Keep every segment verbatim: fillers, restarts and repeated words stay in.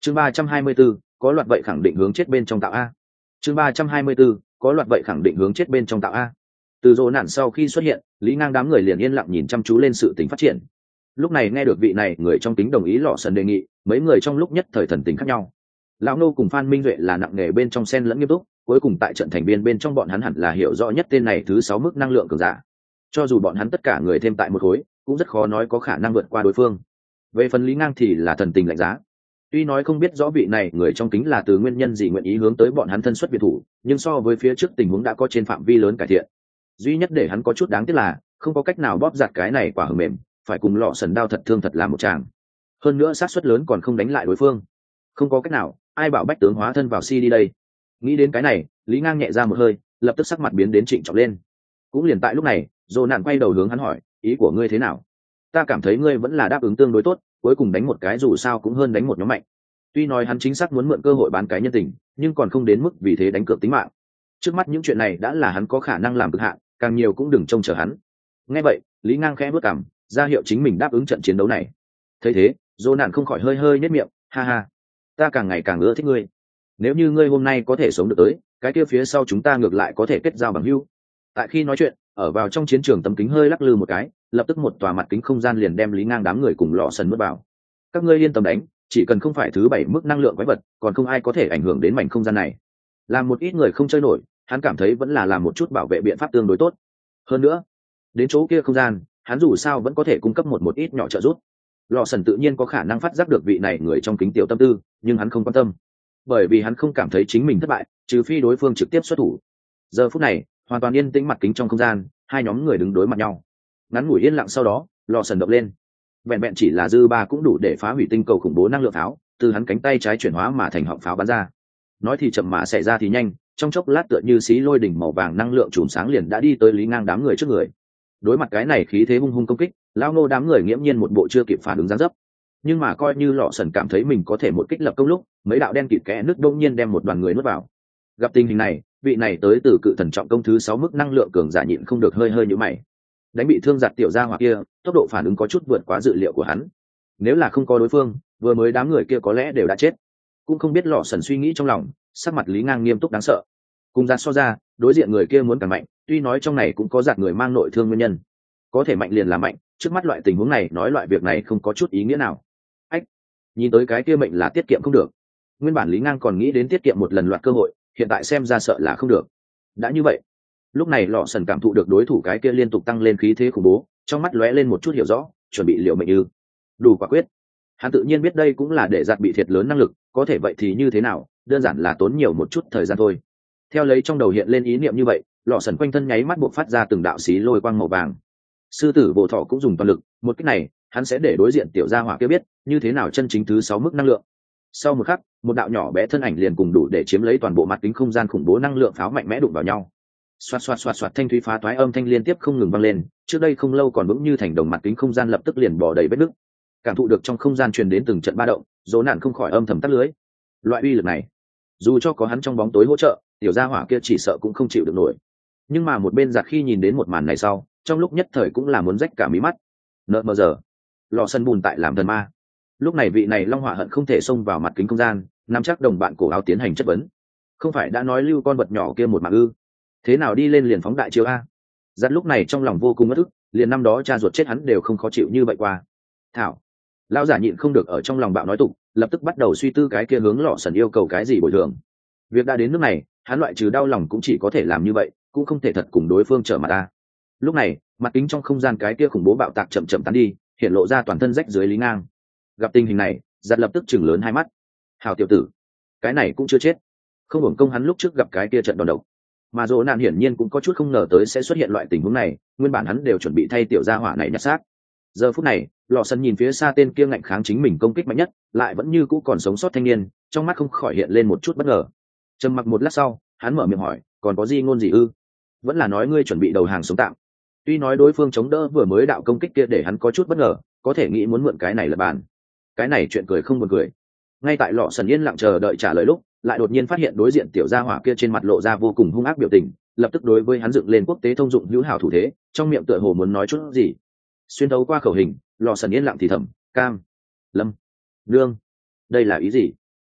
chương ba trăm hai mươi 34, có loạt vậy khẳng định hướng chết bên trong tạo a. chương ba trăm hai mươi 34, có loạt vậy khẳng định hướng chết bên trong tạo a. Từ rồ nạn sau khi xuất hiện, Lý Ngang đám người liền yên lặng nhìn chăm chú lên sự tình phát triển. Lúc này nghe được vị này người trong kính đồng ý lọ sần đề nghị, mấy người trong lúc nhất thời thần tình khác nhau. Lão nô cùng Phan Minh Duệ là nặng nghề bên trong sen lẫn nghiêm túc, cuối cùng tại trận thành viên bên trong bọn hắn hẳn là hiểu rõ nhất tên này thứ sáu mức năng lượng cường giả. Cho dù bọn hắn tất cả người thêm tại một khối, cũng rất khó nói có khả năng vượt qua đối phương. Về phần Lý Ngang thì là thần tình lạnh giá. Tuy nói không biết rõ vị này người trong kính là từ nguyên nhân gì nguyện ý hướng tới bọn hắn thân xuất biệt thủ, nhưng so với phía trước tình huống đã có trên phạm vi lớn cải thiện. Duy nhất để hắn có chút đáng tiếc là không có cách nào bóp giặt cái này quả hờ mềm, phải cùng lọ sần đao thật thương thật làm một tràng. Hơn nữa xác suất lớn còn không đánh lại đối phương. Không có cách nào, ai bảo bách tướng hóa thân vào si đi đây. Nghĩ đến cái này, Lý Ngang nhẹ ra một hơi, lập tức sắc mặt biến đến trịnh trọng lên. Cũng liền tại lúc này, Dỗ Nạn quay đầu hướng hắn hỏi, ý của ngươi thế nào? Ta cảm thấy ngươi vẫn là đáp ứng tương đối tốt, cuối cùng đánh một cái dù sao cũng hơn đánh một nhóm mạnh. Tuy nói hắn chính xác muốn mượn cơ hội bán cái nhân tình, nhưng còn không đến mức vì thế đánh cược tính mạng. Trước mắt những chuyện này đã là hắn có khả năng làm cực hạn, càng nhiều cũng đừng trông chờ hắn. Nghe vậy, Lý Ngang khẽ bước cằm, ra hiệu chính mình đáp ứng trận chiến đấu này. Thấy thế, Dỗ Nạn không khỏi hơi hơi nhếch miệng, ha ha, ta càng ngày càng ưa thích ngươi. Nếu như ngươi hôm nay có thể sống được tới, cái kia phía sau chúng ta ngược lại có thể kết giao bằng hữu. Tại khi nói chuyện, ở vào trong chiến trường tấm kính hơi lắc lư một cái, lập tức một tòa mặt kính không gian liền đem Lý Ngang đám người cùng lọ sần nuốt vào. Các ngươi yên tâm đánh, chỉ cần không phải thứ bảy mức năng lượng quái vật, còn không ai có thể ảnh hưởng đến mảnh không gian này. Làm một ít người không chơi nổi, hắn cảm thấy vẫn là làm một chút bảo vệ biện pháp tương đối tốt. Hơn nữa, đến chỗ kia không gian, hắn dù sao vẫn có thể cung cấp một một ít nhỏ trợ giúp. Lọ sần tự nhiên có khả năng phát giác được vị này người trong kính tiểu tâm tư, nhưng hắn không quan tâm, bởi vì hắn không cảm thấy chính mình thất bại, trừ phi đối phương trực tiếp xuất thủ. Giờ phút này, hoàn toàn yên tĩnh mặt kính trong không gian, hai nhóm người đứng đối mặt nhau. Ngắn ngủi yên lặng sau đó, lọ sần động lên. Vẹn vẹn chỉ là dư ba cũng đủ để phá hủy tinh cầu khủng bố năng lượng pháo, từ hắn cánh tay trái chuyển hóa mà thành họng pháo bắn ra. Nói thì chậm mà xảy ra thì nhanh, trong chốc lát tựa như xí lôi đỉnh màu vàng năng lượng chùm sáng liền đã đi tới Lý Ngang đám người trước người. Đối mặt cái này khí thế hung hung công kích, lao nô đám người nghiễm nhiên một bộ chưa kịp phản ứng giáng dấp. Nhưng mà coi như lọ sần cảm thấy mình có thể một kích lập công lúc, mấy đạo đen kịt kẽ nước đông nhiên đem một đoàn người nuốt vào. Gặp tình hình này, vị này tới từ cự thần trọng công thứ sáu mức năng lượng cường giả nhịn không được hơi hơi nhíu mày. Đánh bị thương giặt tiểu gia hỏa kia, tốc độ phản ứng có chút vượt quá dự liệu của hắn. Nếu là không có đối phương, vừa mới đám người kia có lẽ đều đã chết. Cũng không biết lọ sần suy nghĩ trong lòng, sắc mặt Lý Ngang nghiêm túc đáng sợ. Cùng giặt so ra, đối diện người kia muốn càng mạnh, tuy nói trong này cũng có giặt người mang nội thương nguyên nhân. Có thể mạnh liền là mạnh, trước mắt loại tình huống này nói loại việc này không có chút ý nghĩa nào. Ách, nhìn tới cái kia mệnh là tiết kiệm không được. Nguyên bản Lý Ngang còn nghĩ đến tiết kiệm một lần loạt cơ hội, hiện tại xem ra sợ là không được. Đã như vậy, lúc này lọ sần cảm thụ được đối thủ cái kia liên tục tăng lên khí thế khủng bố, trong mắt lóe lên một chút hiểu rõ, chuẩn bị liệu mệnh ư? Đủ quả quyết. Hắn tự nhiên biết đây cũng là để giặt bị thiệt lớn năng lực, có thể vậy thì như thế nào, đơn giản là tốn nhiều một chút thời gian thôi. Theo lấy trong đầu hiện lên ý niệm như vậy, lọ sần quanh thân nháy mắt buộc phát ra từng đạo xí lôi quang màu vàng. Sư tử bộ thọ cũng dùng toàn lực, một cách này hắn sẽ để đối diện tiểu gia hỏa kia biết như thế nào chân chính thứ sáu mức năng lượng. Sau một khắc, một đạo nhỏ bé thân ảnh liền cùng đủ để chiếm lấy toàn bộ mặt kính không gian khủng bố năng lượng pháo mạnh mẽ đụng vào nhau. Xoạt xoạt xoạt xoạt, thanh thúy phá toái âm thanh liên tiếp không ngừng vang lên, trước đây không lâu còn vững như thành đồng mặt kính không gian lập tức liền bỏ đầy vết nứt. Cảm thụ được trong không gian truyền đến từng trận ba động, Dỗ Nạn không khỏi âm thầm tắt lưới. Loại uy lực này, dù cho có hắn trong bóng tối hỗ trợ, tiểu gia hỏa kia chỉ sợ cũng không chịu được nổi. Nhưng mà một bên giặt khi nhìn đến một màn này sau, trong lúc nhất thời cũng là muốn rách cả mí mắt. Nợ mờ giờ, lò sân bùn tại làm thần ma. Lúc này vị này long hỏa hận không thể xông vào mặt kính không gian, nắm chắc đồng bạn cổ áo tiến hành chất vấn. Không phải đã nói lưu con vật nhỏ kia một mạng ư? Thế nào đi lên liền phóng đại chiêu a? Giặt lúc này trong lòng vô cùng mất ức, liền năm đó cha ruột chết hắn đều không khó chịu như vậy qua. Thảo, lão giả nhịn không được ở trong lòng bạo nói tục, lập tức bắt đầu suy tư cái kia hướng lọ sần yêu cầu cái gì bồi thường. Việc đã đến nước này, hắn loại trừ đau lòng cũng chỉ có thể làm như vậy, cũng không thể thật cùng đối phương trở mặt ta. Lúc này, mặt kính trong không gian cái kia khủng bố bạo tạc chậm chậm tán đi, hiện lộ ra toàn thân rách dưới Lý Ngang. Gặp tình hình này, giặt lập tức chừng lớn hai mắt. Hào tiểu tử, cái này cũng chưa chết, không hưởng công hắn lúc trước gặp cái kia trận đòn độc. Mà Dỗ Nạn hiển nhiên cũng có chút không ngờ tới sẽ xuất hiện loại tình huống này, nguyên bản hắn đều chuẩn bị thay tiểu gia hỏa này nhặt xác. Giờ phút này, lọ sân nhìn phía xa tên kia ngạnh kháng chính mình công kích mạnh nhất, lại vẫn như cũ còn sống sót thanh niên, trong mắt không khỏi hiện lên một chút bất ngờ. Trầm mặc một lát sau, hắn mở miệng hỏi, còn có gì ngôn gì ư? Vẫn là nói ngươi chuẩn bị đầu hàng sống tạm? Tuy nói đối phương chống đỡ vừa mới đạo công kích kia để hắn có chút bất ngờ, có thể nghĩ muốn mượn cái này là bàn. Cái này chuyện cười không buồn cười. Ngay tại lọ sần yên lặng chờ đợi trả lời lúc, lại đột nhiên phát hiện đối diện tiểu gia hỏa kia trên mặt lộ ra vô cùng hung ác biểu tình, lập tức đối với hắn dựng lên quốc tế thông dụng hữu hảo thủ thế, trong miệng tựa hồ muốn nói chút gì. Xuyên thấu qua khẩu hình, lọ sần yên lặng thì thầm, cam, lâm, nương, đây là ý gì?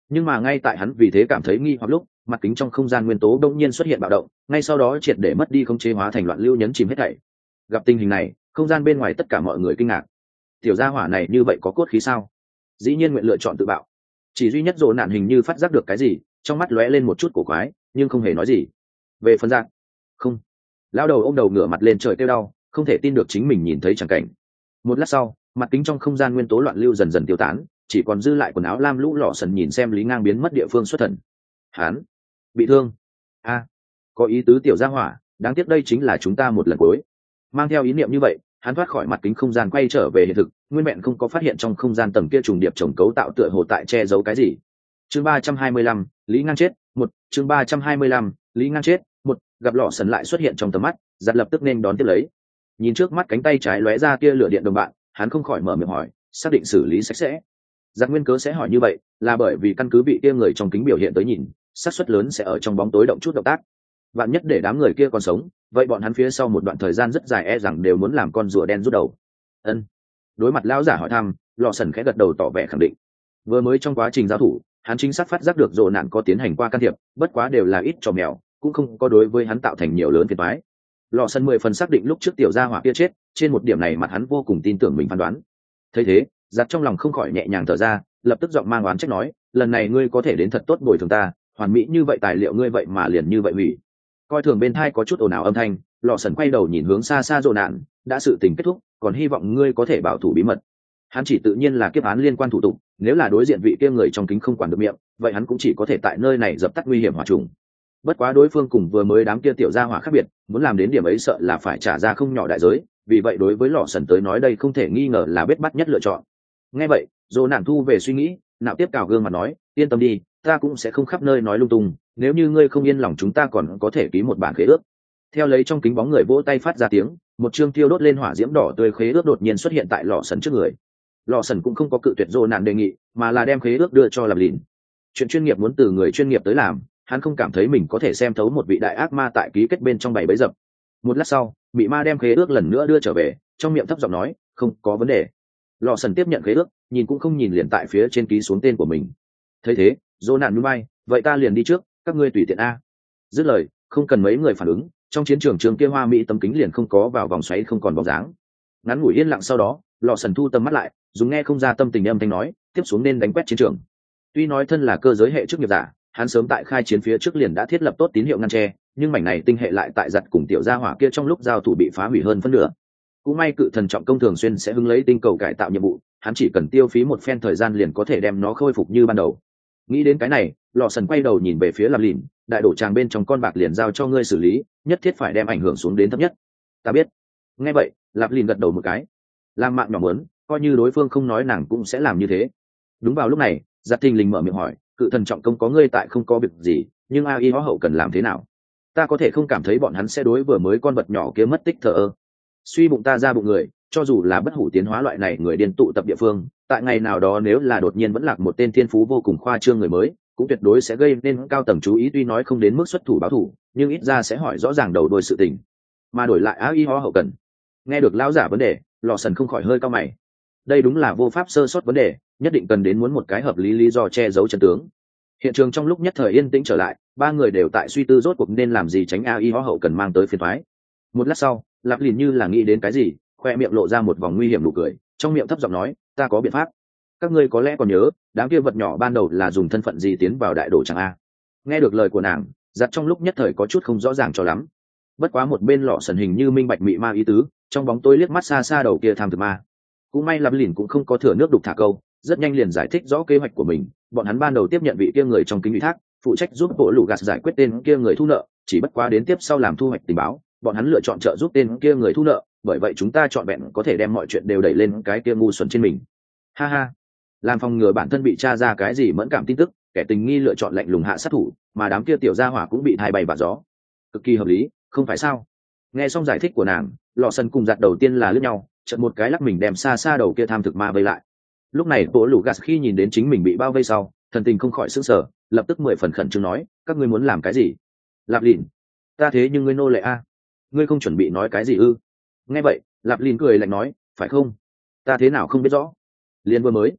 Nhưng mà ngay tại hắn vì thế cảm thấy nghi hoặc lúc, mặt kính trong không gian nguyên tố đông nhiên xuất hiện bạo động, ngay sau đó triệt để mất đi khống chế hóa thành loạn lưu nhấn chìm hết thảy. Gặp tình hình này, không gian bên ngoài tất cả mọi người kinh ngạc. Tiểu gia hỏa này như vậy có cốt khí sao? Dĩ nhiên nguyện lựa chọn tự bạo. Chỉ duy nhất Dỗ Nạn hình như phát giác được cái gì, trong mắt lóe lên một chút cổ quái, nhưng không hề nói gì. Về phần Giặc, không. Lão đầu ôm đầu ngửa mặt lên trời kêu đau, không thể tin được chính mình nhìn thấy chẳng cảnh. Một lát sau, mặt kính trong không gian nguyên tố loạn lưu dần dần tiêu tán, chỉ còn dư lại quần áo lam lũ lọ sần nhìn xem Lý Ngang biến mất địa phương xuất thần. Hắn bị thương. A, có ý tứ tiểu gia hỏa, đáng tiếc đây chính là chúng ta một lần cuối. Mang theo ý niệm như vậy, hắn thoát khỏi mặt kính không gian quay trở về hiện thực, nguyên vẹn không có phát hiện trong không gian tầng kia trùng điệp chồng cấu tạo tựa hồ tại che giấu cái gì. Chương ba trăm hai mươi lăm, Lý Ngang chết, một, chương ba trăm hai mươi lăm, Lý Ngang chết, một, gặp lọ sần lại xuất hiện trong tầm mắt, giật lập tức nên đón tiếp lấy. Nhìn trước mắt cánh tay trái lóe ra tia lửa điện đồng bạn, hắn không khỏi mở miệng hỏi, xác định xử lý sạch sẽ. Giặc nguyên cớ sẽ hỏi như vậy, là bởi vì căn cứ vị kia người trong kính biểu hiện tới nhìn, xác suất lớn sẽ ở trong bóng tối động chút động tác. Vạn nhất để đám người kia còn sống, vậy bọn hắn phía sau một đoạn thời gian rất dài e rằng đều muốn làm con rùa đen rút đầu. Ân. Đối mặt lão giả hỏi thăm, lọ sần khẽ gật đầu tỏ vẻ khẳng định. Vừa mới trong quá trình giao thủ, hắn chính xác phát giác được Dỗ Nạn có tiến hành qua can thiệp, bất quá đều là ít trò mèo, cũng không có đối với hắn tạo thành nhiều lớn phiền toái. Lọ sần mười phần xác định lúc trước tiểu gia hỏa kia chết, trên một điểm này mặt hắn vô cùng tin tưởng mình phán đoán. Thấy thế, giặt trong lòng không khỏi nhẹ nhàng thở ra, lập tức giọng mang oán trách nói, lần này ngươi có thể đến thật tốt bồi thường ta, hoàn mỹ như vậy tài liệu ngươi vậy mà liền như vậy hủy. Coi thường bên thai có chút ồn ào âm thanh, lọ sần quay đầu nhìn hướng xa xa Dỗ Nạn, đã sự tình kết thúc, còn hy vọng ngươi có thể bảo thủ bí mật. Hắn chỉ tự nhiên là kiếp án liên quan thủ tục, nếu là đối diện vị kia người trong kính không quản được miệng, vậy hắn cũng chỉ có thể tại nơi này dập tắt nguy hiểm hỏa trùng. Bất quá đối phương cùng vừa mới đám kia tiểu gia hỏa khác biệt, muốn làm đến điểm ấy sợ là phải trả ra không nhỏ đại giới, vì vậy đối với lọ sần tới nói đây không thể nghi ngờ là bết bắt nhất lựa chọn. Nghe vậy, Dỗ Nạn thu về suy nghĩ, nạo tiếp cào gương mà nói, yên tâm đi, ta cũng sẽ không khắp nơi nói lung tung, nếu như ngươi không yên lòng chúng ta còn có thể ký một bản khế ước. Theo lấy trong kính bóng người vỗ tay phát ra tiếng, một chương tiêu đốt lên hỏa diễm đỏ tươi khế ước đột nhiên xuất hiện tại lọ sần trước người. Lọ sần cũng không có cự tuyệt Dỗ Nạn đề nghị, mà là đem khế ước đưa cho Lạp Lìn. Chuyện chuyên nghiệp muốn từ người chuyên nghiệp tới làm, hắn không cảm thấy mình có thể xem thấu một vị đại ác ma tại ký kết bên trong bảy bẫy dập. Một lát sau, bị ma đem khế ước lần nữa đưa trở về, trong miệng thấp giọng nói, không có vấn đề. Lọ sần tiếp nhận khế ước, nhìn cũng không nhìn liền tại phía trên ký xuống tên của mình. Thấy thế, Dỗ Nạn núi bay, vậy ta liền đi trước, các ngươi tùy tiện a. Dứt lời, không cần mấy người phản ứng, trong chiến trường trường kia hoa mỹ tấm kính liền không có vào vòng xoáy không còn bóng dáng. Ngắn ngủi yên lặng sau đó, lọ sần thu tầm mắt lại, dùng nghe không ra tâm tình âm thanh nói, tiếp xuống nên đánh quét chiến trường. Tuy nói thân là cơ giới hệ chức nghiệp giả, hắn sớm tại khai chiến phía trước liền đã thiết lập tốt tín hiệu ngăn tre, nhưng mảnh này tinh hệ lại tại giật cùng tiểu gia hỏa kia trong lúc giao thủ bị phá hủy hơn phân nửa. Cũng may cự thần trọng công thường xuyên sẽ hứng lấy tinh cầu cải tạo nhiệm vụ, hắn chỉ cần tiêu phí một phen thời gian liền có thể đem nó khôi phục như ban đầu. Nghĩ đến cái này, lọ sần quay đầu nhìn về phía Lạp Lìn, đại đổ tràng bên trong con bạc liền giao cho ngươi xử lý, nhất thiết phải đem ảnh hưởng xuống đến thấp nhất. Ta biết. Nghe vậy, Lạp Lìn gật đầu một cái. Làm mạng nhỏ muốn, coi như đối phương không nói nàng cũng sẽ làm như thế. Đúng vào lúc này, Giặt Thình Lình mở miệng hỏi, cự thần trọng công có ngươi tại không có việc gì, nhưng a i hóa hậu cần làm thế nào? Ta có thể không cảm thấy bọn hắn sẽ đối vừa mới con vật nhỏ kia mất tích thờ ơ. Suy bụng ta ra bụng người, cho dù là bất hủ tiến hóa loại này người điên tụ tập địa phương, tại ngày nào đó nếu là đột nhiên vẫn lạc một tên thiên phú vô cùng khoa trương người mới, cũng tuyệt đối sẽ gây nên cao tầng chú ý, tuy nói không đến mức xuất thủ báo thủ, nhưng ít ra sẽ hỏi rõ ràng đầu đuôi sự tình. Mà đổi lại a i hóa hậu cần. Nghe được lão giả vấn đề, lò sần không khỏi hơi cao mày. Đây đúng là vô pháp sơ sót vấn đề, nhất định cần đến muốn một cái hợp lý lý do che giấu chân tướng. Hiện trường trong lúc nhất thời yên tĩnh trở lại, ba người đều tại suy tư rốt cuộc nên làm gì tránh a i hóa hậu cần mang tới phiền toái. Một lát sau, Lạp Lìn như là nghĩ đến cái gì, khoe miệng lộ ra một vòng nguy hiểm nụ cười, trong miệng thấp giọng nói, ta có biện pháp. Các ngươi có lẽ còn nhớ, đám kia vật nhỏ ban đầu là dùng thân phận gì tiến vào đại đồ chẳng a? Nghe được lời của nàng, giặt trong lúc nhất thời có chút không rõ ràng cho lắm. Bất quá một bên lọ sần hình như minh bạch mị ma ý tứ, trong bóng tối liếc mắt xa xa đầu kia tham thực ma. Cũng may Lạp Lìn cũng không có thừa nước đục thả câu, rất nhanh liền giải thích rõ kế hoạch của mình. Bọn hắn ban đầu tiếp nhận vị kia người trong kính ủy thác, phụ trách giúp bộ lũ gạt giải quyết tên kia người thu nợ, chỉ bất quá đến tiếp sau làm thu hoạch tình báo, bọn hắn lựa chọn trợ giúp tên kia người thu nợ, bởi vậy chúng ta chọn vẹn có thể đem mọi chuyện đều đẩy lên cái kia ngu xuẩn trên mình. Ha ha, làm phòng ngừa bản thân bị tra ra cái gì mẫn cảm tin tức, kẻ tình nghi lựa chọn lạnh lùng hạ sát thủ, mà đám kia tiểu gia hỏa cũng bị thay bay bạt gió, cực kỳ hợp lý, không phải sao? Nghe xong giải thích của nàng, lọ sần cùng giặt đầu tiên là lướt nhau, chợt một cái lắc mình đem xa xa đầu kia tham thực ma vây lại. Lúc này bộ lũ gạt khi nhìn đến chính mình bị bao vây sau, thần tình không khỏi sững sờ, lập tức mười phần khẩn trương nói, các ngươi muốn làm cái gì? Lạp Lìn, ta thế nhưng ngươi nô lệ a, ngươi không chuẩn bị nói cái gì ư? Nghe vậy, Lạp Lìn cười lạnh nói, phải không? Ta thế nào không biết rõ? Liên vừa mới,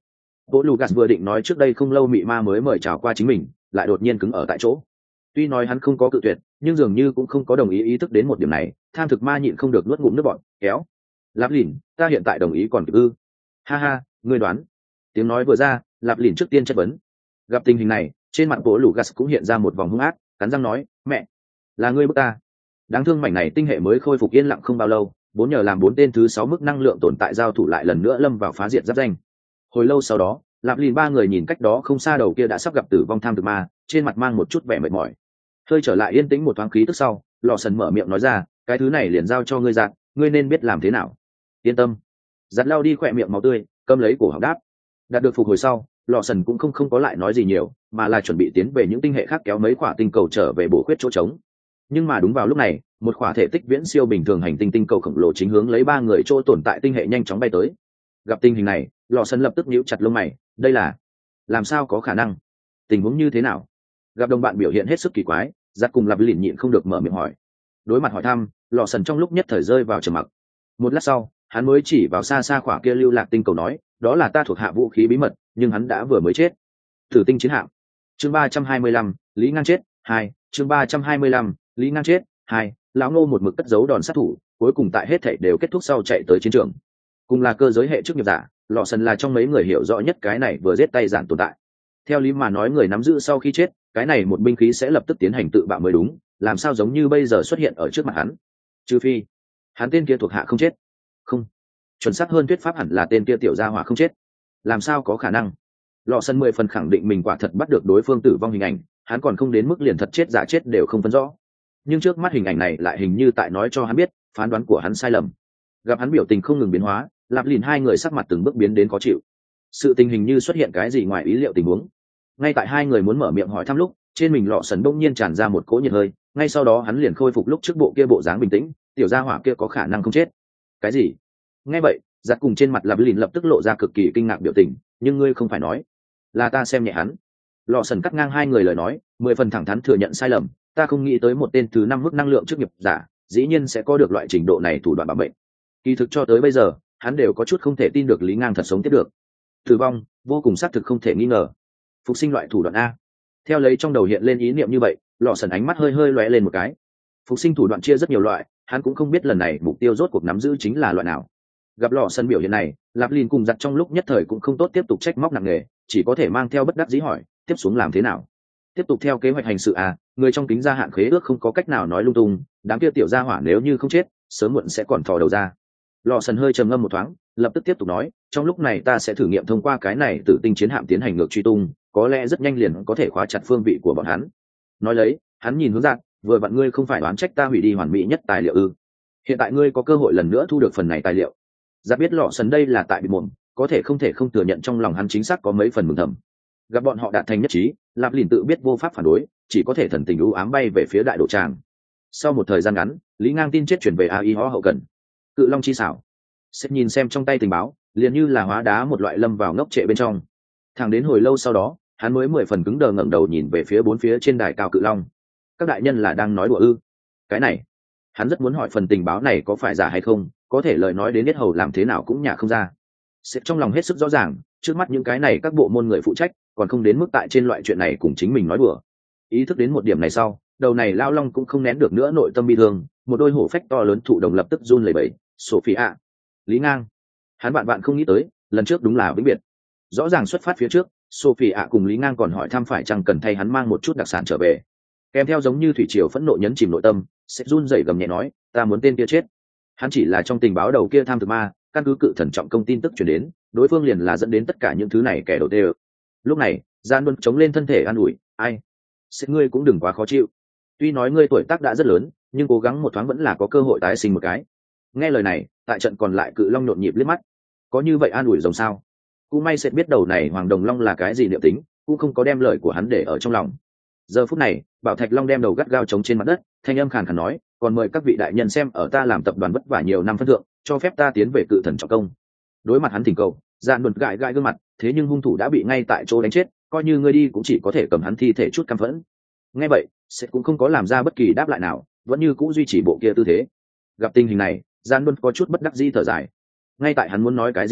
Bố Lucas vừa định nói trước đây không lâu mị ma mới mời chào qua chính mình, lại đột nhiên cứng ở tại chỗ. Tuy nói hắn không có cự tuyệt, nhưng dường như cũng không có đồng ý ý thức đến một điểm này, tham thực ma nhịn không được nuốt ngụm nước bọt, kéo. Lạp Lìn, ta hiện tại đồng ý còn kịp ư? Ha ha, ngươi đoán. Tiếng nói vừa ra, Lạp Lìn trước tiên chất vấn. Gặp tình hình này, trên mặt Bố Lucas cũng hiện ra một vòng hung ác, cắn răng nói, mẹ, là ngươi bức ta. Đáng thương mảnh này tinh hệ mới khôi phục yên lặng không bao lâu, bốn nhờ làm bốn tên thứ sáu mức năng lượng tồn tại giao thủ lại lần nữa lâm vào phá diệt giáp danh. Hồi lâu sau đó, Lạp Lìn ba người nhìn cách đó không xa đầu kia đã sắp gặp tử vong tham thực ma, trên mặt mang một chút vẻ mệt mỏi. Hơi trở lại yên tĩnh một thoáng khí tức sau, Lò Sần mở miệng nói ra, cái thứ này liền giao cho ngươi giặt, ngươi nên biết làm thế nào. Yên tâm. Giặt lao đi khỏe miệng máu tươi, câm lấy cổ họng đáp. Đạt được phục hồi sau, Lò Sần cũng không không có lại nói gì nhiều, mà là chuẩn bị tiến về những tinh hệ khác kéo mấy quả tinh cầu trở về bổ khuyết chỗ trống. Nhưng mà đúng vào lúc này, một quả thể tích viễn siêu bình thường hành tinh tinh cầu khổng lồ chính hướng lấy ba người chỗ tồn tại tinh hệ nhanh chóng bay tới. Gặp tình hình này, Lò Sần lập tức nhíu chặt lông mày, đây là làm sao có khả năng? Tình huống như thế nào? Gặp đồng bạn biểu hiện hết sức kỳ quái, Giặt cùng Lạp Lìn nhịn không được mở miệng hỏi. Đối mặt hỏi thăm, Lò Sần trong lúc nhất thời rơi vào trầm mặc. Một lát sau, hắn mới chỉ vào xa xa quả kia lưu lạc tinh cầu nói, đó là ta thuộc hạ vũ khí bí mật, nhưng hắn đã vừa mới chết. Thử tinh chiến hạm. Chương ba trăm hai mươi lăm, Lý Ngang chết, hai, chương ba trăm hai mươi lăm, Lý Ngang chết, hai, lão Ngô một mực cất giấu đòn sát thủ, cuối cùng tại hết thảy đều kết thúc sau chạy tới chiến trường. Cùng là cơ giới hệ chức nghiệp giả, Lò Sần là trong mấy người hiểu rõ nhất cái này vừa giết tay giản tồn tại. Theo lý mà nói người nắm giữ sau khi chết, cái này một binh khí sẽ lập tức tiến hành tự bạo mới đúng, làm sao giống như bây giờ xuất hiện ở trước mặt hắn? Trừ phi, hắn tên kia thuộc hạ không chết. Không, chuẩn xác hơn thuyết pháp hẳn là tên kia tiểu gia hỏa không chết. Làm sao có khả năng? Lò Sần mười phần khẳng định mình quả thật bắt được đối phương tử vong hình ảnh, hắn còn không đến mức liền thật chết giả chết đều không phân rõ. Nhưng trước mắt hình ảnh này lại hình như tại nói cho hắn biết, phán đoán của hắn sai lầm. Gặp hắn biểu tình không ngừng biến hóa, Lạp Lìn hai người sắc mặt từng bước biến đến khó chịu. Sự tình hình như xuất hiện cái gì ngoài ý liệu tình huống. Ngay tại hai người muốn mở miệng hỏi thăm lúc, trên mình Lọ Sần đông nhiên tràn ra một cỗ nhiệt hơi, ngay sau đó hắn liền khôi phục lúc trước bộ kia bộ dáng bình tĩnh, tiểu gia hỏa kia có khả năng không chết. Cái gì? Nghe vậy, Giặt cùng trên mặt Lạp Lìn lập tức lộ ra cực kỳ kinh ngạc biểu tình, nhưng ngươi không phải nói là ta xem nhẹ hắn. Lọ Sần cắt ngang hai người lời nói, mười phần thẳng thắn thừa nhận sai lầm, ta không nghĩ tới một tên thứ năm mức năng lượng chức nghiệp giả, dĩ nhiên sẽ có được loại trình độ này thủ đoạn bảo mệnh. Kỳ thực cho tới bây giờ, hắn đều có chút không thể tin được Lý Ngang thật sống tiếp được. Tử vong, vô cùng xác thực không thể nghi ngờ. Phục sinh loại thủ đoạn a. Theo lấy trong đầu hiện lên ý niệm như vậy, Lọ Sần ánh mắt hơi hơi lóe lên một cái. Phục sinh thủ đoạn chia rất nhiều loại, hắn cũng không biết lần này mục tiêu rốt cuộc nắm giữ chính là loại nào. Gặp Lọ Sần biểu hiện này, Lạp Lìn cùng Giặt trong lúc nhất thời cũng không tốt tiếp tục trách móc nặng nề, chỉ có thể mang theo bất đắc dĩ hỏi, tiếp xuống làm thế nào? Tiếp tục theo kế hoạch hành sự à? Người trong kính gia hạn khế ước không có cách nào nói lung tung, đám kia tiểu gia hỏa nếu như không chết, sớm muộn sẽ còn thò đầu ra. Lọ Sần hơi trầm ngâm một thoáng, lập tức tiếp tục nói, trong lúc này ta sẽ thử nghiệm thông qua cái này tự tinh chiến hạm tiến hành ngược truy tung, có lẽ rất nhanh liền có thể khóa chặt phương vị của bọn hắn. Nói lấy, hắn nhìn hướng Giặt, vừa vặn ngươi không phải đoán trách ta hủy đi hoàn mỹ nhất tài liệu ư? Hiện tại ngươi có cơ hội lần nữa thu được phần này tài liệu. Giặt biết Lọ Sần đây là tại bị mồm, có thể không thể không thừa nhận trong lòng hắn chính xác có mấy phần mừng thầm. Gặp bọn họ đạt thành nhất trí, Lạp Lìn tự biết vô pháp phản đối, chỉ có thể thần tình u ám bay về phía đại đồ tràng. Sau một thời gian ngắn, Lý Ngang tin chết chuyển về a i ho hậu cần. Cự Long chi xảo. Sẽ nhìn xem trong tay tình báo, liền như là hóa đá một loại lâm vào ngốc trệ bên trong. Thẳng đến hồi lâu sau đó, hắn mới mười phần cứng đờ ngẩng đầu nhìn về phía bốn phía trên đài cao Cự Long. Các đại nhân là đang nói đùa ư? Cái này, hắn rất muốn hỏi phần tình báo này có phải giả hay không, có thể lời nói đến biết hầu làm thế nào cũng nhả không ra. Sẽ trong lòng hết sức rõ ràng, trước mắt những cái này các bộ môn người phụ trách, còn không đến mức tại trên loại chuyện này cùng chính mình nói đùa. Ý thức đến một điểm này sau, đầu này Lao Long cũng không nén được nữa nội tâm bi thương, một đôi hổ phách to lớn thụ đồng lập tức run lẩy bẩy. Sophia, Lý Ngang, hắn bạn bạn không nghĩ tới, lần trước đúng là vĩnh biệt. Rõ ràng xuất phát phía trước, Sophia cùng Lý Ngang còn hỏi thăm phải chăng cần thay hắn mang một chút đặc sản trở về. Kèm theo giống như thủy triều phẫn nộ nhấn chìm nội tâm, sẽ run rẩy gầm nhẹ nói, ta muốn tên kia chết. Hắn chỉ là trong tình báo đầu kia tham thực ma, căn cứ cự thần trọng công tin tức truyền đến, đối phương liền là dẫn đến tất cả những thứ này kẻ đầu tê. Lúc này, Gian Luân chống lên thân thể an ủi, ai, sẽ ngươi cũng đừng quá khó chịu. Tuy nói ngươi tuổi tác đã rất lớn, nhưng cố gắng một thoáng vẫn là có cơ hội tái sinh một cái. Nghe lời này, tại trận còn lại Cự Long nhộn nhịp liếc mắt. Có như vậy an ủi rồng sao? Cũng may sẽ biết đầu này Hoàng Đồng Long là cái gì niệm tính, cũng không có đem lời của hắn để ở trong lòng. Giờ phút này, Bảo Thạch Long đem đầu gắt gao chống trên mặt đất, thanh âm khàn khàn nói, còn mời các vị đại nhân xem ở ta làm tập đoàn vất vả nhiều năm phân thượng, cho phép ta tiến về cự thần trọng công. Đối mặt hắn thỉnh cầu, Dạn Đột gãi gãi gương mặt, thế nhưng hung thủ đã bị ngay tại chỗ đánh chết, coi như ngươi đi cũng chỉ có thể cầm hắn thi thể chút căm phẫn. Nghe vậy, sẽ cũng không có làm ra bất kỳ đáp lại nào, vẫn như cũ duy trì bộ kia tư thế. Gặp tình hình này, Dạn Đột có chút bất đắc dĩ thở dài. Ngay tại hắn muốn nói cái gì lúc,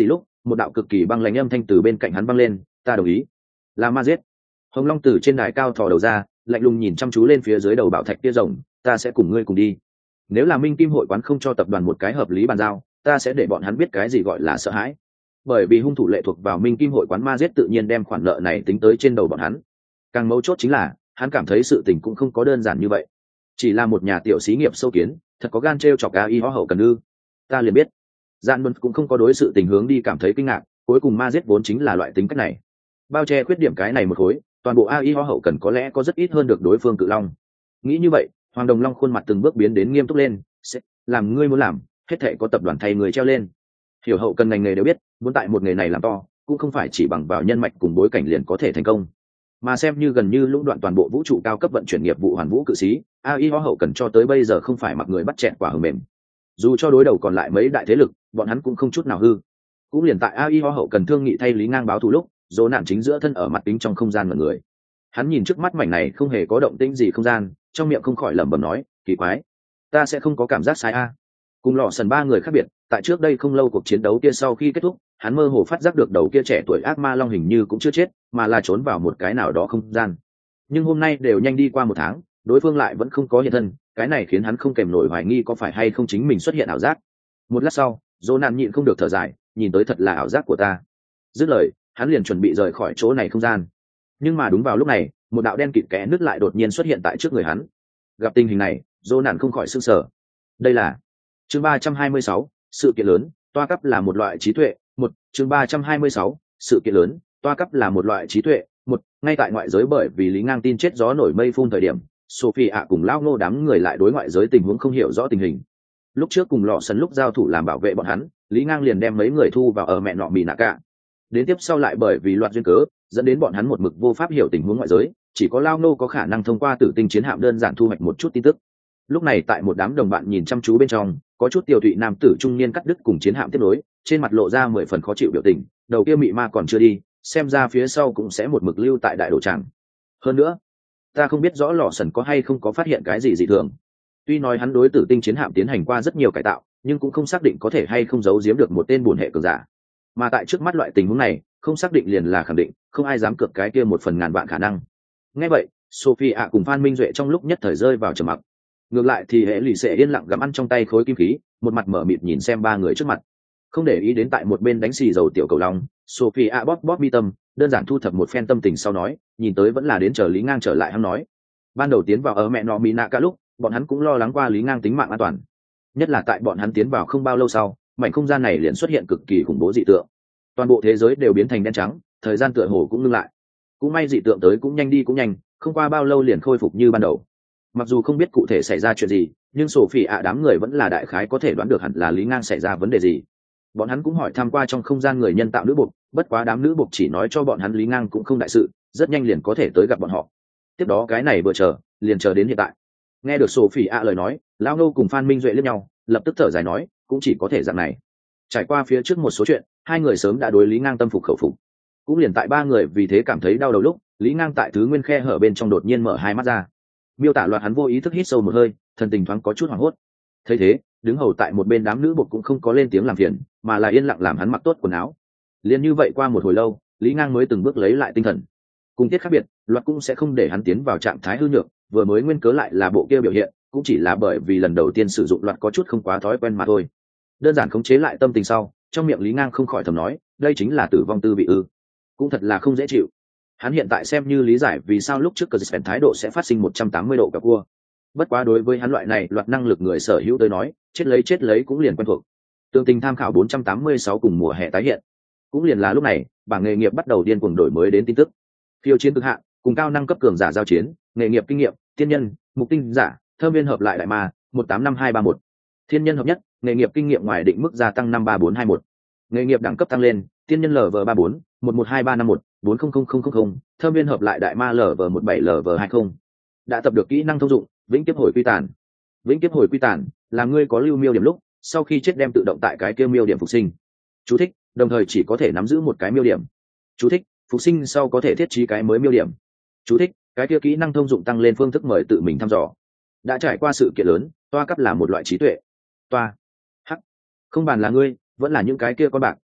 một đạo cực kỳ băng lãnh âm thanh từ bên cạnh hắn băng lên, ta đồng ý. Là ma giết. Hồng Long từ trên đài cao thò đầu ra, lạnh lùng nhìn chăm chú lên phía dưới đầu bảo thạch kia rồng, ta sẽ cùng ngươi cùng đi. Nếu là Minh Kim hội quán không cho tập đoàn một cái hợp lý bàn giao, ta sẽ để bọn hắn biết cái gì gọi là sợ hãi. Bởi vì hung thủ lệ thuộc vào Minh Kim hội quán ma giết tự nhiên đem khoản nợ này tính tới trên đầu bọn hắn. Càng mấu chốt chính là, hắn cảm thấy sự tình cũng không có đơn giản như vậy. Chỉ là một nhà tiểu xí nghiệp sâu kiến, thật có gan trêu chọc A I Ho hậu cần ư? Ta liền biết. Dạn Luân cũng không có đối sự tình hướng đi cảm thấy kinh ngạc, cuối cùng ma giết vốn chính là loại tính cách này. Bao che khuyết điểm cái này một khối, toàn bộ A I Ho hậu cần có lẽ có rất ít hơn được đối phương Cự Long. Nghĩ như vậy, Hoàng Đồng Long khuôn mặt từng bước biến đến nghiêm túc lên, sẽ làm ngươi muốn làm, hết thảy có tập đoàn thay người treo lên. Hiểu hậu cần ngành nghề đều biết, muốn tại một nghề này làm to, cũng không phải chỉ bằng vào nhân mạch cùng bối cảnh liền có thể thành công, mà xem như gần như lũng đoạn toàn bộ vũ trụ cao cấp vận chuyển nghiệp vụ hoàn vũ cự sĩ, A I Ho hậu cần cho tới bây giờ không phải mặc người bắt chẹn quả hờ mềm. Dù cho đối đầu còn lại mấy đại thế lực, bọn hắn cũng không chút nào hư. Cũng liền tại A I Ho hậu cần thương nghị thay Lý Ngang báo thù lúc, Dỗ nạn chính giữa thân ở mặt kính trong không gian mọi người. Hắn nhìn trước mắt mảnh này không hề có động tĩnh gì không gian, trong miệng không khỏi lẩm bẩm nói, kỳ quái, ta sẽ không có cảm giác sai a. Cùng Lọ Sần ba người khác biệt, tại trước đây không lâu cuộc chiến đấu kia sau khi kết thúc, hắn mơ hồ phát giác được đầu kia trẻ tuổi ác ma long hình như cũng chưa chết, mà là trốn vào một cái nào đó không gian. Nhưng hôm nay đều nhanh đi qua một tháng, đối phương lại vẫn không có hiện thân, cái này khiến hắn không kèm nổi hoài nghi có phải hay không chính mình xuất hiện ảo giác. Một lát sau, Dỗ nạn nhịn không được thở dài, nhìn tới thật là ảo giác của ta. Dứt lời, hắn liền chuẩn bị rời khỏi chỗ này không gian. Nhưng mà đúng vào lúc này, một đạo đen kịt kẽ nứt lại đột nhiên xuất hiện tại trước người hắn. Gặp tình hình này, Dỗ nạn không khỏi sửng sở. Đây là chương ba trăm hai mươi sáu, sự kiện lớn, toa cấp là một loại trí tuệ. Một chương ba trăm hai mươi sáu, sự kiện lớn, toa cấp là một loại trí tuệ. Một ngay tại ngoại giới bởi vì Lý Ngang tin chết gió nổi mây phun thời điểm, Sophie ạ cùng Lao Ngô đám người lại đối ngoại giới tình huống không hiểu rõ tình hình. Lúc trước cùng Lọ Sần lúc giao thủ làm bảo vệ bọn hắn, Lý Ngang liền đem mấy người thu vào ở mẹ nọ mì nạ cả. Đến tiếp sau lại bởi vì loạt duyên cớ, dẫn đến bọn hắn một mực vô pháp hiểu tình huống ngoại giới, chỉ có Lao Ngô có khả năng thông qua tử tinh chiến hạm đơn giản thu hoạch một chút tin tức. Lúc này tại một đám đồng bạn nhìn chăm chú bên trong, có chút tiểu thụy nam tử trung niên cắt đứt cùng chiến hạm tiếp nối, trên mặt lộ ra mười phần khó chịu biểu tình, đầu kia mị ma còn chưa đi, xem ra phía sau cũng sẽ một mực lưu tại đại đồ tràng. Hơn nữa, ta không biết rõ Lọ Sần có hay không có phát hiện cái gì dị thường. Tuy nói hắn đối tử tinh chiến hạm tiến hành qua rất nhiều cải tạo, nhưng cũng không xác định có thể hay không giấu giếm được một tên buồn hệ cường giả. Mà tại trước mắt loại tình huống này, không xác định liền là khẳng định, không ai dám cược cái kia một phần ngàn vạn khả năng. Nghe vậy, Sophie ạ cùng Phan Minh Duệ trong lúc nhất thời rơi vào trầm mặc. Ngược lại thì hệ lì sẽ yên lặng gặm ăn trong tay khối kim khí, một mặt mở mịt nhìn xem ba người trước mặt, không để ý đến tại một bên đánh xì dầu tiểu cầu long. Sophie ạ bóp bóp mi tâm, đơn giản thu thập một phen tâm tình sau nói, nhìn tới vẫn là đến chờ Lý Ngang trở lại. Hắn nói, ban đầu tiến vào ở mẹ nọ mỹ nạ cả lúc, bọn hắn cũng lo lắng qua Lý Ngang tính mạng an toàn, nhất là tại bọn hắn tiến vào không bao lâu sau, mảnh không gian này liền xuất hiện cực kỳ khủng bố dị tượng, toàn bộ thế giới đều biến thành đen trắng, thời gian tựa hồ cũng ngưng lại. Cũng may dị tượng tới cũng nhanh đi cũng nhanh, không qua bao lâu liền khôi phục như ban đầu. Mặc dù không biết cụ thể xảy ra chuyện gì, nhưng Sophie ạ đám người vẫn là đại khái có thể đoán được hẳn là Lý Ngang xảy ra vấn đề gì. Bọn hắn cũng hỏi tham qua trong không gian người nhân tạo nữ buộc, bất quá đám nữ buộc chỉ nói cho bọn hắn Lý Ngang cũng không đại sự, rất nhanh liền có thể tới gặp bọn họ. Tiếp đó cái này vừa chờ, liền chờ đến hiện tại. Nghe được Sophie ạ lời nói, Lao Ngô cùng Phan Minh Duệ liếc nhau, lập tức thở dài nói, cũng chỉ có thể dạng này. Trải qua phía trước một số chuyện, hai người sớm đã đối Lý Ngang tâm phục khẩu phục. Cũng liền tại ba người vì thế cảm thấy đau đầu lúc, Lý Ngang tại thứ nguyên khe hở bên trong đột nhiên mở hai mắt ra. Miêu tả loạt hắn vô ý thức hít sâu một hơi, thần tình thoáng có chút hoảng hốt. Thấy thế, đứng hầu tại một bên đám nữ buộc cũng không có lên tiếng làm phiền, mà là yên lặng làm hắn mặc tốt quần áo. Liên như vậy qua một hồi lâu, Lý Ngang mới từng bước lấy lại tinh thần. Cùng tiết khác biệt, loạt cũng sẽ không để hắn tiến vào trạng thái hư nhược, vừa mới nguyên cớ lại là bộ kia biểu hiện, cũng chỉ là bởi vì lần đầu tiên sử dụng loạt có chút không quá thói quen mà thôi. Đơn giản khống chế lại tâm tình sau, trong miệng Lý Ngang không khỏi thầm nói, đây chính là tử vong tư vị ư? Cũng thật là không dễ chịu. Hắn hiện tại xem như lý giải vì sao lúc trước cờ dịch thái độ sẽ phát sinh một trăm tám mươi độ cả cua. Bất quá đối với hắn loại này loạt năng lực người sở hữu tới nói, chết lấy chết lấy cũng liền quen thuộc. Tương tình tham khảo bốn trăm tám mươi sáu cùng mùa hè tái hiện. Cũng liền là lúc này, bảng nghề nghiệp bắt đầu điên cuồng đổi mới đến tin tức. Phiêu chiến cực hạn, cùng cao năng cấp cường giả giao chiến, nghề nghiệp kinh nghiệm, tiên nhân, mục tinh giả, thơ viên hợp lại đại ma, một tám năm hai ba một. Thiên nhân hợp nhất, nghề nghiệp kinh nghiệm ngoài định mức gia tăng năm ba bốn hai một. Nghề nghiệp đẳng cấp tăng lên, tiên nhân lv ba bốn, một một hai ba năm một, bốn không không không không không, thơ viên hợp lại đại ma lv một bảy lv hai không. Đã tập được kỹ năng thông dụng, vĩnh kiếp hồi quy tàn. Vĩnh kiếp hồi quy tàn là ngươi có lưu miêu điểm lúc, sau khi chết đem tự động tại cái kia miêu điểm phục sinh. Chú thích, đồng thời chỉ có thể nắm giữ một cái miêu điểm. Chú thích, phục sinh sau có thể thiết trí cái mới miêu điểm. Chú thích, cái kia kỹ năng thông dụng tăng lên phương thức mời tự mình thăm dò. Đã trải qua sự kiện lớn, toa cấp là một loại trí tuệ. Toa hắc, không bàn là ngươi, vẫn là những cái kia con bạc,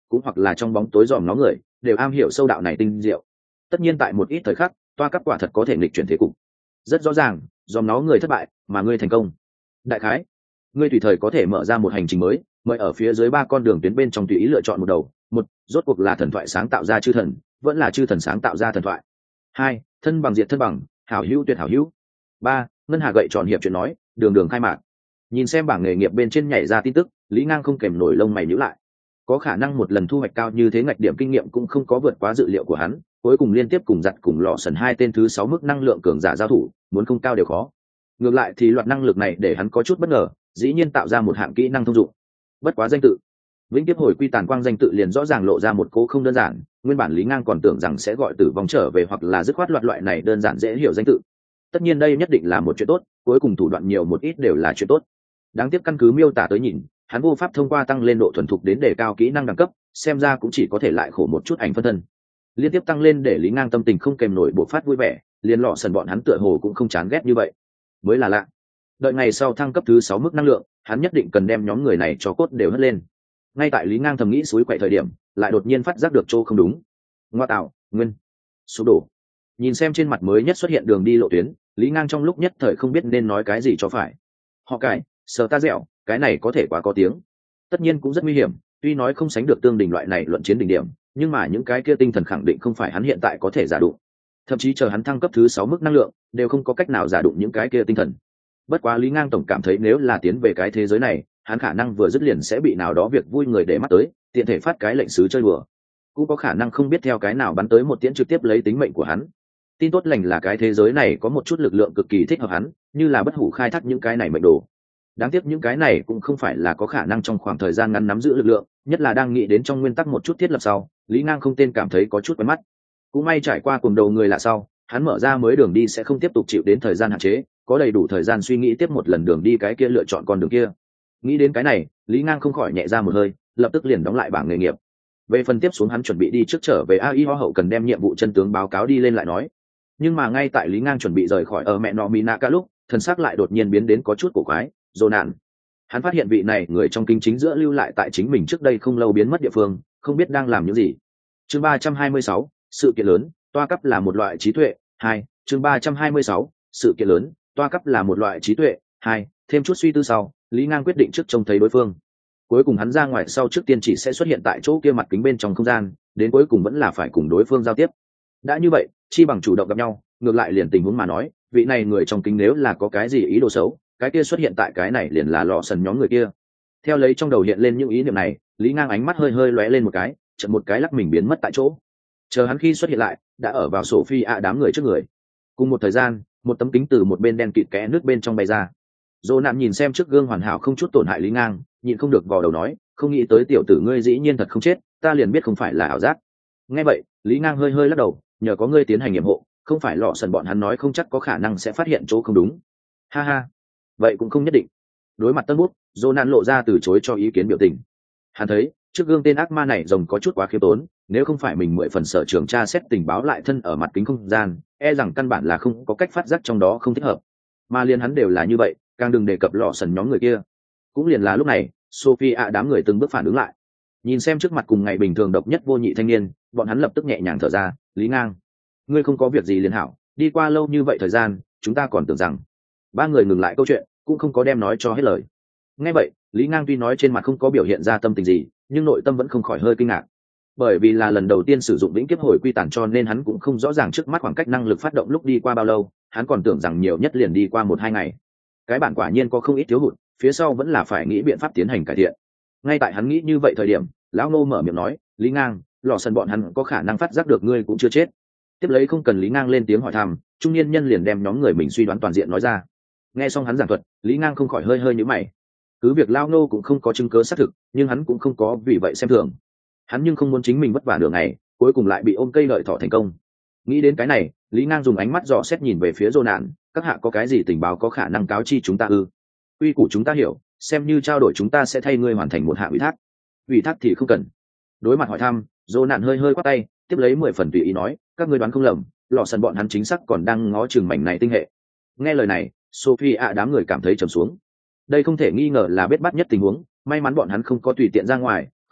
cũng hoặc là trong bóng tối dòm nó người đều am hiểu sâu đạo này tinh diệu. Tất nhiên tại một ít thời khắc toa cấp quả thật có thể nghịch chuyển thế cục. Rất rõ ràng dòm nó người thất bại mà ngươi thành công. Đại khái ngươi tùy thời có thể mở ra một hành trình mới, mời ở phía dưới ba con đường tuyến bên trong tùy ý lựa chọn một đầu. Một, rốt cuộc là thần thoại sáng tạo ra chư thần, vẫn là chư thần sáng tạo ra thần thoại. Hai, thân bằng diệt thân bằng, hảo hữu tuyệt hảo hữu. Ba, ngân hà gậy tròn hiệp chuyện nói, đường đường khai mạc. Nhìn xem bảng nghề nghiệp bên trên nhảy ra tin tức, Lý Ngang không kèm nổi lông mày nhíu lại. Có khả năng một lần thu hoạch cao như thế ngạch điểm kinh nghiệm cũng không có vượt quá dự liệu của hắn, cuối cùng liên tiếp cùng giặt cùng lọ sần hai tên thứ sáu mức năng lượng cường giả giao thủ, muốn không cao đều khó. Ngược lại thì loạt năng lực này để hắn có chút bất ngờ, dĩ nhiên tạo ra một hạng kỹ năng thông dụng. Bất quá danh tự vĩnh tiếp hồi quy tàn quang danh tự liền rõ ràng lộ ra một cố không đơn giản, nguyên bản Lý Ngang còn tưởng rằng sẽ gọi tử vong trở về hoặc là dứt khoát loạt loại này đơn giản dễ hiểu danh tự. Tất nhiên đây nhất định là một chuyện tốt, cuối cùng thủ đoạn nhiều một ít đều là chuyện tốt. Đáng tiếc căn cứ miêu tả tới nhìn, hắn vô pháp thông qua tăng lên độ thuần thục đến đề cao kỹ năng đẳng cấp, xem ra cũng chỉ có thể lại khổ một chút ảnh phân thân. Liên tiếp tăng lên để Lý Ngang tâm tình không kèm nổi bộc phát vui vẻ, liền lọ sần bọn hắn tựa hồ cũng không chán ghét như vậy. Mới là lạ. Đợi ngày sau thăng cấp thứ sáu mức năng lượng, hắn nhất định cần đem nhóm người này cho cốt đều hất lên. Ngay tại Lý Ngang thầm nghĩ suối quậy thời điểm, lại đột nhiên phát giác được chỗ không đúng. Ngoa tạo, nguyên sụp đổ. Nhìn xem trên mặt mới nhất xuất hiện đường đi lộ tuyến, Lý Ngang trong lúc nhất thời không biết nên nói cái gì cho phải. Họ cải, sờ ta dẻo, cái này có thể quá có tiếng. Tất nhiên cũng rất nguy hiểm, tuy nói không sánh được tương đỉnh loại này luận chiến đỉnh điểm, nhưng mà những cái kia tinh thần khẳng định không phải hắn hiện tại có thể giả đụng. Thậm chí chờ hắn thăng cấp thứ sáu mức năng lượng, đều không có cách nào giả đụng những cái kia tinh thần. Bất quá Lý Ngang tổng cảm thấy nếu là tiến về cái thế giới này, hắn khả năng vừa dứt liền sẽ bị nào đó việc vui người để mắt tới, tiện thể phát cái lệnh sứ chơi đùa. Cũng có khả năng không biết theo cái nào bắn tới một tiễn trực tiếp lấy tính mệnh của hắn. Tin tốt lành là cái thế giới này có một chút lực lượng cực kỳ thích hợp hắn, như là bất hủ khai thác những cái này mệnh đồ. Đáng tiếc những cái này cũng không phải là có khả năng trong khoảng thời gian ngắn nắm giữ lực lượng, nhất là đang nghĩ đến trong nguyên tắc một chút thiết lập sau, Lý Ngang không tên cảm thấy có chút quen mắt. Cũng may trải qua cùng đầu người lạ sau, hắn mở ra mới đường đi sẽ không tiếp tục chịu đến thời gian hạn chế, có đầy đủ thời gian suy nghĩ tiếp một lần đường đi cái kia lựa chọn con đường kia. Nghĩ đến cái này, Lý Ngang không khỏi nhẹ ra một hơi, lập tức liền đóng lại bảng nghề nghiệp. Về phần tiếp xuống hắn chuẩn bị đi trước trở về a i hoa hậu cần đem nhiệm vụ chân tướng báo cáo đi lên lại nói. Nhưng mà ngay tại Lý Ngang chuẩn bị rời khỏi ở mẹ nọ Minaka lúc, thần sắc lại đột nhiên biến đến có chút cổ quái, dồ nạn. Hắn phát hiện vị này người trong kinh chính giữa lưu lại tại chính mình trước đây không lâu biến mất địa phương, không biết đang làm những gì. Chương ba trăm hai mươi sáu, sự kiện lớn, toa cấp là một loại trí tuệ. Hai, chương ba trăm hai mươi sáu, sự kiện lớn, toa cấp là một loại trí tuệ. Hai, thêm chút suy tư sau, Lý Ngang quyết định trước trông thấy đối phương. Cuối cùng hắn ra ngoài sau trước tiên chỉ sẽ xuất hiện tại chỗ kia mặt kính bên trong không gian, đến cuối cùng vẫn là phải cùng đối phương giao tiếp. Đã như vậy, chi bằng chủ động gặp nhau, ngược lại liền tình huống mà nói, vị này người trong kính nếu là có cái gì ý đồ xấu, cái kia xuất hiện tại cái này liền là lọ sần nhóm người kia. Theo lấy trong đầu hiện lên những ý niệm này, Lý Ngang ánh mắt hơi hơi lóe lên một cái, chợt một cái lắc mình biến mất tại chỗ. Chờ hắn khi xuất hiện lại, đã ở vào Sophie ạ đám người trước người. Cùng một thời gian, một tấm kính từ một bên đen kịt kẽ nước bên trong bay ra. Dỗ nạn nhìn xem trước gương hoàn hảo không chút tổn hại Lý Ngang, nhịn không được vò đầu nói, không nghĩ tới tiểu tử ngươi dĩ nhiên thật không chết, ta liền biết không phải là ảo giác. Nghe vậy, Lý Ngang hơi hơi lắc đầu, nhờ có ngươi tiến hành nghiệm hộ, không phải lọ sần bọn hắn nói không chắc có khả năng sẽ phát hiện chỗ không đúng. Ha ha, vậy cũng không nhất định. Đối mặt Tân Bút, Dỗ nạn lộ ra từ chối cho ý kiến biểu tình. Hắn thấy trước gương tên ác ma này rồng có chút quá khiêm tốn, nếu không phải mình mười phần sở trường tra xét tình báo lại thân ở mặt kính không gian, e rằng căn bản là không có cách phát giác trong đó không thích hợp. Mà liền hắn đều là như vậy, càng đừng đề cập lọ sần nhóm người kia. Cũng liền là lúc này, Sophie ạ đám người từng bước phản ứng lại. Nhìn xem trước mặt cùng ngày bình thường độc nhất vô nhị thanh niên, bọn hắn lập tức nhẹ nhàng thở ra, Lý Ngang, ngươi không có việc gì liền hảo, đi qua lâu như vậy thời gian, chúng ta còn tưởng rằng. Ba người ngừng lại câu chuyện, cũng không có đem nói cho hết lời. Nghe vậy, Lý Ngang tuy nói trên mặt không có biểu hiện ra tâm tình gì, nhưng nội tâm vẫn không khỏi hơi kinh ngạc. Bởi vì là lần đầu tiên sử dụng vĩnh kiếp hồi quy tản cho nên hắn cũng không rõ ràng trước mắt khoảng cách năng lực phát động lúc đi qua bao lâu, hắn còn tưởng rằng nhiều nhất liền đi qua một hai ngày. Cái bản quả nhiên có không ít thiếu hụt, phía sau vẫn là phải nghĩ biện pháp tiến hành cải thiện. Ngay tại hắn nghĩ như vậy thời điểm, lão Ngô mở miệng nói, Lý Ngang, lò sần bọn hắn có khả năng phát giác được ngươi cũng chưa chết. Tiếp lấy không cần Lý Ngang lên tiếng hỏi thăm, trung niên nhân liền đem nhóm người mình suy đoán toàn diện nói ra. Nghe xong hắn giảng thuật, Lý Ngang không khỏi hơi hơi nhíu mày. Cứ việc lão Ngô cũng không có chứng cứ xác thực, nhưng hắn cũng không có vì vậy xem thường. Hắn nhưng không muốn chính mình vất vả nửa ngày, cuối cùng lại bị ôm cây đợi thỏ thành công. Nghĩ đến cái này, Lý Ngang dùng ánh mắt dò xét nhìn về phía Dô Nạn, các hạ có cái gì tình báo có khả năng cáo chi chúng ta ư? Quy củ chúng ta hiểu, xem như trao đổi chúng ta sẽ thay ngươi hoàn thành một hạng ủy thác. Ủy thác thì không cần. Đối mặt hỏi thăm, Dô Nạn hơi hơi quát tay, tiếp lấy mười phần tùy ý nói, các ngươi đoán không lầm, lọ sần bọn hắn chính xác còn đang ngó chừng mảnh này tinh hệ. Nghe lời này, Sophie ạ đám người cảm thấy trầm xuống. Đây không thể nghi ngờ là bết bát nhất tình huống, may mắn bọn hắn không có tùy tiện ra ngoài,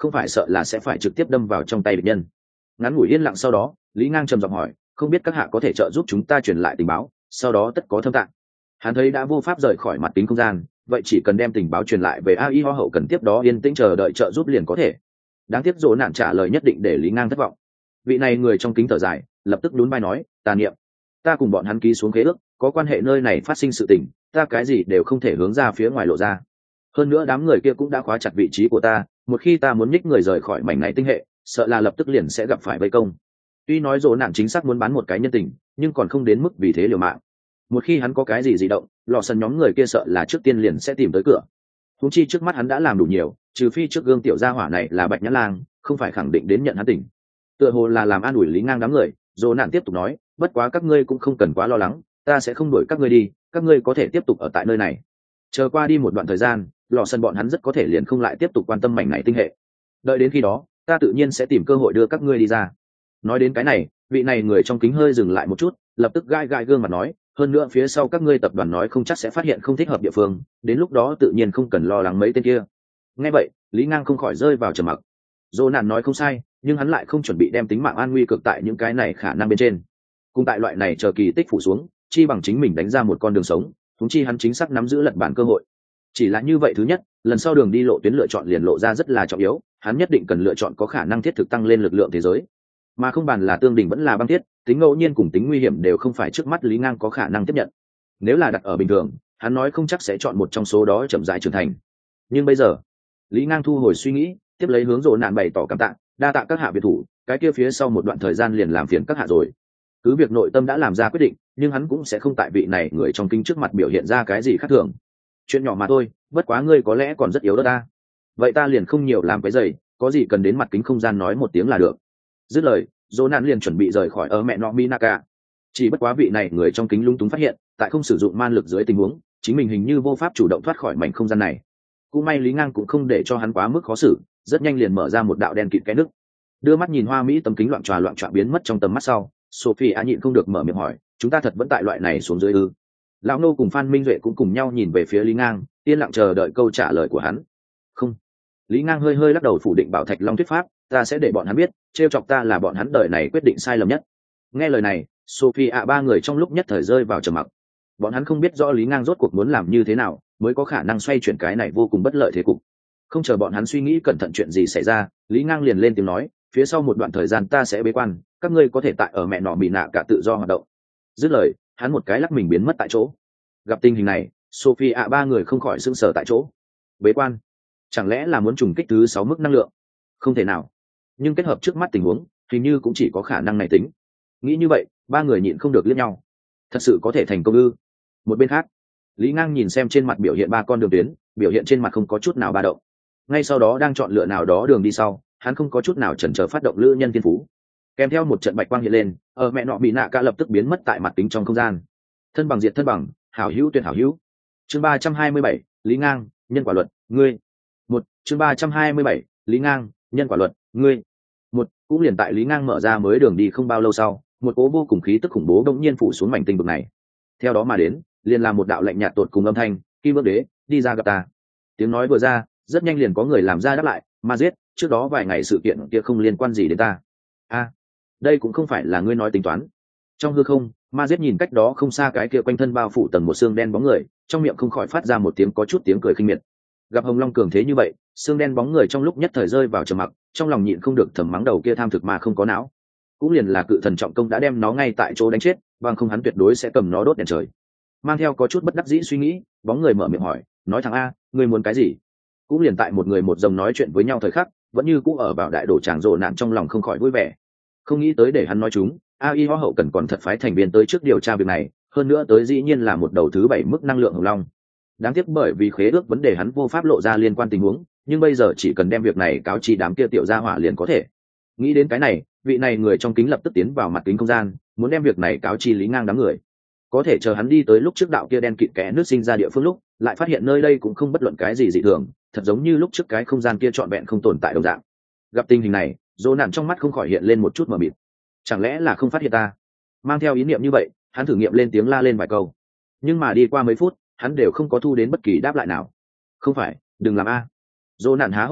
không phải sợ là sẽ phải trực tiếp đâm vào trong tay địch nhân. Ngắn ngủi yên lặng sau đó, Lý Ngang trầm giọng hỏi, không biết các hạ có thể trợ giúp chúng ta truyền lại tình báo, sau đó tất có thâm tạng. Hắn thấy đã vô pháp rời khỏi mặt kính không gian, vậy chỉ cần đem tình báo truyền lại về a i hoa hậu cần tiếp đó yên tĩnh chờ đợi trợ giúp liền có thể. Đáng tiếc Dỗ Nạn trả lời nhất định để Lý Ngang thất vọng. Vị này người trong kính thở dài, lập tức nhún vai nói, tà niệm, ta cùng bọn hắn ký xuống khế ước, có quan hệ nơi này phát sinh sự tình, ta cái gì đều không thể hướng ra phía ngoài lộ ra. Hơn nữa đám người kia cũng đã khóa chặt vị trí của ta, một khi ta muốn nhích người rời khỏi mảnh này tinh hệ, sợ là lập tức liền sẽ gặp phải vây công. Tuy nói Dỗ Nạn chính xác muốn bán một cái nhân tình, nhưng còn không đến mức vì thế liều mạng. Một khi hắn có cái gì dị động, lò sần nhóm người kia sợ là trước tiên liền sẽ tìm tới cửa. Huống chi trước mắt hắn đã làm đủ nhiều, trừ phi trước gương tiểu gia hỏa này là Bạch Nhã Lang, không phải khẳng định đến nhận hắn tỉnh. Tựa hồ là làm an ủi Lý Ngang đám người, Dỗ Nạn tiếp tục nói, bất quá các ngươi cũng không cần quá lo lắng, ta sẽ không đuổi các ngươi đi, các ngươi có thể tiếp tục ở tại nơi này. Chờ qua đi một đoạn thời gian, lò sần bọn hắn rất có thể liền không lại tiếp tục quan tâm mảnh này tinh hệ. Đợi đến khi đó, ta tự nhiên sẽ tìm cơ hội đưa các ngươi đi ra. Nói đến cái này, vị này người trong kính hơi dừng lại một chút, lập tức gai gai gương mặt nói, hơn nữa phía sau các ngươi tập đoàn nói không chắc sẽ phát hiện không thích hợp địa phương, đến lúc đó tự nhiên không cần lo lắng mấy tên kia. Nghe vậy, Lý Ngang không khỏi rơi vào trầm mặc. Dỗ Nạn nói không sai, nhưng hắn lại không chuẩn bị đem tính mạng an nguy cực tại những cái này khả năng bên trên. Cùng tại loại này chờ kỳ tích phủ xuống, chi bằng chính mình đánh ra một con đường sống, thúng chi hắn chính xác nắm giữ lật bản cơ hội. Chỉ là như vậy, thứ nhất, lần sau đường đi lộ tuyến lựa chọn liền lộ ra rất là trọng yếu, hắn nhất định cần lựa chọn có khả năng thiết thực tăng lên lực lượng thế giới, mà không bàn là tương đỉnh vẫn là băng thiết, tính ngẫu nhiên cùng tính nguy hiểm đều không phải trước mắt Lý Ngang có khả năng tiếp nhận. Nếu là đặt ở bình thường, hắn nói không chắc sẽ chọn một trong số đó chậm rãi trưởng thành. Nhưng bây giờ, Lý Ngang thu hồi suy nghĩ, tiếp lấy hướng Dỗ Nạn bày tỏ cảm tạ, đa tạ các hạ biệt thủ, cái kia phía sau một đoạn thời gian liền làm phiền các hạ rồi. Cứ việc nội tâm đã làm ra quyết định, nhưng hắn cũng sẽ không tại vị này người trong kính trước mặt biểu hiện ra cái gì khác thường. Chuyện nhỏ mà thôi, bất quá ngươi có lẽ còn rất yếu đó ta. Vậy ta liền không nhiều làm cái giày, có gì cần đến mặt kính không gian nói một tiếng là được. Dứt lời, Dỗ Nạn liền chuẩn bị rời khỏi ở mẹ nọ Minaka. Chỉ bất quá vị này người trong kính lung túng phát hiện, tại không sử dụng man lực dưới tình huống, chính mình hình như vô pháp chủ động thoát khỏi mảnh không gian này. Cũng may Lý Ngang cũng không để cho hắn quá mức khó xử, rất nhanh liền mở ra một đạo đen kịt cái nước. Đưa mắt nhìn hoa mỹ tấm kính loạn tròa loạn trọa biến mất trong tầm mắt sau, Sophie nhịn không được mở miệng hỏi, chúng ta thật vẫn tại loại này xuống dưới ư? Lão nô cùng Phan Minh Duệ cũng cùng nhau nhìn về phía Lý Ngang, yên lặng chờ đợi câu trả lời của hắn. Không. Lý Ngang hơi hơi lắc đầu phủ định Bảo Thạch Long thuyết pháp, ta sẽ để bọn hắn biết, trêu chọc ta là bọn hắn đời này quyết định sai lầm nhất. Nghe lời này, Sophie ạ ba người trong lúc nhất thời rơi vào trầm mặc. Bọn hắn không biết rõ Lý Ngang rốt cuộc muốn làm như thế nào mới có khả năng xoay chuyển cái này vô cùng bất lợi thế cục. Không chờ bọn hắn suy nghĩ cẩn thận chuyện gì xảy ra, Lý Ngang liền lên tiếng nói, phía sau một đoạn thời gian ta sẽ bế quan, các ngươi có thể tại ở mẹ nọ bị nạ cả tự do hoạt động. Dứt lời, hắn một cái lắc mình biến mất tại chỗ. Gặp tình hình này, Sophie ạ ba người không khỏi sững sờ tại chỗ. Bế quan? Chẳng lẽ là muốn trùng kích thứ sáu mức năng lượng? Không thể nào. Nhưng kết hợp trước mắt tình huống, hình như cũng chỉ có khả năng này tính. Nghĩ như vậy, ba người nhịn không được liếc nhau. Thật sự có thể thành công ư? Một bên khác, Lý Ngang nhìn xem trên mặt biểu hiện ba con đường tuyến, biểu hiện trên mặt không có chút nào ba động. Ngay sau đó đang chọn lựa nào đó đường đi sau, hắn không có chút nào chần chờ phát động lữ nhân thiên phú. Kèm theo một trận bạch quang hiện lên, ở mẹ nọ bị nạ cả lập tức biến mất tại mặt kính trong không gian. Thân bằng diệt thân bằng, hảo hữu tuyệt hảo hữu. Chương ba trăm hai mươi bảy, Lý Ngang, nhân quả luật, ngươi. Một, chương ba trăm hai mươi bảy, Lý Ngang, nhân quả luật, ngươi. Một, cũng liền tại Lý Ngang mở ra mới đường đi không bao lâu sau, một cố vô cùng khí tức khủng bố đột nhiên phủ xuống mảnh tinh vực này. Theo đó mà đến, liền là một đạo lạnh nhạt tột cùng âm thanh, Kim Bước Đế, đi ra gặp ta. Tiếng nói vừa ra, rất nhanh liền có người làm ra đáp lại, ma giết, trước đó vài ngày sự kiện kia không liên quan gì đến ta. A, đây cũng không phải là ngươi nói tính toán. Trong hư không, ma giết nhìn cách đó không xa cái kia quanh thân bao phủ tầng một xương đen bóng người, trong miệng không khỏi phát ra một tiếng có chút tiếng cười khinh miệt. Gặp Hồng Long cường thế như vậy, xương đen bóng người trong lúc nhất thời rơi vào trầm mặc, trong lòng nhịn không được thầm mắng đầu kia tham thực mà không có não. Cũng liền là cự thần trọng công đã đem nó ngay tại chỗ đánh chết, bằng không hắn tuyệt đối sẽ cầm nó đốt đèn trời. Mang theo có chút bất đắc dĩ suy nghĩ, bóng người mở miệng hỏi, nói thằng a, ngươi muốn cái gì? Cũng liền tại một người một dòng nói chuyện với nhau thời khắc, vẫn như cũ ở vào đại đổ tràng rộ nạn trong lòng không khỏi vui vẻ. Không nghĩ tới để hắn nói chúng, a i hoa hậu cần còn thật phái thành viên tới trước điều tra việc này, hơn nữa tới dĩ nhiên là một đầu thứ bảy mức năng lượng hồng long. Đáng tiếc bởi vì khế ước vấn đề hắn vô pháp lộ ra liên quan tình huống, nhưng bây giờ chỉ cần đem việc này cáo chi đám kia tiểu gia hỏa liền có thể. Nghĩ đến cái này, vị này người trong kính lập tức tiến vào mặt kính không gian, muốn đem việc này cáo chi Lý Ngang đám người. Có thể chờ hắn đi tới lúc trước đạo kia đen kịt kẽ nước sinh ra địa phương lúc, lại phát hiện nơi đây cũng không bất luận cái gì dị thường, thật giống như lúc trước cái không gian kia trọn vẹn không tồn tại đồng dạng. Gặp tình hình này, Dỗ Nạn trong mắt không khỏi hiện lên một chút mờ mịt. Chẳng lẽ là không phát hiện ta? Mang theo ý niệm như vậy, hắn thử nghiệm lên tiếng la lên vài câu. Nhưng mà đi qua mấy phút, hắn đều không có thu đến bất kỳ đáp lại nào. Không phải, đừng làm a. Dỗ Nạn há hốc mồm,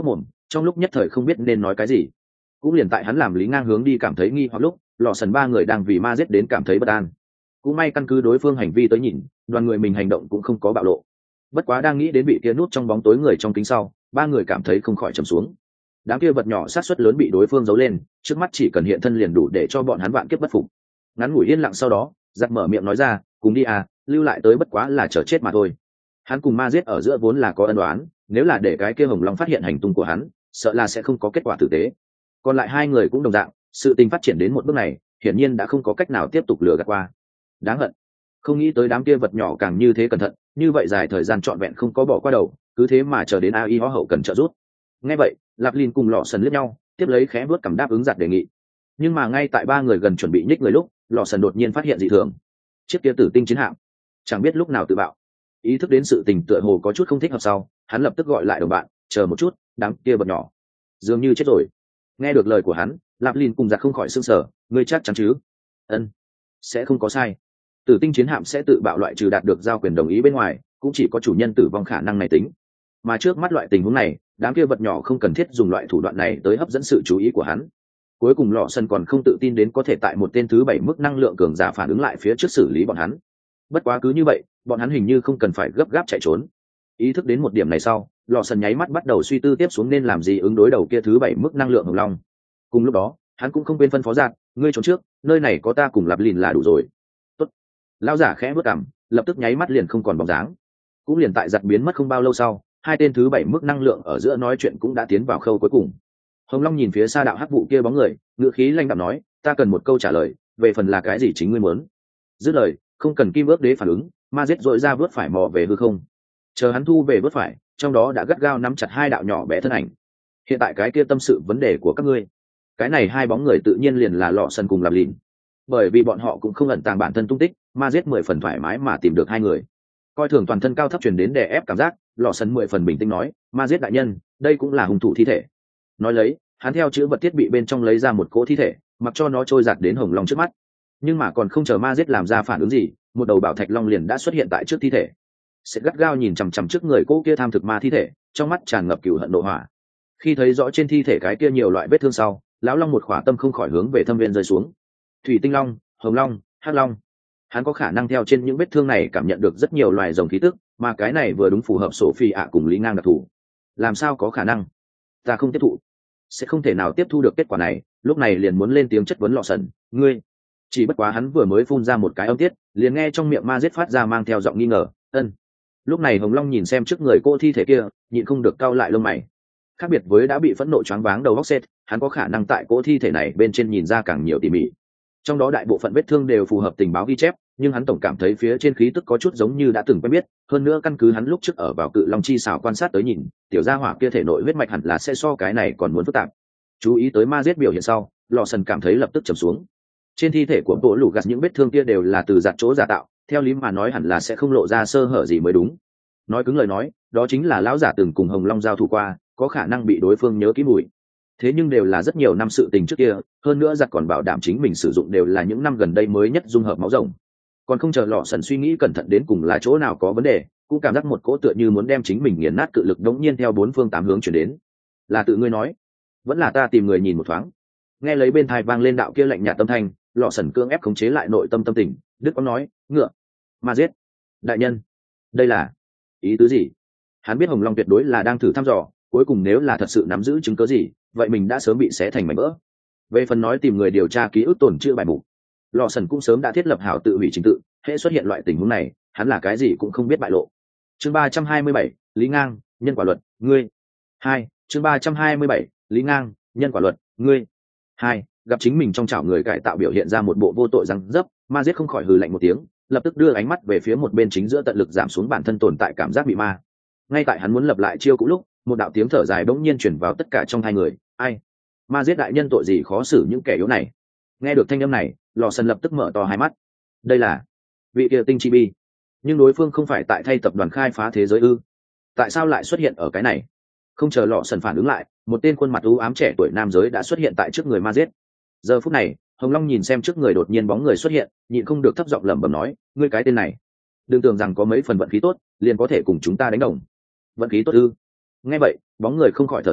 trong lúc nhất thời không biết nên nói cái gì. Cũng liền tại hắn làm Lý Ngang hướng đi cảm thấy nghi hoặc lúc, lọ sần ba người đang vì ma giết đến cảm thấy bất an. Cũng may căn cứ đối phương hành vi tới nhìn, đoàn người mình hành động cũng không có bạo lộ. Bất quá đang nghĩ đến bị kia nút trong bóng tối người trong kính sau, ba người cảm thấy không khỏi trầm xuống. Đám kia vật nhỏ sát suất lớn bị đối phương giấu lên, trước mắt chỉ cần hiện thân liền đủ để cho bọn hắn vạn kiếp bất phục. Ngắn ngủi yên lặng sau đó, giặc mở miệng nói ra, cùng đi à, lưu lại tới bất quá là chờ chết mà thôi. Hắn cùng ma giết ở giữa vốn là có ân đoán, nếu là để cái kia hồng long phát hiện hành tung của hắn, sợ là sẽ không có kết quả tử tế. Còn lại hai người cũng đồng dạng, sự tình phát triển đến một bước này, hiển nhiên đã không có cách nào tiếp tục lừa gạt qua. Đáng hận, không nghĩ tới đám kia vật nhỏ càng như thế cẩn thận, như vậy dài thời gian trọn vẹn không có bỏ qua đầu, cứ thế mà chờ đến a i hóa hậu cần trợ giúp. Nghe vậy, Lạp Lin cùng Lọ Sần liếc nhau, tiếp lấy khẽ vuốt cằm đáp ứng giặt đề nghị. Nhưng mà ngay tại ba người gần chuẩn bị nhích người lúc, Lọ Sần đột nhiên phát hiện dị thường. Chiếc kia tử tinh chiến hạm, chẳng biết lúc nào tự bạo. Ý thức đến sự tình tựa hồ có chút không thích hợp sau, hắn lập tức gọi lại đồng bạn, chờ một chút, đám kia vật nhỏ dường như chết rồi. Nghe được lời của hắn, Lạp Lin cùng giặt không khỏi sững sờ, ngươi chắc chắn chứ? Ân, sẽ không có sai. Tử tinh chiến hạm sẽ tự bạo loại trừ đạt được giao quyền đồng ý bên ngoài, cũng chỉ có chủ nhân tử vong khả năng này tính. Mà trước mắt loại tình huống này, đám kia vật nhỏ không cần thiết dùng loại thủ đoạn này tới hấp dẫn sự chú ý của hắn. Cuối cùng Lọ Sần còn không tự tin đến có thể tại một tên thứ bảy mức năng lượng cường giả phản ứng lại phía trước xử lý bọn hắn. Bất quá cứ như vậy, bọn hắn hình như không cần phải gấp gáp chạy trốn. Ý thức đến một điểm này sau, Lọ Sần nháy mắt bắt đầu suy tư tiếp xuống nên làm gì ứng đối đầu kia thứ bảy mức năng lượng hồng long. Cùng lúc đó, hắn cũng không quên phân phó giạt, ngươi trốn trước, nơi này có ta cùng Lạp Lìn là đủ rồi. Tốt. Lão giả khẽ bước cằm, lập tức nháy mắt liền không còn bóng dáng. Cũng liền tại giặt biến mất không bao lâu sau, hai tên thứ bảy mức năng lượng ở giữa nói chuyện cũng đã tiến vào khâu cuối cùng. Hồng Long nhìn phía xa đạo hắc vụ kia bóng người, ngữ khí lanh đạm nói, ta cần một câu trả lời, về phần là cái gì chính ngươi muốn. Dứt lời, không cần kim ước đế phản ứng, ma giết dội ra vớt phải mò về hư không. Chờ hắn thu về vớt phải, trong đó đã gắt gao nắm chặt hai đạo nhỏ bé thân ảnh. Hiện tại cái kia tâm sự vấn đề của các ngươi, cái này hai bóng người tự nhiên liền là Lọ Sần cùng Lạp Lìn. Bởi vì bọn họ cũng không ẩn tàng bản thân tung tích, ma giết mười phần thoải mái mà tìm được hai người. Coi thường toàn thân cao thấp truyền đến đè ép cảm giác, Lọ Sần mười phần bình tĩnh nói, ma giết đại nhân, đây cũng là hung thủ thi thể. Nói lấy, hắn theo chữ vật thiết bị bên trong lấy ra một cỗ thi thể, mặc cho nó trôi giạt đến Hồng Long trước mắt. Nhưng mà còn không chờ ma giết làm ra phản ứng gì, một đầu bảo thạch long liền đã xuất hiện tại trước thi thể. Sẽ gắt gao nhìn chằm chằm trước người cỗ kia tham thực ma thi thể, trong mắt tràn ngập cừu hận nộ hỏa. Khi thấy rõ trên thi thể cái kia nhiều loại vết thương sau, lão long một khỏa tâm không khỏi hướng về thâm viên rơi xuống. Thủy tinh long, hồng long, hắc long, hắn có khả năng theo trên những vết thương này cảm nhận được rất nhiều loài rồng khí tức, mà cái này vừa đúng phù hợp sổ phi ạ cùng Lý Ngang đặc thù. Làm sao có khả năng? Ta không tiếp thụ, sẽ không thể nào tiếp thu được kết quả này. Lúc này liền muốn lên tiếng chất vấn Lọ Sần, ngươi. Chỉ bất quá hắn vừa mới phun ra một cái âm tiết, liền nghe trong miệng ma giết phát ra mang theo giọng nghi ngờ, ân. Lúc này Hồng Long nhìn xem trước người cô thi thể kia, nhịn không được cau lại lông mày. Khác biệt với đã bị phẫn nộ choáng váng đầu óc sét, hắn có khả năng tại cỗ thi thể này bên trên nhìn ra càng nhiều tỉ mỉ. Trong đó đại bộ phận vết thương đều phù hợp tình báo ghi chép, nhưng hắn tổng cảm thấy phía trên khí tức có chút giống như đã từng quen biết, hơn nữa căn cứ hắn lúc trước ở vào Cự Long chi xảo quan sát tới nhìn, tiểu gia hỏa kia thể nội huyết mạch hẳn là sẽ so cái này còn muốn phức tạp. Chú ý tới ma giết biểu hiện sau, Lọ Sần cảm thấy lập tức trầm xuống. Trên thi thể của bộ lũ gạt những vết thương kia đều là từ giặt chỗ giả tạo, theo lý mà nói hẳn là sẽ không lộ ra sơ hở gì mới đúng. Nói cứng lời nói, đó chính là lão giả từng cùng Hồng Long giao thủ qua, có khả năng bị đối phương nhớ kỹ mùi. Thế nhưng đều là rất nhiều năm sự tình trước kia, hơn nữa giặt còn bảo đảm chính mình sử dụng đều là những năm gần đây mới nhất dung hợp máu rồng. Còn không chờ Lọ Sần suy nghĩ cẩn thận đến cùng là chỗ nào có vấn đề, cũng cảm giác một cỗ tựa như muốn đem chính mình nghiền nát cự lực đống nhiên theo bốn phương tám hướng chuyển đến. Là tự ngươi nói, vẫn là ta tìm người nhìn một thoáng. Nghe lấy bên tai vang lên đạo kia lạnh nhạt tâm thanh, Lọ Sần cương ép khống chế lại nội tâm tâm tình, Đức có nói, ngựa, ma giết, đại nhân, đây là ý tứ gì? Hắn biết Hồng Long tuyệt đối là đang thử thăm dò, cuối cùng nếu là thật sự nắm giữ chứng cứ gì, vậy mình đã sớm bị xé thành mảnh vỡ. Về phần nói tìm người điều tra ký ức tổn chữa bài mục, Lọ Sần cũng sớm đã thiết lập hảo tự hủy trình tự, hễ xuất hiện loại tình huống này, hắn là cái gì cũng không biết bại lộ. Chương ba trăm hai mươi bảy, Lý Ngang, nhân quả luật, ngươi. Hai, chương ba trăm hai mươi bảy, Lý Ngang, nhân quả luật, ngươi. Hai, gặp chính mình trong chảo người cải tạo biểu hiện ra một bộ vô tội răng dấp, ma giết không khỏi hừ lạnh một tiếng, lập tức đưa ánh mắt về phía một bên chính giữa tận lực giảm xuống bản thân tồn tại cảm giác bị ma. Ngay tại hắn muốn lập lại chiêu cũ lúc, một đạo tiếng thở dài bỗng nhiên truyền vào tất cả trong hai người, ai? Ma giết đại nhân tội gì khó xử những kẻ yếu này? Nghe được thanh âm này, Lọ Sần lập tức mở to hai mắt. Đây là vị kia tinh chi bi, nhưng đối phương không phải tại thay tập đoàn khai phá thế giới ư? Tại sao lại xuất hiện ở cái này? Không chờ Lọ Sần phản ứng lại, một tên khuôn mặt u ám trẻ tuổi nam giới đã xuất hiện tại trước người ma giết. Giờ phút này, Hồng Long nhìn xem trước người đột nhiên bóng người xuất hiện, nhịn không được thấp giọng lẩm bẩm nói, ngươi cái tên này, đừng tưởng rằng có mấy phần vận khí tốt, liền có thể cùng chúng ta đánh đồng. Vận khí tốt ư? Nghe vậy, bóng người không khỏi thở dài,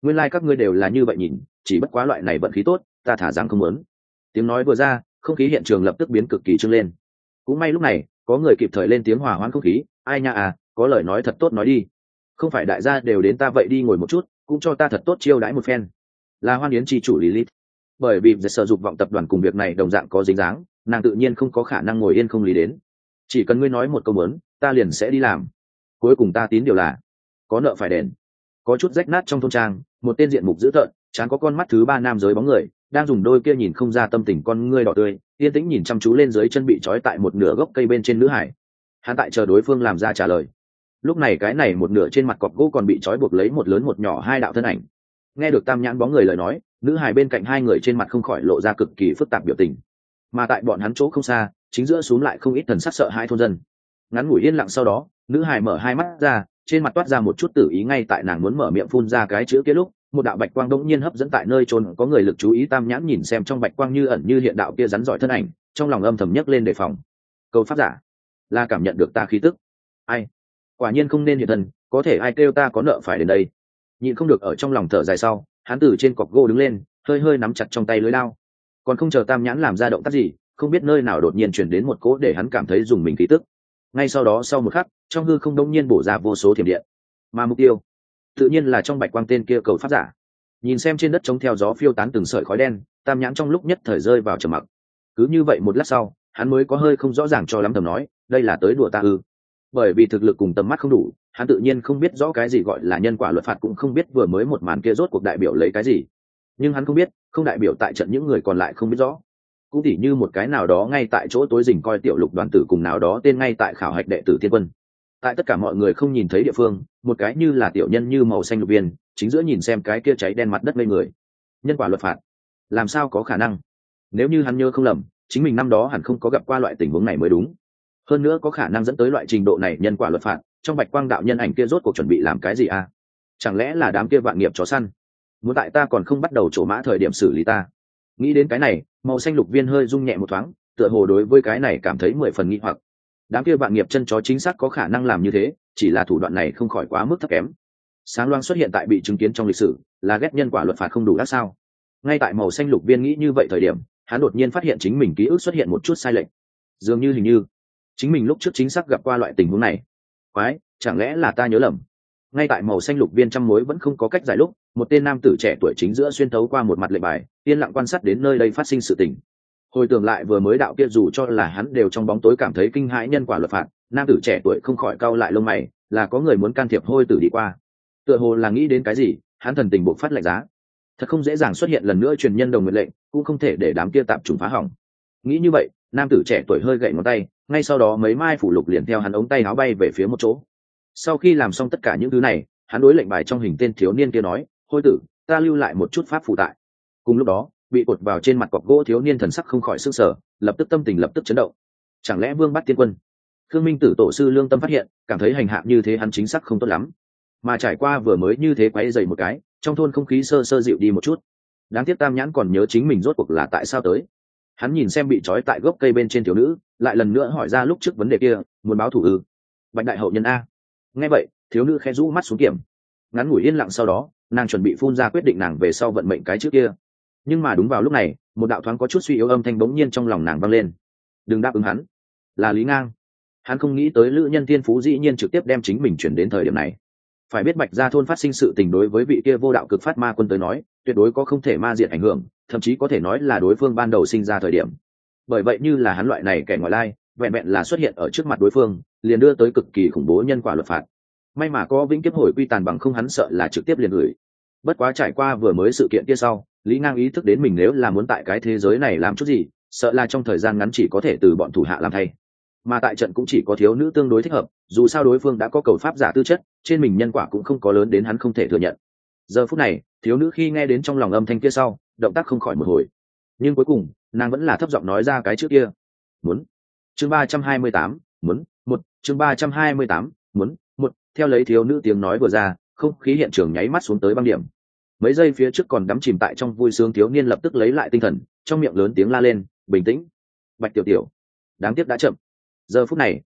nguyên lai、like、các ngươi đều là như vậy nhìn, chỉ bất quá loại này vận khí tốt, ta thả rằng không muốn. Tiếng nói vừa ra, không khí hiện trường lập tức biến cực kỳ trưng lên. Cũng may lúc này có người kịp thời lên tiếng hòa hoãn không khí. Ai nha à, có lời nói thật tốt nói đi, không phải đại gia đều đến ta vậy đi ngồi một chút, cũng cho ta thật tốt chiêu đãi một phen. Là Hoan Yến chi chủ Lilith. Bởi vì giật sở dục vọng tập đoàn cùng việc này đồng dạng có dính dáng, nàng tự nhiên không có khả năng ngồi yên không lý đến. Chỉ cần ngươi nói một câu muốn, ta liền sẽ đi làm. Cuối cùng ta tín điều là có nợ phải đền. Có chút rách nát trong thôn trang, một tên diện mục dữ tợn, chán có con mắt thứ ba nam giới bóng người, đang dùng đôi kia nhìn không ra tâm tình con ngươi đỏ tươi, yên tĩnh nhìn chăm chú lên dưới chân bị trói tại một nửa gốc cây bên trên nữ hải. Hắn tại chờ đối phương làm ra trả lời. Lúc này cái này một nửa trên mặt cọc gỗ còn bị trói buộc lấy một lớn một nhỏ hai đạo thân ảnh. Nghe được tam nhãn bóng người lời nói, nữ hải bên cạnh hai người trên mặt không khỏi lộ ra cực kỳ phức tạp biểu tình. Mà tại bọn hắn chỗ không xa, chính giữa xuống lại không ít thần sắc sợ hai thôn dân. Ngắn ngủi yên lặng sau đó, nữ hải mở hai mắt ra, trên mặt toát ra một chút tử ý. Ngay tại nàng muốn mở miệng phun ra cái chữ kia lúc, một đạo bạch quang đột nhiên hấp dẫn tại nơi trốn có người lực chú ý. Tam nhãn nhìn xem trong bạch quang như ẩn như hiện đạo kia rắn giỏi thân ảnh, trong lòng âm thầm nhấc lên đề phòng. Câu pháp giả là cảm nhận được ta khí tức. Ai? Quả nhiên không nên hiện thân, có thể ai kêu ta có nợ phải đến đây. Nhịn không được ở trong lòng thở dài sau, hắn từ trên cọc gỗ đứng lên, hơi hơi nắm chặt trong tay lưới lao. Còn không chờ tam nhãn làm ra động tác gì, không biết nơi nào đột nhiên chuyển đến một cỗ để hắn cảm thấy dùng mình khí tức. Ngay sau đó sau một khắc, trong hư không đông nhiên bổ ra vô số thiểm điện, mà mục tiêu tự nhiên là trong bạch quang tên kia cầu pháp giả. Nhìn xem trên đất trống theo gió phiêu tán từng sợi khói đen, tam nhãn trong lúc nhất thời rơi vào trầm mặc. Cứ như vậy một lát sau, hắn mới có hơi không rõ ràng cho lắm tầm nói, đây là tới đùa ta ư? Bởi vì thực lực cùng tầm mắt không đủ, hắn tự nhiên không biết rõ cái gì gọi là nhân quả luật phạt, cũng không biết vừa mới một màn kia rốt cuộc đại biểu lấy cái gì. Nhưng hắn không biết, không đại biểu tại trận những người còn lại không biết rõ. Cũng tỉ như một cái nào đó ngay tại chỗ tối rình coi tiểu lục đoàn tử cùng nào đó tên ngay tại khảo hạch đệ tử thiên quân. Tại tất cả mọi người không nhìn thấy địa phương, một cái như là tiểu nhân như màu xanh lục viên, chính giữa nhìn xem cái kia cháy đen mặt đất ngây người. Nhân quả luật phạt, làm sao có khả năng? Nếu như hắn nhớ không lầm, chính mình năm đó hẳn không có gặp qua loại tình huống này mới đúng. Hơn nữa có khả năng dẫn tới loại trình độ này nhân quả luật phạt, trong bạch quang đạo nhân ảnh kia rốt cuộc chuẩn bị làm cái gì à? Chẳng lẽ là đám kia vạn nghiệp chó săn muốn tại ta còn không bắt đầu trổ mã thời điểm xử lý ta? Nghĩ đến cái này, màu xanh lục viên hơi rung nhẹ một thoáng, tựa hồ đối với cái này cảm thấy mười phần nghi hoặc. Đám kia vạn nghiệp chân chó chính xác có khả năng làm như thế, chỉ là thủ đoạn này không khỏi quá mức thấp kém. Sáng loáng xuất hiện tại bị chứng kiến trong lịch sử, là ghét nhân quả luật phạt không đủ đắt sao? Ngay tại màu xanh lục viên nghĩ như vậy thời điểm, hắn đột nhiên phát hiện chính mình ký ức xuất hiện một chút sai lệch. Dường như hình như chính mình lúc trước chính xác gặp qua loại tình huống này. Quái, chẳng lẽ là ta nhớ lầm? Ngay tại màu xanh lục viên trăm mối vẫn không có cách giải lúc, một tên nam tử trẻ tuổi chính giữa xuyên thấu qua một mặt lệnh bài, yên lặng quan sát đến nơi đây phát sinh sự tình. Hồi tưởng lại vừa mới đạo kia dù cho là hắn đều trong bóng tối cảm thấy kinh hãi nhân quả luật phạt, nam tử trẻ tuổi không khỏi cau lại lông mày, là có người muốn can thiệp hôi tử đi qua. Tựa hồ là nghĩ đến cái gì, hắn thần tình bộc phát lạnh giá. Thật không dễ dàng xuất hiện lần nữa truyền nhân đồng nguyện lệnh, cũng không thể để đám kia tạp trùng phá hỏng. Nghĩ như vậy, nam tử trẻ tuổi hơi gậy ngón tay, ngay sau đó mấy mai phủ lục liền theo hắn ống tay áo bay về phía một chỗ. Sau khi làm xong tất cả những thứ này, hắn đối lệnh bài trong hình tên thiếu niên kia nói, hôi tử, ta lưu lại một chút pháp phụ tại. Cùng lúc đó, bị cột vào trên mặt cọc gỗ thiếu niên thần sắc không khỏi sức sở, lập tức tâm tình lập tức chấn động. Chẳng lẽ Vương Bát Tiên Quân? Khương Minh Tử tổ sư lương tâm phát hiện, cảm thấy hành hạ như thế hắn chính xác không tốt lắm. Mà trải qua vừa mới như thế quấy dày một cái, trong thôn không khí sơ sơ dịu đi một chút. Đáng tiếc tam nhãn còn nhớ chính mình rốt cuộc là tại sao tới. Hắn nhìn xem bị trói tại gốc cây bên trên thiếu nữ, lại lần nữa hỏi ra lúc trước vấn đề kia, muốn báo thù ư? Bạch đại hậu nhân a. Nghe vậy, thiếu nữ khẽ rũ mắt xuống kiểm. Ngắn ngủi yên lặng sau đó, nàng chuẩn bị phun ra quyết định nàng về sau vận mệnh cái trước kia. Nhưng mà đúng vào lúc này, một đạo thoáng có chút suy yếu âm thanh bỗng nhiên trong lòng nàng vang lên. Đừng đáp ứng hắn. Là Lý Ngang. Hắn không nghĩ tới lữ nhân thiên phú dĩ nhiên trực tiếp đem chính mình chuyển đến thời điểm này. Phải biết Bạch Gia thôn phát sinh sự tình đối với vị kia vô đạo cực phát ma quân tới nói, tuyệt đối có không thể ma diệt ảnh hưởng, thậm chí có thể nói là đối phương ban đầu sinh ra thời điểm. Bởi vậy như là hắn loại này kẻ ngoại lai, vẹn vẹn là xuất hiện ở trước mặt đối phương, liền đưa tới cực kỳ khủng bố nhân quả luật phạt. May mà có vĩnh kiếp hồi quy tàn bằng không hắn sợ là trực tiếp liền gửi. Bất quá trải qua vừa mới sự kiện kia sau, Lý Ngang ý thức đến mình nếu là muốn tại cái thế giới này làm chút gì, sợ là trong thời gian ngắn chỉ có thể từ bọn thủ hạ làm thay. Mà tại trận cũng chỉ có thiếu nữ tương đối thích hợp, dù sao đối phương đã có cầu pháp giả tư chất, trên mình nhân quả cũng không có lớn đến hắn không thể thừa nhận. Giờ phút này, thiếu nữ khi nghe đến trong lòng âm thanh kia sau, động tác không khỏi một hồi. Nhưng cuối cùng, nàng vẫn là thấp giọng nói ra cái trước kia. Muốn. Chương ba trăm hai mươi tám, muốn, một, chương ba trăm hai mươi tám, muốn, một, theo lấy thiếu nữ tiếng nói vừa ra, không khí hiện trường nháy mắt xuống tới băng điểm. Mấy giây phía trước còn đắm chìm tại trong vui sướng thiếu niên lập tức lấy lại tinh thần, trong miệng lớn tiếng la lên, bình tĩnh. Bạch tiểu tiểu. Đáng tiếc đã chậm. Giờ phút này,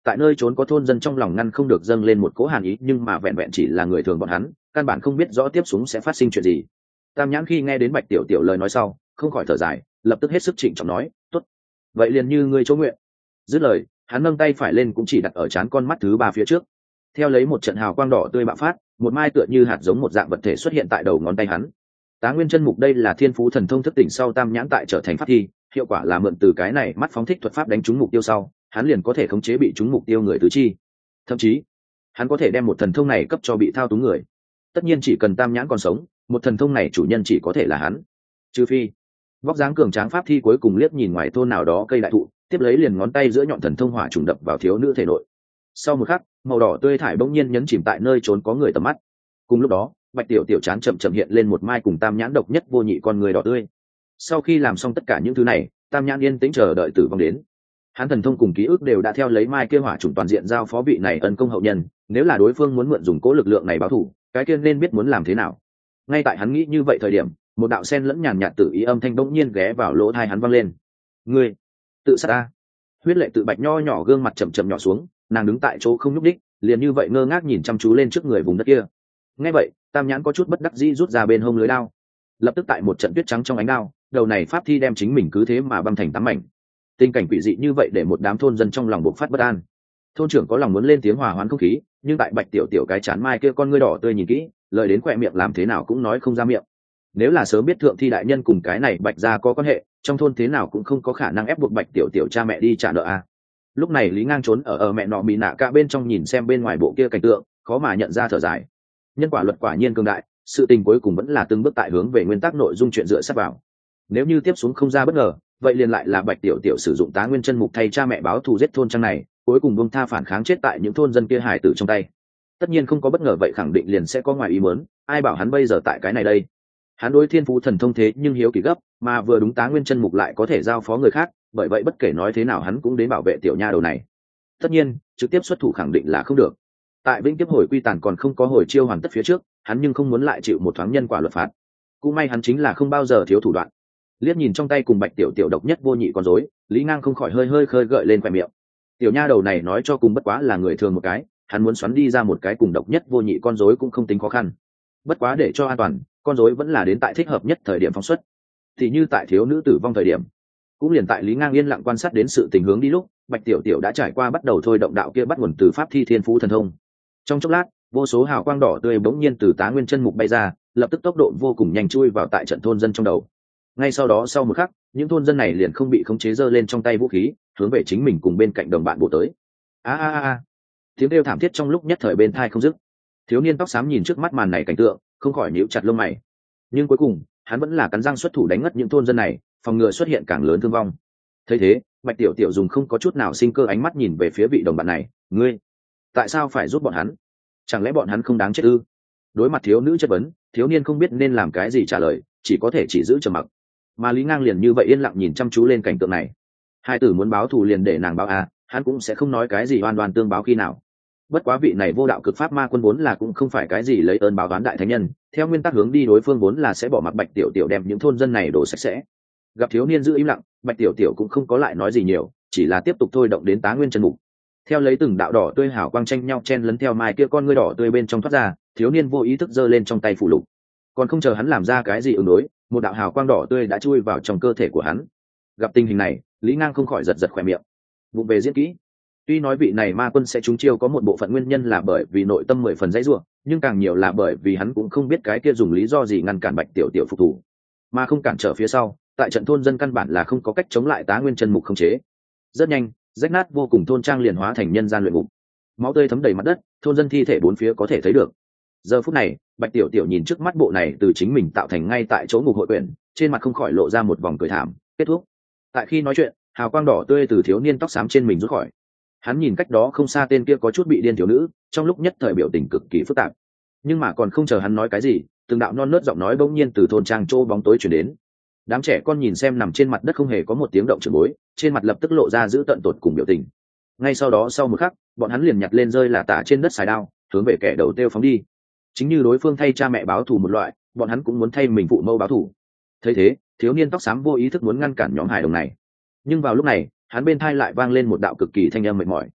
tại nơi trốn có thôn dân trong lòng ngăn không được dâng lên một cỗ hàn ý, nhưng mà vẹn vẹn chỉ là người thường bọn hắn căn bản không biết rõ tiếp xuống sẽ phát sinh chuyện gì. Tam Nhãn khi nghe đến Bạch Tiểu Tiểu lời nói sau không khỏi thở dài, lập tức hết sức trịnh trọng nói: tốt, vậy liền như ngươi chỗ nguyện. Dứt lời, hắn nâng tay phải lên cũng chỉ đặt ở trán con mắt thứ ba phía trước. Theo lấy một trận hào quang đỏ tươi bạo phát, một mai tựa như hạt giống một dạng vật thể xuất hiện tại đầu ngón tay hắn. Tá Nguyên Chân Mục đây là thiên phú thần thông thức tỉnh sau Tam Nhãn tại trở thành pháp thi, hiệu quả là mượn từ cái này mắt phóng thích thuật pháp đánh trúng mục tiêu sau, hắn liền có thể khống chế bị trúng mục tiêu người tứ chi. Thậm chí, hắn có thể đem một thần thông này cấp cho bị thao túng người. Tất nhiên chỉ cần Tam Nhãn còn sống, một thần thông này chủ nhân chỉ có thể là hắn. Trừ phi, vóc dáng cường tráng pháp thi cuối cùng liếc nhìn ngoài thôn nào đó cây đại thụ, tiếp lấy liền ngón tay giữa nhọn thần thông hỏa trùng đập vào thiếu nữ thể nội. Sau một khắc, màu đỏ tươi thải bỗng nhiên nhấn chìm tại nơi trốn có người tầm mắt. Cùng lúc đó, Bạch Tiểu Tiểu chán chậm chậm hiện lên một mai cùng Tam Nhãn độc nhất vô nhị con người đỏ tươi. Sau khi làm xong tất cả những thứ này, Tam Nhãn yên tĩnh chờ đợi tử vong đến. Hắn thần thông cùng ký ức đều đã theo lấy mai kia hỏa trùng toàn diện giao phó vị này ân công hậu nhân, nếu là đối phương muốn mượn dùng cố lực lượng này báo thù, cái kia nên biết muốn làm thế nào. Ngay tại hắn nghĩ như vậy thời điểm, một đạo sen lẫn nhàn nhạt tự ý âm thanh bỗng nhiên ghé vào lỗ tai hắn vang lên. Ngươi tự sát ta. Huyết lệ tự Bạch nho nhỏ gương mặt chậm chậm nhỏ xuống, nàng đứng tại chỗ không nhúc đích, liền như vậy ngơ ngác nhìn chăm chú lên trước người vùng đất kia. Nghe vậy, Tam Nhãn có chút bất đắc dĩ rút ra bên hông lưới đao. Lập tức tại một trận tuyết trắng trong ánh đao, đầu này pháp thi đem chính mình cứ thế mà băm thành tám mảnh. Tình cảnh quỷ dị như vậy để một đám thôn dân trong lòng bộc phát bất an. Thôn trưởng có lòng muốn lên tiếng hòa hoãn không khí, nhưng tại Bạch Tiểu Tiểu cái chán mai kia con ngươi đỏ tươi nhìn kỹ, lời đến khỏe miệng làm thế nào cũng nói không ra miệng. Nếu là sớm biết thượng thi đại nhân cùng cái này Bạch gia có quan hệ, trong thôn thế nào cũng không có khả năng ép buộc Bạch Tiểu Tiểu cha mẹ đi trả nợ a. Lúc này Lý Ngang trốn ở ở mẹ nọ bị nạ cả bên trong nhìn xem bên ngoài bộ kia cảnh tượng, khó mà nhận ra thở dài. Nhân quả luật quả nhiên cường đại, sự tình cuối cùng vẫn là từng bước tại hướng về nguyên tắc nội dung chuyện dựa sát vào. Nếu như tiếp xuống không ra bất ngờ, vậy liền lại là Bạch Tiểu Tiểu sử dụng Tá Nguyên Chân Mục thay cha mẹ báo thù giết thôn trang này, cuối cùng buông tha phản kháng chết tại những thôn dân kia hải tử trong tay. Tất nhiên không có bất ngờ vậy khẳng định liền sẽ có ngoài ý muốn, ai bảo hắn bây giờ tại cái này đây. Hắn đối thiên phú thần thông thế nhưng hiếu kỳ gấp, mà vừa đúng Tá Nguyên Chân Mục lại có thể giao phó người khác, bởi vậy bất kể nói thế nào hắn cũng đến bảo vệ tiểu nha đầu này. Tất nhiên, trực tiếp xuất thủ khẳng định là không được. Tại Vĩnh Kiếp Hồi Quy Tàn còn không có hồi chiêu hoàn tất phía trước, hắn nhưng không muốn lại chịu một thoáng nhân quả luật phạt. Cũng may hắn chính là không bao giờ thiếu thủ đoạn. Liếc nhìn trong tay cùng Bạch Tiểu Tiểu độc nhất vô nhị con rối, Lý Ngang không khỏi hơi hơi khơi gợi lên khóe miệng. Tiểu nha đầu này nói cho cùng bất quá là người thường một cái, hắn muốn xoắn đi ra một cái cùng độc nhất vô nhị con rối cũng không tính khó khăn. Bất quá để cho an toàn, con rối vẫn là đến tại thích hợp nhất thời điểm phóng xuất. Thì như tại thiếu nữ tử vong thời điểm, cũng liền tại Lý Ngang yên lặng quan sát đến sự tình hướng đi lúc, Bạch Tiểu Tiểu đã trải qua bắt đầu thôi động đạo kia bắt nguồn từ pháp thi thiên phú thần thông. Trong chốc lát, vô số hào quang đỏ tươi bỗng nhiên từ Tá Nguyên Chân Mục bay ra, lập tức tốc độ vô cùng nhanh chui vào tại trận thôn dân trong đầu. Ngay sau đó sau một khắc, những thôn dân này liền không bị khống chế giơ lên trong tay vũ khí, hướng về chính mình cùng bên cạnh đồng bạn bổ tới. A a a! Tiếng kêu thảm thiết trong lúc nhất thời bên tai không dứt. Thiếu niên tóc xám nhìn trước mắt màn này cảnh tượng, không khỏi nhíu chặt lông mày. Nhưng cuối cùng, hắn vẫn là cắn răng xuất thủ đánh ngất những thôn dân này, phòng ngừa xuất hiện càng lớn thương vong. Thấy thế, Bạch Tiểu Tiểu dùng không có chút nào sinh cơ ánh mắt nhìn về phía vị đồng bạn này, ngươi, tại sao phải giúp bọn hắn? Chẳng lẽ bọn hắn không đáng chết ư? Đối mặt thiếu nữ chất vấn, thiếu niên không biết nên làm cái gì trả lời, chỉ có thể chỉ giữ trầm mặc. Mà Lý Ngang liền như vậy yên lặng nhìn chăm chú lên cảnh tượng này. Hai tử muốn báo thù liền để nàng báo à, hắn cũng sẽ không nói cái gì oan oan tương báo khi nào. Bất quá vị này vô đạo cực pháp ma quân vốn là cũng không phải cái gì lấy ơn báo toán đại thánh nhân, theo nguyên tắc hướng đi đối phương vốn là sẽ bỏ mặc Bạch Tiểu Tiểu đem những thôn dân này đổ sạch sẽ. Gặp thiếu niên giữ im lặng, Bạch Tiểu Tiểu cũng không có lại nói gì nhiều, chỉ là tiếp tục thôi động đến Tá Nguyên Chân Mục. Theo lấy từng đạo đỏ tươi hào quang tranh nhau chen lấn theo mai kia con ngươi đỏ tươi bên trong thoát ra, thiếu niên vô ý thức giơ lên trong tay phủ lục. Còn không chờ hắn làm ra cái gì ứng đối, một đạo hào quang đỏ tươi đã chui vào trong cơ thể của hắn. Gặp tình hình này, Lý Ngang không khỏi giật giật khóe miệng. Vụ về diễn kỹ, tuy nói vị này ma quân sẽ trúng chiêu có một bộ phận nguyên nhân là bởi vì nội tâm mười phần dãy rủa, nhưng càng nhiều là bởi vì hắn cũng không biết cái kia dùng lý do gì ngăn cản Bạch Tiểu Tiểu phục thủ, mà không cản trở phía sau, tại trận thôn dân căn bản là không có cách chống lại Tá Nguyên Chân Mục không chế. Rất nhanh, rách nát vô cùng thôn trang liền hóa thành nhân gian luyện ngục, máu tươi thấm đầy mặt đất, thôn dân thi thể bốn phía có thể thấy được. Giờ phút này, Bạch Tiểu Tiểu nhìn trước mắt bộ này từ chính mình tạo thành ngay tại chỗ ngục hội quyển, trên mặt không khỏi lộ ra một vòng cười thảm. Kết thúc. Tại khi nói chuyện, hào quang đỏ tươi từ thiếu niên tóc xám trên mình rút khỏi. Hắn nhìn cách đó không xa tên kia có chút bị điên thiếu nữ, trong lúc nhất thời biểu tình cực kỳ phức tạp. Nhưng mà còn không chờ hắn nói cái gì, từng đạo non nớt giọng nói bỗng nhiên từ thôn trang chỗ bóng tối truyền đến. Đám trẻ con nhìn xem nằm trên mặt đất không hề có một tiếng động trưởng bối, trên mặt lập tức lộ ra giữ tận tột cùng biểu tình. Ngay sau đó sau một khắc, bọn hắn liền nhặt lên rơi là tả trên đất xài đao, hướng về kẻ đầu tiêu phóng đi. Chính như đối phương thay cha mẹ báo thù một loại, bọn hắn cũng muốn thay mình phụ mẫu báo thù. Thấy thế, thiếu niên tóc xám vô ý thức muốn ngăn cản nhóm hài đồng này. Nhưng vào lúc này, hắn bên thai lại vang lên một đạo cực kỳ thanh âm mệt mỏi.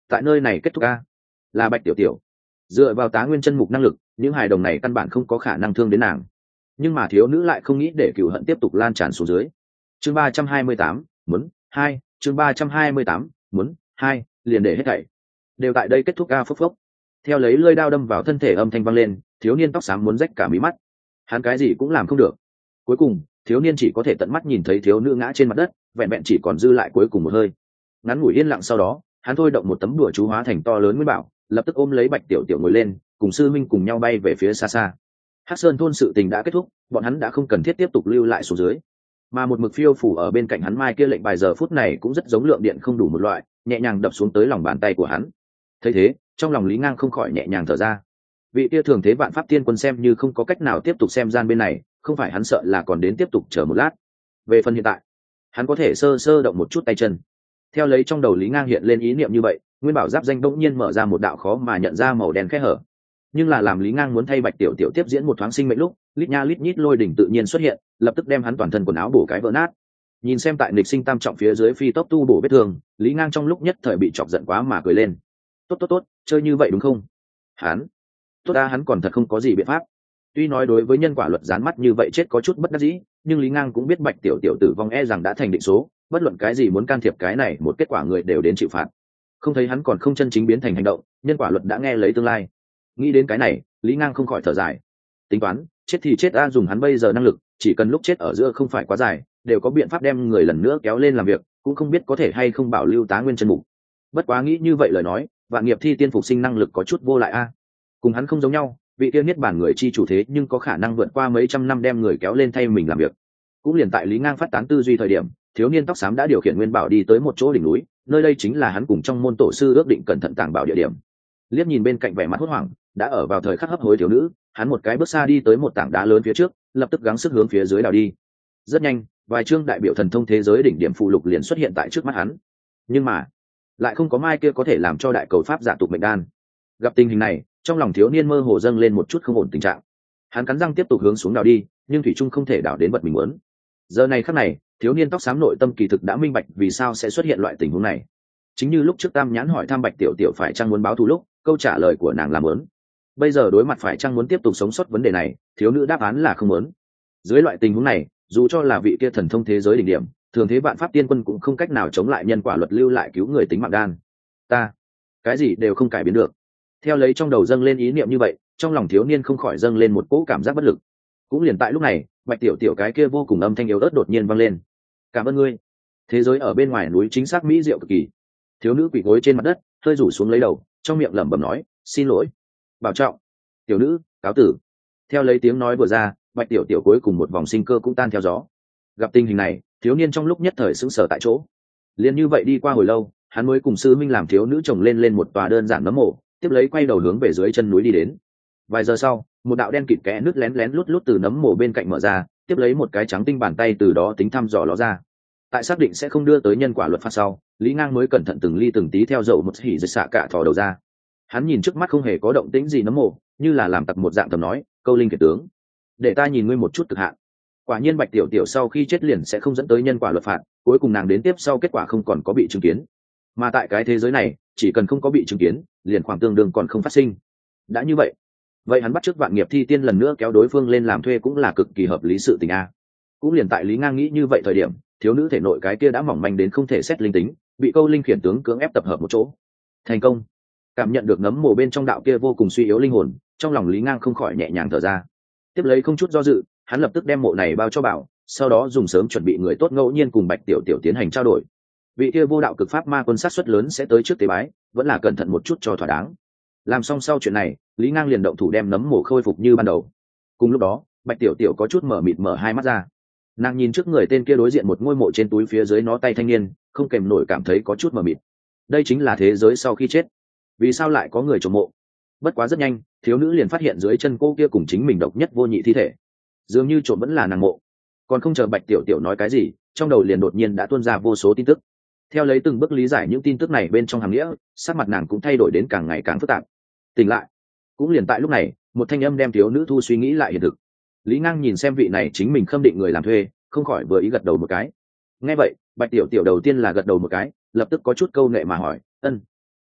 tại nơi này kết thúc a. Là Bạch tiểu tiểu. Dựa vào Tá Nguyên chân mục năng lực, những hài đồng này căn bản không có khả năng thương đến nàng, nhưng mà thiếu nữ lại không nghĩ để cựu hận tiếp tục lan tràn xuống dưới. Chương ba trăm hai mươi tám, muốn hai, chương ba trăm hai mươi tám, muốn hai, liền để hết thảy đều tại đây kết thúc a. Phốc phốc. Theo lấy lưỡi đao đâm vào thân thể âm thanh vang lên, thiếu niên tóc xám muốn rách cả mí mắt. Hắn cái gì cũng làm không được. Cuối cùng, thiếu niên chỉ có thể tận mắt nhìn thấy thiếu nữ ngã trên mặt đất, vẹn vẹn chỉ còn dư lại cuối cùng một hơi. Ngắn ngủi yên lặng sau đó, hắn thôi động một tấm đùa chú hóa thành to lớn nguyên bảo, lập tức ôm lấy Bạch tiểu tiểu ngồi lên, cùng sư minh cùng nhau bay về phía xa xa. Hắc Sơn thôn sự tình đã kết thúc, bọn hắn đã không cần thiết tiếp tục lưu lại xuống dưới, mà một mực phiêu phủ ở bên cạnh hắn mai kia lệnh bài giờ phút này cũng rất giống lượng điện không đủ một loại, nhẹ nhàng đập xuống tới lòng bàn tay của hắn. Thấy thế, trong lòng Lý Ngang không khỏi nhẹ nhàng thở ra. Vị kia thường thế vạn pháp tiên quân xem như không có cách nào tiếp tục xem gian bên này, không phải hắn sợ là còn đến tiếp tục chờ một lát. Về phần hiện tại, hắn có thể sơ sơ động một chút tay chân. Theo lấy trong đầu Lý Ngang hiện lên ý niệm như vậy, nguyên bảo giáp danh bỗng nhiên mở ra một đạo khó mà nhận ra màu đen khe hở. Nhưng là làm Lý Ngang muốn thay Bạch tiểu tiểu tiếp diễn một thoáng sinh mệnh lúc, lít nha lít nhít lôi đỉnh tự nhiên xuất hiện, lập tức đem hắn toàn thân quần áo bổ cái vỡ nát. Nhìn xem tại nghịch sinh tam trọng phía dưới phi tốc tu bổ vết thương, Lý Ngang trong lúc nhất thời bị chọc giận quá mà cười lên. Tốt tốt tốt, chơi như vậy đúng không? Hắn, tốt ta, hắn còn thật không có gì biện pháp. Tuy nói đối với nhân quả luật dán mắt như vậy chết có chút bất đắc dĩ, nhưng Lý Ngang cũng biết Bạch tiểu tiểu tử vong e rằng đã thành định số, bất luận cái gì muốn can thiệp cái này một kết quả người đều đến chịu phạt. Không thấy hắn còn không chân chính biến thành hành động, nhân quả luật đã nghe lấy tương lai. Nghĩ đến cái này, Lý Ngang không khỏi thở dài. Tính toán, chết thì chết a, dùng hắn bây giờ năng lực, chỉ cần lúc chết ở giữa không phải quá dài, đều có biện pháp đem người lần nữa kéo lên làm việc, cũng không biết có thể hay không bảo lưu Tá Nguyên chân mục. Bất quá nghĩ như vậy lời nói, Vạn Nghiệp Thi tiên phục sinh năng lực có chút vô lại a. Cùng hắn không giống nhau, vị tiên niết bản người chi chủ thế nhưng có khả năng vượt qua mấy trăm năm đem người kéo lên thay mình làm việc. Cũng liền tại Lý Ngang phát tán tư duy thời điểm, thiếu niên tóc xám đã điều khiển nguyên bảo đi tới một chỗ đỉnh núi, nơi đây chính là hắn cùng trong môn tổ sư ước định cẩn thận tàng bảo địa điểm. Liếc nhìn bên cạnh vẻ mặt hốt hoảng, đã ở vào thời khắc hấp hối thiếu nữ, hắn một cái bước xa đi tới một tảng đá lớn phía trước, lập tức gắng sức hướng phía dưới đào đi. Rất nhanh, vài chương đại biểu thần thông thế giới đỉnh điểm phụ lục liền xuất hiện tại trước mắt hắn. Nhưng mà, lại không có mai kia có thể làm cho đại cầu pháp giả tục mệnh đan. Gặp tình hình này, trong lòng thiếu niên mơ hồ dâng lên một chút không ổn tình trạng. Hắn cắn răng tiếp tục hướng xuống đào đi, nhưng thủy trung không thể đào đến vật mình muốn. Giờ này khắc này, thiếu niên tóc xám nội tâm kỳ thực đã minh bạch vì sao sẽ xuất hiện loại tình huống này. Chính như lúc trước Tam Nhãn hỏi thăm Bạch tiểu tiểu phải chăng muốn báo thù lúc, câu trả lời của nàng là muốn. Bây giờ đối mặt phải chăng muốn tiếp tục sống sót vấn đề này, thiếu nữ đáp án là không muốn. Dưới loại tình huống này, dù cho là vị kia thần thông thế giới đỉnh điểm, thường thế vạn pháp tiên quân cũng không cách nào chống lại nhân quả luật lưu lại cứu người tính mạng đan. Ta, cái gì đều không cải biến được. Theo lấy trong đầu dâng lên ý niệm như vậy, trong lòng thiếu niên không khỏi dâng lên một cỗ cảm giác bất lực. Cũng liền tại lúc này, Bạch tiểu tiểu cái kia vô cùng âm thanh yếu ớt đột nhiên vang lên. Cảm ơn ngươi. Thế giới ở bên ngoài núi chính xác mỹ diệu cực kỳ. Thiếu nữ quỳ gối trên mặt đất, hơi rủ xuống lấy đầu, trong miệng lẩm bẩm nói, xin lỗi, bảo trọng. Tiểu nữ, cáo tử. Theo lấy tiếng nói vừa ra, Bạch tiểu tiểu cuối cùng một vòng sinh cơ cũng tan theo gió. Gặp tình hình này, thiếu niên trong lúc nhất thời sững sờ tại chỗ. Liên như vậy đi qua hồi lâu, hắn mới cùng sư minh làm thiếu nữ chồng lên lên một tòa đơn giản nấm mộ, tiếp lấy quay đầu hướng về dưới chân núi đi đến. Vài giờ sau, một đạo đen kịt kẽ nước lén lén lút lút từ nấm mộ bên cạnh mở ra, tiếp lấy một cái trắng tinh bàn tay từ đó tính thăm dò ló ra. Tại xác định sẽ không đưa tới nhân quả luật pháp sau, Lý Ngang mới cẩn thận từng ly từng tí theo dậu một hỉ dịch xạ cả thò đầu ra. Hắn nhìn trước mắt không hề có động tĩnh gì nấm mộ, như là làm tặc một dạng tầm nói, câu linh kiệt tướng, để ta nhìn ngươi một chút cực hạn. Quả nhiên Bạch tiểu tiểu sau khi chết liền sẽ không dẫn tới nhân quả luật phạt, cuối cùng nàng đến tiếp sau kết quả không còn có bị chứng kiến. Mà tại cái thế giới này, chỉ cần không có bị chứng kiến, liền khoảng tương đương còn không phát sinh. Đã như vậy, vậy hắn bắt chước Vạn Nghiệp Thi tiên lần nữa kéo đối phương lên làm thuê cũng là cực kỳ hợp lý sự tình a. Cũng liền tại Lý Ngang nghĩ như vậy thời điểm, thiếu nữ thể nội cái kia đã mỏng manh đến không thể xét linh tính, bị câu linh khiển tướng cưỡng ép tập hợp một chỗ. Thành công. Cảm nhận được nấm mồ bên trong đạo kia vô cùng suy yếu linh hồn, trong lòng Lý Ngang không khỏi nhẹ nhàng thở ra. Tiếp lấy không chút do dự, hắn lập tức đem mộ này bao cho bảo, sau đó dùng sớm chuẩn bị người tốt ngẫu nhiên cùng Bạch tiểu tiểu tiến hành trao đổi. Vị kia vô đạo cực pháp ma quân sát suất lớn sẽ tới trước tế bái, vẫn là cẩn thận một chút cho thỏa đáng. Làm xong sau chuyện này, Lý Ngang liền động thủ đem nấm mồ khôi phục như ban đầu. Cùng lúc đó, Bạch tiểu tiểu có chút mở mịt mở hai mắt ra. Nàng nhìn trước người tên kia đối diện một ngôi mộ trên túi phía dưới nó tay thanh niên, không kèm nổi cảm thấy có chút mờ mịt. Đây chính là thế giới sau khi chết. Vì sao lại có người trộm mộ? Bất quá rất nhanh, thiếu nữ liền phát hiện dưới chân cô kia cùng chính mình độc nhất vô nhị thi thể. Dường như trộm vẫn là nàng mộ. Còn không chờ Bạch tiểu tiểu nói cái gì, trong đầu liền đột nhiên đã tuôn ra vô số tin tức. Theo lấy từng bước lý giải những tin tức này bên trong hàm nghĩa, sắc mặt nàng cũng thay đổi đến càng ngày càng phức tạp. Tỉnh lại. Cũng liền tại lúc này, một thanh âm đem thiếu nữ thu suy nghĩ lại hiện thực. Lý Ngang nhìn xem vị này chính mình khâm định người làm thuê, không khỏi vừa ý gật đầu một cái. Nghe vậy, Bạch tiểu tiểu đầu tiên là gật đầu một cái, lập tức có chút câu nệ mà hỏi, ân,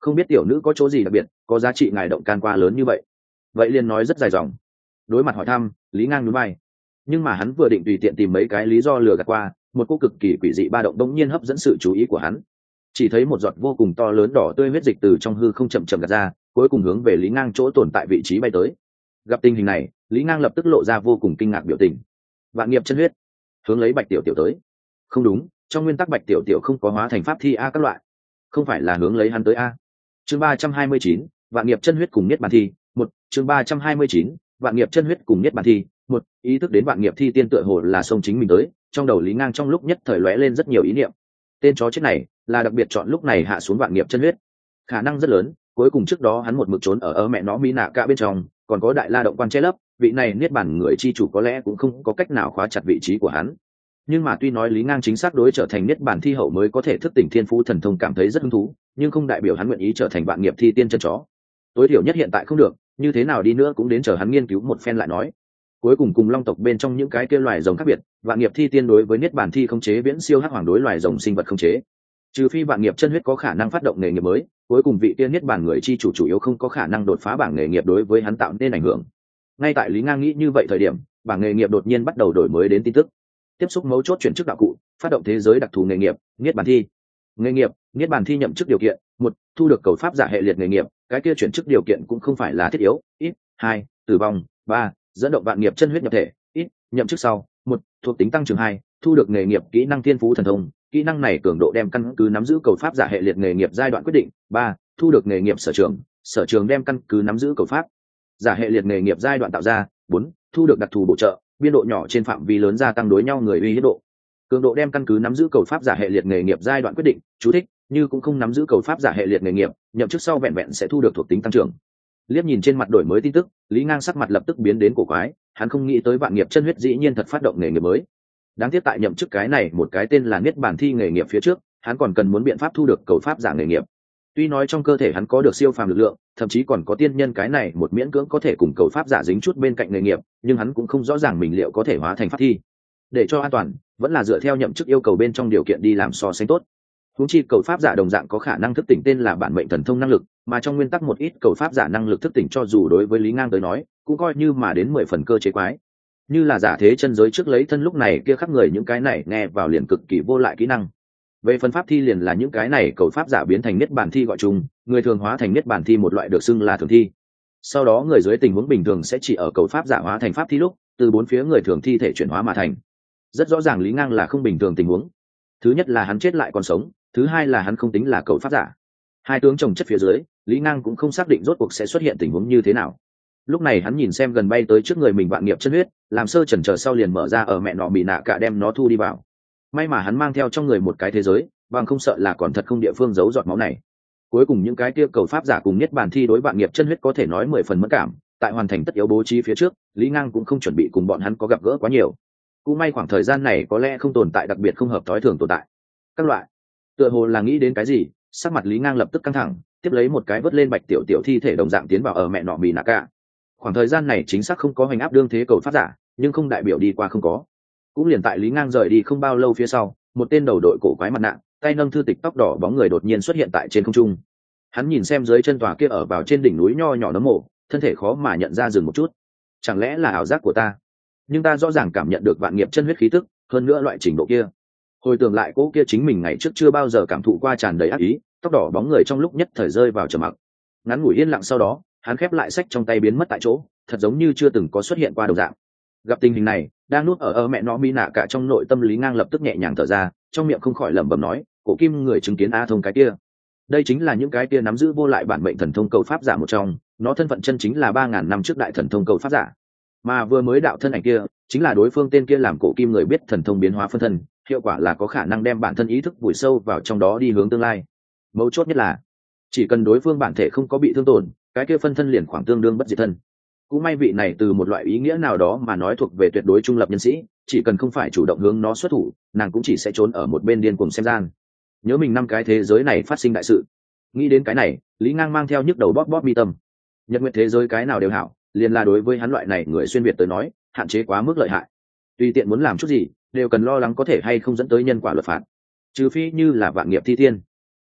không biết tiểu nữ có chỗ gì đặc biệt có giá trị ngài động can qua lớn như vậy. Vậy liền nói rất dài dòng. Đối mặt hỏi thăm, Lý Ngang nhún vai, nhưng mà hắn vừa định tùy tiện tìm mấy cái lý do lừa gạt qua, một cô cực kỳ quỷ dị ba động đống nhiên hấp dẫn sự chú ý của hắn. Chỉ thấy một giọt vô cùng to lớn đỏ tươi huyết dịch từ trong hư không chậm chậm gạt ra, cuối cùng hướng về Lý Ngang chỗ tồn tại vị trí bay tới. Gặp tình hình này, Lý Ngang lập tức lộ ra vô cùng kinh ngạc biểu tình. Vạn nghiệp chân huyết hướng lấy Bạch Tiểu Tiểu tới. Không đúng, trong nguyên tắc Bạch Tiểu Tiểu không có hóa thành pháp thi a các loại, không phải là hướng lấy hắn tới a. Chương ba trăm hai mươi chín, vạn nghiệp chân huyết cùng niết bàn thi, một, chương ba trăm hai mươi chín, vạn nghiệp chân huyết cùng niết bàn thi, một, ý thức đến vạn nghiệp thi tiên tựa hồ là sông chính mình tới, trong đầu Lý Ngang trong lúc nhất thời lóe lên rất nhiều ý niệm. Tên chó chết này là đặc biệt chọn lúc này hạ xuống vạn nghiệp chân huyết, khả năng rất lớn cuối cùng trước đó hắn một mực trốn ở ở mẹ nó mỹ nạ cả bên trong, còn có đại la động quan che lấp, vị này niết bàn người chi chủ có lẽ cũng không có cách nào khóa chặt vị trí của hắn. Nhưng mà tuy nói Lý Ngang chính xác đối trở thành niết bàn thi hậu mới có thể thức tỉnh thiên phú thần thông cảm thấy rất hứng thú, nhưng không đại biểu hắn nguyện ý trở thành vạn nghiệp thi tiên chân chó. Tối thiểu nhất hiện tại không được, như thế nào đi nữa cũng đến chờ hắn nghiên cứu một phen lại nói. Cuối cùng cùng long tộc bên trong những cái kia loài rồng khác biệt, vạn nghiệp thi tiên đối với niết bàn thi khống chế viễn siêu hắc hoàng đối loài rồng sinh vật khống chế. Trừ phi vạn nghiệp chân huyết có khả năng phát động nghề nghiệp mới, cuối cùng vị tiên niết bàn người chi chủ chủ yếu không có khả năng đột phá bảng nghề nghiệp đối với hắn tạo nên ảnh hưởng. Ngay tại Lý Ngang nghĩ như vậy thời điểm, bảng nghề nghiệp đột nhiên bắt đầu đổi mới đến tin tức. Tiếp xúc mấu chốt chuyển chức đạo cụ, phát động thế giới đặc thù nghề nghiệp, niết bàn thi. Nghề nghiệp, niết bàn thi nhậm chức điều kiện: một, thu được cầu pháp giả hệ liệt nghề nghiệp, cái kia chuyển chức điều kiện cũng không phải là thiết yếu, ít. Hai, tử vong. Ba, dẫn động vạn nghiệp chân huyết nhập thể, ít. Nhậm chức sau: một, thuộc tính tăng trưởng hai, thu được nghề nghiệp kỹ năng thiên phú thần thông, kỹ năng này cường độ đem căn cứ nắm giữ cầu pháp giả hệ liệt nghề nghiệp giai đoạn quyết định. Ba, thu được nghề nghiệp sở trường, sở trường đem căn cứ nắm giữ cầu pháp giả hệ liệt nghề nghiệp giai đoạn tạo ra. Bốn, thu được đặc thù bổ trợ, biên độ nhỏ trên phạm vi lớn gia tăng đối nhau người uy hiếp độ, cường độ đem căn cứ nắm giữ cầu pháp giả hệ liệt nghề nghiệp giai đoạn quyết định. Chú thích: như cũng không nắm giữ cầu pháp giả hệ liệt nghề nghiệp, nhậm chức sau vẹn vẹn sẽ thu được thuộc tính tăng trưởng. Liếc nhìn trên mặt đổi mới tin tức, Lý Ngang sắc mặt lập tức biến đến cổ quái, hắn không nghĩ tới vạn nghiệp chân huyết dĩ nhiên thật phát động nghề nghiệp mới. Đáng tiếc tại nhậm chức cái này một cái tên là niết bàn thi nghề nghiệp phía trước, hắn còn cần muốn biện pháp thu được cầu pháp giả nghề nghiệp. Tuy nói trong cơ thể hắn có được siêu phàm lực lượng, thậm chí còn có tiên nhân cái này một miễn cưỡng có thể cùng cầu pháp giả dính chút bên cạnh nghề nghiệp, nhưng hắn cũng không rõ ràng mình liệu có thể hóa thành pháp thi. Để cho an toàn, vẫn là dựa theo nhậm chức yêu cầu bên trong điều kiện đi làm so sánh tốt. Huống chi cầu pháp giả đồng dạng có khả năng thức tỉnh tên là bản mệnh thần thông năng lực, mà trong nguyên tắc một ít cầu pháp giả năng lực thức tỉnh cho dù đối với Lý Ngang tới nói, cũng coi như mà đến mười phần cơ chế quái. Như là giả thế chân giới trước lấy thân lúc này kia khắp người những cái này nghe vào liền cực kỳ vô lại kỹ năng. Về phần pháp thi liền là những cái này cầu pháp giả biến thành niết bàn thi gọi chung, người thường hóa thành niết bàn thi một loại được xưng là thường thi. Sau đó người dưới tình huống bình thường sẽ chỉ ở cầu pháp giả hóa thành pháp thi lúc, từ bốn phía người thường thi thể chuyển hóa mà thành. Rất rõ ràng Lý Ngang là không bình thường tình huống. Thứ nhất là hắn chết lại còn sống, thứ hai là hắn không tính là cầu pháp giả. Hai tướng chồng chất phía dưới, Lý Ngang cũng không xác định rốt cuộc sẽ xuất hiện tình huống như thế nào. Lúc này hắn nhìn xem gần bay tới trước người mình vạn nghiệp chân huyết, làm sơ chần chờ sau liền mở ra ở mẹ nọ bị nạ cả đem nó thu đi vào. May mà hắn mang theo trong người một cái thế giới, bằng không sợ là còn thật không địa phương giấu giọt máu này. Cuối cùng những cái kia cầu pháp giả cùng niết bàn thi đối vạn nghiệp chân huyết có thể nói mười phần mất cảm, tại hoàn thành tất yếu bố trí phía trước, Lý Ngang cũng không chuẩn bị cùng bọn hắn có gặp gỡ quá nhiều. Cũng may khoảng thời gian này có lẽ không tồn tại đặc biệt không hợp thói thường tồn tại. Các loại, tựa hồ là nghĩ đến cái gì, sắc mặt Lý Ngang lập tức căng thẳng, tiếp lấy một cái vớt lên Bạch Tiểu Tiểu thi thể đồng dạng tiến vào ở mẹ nọ bị nạ cả. Khoảng thời gian này chính xác không có hành áp đương thế cầu pháp giả, nhưng không đại biểu đi qua không có. Cũng liền tại Lý Ngang rời đi không bao lâu phía sau, một tên đầu đội cổ quái mặt nạ, tay nâng thư tịch tóc đỏ bóng người đột nhiên xuất hiện tại trên không trung. Hắn nhìn xem dưới chân tòa kia ở vào trên đỉnh núi nho nhỏ nấm mộ, thân thể khó mà nhận ra dừng một chút. Chẳng lẽ là ảo giác của ta? Nhưng ta rõ ràng cảm nhận được vạn nghiệp chân huyết khí tức, hơn nữa loại trình độ kia. Hồi tưởng lại cố kia chính mình ngày trước chưa bao giờ cảm thụ qua tràn đầy ác ý, tóc đỏ bóng người trong lúc nhất thời rơi vào trầm mặc. Ngắn ngủi yên lặng sau đó, hắn khép lại sách trong tay biến mất tại chỗ, thật giống như chưa từng có xuất hiện qua đồng dạng. Gặp tình hình này, đang nuốt ở ơ mẹ nó mi nạ cả trong nội tâm Lý Ngang lập tức nhẹ nhàng thở ra, trong miệng không khỏi lẩm bẩm nói, cổ kim người chứng kiến a thông cái kia, đây chính là những cái kia nắm giữ vô lại bản mệnh thần thông cầu pháp giả một trong, nó thân phận chân chính là ba ngàn năm trước đại thần thông cầu pháp giả, mà vừa mới đạo thân ảnh kia chính là đối phương tên kia làm cổ kim người biết thần thông biến hóa phân thân, hiệu quả là có khả năng đem bản thân ý thức vùi sâu vào trong đó đi hướng tương lai. Mấu chốt nhất là chỉ cần đối phương bản thể không có bị thương tổn, cái kia phân thân liền khoảng tương đương bất diệt thân. Cũng may vị này từ một loại ý nghĩa nào đó mà nói thuộc về tuyệt đối trung lập nhân sĩ, chỉ cần không phải chủ động hướng nó xuất thủ, nàng cũng chỉ sẽ trốn ở một bên điên cuồng xem gian. Nhớ mình năm cái thế giới này phát sinh đại sự, nghĩ đến cái này, Lý Ngang mang theo nhức đầu bóp bóp mi tâm. Nhật nguyện thế giới cái nào đều hảo, liền là đối với hắn loại này người xuyên việt tới nói, hạn chế quá mức lợi hại. Tùy tiện muốn làm chút gì, đều cần lo lắng có thể hay không dẫn tới nhân quả luật phạt. Trừ phi như là vạn nghiệp thi thiên.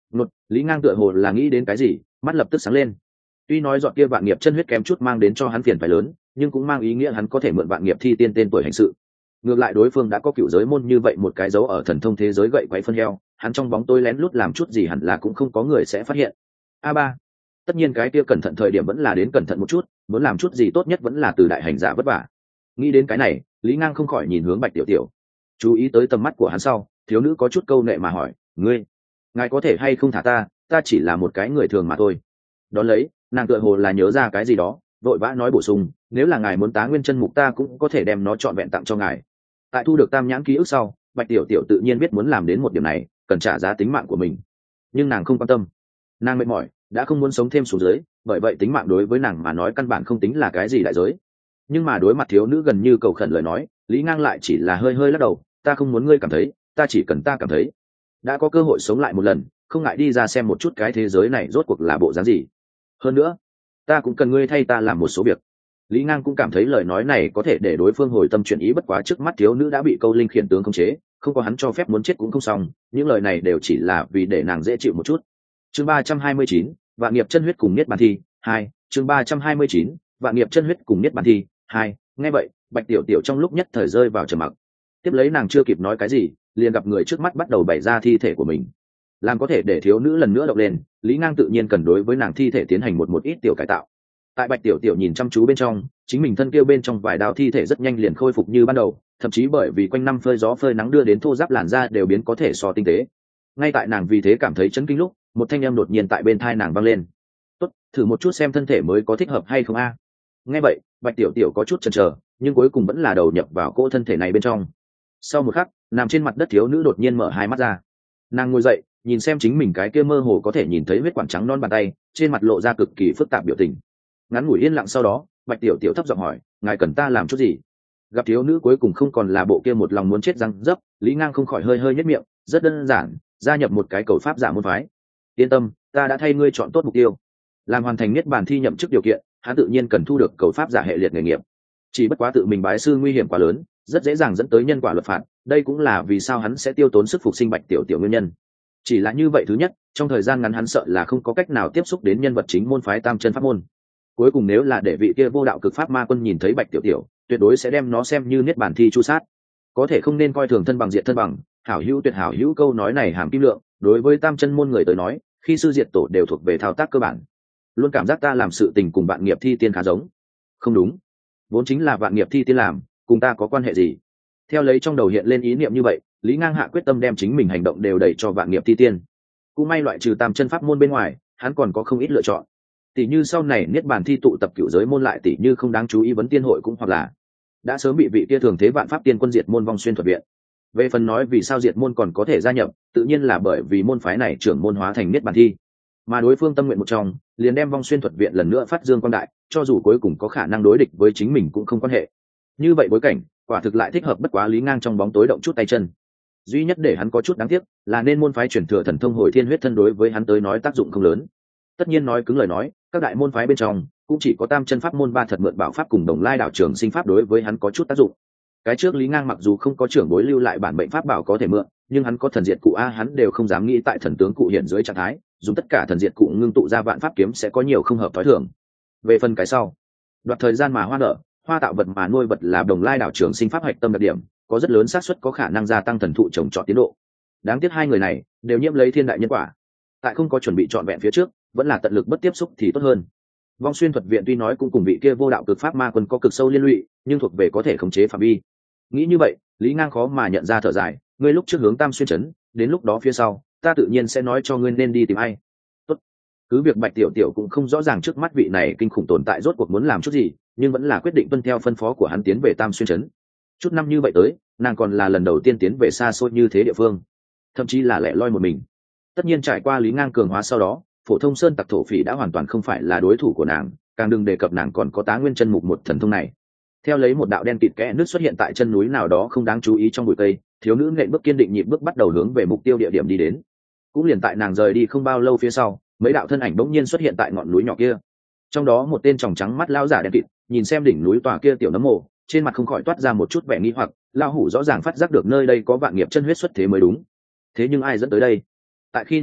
Nột, Lý Ngang tựa hồ là nghĩ đến cái gì, mắt lập tức sáng lên. Tuy nói dọn kia vạn nghiệp chân huyết kém chút mang đến cho hắn phiền phải lớn, nhưng cũng mang ý nghĩa hắn có thể mượn vạn nghiệp thi tiên tên tuổi hành sự. Ngược lại đối phương đã có cựu giới môn như vậy một cái dấu ở thần thông thế giới gậy quấy phân heo, hắn trong bóng tối lén lút làm chút gì hẳn là cũng không có người sẽ phát hiện. A ba, tất nhiên cái kia cẩn thận thời điểm vẫn là đến cẩn thận một chút, muốn làm chút gì tốt nhất vẫn là từ đại hành giả vất vả. Nghĩ đến cái này, Lý Ngang không khỏi nhìn hướng Bạch Tiểu Tiểu. Chú ý tới tầm mắt của hắn sau, thiếu nữ có chút câu nệ mà hỏi, ngươi, ngài có thể hay không thả ta, ta chỉ là một cái người thường mà thôi. Đón lấy, nàng tựa hồ là nhớ ra cái gì đó, vội vã nói bổ sung, nếu là ngài muốn tá nguyên chân mục ta cũng có thể đem nó trọn vẹn tặng cho ngài. Tại thu được tam nhãn ký ức sau, Bạch Tiểu Tiểu tự nhiên biết muốn làm đến một điểm này cần trả giá tính mạng của mình, nhưng nàng không quan tâm. Nàng mệt mỏi, đã không muốn sống thêm xuống dưới, bởi vậy tính mạng đối với nàng mà nói căn bản không tính là cái gì đại giới. Nhưng mà đối mặt thiếu nữ gần như cầu khẩn lời nói, Lý Ngang lại chỉ là hơi hơi lắc đầu, ta không muốn ngươi cảm thấy, ta chỉ cần ta cảm thấy. Đã có cơ hội sống lại một lần, không ngại đi ra xem một chút cái thế giới này rốt cuộc là bộ dáng gì. Hơn nữa, ta cũng cần ngươi thay ta làm một số việc. Lý Ngang cũng cảm thấy lời nói này có thể để đối phương hồi tâm chuyển ý, bất quá trước mắt thiếu nữ đã bị câu linh khiển tướng khống chế, không có hắn cho phép muốn chết cũng không xong, những lời này đều chỉ là vì để nàng dễ chịu một chút. Chương ba trăm hai mươi chín, vạn nghiệp chân huyết cùng niết bàn thi hai. Chương ba trăm hai mươi chín, vạn nghiệp chân huyết cùng niết bàn thi hai. Nghe vậy, Bạch Tiểu Tiểu trong lúc nhất thời rơi vào trầm mặc. Tiếp lấy nàng chưa kịp nói cái gì, liền gặp người trước mắt bắt đầu bày ra thi thể của mình. Làm có thể để thiếu nữ lần nữa động lên, Lý Ngang tự nhiên cần đối với nàng thi thể tiến hành một một ít tiểu cải tạo. Tại Bạch Tiểu Tiểu nhìn chăm chú bên trong, chính mình thân kêu bên trong vài đạo thi thể rất nhanh liền khôi phục như ban đầu, thậm chí bởi vì quanh năm phơi gió phơi nắng đưa đến thô ráp làn da đều biến có thể so tinh tế. Ngay tại nàng vì thế cảm thấy chấn kinh lúc, một thanh âm đột nhiên tại bên tai nàng vang lên. "Tốt, thử một chút xem thân thể mới có thích hợp hay không a?" Nghe vậy, Bạch Tiểu Tiểu có chút chần chờ, nhưng cuối cùng vẫn là đầu nhập vào cỗ thân thể này bên trong. Sau một khắc, nằm trên mặt đất thiếu nữ đột nhiên mở hai mắt ra. Nàng ngồi dậy, nhìn xem chính mình cái kia mơ hồ có thể nhìn thấy huyết quản trắng non bàn tay, trên mặt lộ ra cực kỳ phức tạp biểu tình. Ngắn ngủi yên lặng sau đó, Bạch Tiểu Tiểu thấp giọng hỏi, ngài cần ta làm chút gì? Gặp thiếu nữ cuối cùng không còn là bộ kia một lòng muốn chết răng dấp, Lý Ngang không khỏi hơi hơi nhếch miệng, rất đơn giản, gia nhập một cái cầu pháp giả môn phái. Yên tâm, ta đã thay ngươi chọn tốt mục tiêu. Làm hoàn thành niết bàn thi nhậm chức điều kiện, hắn tự nhiên cần thu được cầu pháp giả hệ liệt nghề nghiệp. Chỉ bất quá tự mình bái sư nguy hiểm quá lớn, rất dễ dàng dẫn tới nhân quả luật phạt, đây cũng là vì sao hắn sẽ tiêu tốn sức phục sinh Bạch Tiểu Tiểu nguyên nhân. Chỉ là như vậy, thứ nhất, trong thời gian ngắn hắn sợ là không có cách nào tiếp xúc đến nhân vật chính môn phái Tam Chân Pháp môn. Cuối cùng nếu là để vị kia vô đạo cực pháp ma quân nhìn thấy Bạch Tiểu Tiểu, tuyệt đối sẽ đem nó xem như niết bàn thi chu sát. Có thể không nên coi thường thân bằng diện thân bằng, hảo hữu tuyệt hảo hữu câu nói này hàm kim lượng, đối với Tam Chân môn người tới nói, khi sư diệt tổ đều thuộc về thao tác cơ bản. Luôn cảm giác ta làm sự tình cùng Vạn Nghiệp Thi Tiên khá giống. Không đúng, vốn chính là Vạn Nghiệp Thi Tiên làm, cùng ta có quan hệ gì? Theo lấy trong đầu hiện lên ý niệm như vậy, Lý Ngang hạ quyết tâm đem chính mình hành động đều đẩy cho Vạn Nghiệp Thi Tiên. Cũng may loại trừ Tam Chân pháp môn bên ngoài, hắn còn có không ít lựa chọn. Tỷ như sau này niết bàn thi tụ tập cửu giới môn lại, tỷ như không đáng chú ý vấn tiên hội, cũng hoặc là đã sớm bị vị kia thường thế vạn pháp tiên quân diệt môn Vong Xuyên thuật viện. Về phần nói vì sao diệt môn còn có thể gia nhập, tự nhiên là bởi vì môn phái này trưởng môn hóa thành niết bàn thi, mà đối phương tâm nguyện một trong, liền đem Vong Xuyên thuật viện lần nữa phát dương quang đại, cho dù cuối cùng có khả năng đối địch với chính mình cũng không quan hệ. Như vậy bối cảnh, quả thực lại thích hợp bất quá Lý Ngang trong bóng tối động chút tay chân. Duy nhất để hắn có chút đáng tiếc là nên môn phái truyền thừa thần thông hồi thiên huyết thân đối với hắn tới nói tác dụng không lớn. Tất nhiên nói cứng lời nói, các đại môn phái bên trong cũng chỉ có Tam Chân pháp môn ba thật mượn bảo pháp cùng Đồng Lai đạo trường sinh pháp đối với hắn có chút tác dụng. Cái trước Lý Ngang mặc dù không có trưởng bối lưu lại bản mệnh pháp bảo có thể mượn, nhưng hắn có thần diệt cụ a, hắn đều không dám nghĩ tại thần tướng cụ hiện dưới trạng thái, dùng tất cả thần diệt cụ ngưng tụ ra vạn pháp kiếm sẽ có nhiều không hợp thói thường. Về phần cái sau, đoạt thời gian mà hoa nở, hoa tạo vật mà nuôi vật là Đồng Lai đạo trường sinh pháp hạch tâm đặc điểm, có rất lớn xác suất có khả năng gia tăng thần thụ trồng trọt tiến độ. Đáng tiếc hai người này đều nhiễm lấy thiên đại nhân quả, tại không có chuẩn bị trọn vẹn phía trước, vẫn là tận lực bất tiếp xúc thì tốt hơn. Vong Xuyên thuật viện tuy nói cũng cùng vị kia vô đạo cực pháp ma quân có cực sâu liên lụy, nhưng thuộc về có thể khống chế phạm vi. Nghĩ như vậy, Lý Ngang khó mà nhận ra thở dài, ngươi lúc trước hướng Tam Xuyên trấn, đến lúc đó phía sau, ta tự nhiên sẽ nói cho ngươi nên đi tìm ai. Tốt. Cứ việc Bạch Tiểu Tiểu cũng không rõ ràng trước mắt vị này kinh khủng tồn tại rốt cuộc muốn làm chút gì, nhưng vẫn là quyết định tuân theo phân phó của hắn tiến về Tam Xuyên trấn. Chút năm như vậy tới, nàng còn là lần đầu tiên tiến về xa xôi như thế địa phương, thậm chí là lẻ loi một mình. Tất nhiên trải qua Lý Ngang cường hóa sau đó, phổ thông sơn tặc thổ phỉ đã hoàn toàn không phải là đối thủ của nàng, càng đừng đề cập nàng còn có Tá Nguyên chân mục một thần thông này. Theo lấy một đạo đen kịt kẽ nước xuất hiện tại chân núi nào đó không đáng chú ý trong bụi cây, thiếu nữ nện bước kiên định nhịp bước bắt đầu hướng về mục tiêu địa điểm đi đến. Cũng liền tại nàng rời đi không bao lâu phía sau, mấy đạo thân ảnh bỗng nhiên xuất hiện tại ngọn núi nhỏ kia. Trong đó một tên tròng trắng mắt lão giả đen kịt, nhìn xem đỉnh núi tòa kia tiểu nấm mồ, trên mặt không khỏi toát ra một chút vẻ nghi hoặc, lão hủ rõ ràng phát giác được nơi đây có vạn nghiệp chân huyết xuất thế mới đúng. Thế nhưng ai dẫn tới đây? Tại khi nói chuyện,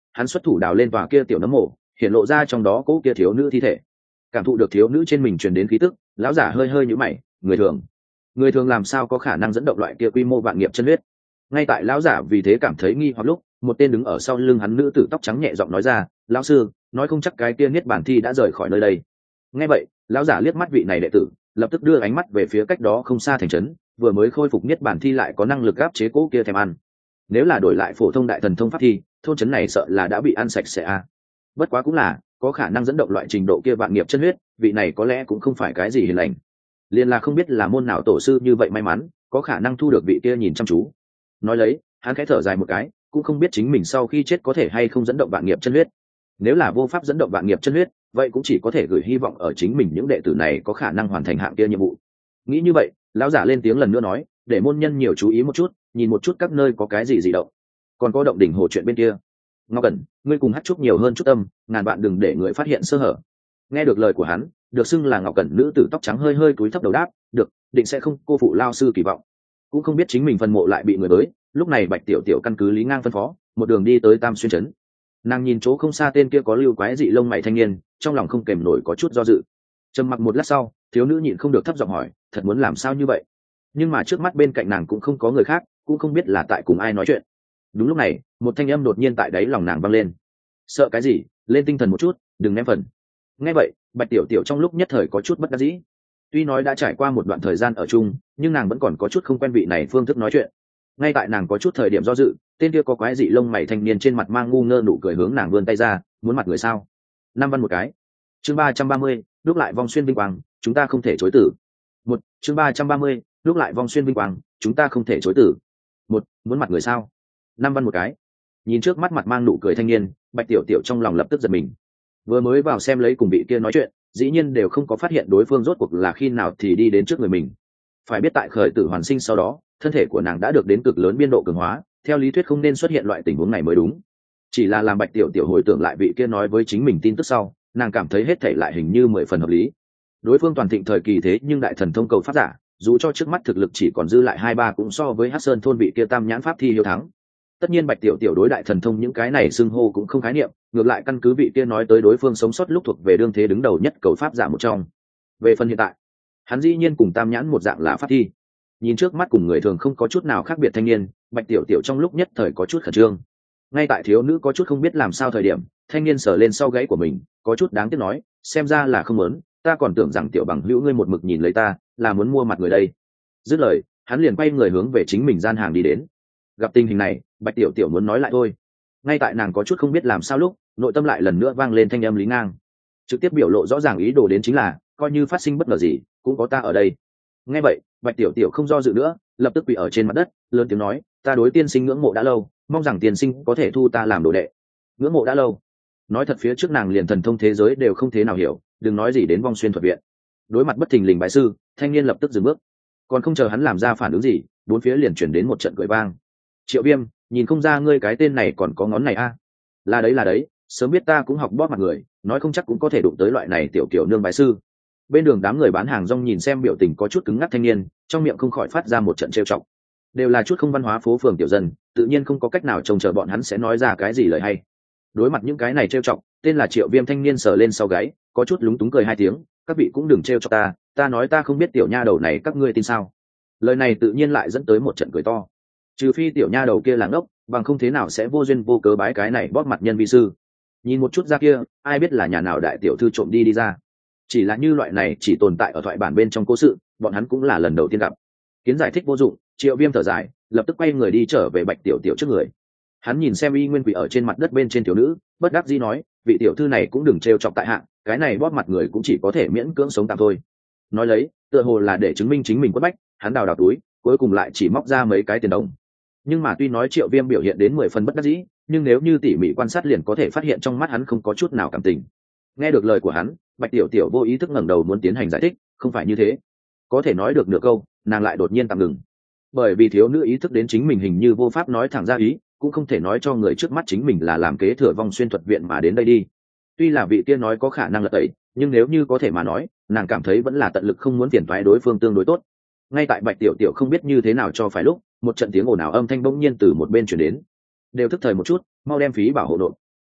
hắn xuất thủ đào lên tòa kia tiểu nấm mộ, hiện lộ ra trong đó cỗ kia thiếu nữ thi thể. Cảm thụ được thiếu nữ trên mình truyền đến khí tức, lão giả hơi hơi nhíu mày, người thường người thường làm sao có khả năng dẫn động loại kia quy mô vạn nghiệp chân huyết. Ngay tại lão giả vì thế cảm thấy nghi hoặc lúc, một tên đứng ở sau lưng hắn nữ tử tóc trắng nhẹ giọng nói ra, lão sư, nói không chắc cái kia niết bản thi đã rời khỏi nơi đây. Nghe vậy, lão giả liếc mắt vị này đệ tử, lập tức đưa ánh mắt về phía cách đó không xa thành trấn, vừa mới khôi phục niết bản thi lại có năng lực áp chế cỗ kia thèm ăn. Nếu là đổi lại phổ thông đại thần thông pháp thi, thôn trấn này sợ là đã bị ăn sạch sẽ a. Bất quá cũng là có khả năng dẫn động loại trình độ kia vạn nghiệp chân huyết, vị này có lẽ cũng không phải cái gì hiền lành. Liên là không biết là môn nào tổ sư như vậy may mắn, có khả năng thu được vị kia nhìn chăm chú. Nói lấy, hắn khẽ thở dài một cái, cũng không biết chính mình sau khi chết có thể hay không dẫn động vạn nghiệp chân huyết. Nếu là vô pháp dẫn động vạn nghiệp chân huyết, vậy cũng chỉ có thể gửi hy vọng ở chính mình những đệ tử này có khả năng hoàn thành hạng kia nhiệm vụ. Nghĩ như vậy, lão giả lên tiếng lần nữa nói, để môn nhân nhiều chú ý một chút, nhìn một chút các nơi có cái gì dị động. Còn có động đỉnh hồ chuyện bên kia, Ngọc Cẩn, ngươi cùng hát trúc nhiều hơn chút tâm, ngàn bạn đừng để người phát hiện sơ hở. Nghe được lời của hắn, được xưng là Ngọc Cẩn nữ tử tóc trắng hơi hơi cúi thấp đầu đáp, được, định sẽ không cô phụ lao sư kỳ vọng. Cũng không biết chính mình phân mộ lại bị người bới. Lúc này Bạch Tiểu Tiểu căn cứ Lý Ngang phân phó, một đường đi tới Tam Xuyên trấn. Nàng nhìn chỗ không xa tên kia có lưu quái dị lông mày thanh niên, trong lòng không kềm nổi có chút do dự. Trầm mặc một lát sau, thiếu nữ nhịn không được thấp giọng hỏi, thật muốn làm sao như vậy? Nhưng mà trước mắt bên cạnh nàng cũng không có người khác, cũng không biết là tại cùng ai nói chuyện. Đúng lúc này, một thanh âm đột nhiên tại đáy lòng nàng vang lên. Sợ cái gì, lên tinh thần một chút, đừng ném phần. Nghe vậy, Bạch Tiểu Tiểu trong lúc nhất thời có chút bất đắc dĩ. Tuy nói đã trải qua một đoạn thời gian ở chung, nhưng nàng vẫn còn có chút không quen vị này phương thức nói chuyện. Ngay tại nàng có chút thời điểm do dự, tên kia có quái dị lông mày thanh niên trên mặt mang ngu ngơ nụ cười hướng nàng vươn tay ra, muốn mặt người sao? Năm văn một cái. Chương ba trăm ba mươi, đúc lại vong xuyên vinh quang, chúng ta không thể chối tử. Một, chương ba trăm ba mươi, đúc lại vong xuyên vinh quang, chúng ta không thể chối tử. Một, muốn mặt người sao? Năm văn một cái. Nhìn trước mắt mặt mang nụ cười thanh niên, Bạch Tiểu Tiểu trong lòng lập tức giật mình. Vừa mới vào xem lấy cùng vị kia nói chuyện, dĩ nhiên đều không có phát hiện đối phương rốt cuộc là khi nào thì đi đến trước người mình. Phải biết tại khởi tử hoàn sinh sau đó, thân thể của nàng đã được đến cực lớn biên độ cường hóa, theo lý thuyết không nên xuất hiện loại tình huống này mới đúng. Chỉ là làm Bạch Tiểu Tiểu hồi tưởng lại vị kia nói với chính mình tin tức sau, nàng cảm thấy hết thảy lại hình như mười phần hợp lý. Đối phương toàn thịnh thời kỳ thế nhưng đại thần thông cầu pháp giả, dù cho trước mắt thực lực chỉ còn dư lại hai ba cũng so với Hắc Sơn thôn vị kia tam nhãn pháp thi hiếu thắng. Tất nhiên Bạch Tiểu Tiểu đối đại thần thông những cái này xưng hô cũng không khái niệm, ngược lại căn cứ vị kia nói tới đối phương sống sót lúc thuộc về đương thế đứng đầu nhất cầu pháp giả một trong. Về phần hiện tại, hắn dĩ nhiên cùng tam nhãn một dạng là pháp thi. Nhìn trước mắt cùng người thường không có chút nào khác biệt thanh niên, Bạch Tiểu Tiểu trong lúc nhất thời có chút khẩn trương. Ngay tại thiếu nữ có chút không biết làm sao thời điểm, thanh niên sờ lên sau gáy của mình, có chút đáng tiếc nói, xem ra là không muốn, ta còn tưởng rằng tiểu bằng hữu ngươi một mực nhìn lấy ta, là muốn mua mặt người đây. Dứt lời, hắn liền quay người hướng về chính mình gian hàng đi đến. Gặp tình hình này, Bạch Tiểu Tiểu muốn nói lại thôi. Ngay tại nàng có chút không biết làm sao lúc, nội tâm lại lần nữa vang lên thanh âm Lý Ngang, trực tiếp biểu lộ rõ ràng ý đồ đến chính là, coi như phát sinh bất ngờ gì, cũng có ta ở đây. Nghe vậy, Bạch Tiểu Tiểu không do dự nữa, lập tức quỳ ở trên mặt đất, lớn tiếng nói, ta đối tiên sinh ngưỡng mộ đã lâu, mong rằng tiên sinh có thể thu ta làm đồ đệ. Ngưỡng mộ đã lâu. Nói thật phía trước nàng liền thần thông thế giới đều không thế nào hiểu, đừng nói gì đến vong xuyên thuật viện. Đối mặt bất thình lình bái sư, thanh niên lập tức dừng bước. Còn không chờ hắn làm ra phản ứng gì, bốn phía liền chuyển đến một trận cười vang. Triệu Viêm, nhìn không ra ngươi cái tên này còn có ngón này a? À? Là đấy là đấy, sớm biết ta cũng học bóp mặt người, nói không chắc cũng có thể đụng tới loại này tiểu kiểu nương bái sư. Bên đường đám người bán hàng rong nhìn xem biểu tình có chút cứng ngắc thanh niên, trong miệng không khỏi phát ra một trận trêu chọc. Đều là chút không văn hóa phố phường tiểu dân, tự nhiên không có cách nào trông chờ bọn hắn sẽ nói ra cái gì lời hay. Đối mặt những cái này trêu chọc, tên là Triệu Viêm thanh niên sờ lên sau gáy, có chút lúng túng cười hai tiếng, các vị cũng đừng trêu chọc ta, ta nói ta không biết tiểu nha đầu này các ngươi tin sao? Lời này tự nhiên lại dẫn tới một trận cười to. Trừ phi tiểu nha đầu kia là ngốc, bằng không thế nào sẽ vô duyên vô cớ bái cái này bóp mặt nhân vi sư. Nhìn một chút ra kia, ai biết là nhà nào đại tiểu thư trộm đi đi ra. Chỉ là như loại này chỉ tồn tại ở thoại bản bên trong cố sự, bọn hắn cũng là lần đầu tiên gặp. Kiến giải thích vô dụng, Triệu Viêm thở dài, lập tức quay người đi trở về Bạch Tiểu Tiểu trước người. Hắn nhìn xem y nguyên quỷ ở trên mặt đất bên trên tiểu nữ, bất đắc dĩ nói, vị tiểu thư này cũng đừng trêu chọc tại hạ, cái này bóp mặt người cũng chỉ có thể miễn cưỡng sống tạm thôi. Nói lấy, tựa hồ là để chứng minh chính mình quất bách, hắn đào đào túi, cuối cùng lại chỉ móc ra mấy cái tiền đồng. Nhưng mà tuy nói Triệu Viêm biểu hiện đến mười phần bất đắc dĩ, nhưng nếu như tỉ mỉ quan sát liền có thể phát hiện trong mắt hắn không có chút nào cảm tình. Nghe được lời của hắn, Bạch Tiểu Tiểu vô ý thức ngẩng đầu muốn tiến hành giải thích, không phải như thế. Có thể nói được nửa câu, nàng lại đột nhiên tạm ngừng. Bởi vì thiếu nữ ý thức đến chính mình hình như vô pháp nói thẳng ra ý, cũng không thể nói cho người trước mắt chính mình là làm kế thừa vong xuyên thuật viện mà đến đây đi. Tuy là vị kia nói có khả năng lật tẩy, nhưng nếu như có thể mà nói, nàng cảm thấy vẫn là tận lực không muốn phiền toái đối phương tương đối tốt. Ngay tại Bạch Tiểu Tiểu không biết như thế nào cho phải lúc, một trận tiếng ồn ào âm thanh bỗng nhiên từ một bên truyền đến. Đều thức thời một chút, mau đem phí bảo hộ nộp.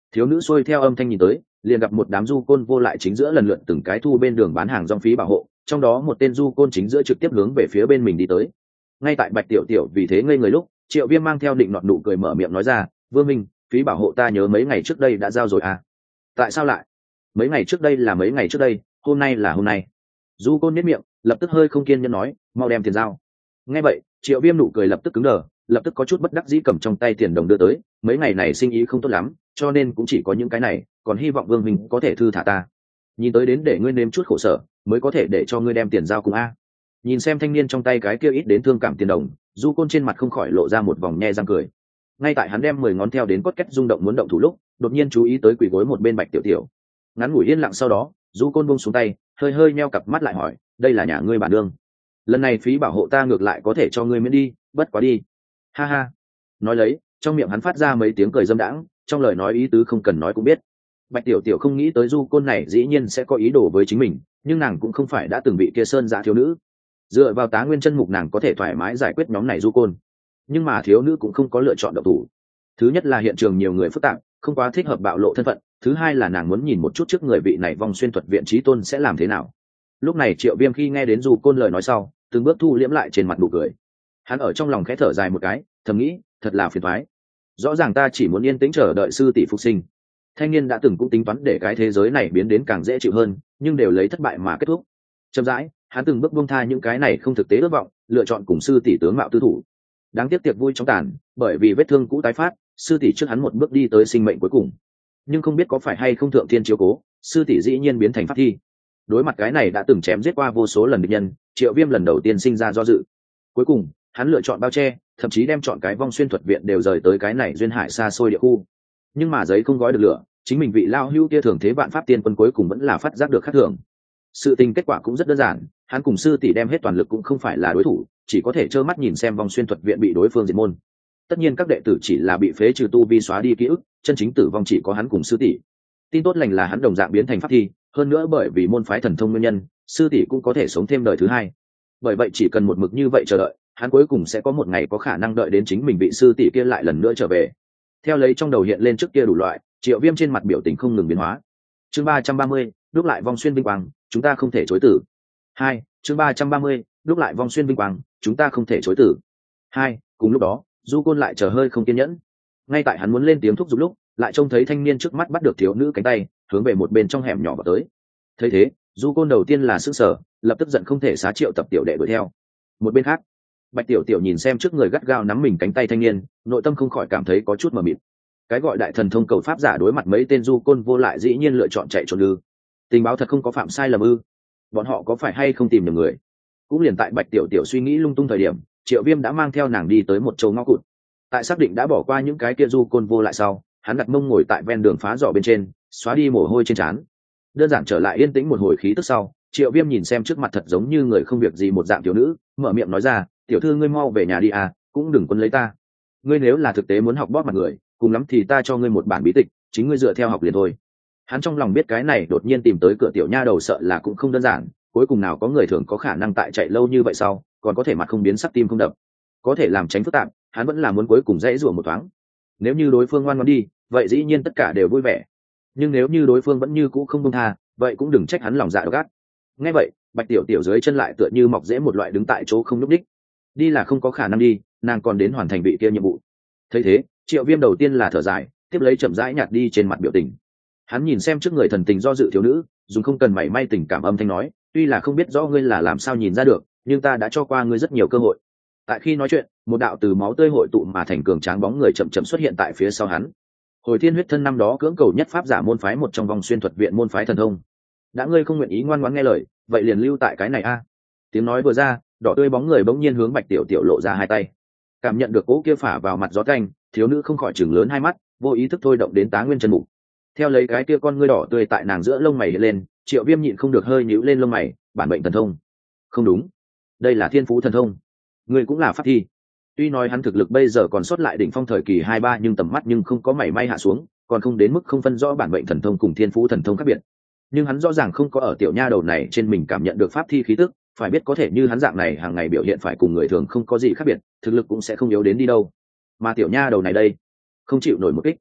Thiếu nữ xuôi theo âm thanh nhìn tới, liền gặp một đám du côn vô lại chính giữa lần lượt từng cái thu bên đường bán hàng rong phí bảo hộ, trong đó một tên du côn chính giữa trực tiếp hướng về phía bên mình đi tới. Ngay tại Bạch Tiểu Tiểu vì thế ngây người lúc, Triệu Viêm mang theo định nọt nụ cười mở miệng nói ra, "Vương Minh, phí bảo hộ ta nhớ mấy ngày trước đây đã giao rồi à? Tại sao lại? Mấy ngày trước đây là mấy ngày trước đây, hôm nay là hôm nay." Du côn nhếch miệng, lập tức hơi không kiên nhẫn nói, "Mau đem tiền giao." Nghe vậy, Triệu Viêm nụ cười lập tức cứng đờ, lập tức có chút bất đắc dĩ cầm trong tay tiền đồng đưa tới, "Mấy ngày này sinh ý không tốt lắm, cho nên cũng chỉ có những cái này, còn hy vọng Vương Minh có thể thư thả ta. Nhìn tới đến để ngươi nếm chút khổ sở, mới có thể để cho ngươi đem tiền giao cùng a." Nhìn xem thanh niên trong tay cái kia ít đến thương cảm tiền đồng, du côn trên mặt không khỏi lộ ra một vòng nhe răng cười. Ngay tại hắn đem mười ngón theo đến cốt cách rung động muốn động thủ lúc, đột nhiên chú ý tới quỳ gối một bên Bạch Tiểu Tiểu. Ngắn ngủi yên lặng sau đó, du côn buông xuống tay, hơi hơi meo cặp mắt lại hỏi, "Đây là nhà ngươi bản đương? Lần này phí bảo hộ ta ngược lại có thể cho ngươi miễn đi, bất quá đi." Ha ha. Nói lấy, trong miệng hắn phát ra mấy tiếng cười dâm đãng, trong lời nói ý tứ không cần nói cũng biết. Bạch Tiểu Tiểu không nghĩ tới du côn này dĩ nhiên sẽ có ý đồ với chính mình, nhưng nàng cũng không phải đã từng bị kia sơn giã thiếu nữ. Dựa vào Tá Nguyên chân mục nàng có thể thoải mái giải quyết nhóm này du côn, nhưng mà thiếu nữ cũng không có lựa chọn động thủ. Thứ nhất là hiện trường nhiều người phức tạp, không quá thích hợp bạo lộ thân phận, thứ hai là nàng muốn nhìn một chút trước người vị này vong xuyên thuật viện trí tôn sẽ làm thế nào. Lúc này Triệu Viêm khi nghe đến du côn lời nói sau, từng bước thu liễm lại trên mặt nụ cười. Hắn ở trong lòng khẽ thở dài một cái, thầm nghĩ, thật là phiền toái. Rõ ràng ta chỉ muốn yên tĩnh chờ đợi sư tỷ phục sinh. Thanh niên đã từng cũng tính toán để cái thế giới này biến đến càng dễ chịu hơn, nhưng đều lấy thất bại mà kết thúc. Chậm rãi, hắn từng bước buông tha những cái này không thực tế ước vọng, lựa chọn cùng sư tỷ tướng mạo tư thủ. Đáng tiếc tiệc vui trong tàn, bởi vì vết thương cũ tái phát, sư tỷ trước hắn một bước đi tới sinh mệnh cuối cùng. Nhưng không biết có phải hay không thượng thiên chiếu cố, sư tỷ dĩ nhiên biến thành pháp thi. Đối mặt cái này đã từng chém giết qua vô số lần địch nhân, Triệu Viêm lần đầu tiên sinh ra do dự. Cuối cùng, hắn lựa chọn bao che, thậm chí đem chọn cái vong xuyên thuật viện đều rời tới cái này duyên hải xa xôi địa khu. Nhưng mà giấy không gói được lửa, chính mình vị lao hưu kia thường thế vạn pháp tiên quân cuối cùng vẫn là phát giác được khác thường. Sự tình kết quả cũng rất đơn giản, hắn cùng sư tỷ đem hết toàn lực cũng không phải là đối thủ, chỉ có thể trơ mắt nhìn xem vong xuyên thuật viện bị đối phương diệt môn. Tất nhiên các đệ tử chỉ là bị phế trừ tu vi xóa đi ký ức, chân chính tử vong chỉ có hắn cùng sư tỷ. Tin tốt lành là hắn đồng dạng biến thành pháp thi, hơn nữa bởi vì môn phái thần thông nguyên nhân, sư tỷ cũng có thể sống thêm đời thứ hai. Bởi vậy chỉ cần một mực như vậy chờ đợi, hắn cuối cùng sẽ có một ngày có khả năng đợi đến chính mình bị sư tỷ kia lại lần nữa trở về. Theo lấy trong đầu hiện lên trước kia đủ loại, Triệu Viêm trên mặt biểu tình không ngừng biến hóa. Chương ba trăm ba mươi, đúc lại vong xuyên vinh quang, chúng ta không thể chối tử. Hai, chương ba trăm ba mươi, đúc lại vong xuyên vinh quang, chúng ta không thể chối tử. Hai, cùng lúc đó, Du Côn lại chờ hơi không kiên nhẫn. Ngay tại hắn muốn lên tiếng thúc giục lúc, lại trông thấy thanh niên trước mắt bắt được thiếu nữ cánh tay, hướng về một bên trong hẻm nhỏ vào tới. Thấy thế, Du Côn đầu tiên là sững sờ, lập tức giận không thể xá Triệu Tập tiểu đệ đuổi theo. Một bên khác, Bạch Tiểu Tiểu nhìn xem trước người gắt gao nắm mình cánh tay thanh niên, nội tâm không khỏi cảm thấy có chút mờ mịt. Cái gọi đại thần thông cầu pháp giả đối mặt mấy tên du côn vô lại dĩ nhiên lựa chọn chạy trốn ư? Tình báo thật không có phạm sai lầm ư? Bọn họ có phải hay không tìm được người? Cũng liền tại Bạch Tiểu Tiểu suy nghĩ lung tung thời điểm, Triệu Viêm đã mang theo nàng đi tới một châu ngõ cụt. Tại xác định đã bỏ qua những cái kia du côn vô lại sau, hắn đặt mông ngồi tại ven đường phá giỏ bên trên, xóa đi mồ hôi trên trán. Đơn giản trở lại yên tĩnh một hồi khí tức sau, Triệu Viêm nhìn xem trước mặt thật giống như người không việc gì một dạng thiếu nữ, mở miệng nói ra, "Tiểu thư ngươi mau về nhà đi à, cũng đừng quấn lấy ta. Ngươi nếu là thực tế muốn học bóp mặt người, cùng lắm thì ta cho ngươi một bản bí tịch, chính ngươi dựa theo học liền thôi." Hắn trong lòng biết cái này đột nhiên tìm tới cửa tiểu nha đầu sợ là cũng không đơn giản, cuối cùng nào có người thường có khả năng tại chạy lâu như vậy sau, còn có thể mặt không biến sắc tim không đập. Có thể làm tránh phức tạp, hắn vẫn là muốn cuối cùng dễ rủa một thoáng. Nếu như đối phương ngoan ngoãn đi, vậy dĩ nhiên tất cả đều vui vẻ. Nhưng nếu như đối phương vẫn như cũ không buông tha, vậy cũng đừng trách hắn lòng dạ độc ác. Nghe vậy, Bạch Tiểu Tiểu dưới chân lại tựa như mọc rễ một loại đứng tại chỗ không nhúc nhích. Đi là không có khả năng đi, nàng còn đến hoàn thành vị kia nhiệm vụ. Thấy thế, Triệu Viêm đầu tiên là thở dài, tiếp lấy chậm rãi nhạt đi trên mặt biểu tình. Hắn nhìn xem trước người thần tình do dự thiếu nữ, dùng không cần mảy may tình cảm âm thanh nói, "Tuy là không biết rõ ngươi là làm sao nhìn ra được, nhưng ta đã cho qua ngươi rất nhiều cơ hội." Tại khi nói chuyện, một đạo từ máu tươi hội tụ mà thành cường tráng bóng người chậm chậm xuất hiện tại phía sau hắn. Hồi Thiên Huyết Thân năm đó cưỡng cầu nhất pháp giả môn phái một trong vòng xuyên thuật viện môn phái thần thông. Đã ngươi không nguyện ý ngoan ngoãn nghe lời, vậy liền lưu tại cái này a. Tiếng nói vừa ra, đỏ tươi bóng người bỗng nhiên hướng Bạch Tiểu Tiểu lộ ra hai tay. Cảm nhận được cỗ kia phả vào mặt gió canh, thiếu nữ không khỏi chừng lớn hai mắt, vô ý thức thôi động đến Tá Nguyên chân mục. Theo lấy cái kia con ngươi đỏ tươi tại nàng giữa lông mày hiện lên, Triệu Viêm nhịn không được hơi nhíu lên lông mày, bản mệnh thần thông. Không đúng, đây là thiên phú thần thông. Ngươi cũng là pháp thi. Tuy nói hắn thực lực bây giờ còn sót lại đỉnh phong thời kỳ hai ba, nhưng tầm mắt nhưng không có mảy may hạ xuống, còn không đến mức không phân rõ bản mệnh thần thông cùng thiên phú thần thông khác biệt. Nhưng hắn rõ ràng không có ở tiểu nha đầu này trên mình cảm nhận được pháp thi khí tức, phải biết có thể như hắn dạng này hàng ngày biểu hiện phải cùng người thường không có gì khác biệt, thực lực cũng sẽ không yếu đến đi đâu. Mà tiểu nha đầu này đây, không chịu nổi một kích.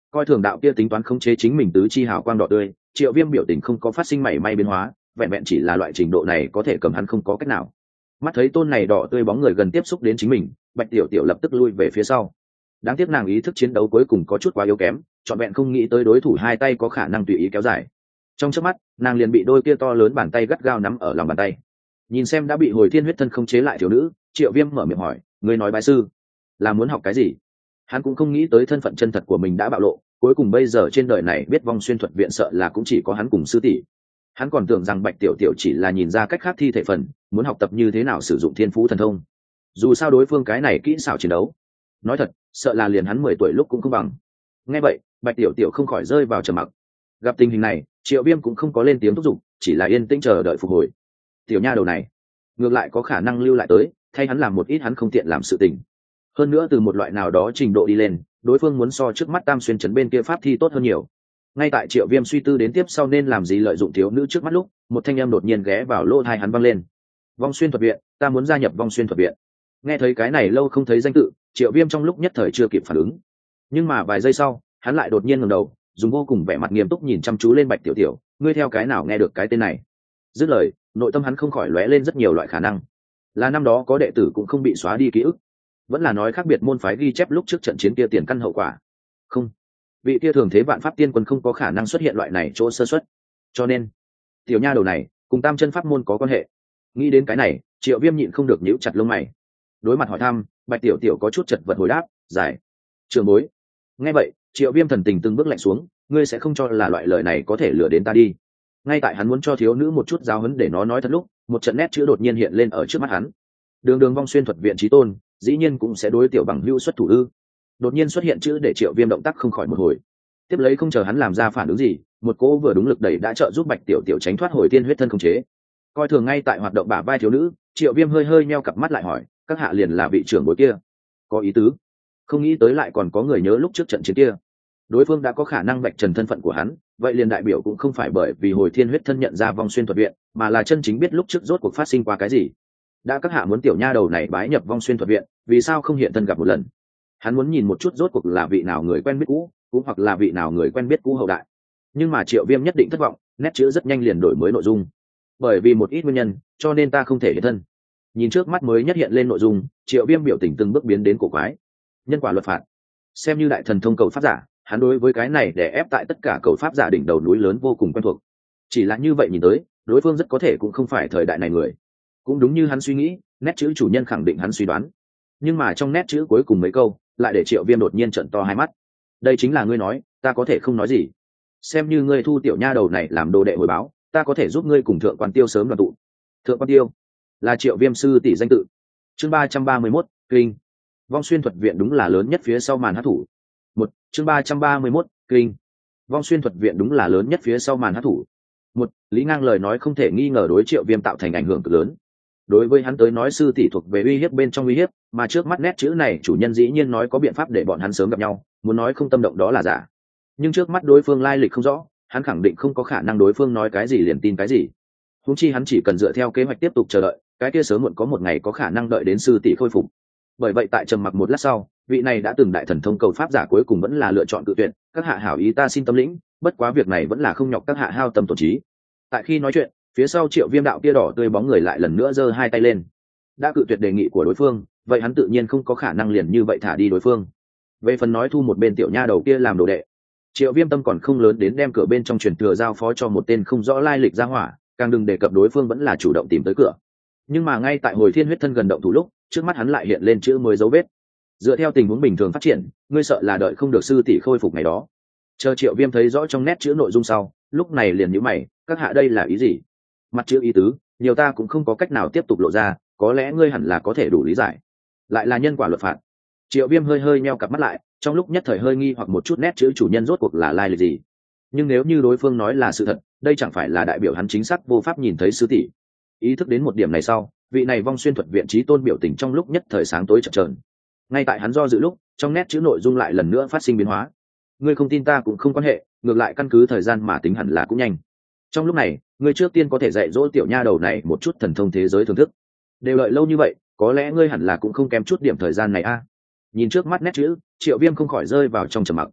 coi thường đạo kia tính toán khống chế chính mình tứ chi hào quang đỏ tươi. Triệu Viêm biểu tình không có phát sinh mảy may biến hóa, vẹn vẹn chỉ là loại trình độ này có thể cầm hắn không có cách nào. Mắt thấy tôn này đỏ tươi bóng người gần tiếp xúc đến chính mình, Bạch Tiểu Tiểu lập tức lui về phía sau. Đáng tiếc nàng ý thức chiến đấu cuối cùng có chút quá yếu kém, trọn vẹn không nghĩ tới đối thủ hai tay có khả năng tùy ý kéo dài. Trong chớp mắt, nàng liền bị đôi kia to lớn bàn tay gắt gao nắm ở lòng bàn tay. Nhìn xem đã bị hồi thiên huyết thân không chế lại thiếu nữ, Triệu Viêm mở miệng hỏi, ngươi nói bái sư là muốn học cái gì? Hắn cũng không nghĩ tới thân phận chân thật của mình đã bạo lộ, cuối cùng bây giờ trên đời này biết Vong Xuyên thuật viện sợ là cũng chỉ có hắn cùng sư tỷ. Hắn còn tưởng rằng Bạch Tiểu Tiểu chỉ là nhìn ra cách khác thi thể phần, muốn học tập như thế nào sử dụng thiên phú thần thông. Dù sao đối phương cái này kỹ xảo chiến đấu, nói thật, sợ là liền hắn mười tuổi lúc cũng không bằng. Nghe vậy, Bạch Tiểu Tiểu không khỏi rơi vào trầm mặc. Gặp tình hình này, Triệu Viêm cũng không có lên tiếng thúc giục, chỉ là yên tĩnh chờ đợi phục hồi. Tiểu nha đầu này, ngược lại có khả năng lưu lại tới, thay hắn làm một ít hắn không tiện làm sự tình. Hơn nữa từ một loại nào đó trình độ đi lên, đối phương muốn so trước mắt Tam Xuyên trấn bên kia pháp thi tốt hơn nhiều. Ngay tại Triệu Viêm suy tư đến tiếp sau nên làm gì lợi dụng thiếu nữ trước mắt lúc, một thanh âm đột nhiên ghé vào lỗ tai hắn vang lên. Vong Xuyên thuật viện, ta muốn gia nhập Vong Xuyên thuật viện. Nghe thấy cái này lâu không thấy danh tự, Triệu Viêm trong lúc nhất thời chưa kịp phản ứng. Nhưng mà vài giây sau, hắn lại đột nhiên ngẩng đầu, dùng vô cùng vẻ mặt nghiêm túc nhìn chăm chú lên Bạch Tiểu Tiểu, ngươi theo cái nào nghe được cái tên này? Dứt lời, nội tâm hắn không khỏi lóe lên rất nhiều loại khả năng. Là năm đó có đệ tử cũng không bị xóa đi ký ức, vẫn là nói khác biệt môn phái ghi chép lúc trước trận chiến kia tiền căn hậu quả. Không, vị kia thường thế vạn pháp tiên quân không có khả năng xuất hiện loại này chỗ sơ suất. Cho nên, tiểu nha đầu này cùng Tam chân pháp môn có quan hệ. Nghĩ đến cái này, Triệu Viêm nhịn không được nhíu chặt lông mày. Đối mặt hỏi thăm, Bạch Tiểu Tiểu có chút chật vật hồi đáp, giải. Trường bối. Nghe vậy, Triệu Viêm thần tình từng bước lạnh xuống, ngươi sẽ không cho là loại lời này có thể lừa đến ta đi. Ngay tại hắn muốn cho thiếu nữ một chút giáo huấn để nó nói thật lúc, một trận nét chữ đột nhiên hiện lên ở trước mắt hắn. Đường Đường Vong Xuyên thuật viện chí tôn, dĩ nhiên cũng sẽ đối tiểu bằng hữu xuất thủ ư? Đột nhiên xuất hiện chữ để Triệu Viêm động tác không khỏi một hồi. Tiếp lấy không chờ hắn làm ra phản ứng gì, một cỗ vừa đúng lực đẩy đã trợ giúp Bạch Tiểu Tiểu tránh thoát hồi tiên huyết thân không chế. Coi thường ngay tại hoạt động bả vai thiếu nữ, Triệu Viêm hơi hơi nheo cặp mắt lại hỏi, các hạ liền là vị trưởng bối kia? Có ý tứ. Không nghĩ tới lại còn có người nhớ lúc trước trận chiến kia. Đối phương đã có khả năng vạch trần thân phận của hắn, vậy liền đại biểu cũng không phải bởi vì hồi thiên huyết thân nhận ra Vong Xuyên thuật viện, mà là chân chính biết lúc trước rốt cuộc phát sinh qua cái gì. Đã các hạ muốn tiểu nha đầu này bái nhập Vong Xuyên thuật viện, vì sao không hiện thân gặp một lần? Hắn muốn nhìn một chút rốt cuộc là vị nào người quen biết cũ, cũng hoặc là vị nào người quen biết cũ hậu đại. Nhưng mà Triệu Viêm nhất định thất vọng, nét chữ rất nhanh liền đổi mới nội dung. Bởi vì một ít nguyên nhân, cho nên ta không thể hiện thân. Nhìn trước mắt mới nhất hiện lên nội dung, Triệu Viêm biểu tình từng bước biến đến cổ quái. Nhân quả luật phạt. Xem như đại thần thông cầu pháp giả, hắn đối với cái này để ép tại tất cả cầu pháp giả đỉnh đầu núi lớn vô cùng quen thuộc. Chỉ là như vậy nhìn tới, đối phương rất có thể cũng không phải thời đại này người. Cũng đúng như hắn suy nghĩ, nét chữ chủ nhân khẳng định hắn suy đoán. Nhưng mà trong nét chữ cuối cùng mấy câu, lại để Triệu Viêm đột nhiên trợn to hai mắt. Đây chính là ngươi nói, ta có thể không nói gì. Xem như ngươi thu tiểu nha đầu này làm đồ đệ hồi báo, ta có thể giúp ngươi cùng thượng quan tiêu sớm đoàn tụ. Thượng quan tiêu là Triệu Viêm sư tỷ danh tự. Chương ba trăm ba mươi mốt, kinh. Vong Xuyên thuật viện đúng là lớn nhất phía sau màn hắc thủ. Một, chương ba trăm ba mươi mốt, kinh. Vong Xuyên thuật viện đúng là lớn nhất phía sau màn hắc thủ. Một, Lý Ngang lời nói không thể nghi ngờ đối Triệu Viêm tạo thành ảnh hưởng cực lớn. Đối với hắn tới nói sư tỷ thuộc về uy hiếp bên trong uy hiếp, mà trước mắt nét chữ này chủ nhân dĩ nhiên nói có biện pháp để bọn hắn sớm gặp nhau, muốn nói không tâm động đó là giả. Nhưng trước mắt đối phương lai lịch không rõ, hắn khẳng định không có khả năng đối phương nói cái gì liền tin cái gì. Huống chi hắn chỉ cần dựa theo kế hoạch tiếp tục chờ đợi, cái kia sớm muộn có một ngày có khả năng đợi đến sư tỷ khôi phục. Bởi vậy tại trầm mặc một lát sau, vị này đã từng đại thần thông cầu pháp giả cuối cùng vẫn là lựa chọn cự tuyệt, các hạ hảo ý ta xin tâm lĩnh, bất quá việc này vẫn là không nhọc các hạ hao tâm tổn trí. Tại khi nói chuyện, phía sau Triệu Viêm đạo kia đỏ tươi bóng người lại lần nữa giơ hai tay lên. Đã cự tuyệt đề nghị của đối phương, vậy hắn tự nhiên không có khả năng liền như vậy thả đi đối phương. Về phần nói thu một bên tiểu nha đầu kia làm đồ đệ, Triệu Viêm tâm còn không lớn đến đem cửa bên trong truyền thừa giao phó cho một tên không rõ lai lịch ra hỏa, càng đừng đề cập đối phương vẫn là chủ động tìm tới cửa. Nhưng mà ngay tại hồi thiên huyết thân gần động thủ lúc, trước mắt hắn lại hiện lên chữ mới dấu vết. Dựa theo tình huống bình thường phát triển, ngươi sợ là đợi không được sư tỷ khôi phục ngày đó. Chờ Triệu Viêm thấy rõ trong nét chữ nội dung sau, lúc này liền nhíu mày, các hạ đây là ý gì? Mặt chữ ý tứ, nhiều ta cũng không có cách nào tiếp tục lộ ra, có lẽ ngươi hẳn là có thể đủ lý giải. Lại là nhân quả luật phạt. Triệu Viêm hơi hơi nheo cặp mắt lại, trong lúc nhất thời hơi nghi hoặc một chút nét chữ chủ nhân rốt cuộc là lai lịch gì. Nhưng nếu như đối phương nói là sự thật, đây chẳng phải là đại biểu hắn chính xác vô pháp nhìn thấy sư tỷ. Ý thức đến một điểm này sau, vị này Vong Xuyên thuật viện chí tôn biểu tình trong lúc nhất thời sáng tối chập chờn. Ngay tại hắn do dự lúc, trong nét chữ nội dung lại lần nữa phát sinh biến hóa. Ngươi không tin ta cũng không quan hệ, ngược lại căn cứ thời gian mà tính hẳn là cũng nhanh. Trong lúc này, ngươi trước tiên có thể dạy dỗ tiểu nha đầu này một chút thần thông thế giới thưởng thức. Đều đợi lâu như vậy, có lẽ ngươi hẳn là cũng không kém chút điểm thời gian này a. Nhìn trước mắt nét chữ, Triệu Viêm không khỏi rơi vào trong trầm mặc.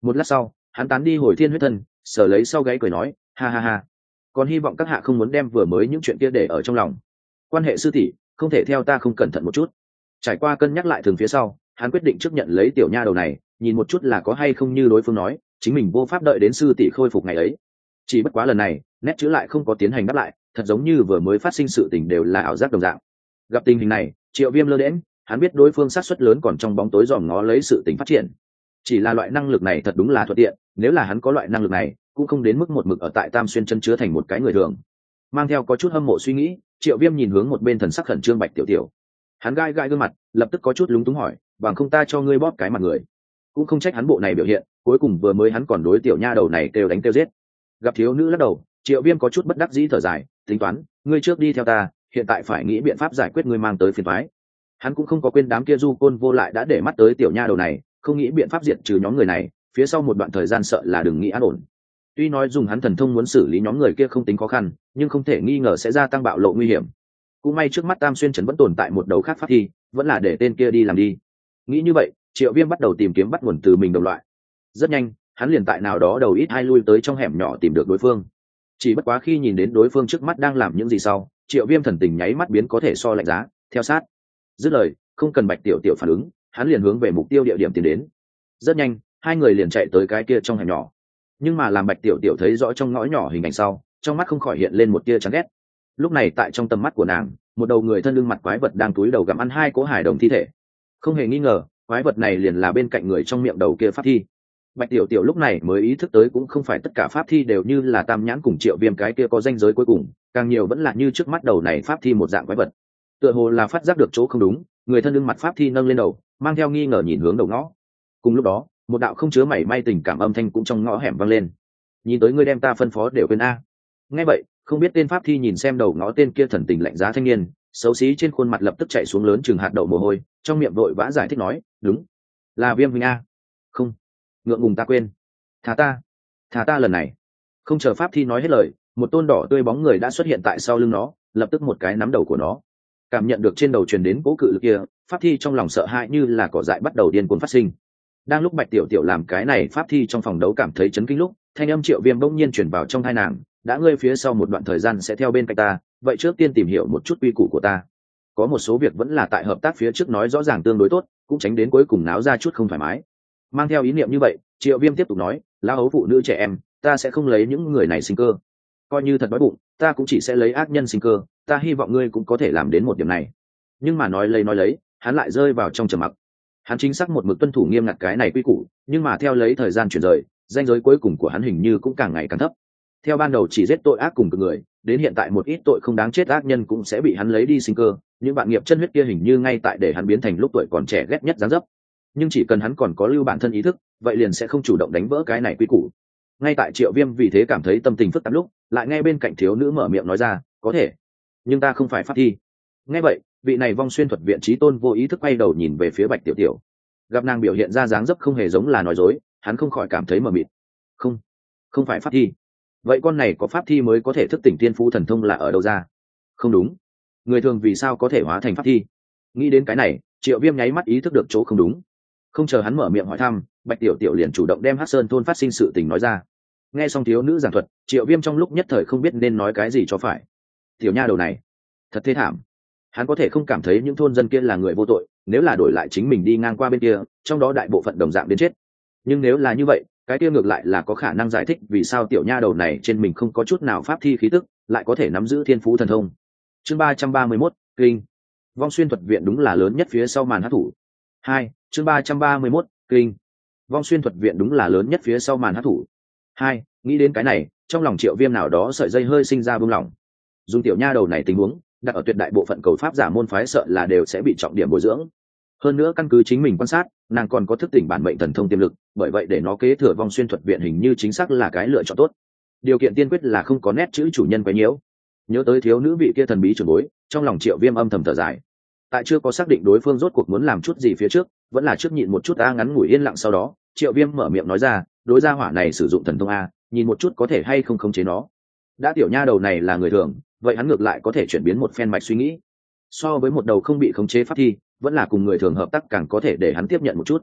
Một lát sau hắn tán đi hồi thiên huyết thân, sờ lấy sau gáy cười nói ha ha ha, còn hy vọng các hạ không muốn đem vừa mới những chuyện kia để ở trong lòng. Quan hệ sư tỷ không thể theo ta không cẩn thận một chút. Trải qua cân nhắc lại thường phía sau, hắn quyết định trước nhận lấy tiểu nha đầu này, nhìn một chút là có hay không như đối phương nói, chính mình vô pháp đợi đến sư tỷ khôi phục ngày ấy. Chỉ bất quá lần này nét chữ lại không có tiến hành đáp lại, thật giống như vừa mới phát sinh sự tình đều là ảo giác đồng dạng. Gặp tình hình này Triệu Viêm lơ đễnh, hắn biết đối phương sát suất lớn còn trong bóng tối dòm ngó lấy sự tình phát triển. Chỉ là loại năng lực này thật đúng là thuận tiện, nếu là hắn có loại năng lực này cũng không đến mức một mực ở tại Tam Xuyên chân chứa thành một cái người thường. Mang theo có chút hâm mộ suy nghĩ, Triệu Viêm nhìn hướng một bên thần sắc khẩn trương Bạch Tiểu Tiểu. Hắn gai gai gương mặt, lập tức có chút lúng túng hỏi, bằng không ta cho ngươi bóp cái mặt người. Cũng không trách hắn bộ này biểu hiện, cuối cùng vừa mới hắn còn đối tiểu nha đầu này kêu đánh kêu giết. Gặp thiếu nữ lắc đầu, Triệu Viêm có chút bất đắc dĩ thở dài, tính toán, ngươi trước đi theo ta, hiện tại phải nghĩ biện pháp giải quyết ngươi mang tới phiền toái. Hắn cũng không có quên đám kia du côn vô lại đã để mắt tới tiểu nha đầu này, không nghĩ biện pháp diệt trừ nhóm người này, phía sau một đoạn thời gian sợ là đừng nghĩ an ổn. Tuy nói dùng hắn thần thông muốn xử lý nhóm người kia không tính khó khăn, nhưng không thể nghi ngờ sẽ gia tăng bạo lộ nguy hiểm. Cũng may trước mắt Tam Xuyên trấn vẫn tồn tại một đầu khác pháp thi, vẫn là để tên kia đi làm đi. Nghĩ như vậy, Triệu Viêm bắt đầu tìm kiếm bắt nguồn từ mình đồng loại. Rất nhanh, hắn liền tại nào đó đầu ít hai lui tới trong hẻm nhỏ tìm được đối phương. Chỉ bất quá khi nhìn đến đối phương trước mắt đang làm những gì sau, Triệu Viêm thần tình nháy mắt biến có thể so lạnh giá, theo sát. Dứt lời, không cần Bạch Tiểu Tiểu phản ứng, hắn liền hướng về mục tiêu địa điểm tiến đến. Rất nhanh, hai người liền chạy tới cái kia trong hẻm nhỏ. Nhưng mà làm Bạch Tiểu Tiểu thấy rõ trong ngõ nhỏ hình ảnh sau, trong mắt không khỏi hiện lên một tia chán ghét. Lúc này tại trong tầm mắt của nàng, một đầu người thân lưng mặt quái vật đang túi đầu gặm ăn hai cỗ hài đồng thi thể. Không hề nghi ngờ, quái vật này liền là bên cạnh người trong miệng đầu kia pháp thi. Bạch Tiểu Tiểu lúc này mới ý thức tới cũng không phải tất cả pháp thi đều như là Tam Nhãn cùng Triệu Viêm cái kia có ranh giới cuối cùng, càng nhiều vẫn là như trước mắt đầu này pháp thi một dạng quái vật. Tựa hồ là phát giác được chỗ không đúng, người thân lưng mặt pháp thi nâng lên đầu, mang theo nghi ngờ nhìn hướng đầu ngõ. Cùng lúc đó, một đạo không chứa mảy may tình cảm âm thanh cũng trong ngõ hẻm vang lên. Nhìn tới ngươi đem ta phân phó đều quên a. Nghe vậy, không biết tên pháp thi nhìn xem đầu ngõ tên kia thần tình lạnh giá thanh niên, xấu xí trên khuôn mặt lập tức chạy xuống lớn chừng hạt đậu mồ hôi, trong miệng vội vã giải thích nói, đúng, là Viêm huynh a. Không, ngượng ngùng ta quên, thả ta, thả ta lần này. Không chờ pháp thi nói hết lời, một tôn đỏ tươi bóng người đã xuất hiện tại sau lưng nó, lập tức một cái nắm đầu của nó. Cảm nhận được trên đầu truyền đến cố cự lực kia, pháp thi trong lòng sợ hãi như là cỏ dại bắt đầu điên cuồng phát sinh. Đang lúc Bạch Tiểu Tiểu làm cái này pháp thi trong phòng đấu cảm thấy chấn kinh lúc, thanh âm Triệu Viêm bỗng nhiên truyền vào trong tai nàng, đã ngươi phía sau một đoạn thời gian sẽ theo bên cạnh ta, vậy trước tiên tìm hiểu một chút quy củ của ta. Có một số việc vẫn là tại hợp tác phía trước nói rõ ràng tương đối tốt, cũng tránh đến cuối cùng náo ra chút không thoải mái. Mang theo ý niệm như vậy, Triệu Viêm tiếp tục nói, lão ấu phụ nữ trẻ em, ta sẽ không lấy những người này sinh cơ. Coi như thật đói bụng, ta cũng chỉ sẽ lấy ác nhân sinh cơ, ta hy vọng ngươi cũng có thể làm đến một điểm này. Nhưng mà nói lấy nói lấy, hắn lại rơi vào trong trầm mặc. Hắn chính xác một mực tuân thủ nghiêm ngặt cái này quy củ, nhưng mà theo lấy thời gian chuyển rời, ranh giới cuối cùng của hắn hình như cũng càng ngày càng thấp. Theo ban đầu chỉ giết tội ác cùng cực người, đến hiện tại một ít tội không đáng chết ác nhân cũng sẽ bị hắn lấy đi sinh cơ, những bạn nghiệp chân huyết kia hình như ngay tại để hắn biến thành lúc tuổi còn trẻ ghét nhất dáng dấp. Nhưng chỉ cần hắn còn có lưu bản thân ý thức, vậy liền sẽ không chủ động đánh vỡ cái này quy củ. Ngay tại Triệu Viêm vì thế cảm thấy tâm tình phức tạp lúc, lại nghe bên cạnh thiếu nữ mở miệng nói ra, có thể, nhưng ta không phải pháp thi. Nghe vậy, vị này Vong Xuyên thuật viện chí tôn vô ý thức quay đầu nhìn về phía Bạch Tiểu Tiểu. Gặp nàng biểu hiện ra dáng dấp không hề giống là nói dối, hắn không khỏi cảm thấy mờ mịt. Không, không phải pháp thi. Vậy con này có pháp thi mới có thể thức tỉnh tiên phú thần thông là ở đâu ra? Không đúng, người thường vì sao có thể hóa thành pháp thi? Nghĩ đến cái này, Triệu Viêm nháy mắt ý thức được chỗ không đúng. Không chờ hắn mở miệng hỏi thăm, Bạch Tiểu Tiểu liền chủ động đem Hắc Sơn thôn phát sinh sự tình nói ra. Nghe xong thiếu nữ giảng thuật, Triệu Viêm trong lúc nhất thời không biết nên nói cái gì cho phải. Tiểu nha đầu này thật thê thảm. Hắn có thể không cảm thấy những thôn dân kia là người vô tội, nếu là đổi lại chính mình đi ngang qua bên kia, trong đó đại bộ phận đồng dạng đến chết. Nhưng nếu là như vậy, cái kia ngược lại là có khả năng giải thích vì sao tiểu nha đầu này trên mình không có chút nào pháp thi khí tức, lại có thể nắm giữ thiên phú thần thông. Chương ba trăm ba mươi mốt, kinh. Vong Xuyên thuật viện đúng là lớn nhất phía sau màn hắc thủ. Hai, chương ba trăm ba mươi mốt, kinh. Vong Xuyên thuật viện đúng là lớn nhất phía sau màn hắc thủ. Hai, nghĩ đến cái này, trong lòng Triệu Viêm nào đó sợi dây hơi sinh ra buông lỏng. Dùng tiểu nha đầu này tình huống, đặt ở tuyệt đại bộ phận cầu pháp giả môn phái sợ là đều sẽ bị trọng điểm bồi dưỡng. Hơn nữa căn cứ chính mình quan sát, nàng còn có thức tỉnh bản mệnh thần thông tiềm lực, bởi vậy để nó kế thừa Vong Xuyên thuật viện hình như chính xác là cái lựa chọn tốt. Điều kiện tiên quyết là không có nét chữ chủ nhân quấy nhiễu. Nhớ tới thiếu nữ vị kia thần bí trưởng bối, trong lòng Triệu Viêm âm thầm thở dài. Tại chưa có xác định đối phương rốt cuộc muốn làm chút gì phía trước, vẫn là trước nhịn một chút a ngắn ngủi yên lặng, sau đó Triệu Viêm mở miệng nói ra, đối gia hỏa này sử dụng thần thông a, nhìn một chút có thể hay không khống chế nó. Đã tiểu nha đầu này là người thường, vậy hắn ngược lại có thể chuyển biến một phen mạch suy nghĩ. So với một đầu không bị khống chế pháp thi, vẫn là cùng người thường hợp tác càng có thể để hắn tiếp nhận một chút.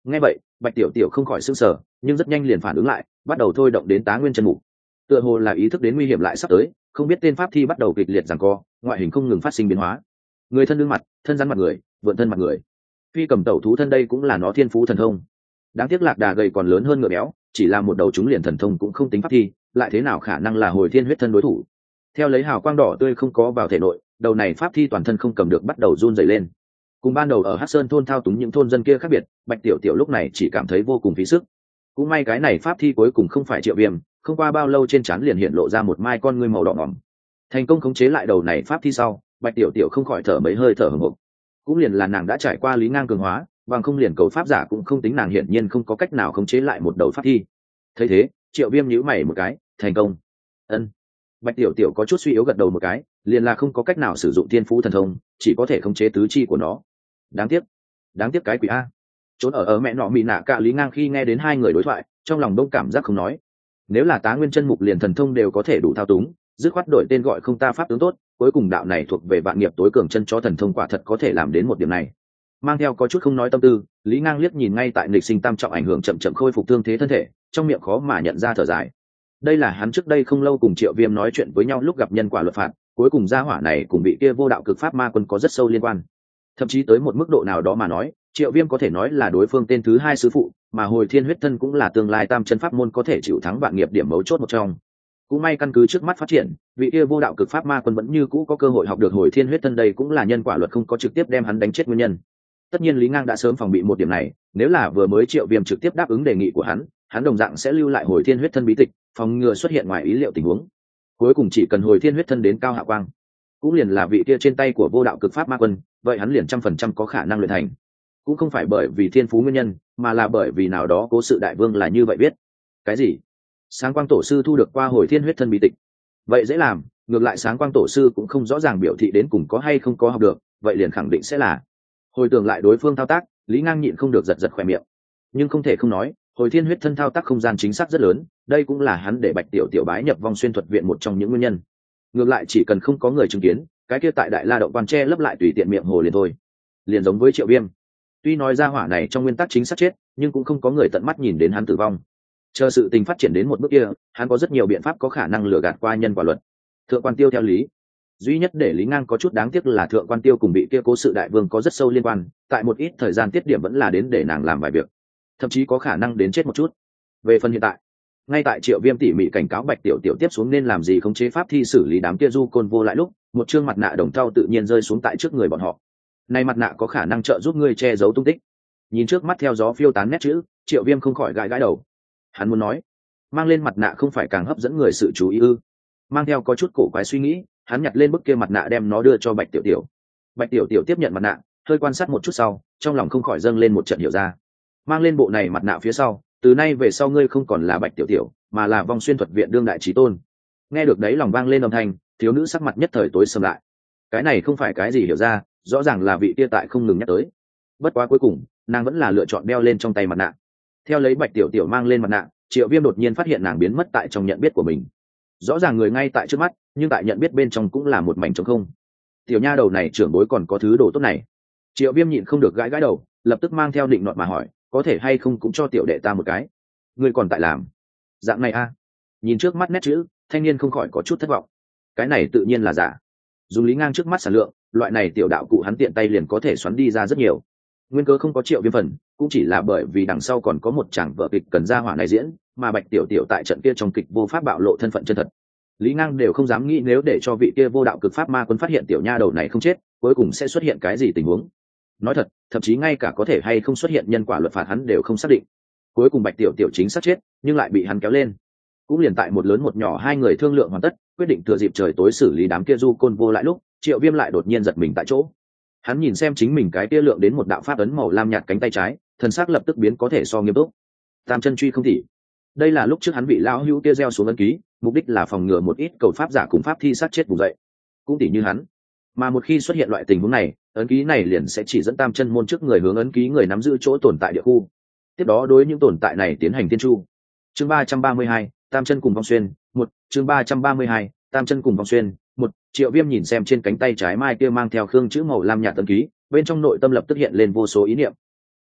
Nghe vậy bạch tiểu tiểu không khỏi sưng sờ, nhưng rất nhanh liền phản ứng lại, bắt đầu thôi động đến Tá Nguyên chân mục. Tựa hồ là ý thức đến nguy hiểm lại sắp tới, không biết tên pháp thi bắt đầu kịch liệt giằng co, ngoại hình không ngừng phát sinh biến hóa. Người thân đương mặt, thân rắn mặt người, vượn thân mặt người. Phi cầm tẩu thú thân đây cũng là nó thiên phú thần thông. Đáng tiếc lạc đà gầy còn lớn hơn ngựa béo, chỉ là một đầu chúng liền thần thông cũng không tính pháp thi, lại thế nào khả năng là hồi thiên huyết thân đối thủ. Theo lấy hào quang đỏ tươi không có vào thể nội, đầu này pháp thi toàn thân không cầm được bắt đầu run rẩy lên. Cùng ban đầu ở Hắc Sơn thôn thao túng những thôn dân kia khác biệt, bạch tiểu tiểu lúc này chỉ cảm thấy vô cùng phí sức. Cũng may cái này pháp thi cuối cùng không phải Triệu Viêm, không qua bao lâu trên trán liền hiện lộ ra một mai con ngươi màu đỏ ngỏm. Thành công khống chế lại đầu này pháp thi sau, bạch tiểu tiểu không khỏi thở mấy hơi thở hổn hộc. Cũng liền là nàng đã trải qua lý ngang cường hóa, bằng không liền cầu pháp giả cũng không tính nàng hiển nhiên không có cách nào khống chế lại một đầu pháp thi. Thấy thế, Triệu Viêm nhíu mày một cái, thành công. Ân. Bạch tiểu tiểu có chút suy yếu gật đầu một cái, liền là không có cách nào sử dụng thiên phú thần thông, chỉ có thể khống chế tứ chi của nó. Đáng tiếc, đáng tiếc cái quỷ a. Trốn ở ở mẹ nọ mị nạ cả lý ngang khi nghe đến hai người đối thoại, trong lòng đông cảm giác không nói. Nếu là Tá Nguyên chân mục liền thần thông đều có thể đủ thao túng, dứt khoát đổi tên gọi không ta pháp tướng tốt, cuối cùng đạo này thuộc về vạn nghiệp tối cường chân chó thần thông quả thật có thể làm đến một điểm này. Mang theo có chút không nói tâm tư, lý ngang liếc nhìn ngay tại nghịch sinh tam trọng ảnh hưởng chậm chậm khôi phục thương thế thân thể, trong miệng khó mà nhận ra thở dài. Đây là hắn trước đây không lâu cùng Triệu Viêm nói chuyện với nhau lúc gặp nhân quả luật phạt, cuối cùng gia hỏa này cùng bị kia vô đạo cực pháp ma quân có rất sâu liên quan. Thậm chí tới một mức độ nào đó mà nói, Triệu Viêm có thể nói là đối phương tên thứ hai sư phụ, mà hồi thiên huyết thân cũng là tương lai tam chân pháp môn có thể chịu thắng vạn nghiệp điểm mấu chốt một trong. Cũng may căn cứ trước mắt phát triển, vị kia vô đạo cực pháp ma quân vẫn như cũ có cơ hội học được hồi thiên huyết thân, đây cũng là nhân quả luật không có trực tiếp đem hắn đánh chết nguyên nhân. Tất nhiên Lý Ngang đã sớm phòng bị một điểm này, nếu là vừa mới Triệu Viêm trực tiếp đáp ứng đề nghị của hắn, hắn đồng dạng sẽ lưu lại hồi thiên huyết thân bí tịch, phòng ngừa xuất hiện ngoài ý liệu tình huống. Cuối cùng chỉ cần hồi thiên huyết thân đến cao hạ quang, cũng liền là vị kia trên tay của vô đạo cực pháp ma quân, vậy hắn liền trăm phần trăm có khả năng luyện thành. Cũng không phải bởi vì thiên phú nguyên nhân, mà là bởi vì nào đó cố sự đại vương là như vậy biết. Cái gì? Sáng Quang tổ sư thu được qua hồi thiên huyết thân bí tịch? Vậy dễ làm, ngược lại Sáng Quang tổ sư cũng không rõ ràng biểu thị đến cùng có hay không có học được, vậy liền khẳng định sẽ là. Hồi tưởng lại đối phương thao tác, Lý Ngang nhịn không được giật giật khóe miệng. Nhưng không thể không nói, hồi thiên huyết thân thao tác không gian chính xác rất lớn, đây cũng là hắn để Bạch Tiểu Tiểu bái nhập Vong Xuyên thuật viện một trong những nguyên nhân. Ngược lại chỉ cần không có người chứng kiến, cái kia tại Đại La động quan che lấp lại tùy tiện miệng hồ liền thôi. Liền giống với Triệu Viêm, tuy nói ra hỏa này trong nguyên tắc chính xác chết, nhưng cũng không có người tận mắt nhìn đến hắn tử vong. Chờ sự tình phát triển đến một bước kia, hắn có rất nhiều biện pháp có khả năng lừa gạt qua nhân quả luật. Thượng quan Tiêu theo lý, duy nhất để Lý Ngang có chút đáng tiếc là Thượng quan Tiêu cùng bị kia cố sự đại vương có rất sâu liên quan, tại một ít thời gian tiết điểm vẫn là đến để nàng làm vài việc, thậm chí có khả năng đến chết một chút. Về phần hiện tại, ngay tại Triệu Viêm tỉ mỉ cảnh cáo Bạch Tiểu Tiểu tiếp xuống nên làm gì khống chế pháp thi xử lý đám kia du côn vô lại lúc, một trương mặt nạ đồng thau tự nhiên rơi xuống tại trước người bọn họ. Này mặt nạ có khả năng trợ giúp ngươi che giấu tung tích. Nhìn trước mắt theo gió phiêu tán nét chữ, Triệu Viêm không khỏi gãi gãi đầu. Hắn muốn nói, mang lên mặt nạ không phải càng hấp dẫn người sự chú ý ư? Mang theo có chút cổ quái suy nghĩ, hắn nhặt lên bức kia mặt nạ đem nó đưa cho Bạch Tiểu Tiểu. Bạch Tiểu Tiểu tiếp nhận mặt nạ, hơi quan sát một chút sau, trong lòng không khỏi dâng lên một trận hiểu ra. Mang lên bộ này mặt nạ phía sau, từ nay về sau ngươi không còn là Bạch Tiểu Tiểu, mà là Vong Xuyên thuật viện đương đại chí tôn. Nghe được đấy lòng vang lên âm thanh, thiếu nữ sắc mặt nhất thời tối sầm lại. Cái này không phải cái gì hiểu ra, rõ ràng là vị kia tại không ngừng nhắc tới. Bất quá cuối cùng, nàng vẫn là lựa chọn đeo lên trong tay mặt nạ. Theo lấy Bạch Tiểu Tiểu mang lên mặt nạ, Triệu Viêm đột nhiên phát hiện nàng biến mất tại trong nhận biết của mình. Rõ ràng người ngay tại trước mắt, nhưng tại nhận biết bên trong cũng là một mảnh trống không. Tiểu nha đầu này trưởng bối còn có thứ đồ tốt này. Triệu Viêm nhịn không được gãi gãi đầu, lập tức mang theo định nọt mà hỏi, có thể hay không cũng cho tiểu đệ ta một cái. Ngươi còn tại làm dạng này a? À? Nhìn trước mắt nét chữ, thanh niên không khỏi có chút thất vọng. Cái này tự nhiên là giả. Dùng Lý Ngang trước mắt sản lượng, loại này tiểu đạo cụ hắn tiện tay liền có thể xoắn đi ra rất nhiều. Nguyên cớ không có Triệu Viêm phần, cũng chỉ là bởi vì đằng sau còn có một chàng vở kịch cần ra hỏa này diễn, mà Bạch Tiểu Tiểu tại trận kia trong kịch vô pháp bạo lộ thân phận chân thật. Lý Ngang đều không dám nghĩ nếu để cho vị kia vô đạo cực pháp ma quân phát hiện tiểu nha đầu này không chết, cuối cùng sẽ xuất hiện cái gì tình huống. Nói thật, thậm chí ngay cả có thể hay không xuất hiện nhân quả luật phạt hắn đều không xác định. Cuối cùng Bạch Tiểu Tiểu chính xác chết, nhưng lại bị hắn kéo lên. Cũng liền tại một lớn một nhỏ hai người thương lượng hoàn tất, quyết định thừa dịp trời tối xử lý đám kia du côn vô lại lúc, Triệu Viêm lại đột nhiên giật mình tại chỗ. Hắn nhìn xem chính mình cái kia lượng đến một đạo pháp ấn màu lam nhạt cánh tay trái, thần sắc lập tức biến có thể so nghiêm túc. Tam chân truy không tỉ. Đây là lúc trước hắn bị lão hữu kia gieo xuống ấn ký, mục đích là phòng ngừa một ít cầu pháp giả cùng pháp thi sát chết vùng dậy. Cũng tỉ như hắn, mà một khi xuất hiện loại tình huống này, ấn ký này liền sẽ chỉ dẫn tam chân môn trước người hướng ấn ký người nắm giữ chỗ tồn tại địa khu. Tiếp đó đối những tồn tại này tiến hành tiên chu. Chương ba trăm ba mươi hai, tam chân cùng Vong Xuyên, một, chương ba trăm ba mươi hai, tam chân cùng Vong Xuyên, một. Triệu Viêm nhìn xem trên cánh tay trái mai kia mang theo khương chữ màu lam nhạt ấn ký, bên trong nội tâm lập tức hiện lên vô số ý niệm.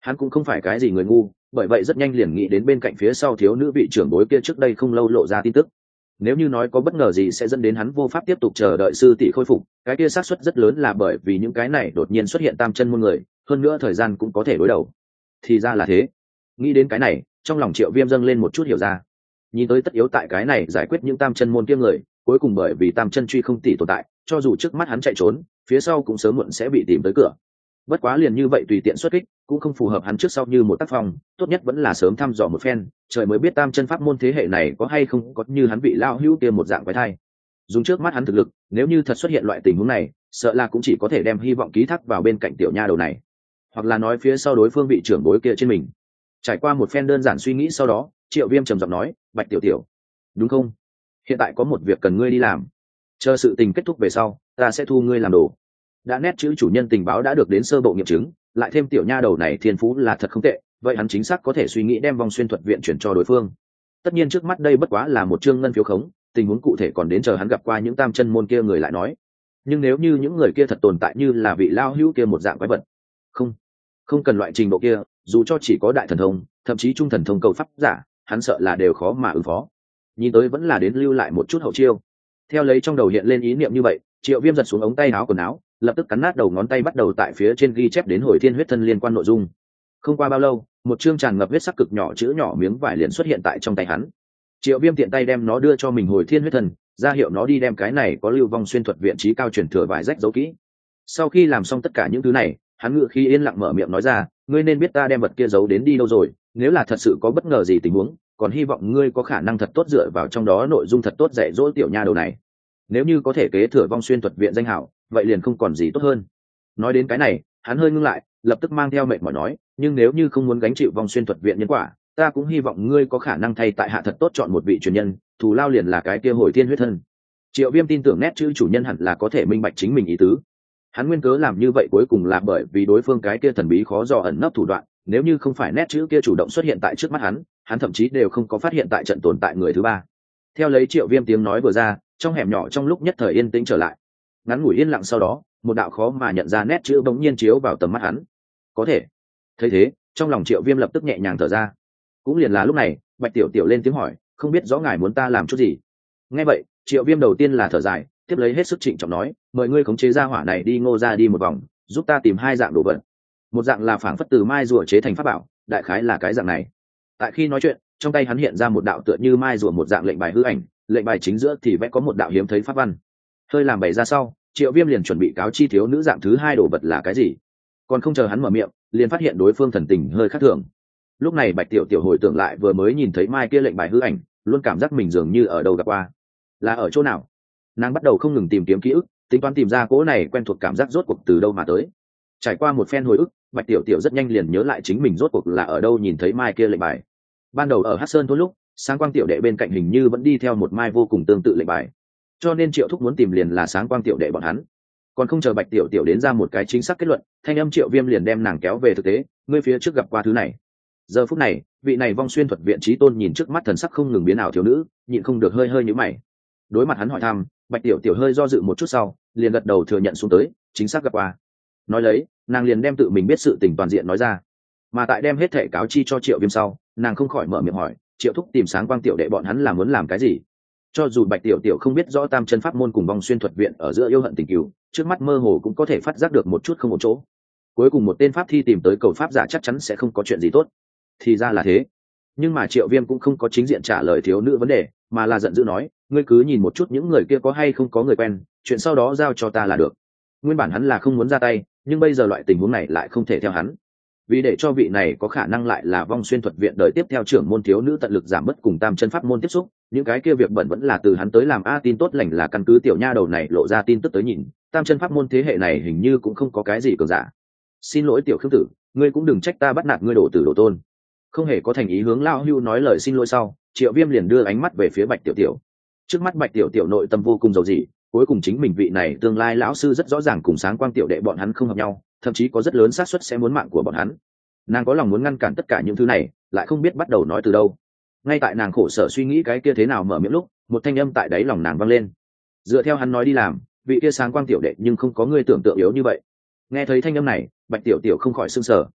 Hắn cũng không phải cái gì người ngu, bởi vậy rất nhanh liền nghĩ đến bên cạnh phía sau thiếu nữ vị trưởng bối kia trước đây không lâu lộ ra tin tức. Nếu như nói có bất ngờ gì sẽ dẫn đến hắn vô pháp tiếp tục chờ đợi sư tỷ khôi phục, cái kia xác suất rất lớn là bởi vì những cái này đột nhiên xuất hiện tam chân môn người, hơn nữa thời gian cũng có thể đối đầu. Thì ra là thế. Nghĩ đến cái này, trong lòng Triệu Viêm dâng lên một chút hiểu ra. Nhìn tới tất yếu tại cái này giải quyết những tam chân môn kia người, cuối cùng bởi vì tam chân truy không tỷ tồn tại, cho dù trước mắt hắn chạy trốn, phía sau cũng sớm muộn sẽ bị tìm tới cửa. Bất quá liền như vậy tùy tiện xuất kích cũng không phù hợp hắn trước sau như một tác phong, tốt nhất vẫn là sớm thăm dò một phen, trời mới biết tam chân pháp môn thế hệ này có hay không có như hắn vị lao hữu kia một dạng quái thai. Dùng trước mắt hắn thực lực, nếu như thật xuất hiện loại tình huống này, sợ là cũng chỉ có thể đem hy vọng ký thác vào bên cạnh tiểu nha đầu này, hoặc là nói phía sau đối phương vị trưởng bối kia trên mình. Trải qua một phen đơn giản suy nghĩ sau đó, Triệu Viêm trầm giọng nói, Bạch tiểu tiểu, đúng không? Hiện tại có một việc cần ngươi đi làm, chờ sự tình kết thúc về sau, ta sẽ thu ngươi làm đồ. Đã nét chữ chủ nhân tình báo đã được đến sơ bộ nghiệm chứng, lại thêm tiểu nha đầu này thiên phú là thật không tệ, vậy hắn chính xác có thể suy nghĩ đem vong xuyên thuật viện chuyển cho đối phương. Tất nhiên trước mắt đây bất quá là một chương ngân phiếu khống, tình huống cụ thể còn đến chờ hắn gặp qua những tam chân môn kia người lại nói. Nhưng nếu như những người kia thật tồn tại như là vị lao hữu kia một dạng quái vật, không không cần loại trình độ kia, dù cho chỉ có đại thần thông, thậm chí trung thần thông cầu pháp giả, hắn sợ là đều khó mà ứng phó. Nhìn tới vẫn là đến lưu lại một chút hậu chiêu. Theo lấy trong đầu hiện lên ý niệm như vậy, Triệu Viêm giật xuống ống tay áo quần áo, lập tức cắn nát đầu ngón tay bắt đầu tại phía trên ghi chép đến hồi thiên huyết thân liên quan nội dung. Không qua bao lâu, một chương tràn ngập huyết sắc cực nhỏ chữ nhỏ miếng vải liền xuất hiện tại trong tay hắn. Triệu Viêm tiện tay đem nó đưa cho mình hồi thiên huyết thân, ra hiệu nó đi đem cái này có lưu vong xuyên thuật viện trí cao truyền thừa vải rách dấu kỹ. Sau khi làm xong tất cả những thứ này, hắn ngự khí yên lặng mở miệng nói ra, ngươi nên biết ta đem vật kia giấu đến đi đâu rồi, nếu là thật sự có bất ngờ gì tình huống, còn hy vọng ngươi có khả năng thật tốt dựa vào trong đó nội dung thật tốt dạy dỗ tiểu nha đầu này. Nếu như có thể kế thừa vong xuyên thuật viện danh hảo, vậy liền không còn gì tốt hơn. Nói đến cái này, hắn hơi ngưng lại, lập tức mang theo mệt mỏi nói, nhưng nếu như không muốn gánh chịu vong xuyên thuật viện nhân quả, ta cũng hy vọng ngươi có khả năng thay tại hạ thật tốt chọn một vị truyền nhân, thù lao liền là cái kia hồi thiên huyết thân. Triệu Viêm tin tưởng nét chữ chủ nhân hẳn là có thể minh bạch chính mình ý tứ. Hắn nguyên cớ làm như vậy cuối cùng là bởi vì đối phương cái kia thần bí khó dò ẩn nấp thủ đoạn, nếu như không phải nét chữ kia chủ động xuất hiện tại trước mắt hắn, hắn thậm chí đều không có phát hiện tại trận tồn tại người thứ ba. Theo lấy Triệu Viêm tiếng nói vừa ra, trong hẻm nhỏ trong lúc nhất thời yên tĩnh trở lại. Ngắn ngủi yên lặng sau đó, một đạo khó mà nhận ra nét chữ bỗng nhiên chiếu vào tầm mắt hắn. Có thể. Thấy thế, trong lòng Triệu Viêm lập tức nhẹ nhàng thở ra. Cũng liền là lúc này, Bạch tiểu tiểu lên tiếng hỏi, không biết rõ ngài muốn ta làm chút gì. Nghe vậy, Triệu Viêm đầu tiên là thở dài, tiếp lấy hết sức trịnh trọng nói, mời ngươi khống chế ra hỏa này đi Ngô ra đi một vòng, giúp ta tìm hai dạng đồ vật. Một dạng là phảng phất từ mai rùa chế thành pháp bảo, đại khái là cái dạng này. Tại khi nói chuyện, trong tay hắn hiện ra một đạo tựa như mai rùa một dạng lệnh bài hư ảnh, lệnh bài chính giữa thì vẽ có một đạo hiếm thấy pháp văn. Hơi làm bày ra sau, Triệu Viêm liền chuẩn bị cáo chi thiếu nữ dạng thứ hai đồ vật là cái gì. Còn không chờ hắn mở miệng, liền phát hiện đối phương thần tình hơi khác thường. Lúc này Bạch tiểu tiểu hồi tưởng lại vừa mới nhìn thấy mai kia lệnh bài hư ảnh, luôn cảm giác mình dường như ở đâu gặp qua. Là ở chỗ nào? Nàng bắt đầu không ngừng tìm kiếm ký ức, tính toán tìm ra cỗ này quen thuộc cảm giác rốt cuộc từ đâu mà tới. Trải qua một phen hồi ức, Bạch tiểu tiểu rất nhanh liền nhớ lại chính mình rốt cuộc là ở đâu nhìn thấy mai kia lệnh bài. Ban đầu ở Hắc Sơn thôn lúc, Sáng Quang tiểu đệ bên cạnh hình như vẫn đi theo một mai vô cùng tương tự lệnh bài, cho nên Triệu Thúc muốn tìm liền là Sáng Quang tiểu đệ bọn hắn. Còn không chờ Bạch tiểu tiểu đến ra một cái chính xác kết luận, thanh âm Triệu Viêm liền đem nàng kéo về thực tế, ngươi phía trước gặp qua thứ này. Giờ phút này, vị này vong xuyên thuật viện trí tôn nhìn trước mắt thần sắc không ngừng biến ảo thiếu nữ, nhịn không được hơi hơi nhíu mày. Đối mặt hắn hỏi thăm, Bạch tiểu tiểu hơi do dự một chút sau, liền gật đầu thừa nhận xuống tới, chính xác gặp qua. Nói lấy, nàng liền đem tự mình biết sự tình toàn diện nói ra. Mà tại đem hết thẻ cáo chi cho Triệu Viêm sau, nàng không khỏi mở miệng hỏi, Triệu Thúc tìm Sáng Quang tiểu đệ bọn hắn là muốn làm cái gì? Cho dù Bạch tiểu tiểu không biết rõ tam chân pháp môn cùng vong xuyên thuật viện ở giữa yêu hận tình cừu, trước mắt mơ hồ cũng có thể phát giác được một chút không một chỗ. Cuối cùng một tên pháp thi tìm tới cầu pháp giả chắc chắn sẽ không có chuyện gì tốt. Thì ra là thế. Nhưng mà Triệu Viêm cũng không có chính diện trả lời thiếu nữ vấn đề, mà là giận dữ nói, ngươi cứ nhìn một chút những người kia có hay không có người quen, chuyện sau đó giao cho ta là được. Nguyên bản hắn là không muốn ra tay, nhưng bây giờ loại tình huống này lại không thể theo hắn. Vì để cho vị này có khả năng lại là vong xuyên thuật viện đời tiếp theo trưởng môn thiếu nữ tận lực giảm bớt cùng tam chân pháp môn tiếp xúc, những cái kia việc bận vẫn là từ hắn tới làm. A tin tốt lành là căn cứ tiểu nha đầu này lộ ra tin tức tới nhìn, tam chân pháp môn thế hệ này hình như cũng không có cái gì cường giả. Xin lỗi tiểu Khương tử, ngươi cũng đừng trách ta bắt nạt ngươi đổ tử đổ tôn. Không hề có thành ý hướng lao hưu nói lời xin lỗi sau, Triệu Viêm liền đưa ánh mắt về phía Bạch tiểu tiểu. Trước mắt Bạch tiểu tiểu nội tâm vô cùng dầu dĩ, cuối cùng chính mình vị này tương lai lão sư rất rõ ràng cùng Sáng Quang tiểu đệ bọn hắn không hợp nhau, thậm chí có rất lớn xác suất sẽ muốn mạng của bọn hắn. Nàng có lòng muốn ngăn cản tất cả những thứ này, lại không biết bắt đầu nói từ đâu. Ngay tại nàng khổ sở suy nghĩ cái kia thế nào mở miệng lúc, một thanh âm tại đáy lòng nàng vang lên. Dựa theo hắn nói đi làm, vị kia Sáng Quang tiểu đệ nhưng không có người tưởng tượng yếu như vậy. Nghe thấy thanh âm này, Bạch tiểu tiểu không khỏi sửng sở.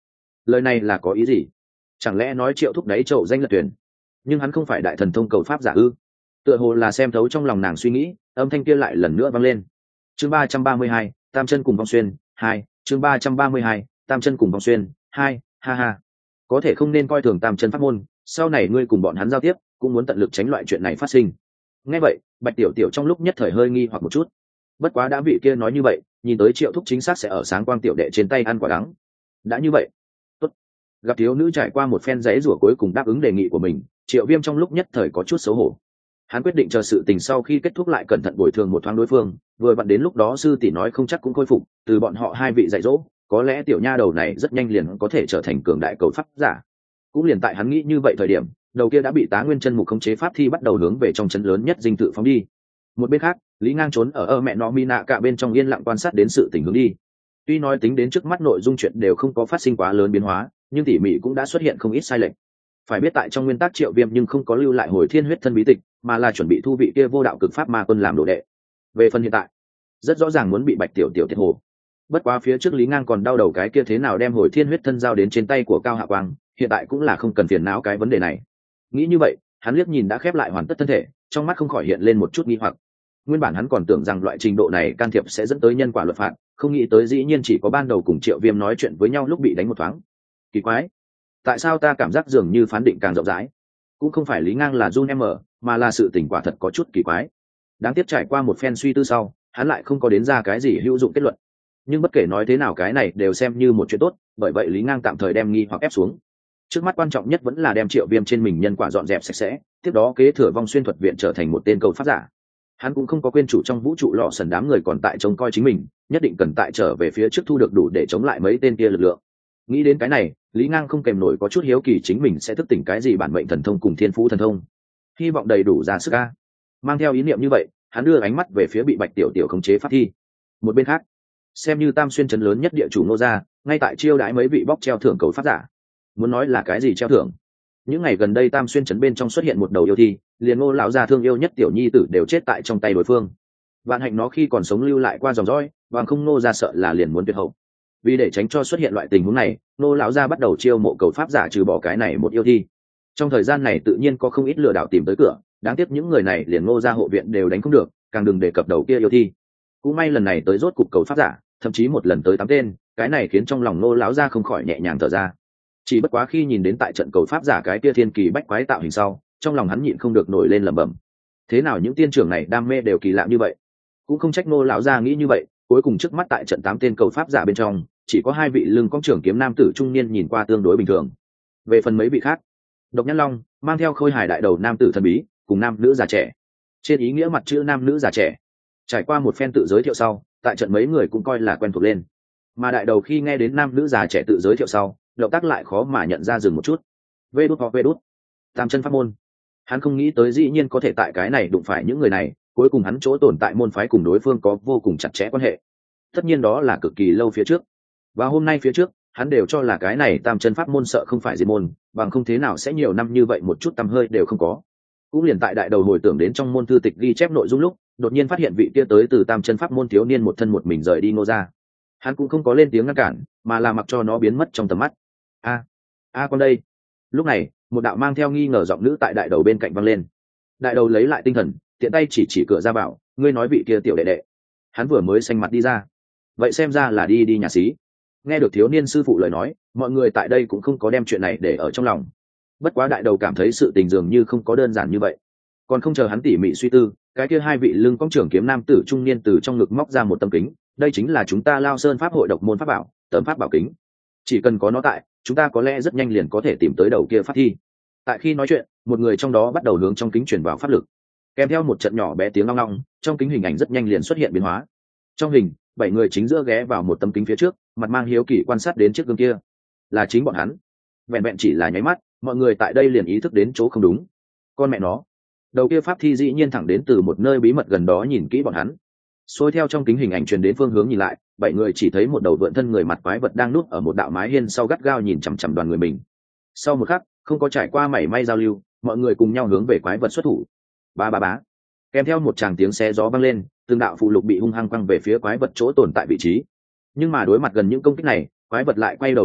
lời này là có ý gì? Chẳng lẽ nói Triệu Thúc đấy trậu danh lật tuyển? Nhưng hắn không phải đại thần thông cầu pháp giả ư? Tựa hồ là xem thấu trong lòng nàng suy nghĩ, âm thanh kia lại lần nữa vang lên. Chương ba trăm ba mươi hai, Tam chân cùng vong xuyên, hai, chương ba trăm ba mươi hai, Tam chân cùng vong xuyên, hai, ha ha. Có thể không nên coi thường Tam chân pháp môn, sau này ngươi cùng bọn hắn giao tiếp, cũng muốn tận lực tránh loại chuyện này phát sinh. Nghe vậy, Bạch Tiểu Tiểu trong lúc nhất thời hơi nghi hoặc một chút. Bất quá đã vị kia nói như vậy, nhìn tới Triệu Thúc chính xác sẽ ở Sáng Quang tiểu đệ trên tay ăn quả đắng. Đã như vậy, tốt. Gặp thiếu nữ trải qua một phen giấy rủa cuối cùng đáp ứng đề nghị của mình, Triệu Viêm trong lúc nhất thời có chút xấu hổ. Hắn quyết định chờ sự tình sau khi kết thúc lại cẩn thận bồi thường một thoáng đối phương, vừa vặn đến lúc đó sư tỷ nói không chắc cũng khôi phục, từ bọn họ hai vị dạy dỗ, có lẽ tiểu nha đầu này rất nhanh liền có thể trở thành cường đại cầu pháp giả. Cũng liền tại hắn nghĩ như vậy thời điểm, đầu kia đã bị Tá Nguyên chân mục khống chế pháp thi bắt đầu hướng về trong trấn lớn nhất dinh tự phóng đi. Một bên khác, Lý Ngang trốn ở ơ mẹ nó Mina cả bên trong yên lặng quan sát đến sự tình hướng đi. Tuy nói tính đến trước mắt nội dung chuyện đều không có phát sinh quá lớn biến hóa, nhưng tỉ mỉ cũng đã xuất hiện không ít sai lệch. Phải biết tại trong nguyên tắc Triệu Viêm nhưng không có lưu lại hồi thiên huyết thân bí tịch, mà là chuẩn bị thu vị kia vô đạo cực pháp ma quân làm đồ đệ. Về phần hiện tại, rất rõ ràng muốn bị Bạch Tiểu Tiểu tiệt hồ. Bất quá phía trước Lý Ngang còn đau đầu cái kia thế nào đem hồi thiên huyết thân giao đến trên tay của Cao Hạ Quang, hiện tại cũng là không cần phiền não cái vấn đề này. Nghĩ như vậy, hắn liếc nhìn đã khép lại hoàn tất thân thể, trong mắt không khỏi hiện lên một chút nghi hoặc. Nguyên bản hắn còn tưởng rằng loại trình độ này can thiệp sẽ dẫn tới nhân quả luật phạt, không nghĩ tới dĩ nhiên chỉ có ban đầu cùng Triệu Viêm nói chuyện với nhau lúc bị đánh một thoáng. Kỳ quái, tại sao ta cảm giác dường như phán định càng rộng rãi? Cũng không phải Lý Ngang là Jun em ở, mà là sự tình quả thật có chút kỳ quái. Đáng tiếc trải qua một phen suy tư sau, hắn lại không có đến ra cái gì hữu dụng kết luận. Nhưng bất kể nói thế nào cái này đều xem như một chuyện tốt, bởi vậy Lý Ngang tạm thời đem nghi hoặc ép xuống. Trước mắt quan trọng nhất vẫn là đem Triệu Viêm trên mình nhân quả dọn dẹp sạch sẽ, tiếp đó kế thừa vong xuyên thuật viện trở thành một tên cầu pháp giả. Hắn cũng không có quên chủ trong vũ trụ lọ sần đám người còn tại trông coi chính mình, nhất định cần tại trở về phía trước thu được đủ để chống lại mấy tên kia lực lượng. Nghĩ đến cái này, Lý Ngang không kèm nổi có chút hiếu kỳ chính mình sẽ thức tỉnh cái gì bản mệnh thần thông cùng thiên phú thần thông, hy vọng đầy đủ ra sức ca. Mang theo ý niệm như vậy, hắn đưa ánh mắt về phía bị Bạch Tiểu Tiểu khống chế pháp thi. Một bên khác, xem như Tam xuyên trấn lớn nhất địa chủ Ngô gia, ngay tại chiêu đãi mấy vị bóc treo thưởng cầu pháp giả. Muốn nói là cái gì treo thưởng? Những ngày gần đây Tam xuyên trấn bên trong xuất hiện một đầu yêu thi, liền Ngô lão gia thương yêu nhất tiểu nhi tử đều chết tại trong tay đối phương. Vạn hạnh nó khi còn sống lưu lại qua dòng dõi, bằng không Ngô gia sợ là liền muốn tuyệt hậu. Vì để tránh cho xuất hiện loại tình huống này, Ngô lão gia bắt đầu chiêu mộ cầu pháp giả trừ bỏ cái này một yêu thi. Trong thời gian này tự nhiên có không ít lừa đảo tìm tới cửa, đáng tiếc những người này liền Ngô gia hộ viện đều đánh không được, càng đừng đề cập đầu kia yêu thi. Cũng may lần này tới rốt cục cầu pháp giả, thậm chí một lần tới tám tên, cái này khiến trong lòng Ngô lão gia không khỏi nhẹ nhàng thở ra. Chỉ bất quá khi nhìn đến tại trận cầu pháp giả cái kia thiên kỳ bách quái tạo hình sau, trong lòng hắn nhịn không được nổi lên lẩm bẩm. Thế nào những tiên trưởng này đam mê đều kỳ lạ như vậy? Cũng không trách Ngô lão gia nghĩ như vậy, cuối cùng trước mắt tại trận tám tên cầu pháp giả bên trong, chỉ có hai vị lưng cong trưởng kiếm nam tử trung niên nhìn qua tương đối bình thường. Về phần mấy vị khác, Độc Nhãn Long mang theo khôi hài đại đầu nam tử thần bí, cùng nam nữ già trẻ. Trên ý nghĩa mặt chữ nam nữ già trẻ. Trải qua một phen tự giới thiệu sau, tại trận mấy người cũng coi là quen thuộc lên. Mà đại đầu khi nghe đến nam nữ già trẻ tự giới thiệu sau, động tác lại khó mà nhận ra dừng một chút. Vê đút hoặc vê đút. Tam chân pháp môn. Hắn không nghĩ tới dĩ nhiên có thể tại cái này đụng phải những người này, cuối cùng hắn chỗ tồn tại môn phái cùng đối phương có vô cùng chặt chẽ quan hệ. Tất nhiên đó là cực kỳ lâu phía trước. Và hôm nay phía trước, hắn đều cho là cái này tam chân pháp môn sợ không phải diệt môn, bằng không thế nào sẽ nhiều năm như vậy một chút tăm hơi đều không có. Cũng liền tại đại đầu hồi tưởng đến trong môn thư tịch ghi chép nội dung lúc, đột nhiên phát hiện vị kia tới từ tam chân pháp môn thiếu niên một thân một mình rời đi Ngô gia. Hắn cũng không có lên tiếng ngăn cản, mà là mặc cho nó biến mất trong tầm mắt. A, a con đây. Lúc này, một đạo mang theo nghi ngờ giọng nữ tại đại đầu bên cạnh vang lên. Đại đầu lấy lại tinh thần, tiện tay chỉ chỉ cửa ra bảo, ngươi nói vị kia tiểu đệ đệ. Hắn vừa mới xanh mặt đi ra, vậy xem ra là đi đi nhà xí. Nghe được thiếu niên sư phụ lời nói, mọi người tại đây cũng không có đem chuyện này để ở trong lòng. Bất quá đại đầu cảm thấy sự tình dường như không có đơn giản như vậy. Còn không chờ hắn tỉ mỉ suy tư, cái kia hai vị lưng cong trưởng kiếm nam tử trung niên từ trong ngực móc ra một tấm kính, đây chính là chúng ta Lao Sơn pháp hội độc môn pháp bảo, tấm pháp bảo kính. Chỉ cần có nó tại, chúng ta có lẽ rất nhanh liền có thể tìm tới đầu kia pháp thi. Tại khi nói chuyện, một người trong đó bắt đầu hướng trong kính truyền vào pháp lực, kèm theo một trận nhỏ bé tiếng long long, trong kính hình ảnh rất nhanh liền xuất hiện biến hóa. Trong hình, bảy người chính giữa ghé vào một tấm kính phía trước, mặt mang hiếu kỳ quan sát đến chiếc gương kia. Là chính bọn hắn. Vẹn vẹn chỉ là nháy mắt, mọi người tại đây liền ý thức đến chỗ không đúng. Con mẹ nó, đầu kia pháp thi dĩ nhiên thẳng đến từ một nơi bí mật gần đó nhìn kỹ bọn hắn. Xuôi theo trong kính hình ảnh truyền đến phương hướng nhìn lại, bảy người chỉ thấy một đầu vượn thân người mặt quái vật đang núp ở một đạo mái hiên sau gắt gao nhìn chằm chằm đoàn người mình. Sau một khắc, không có trải qua mảy may giao lưu, mọi người cùng nhau hướng về quái vật xuất thủ. Ba ba bá. Kèm theo một tràng tiếng xé gió vang lên, từng đạo phụ lục bị hung hăng quăng về phía quái vật chỗ tồn tại vị trí. Nhưng mà đối mặt gần những công kích này, quái vật lại quay đầu liền chạy,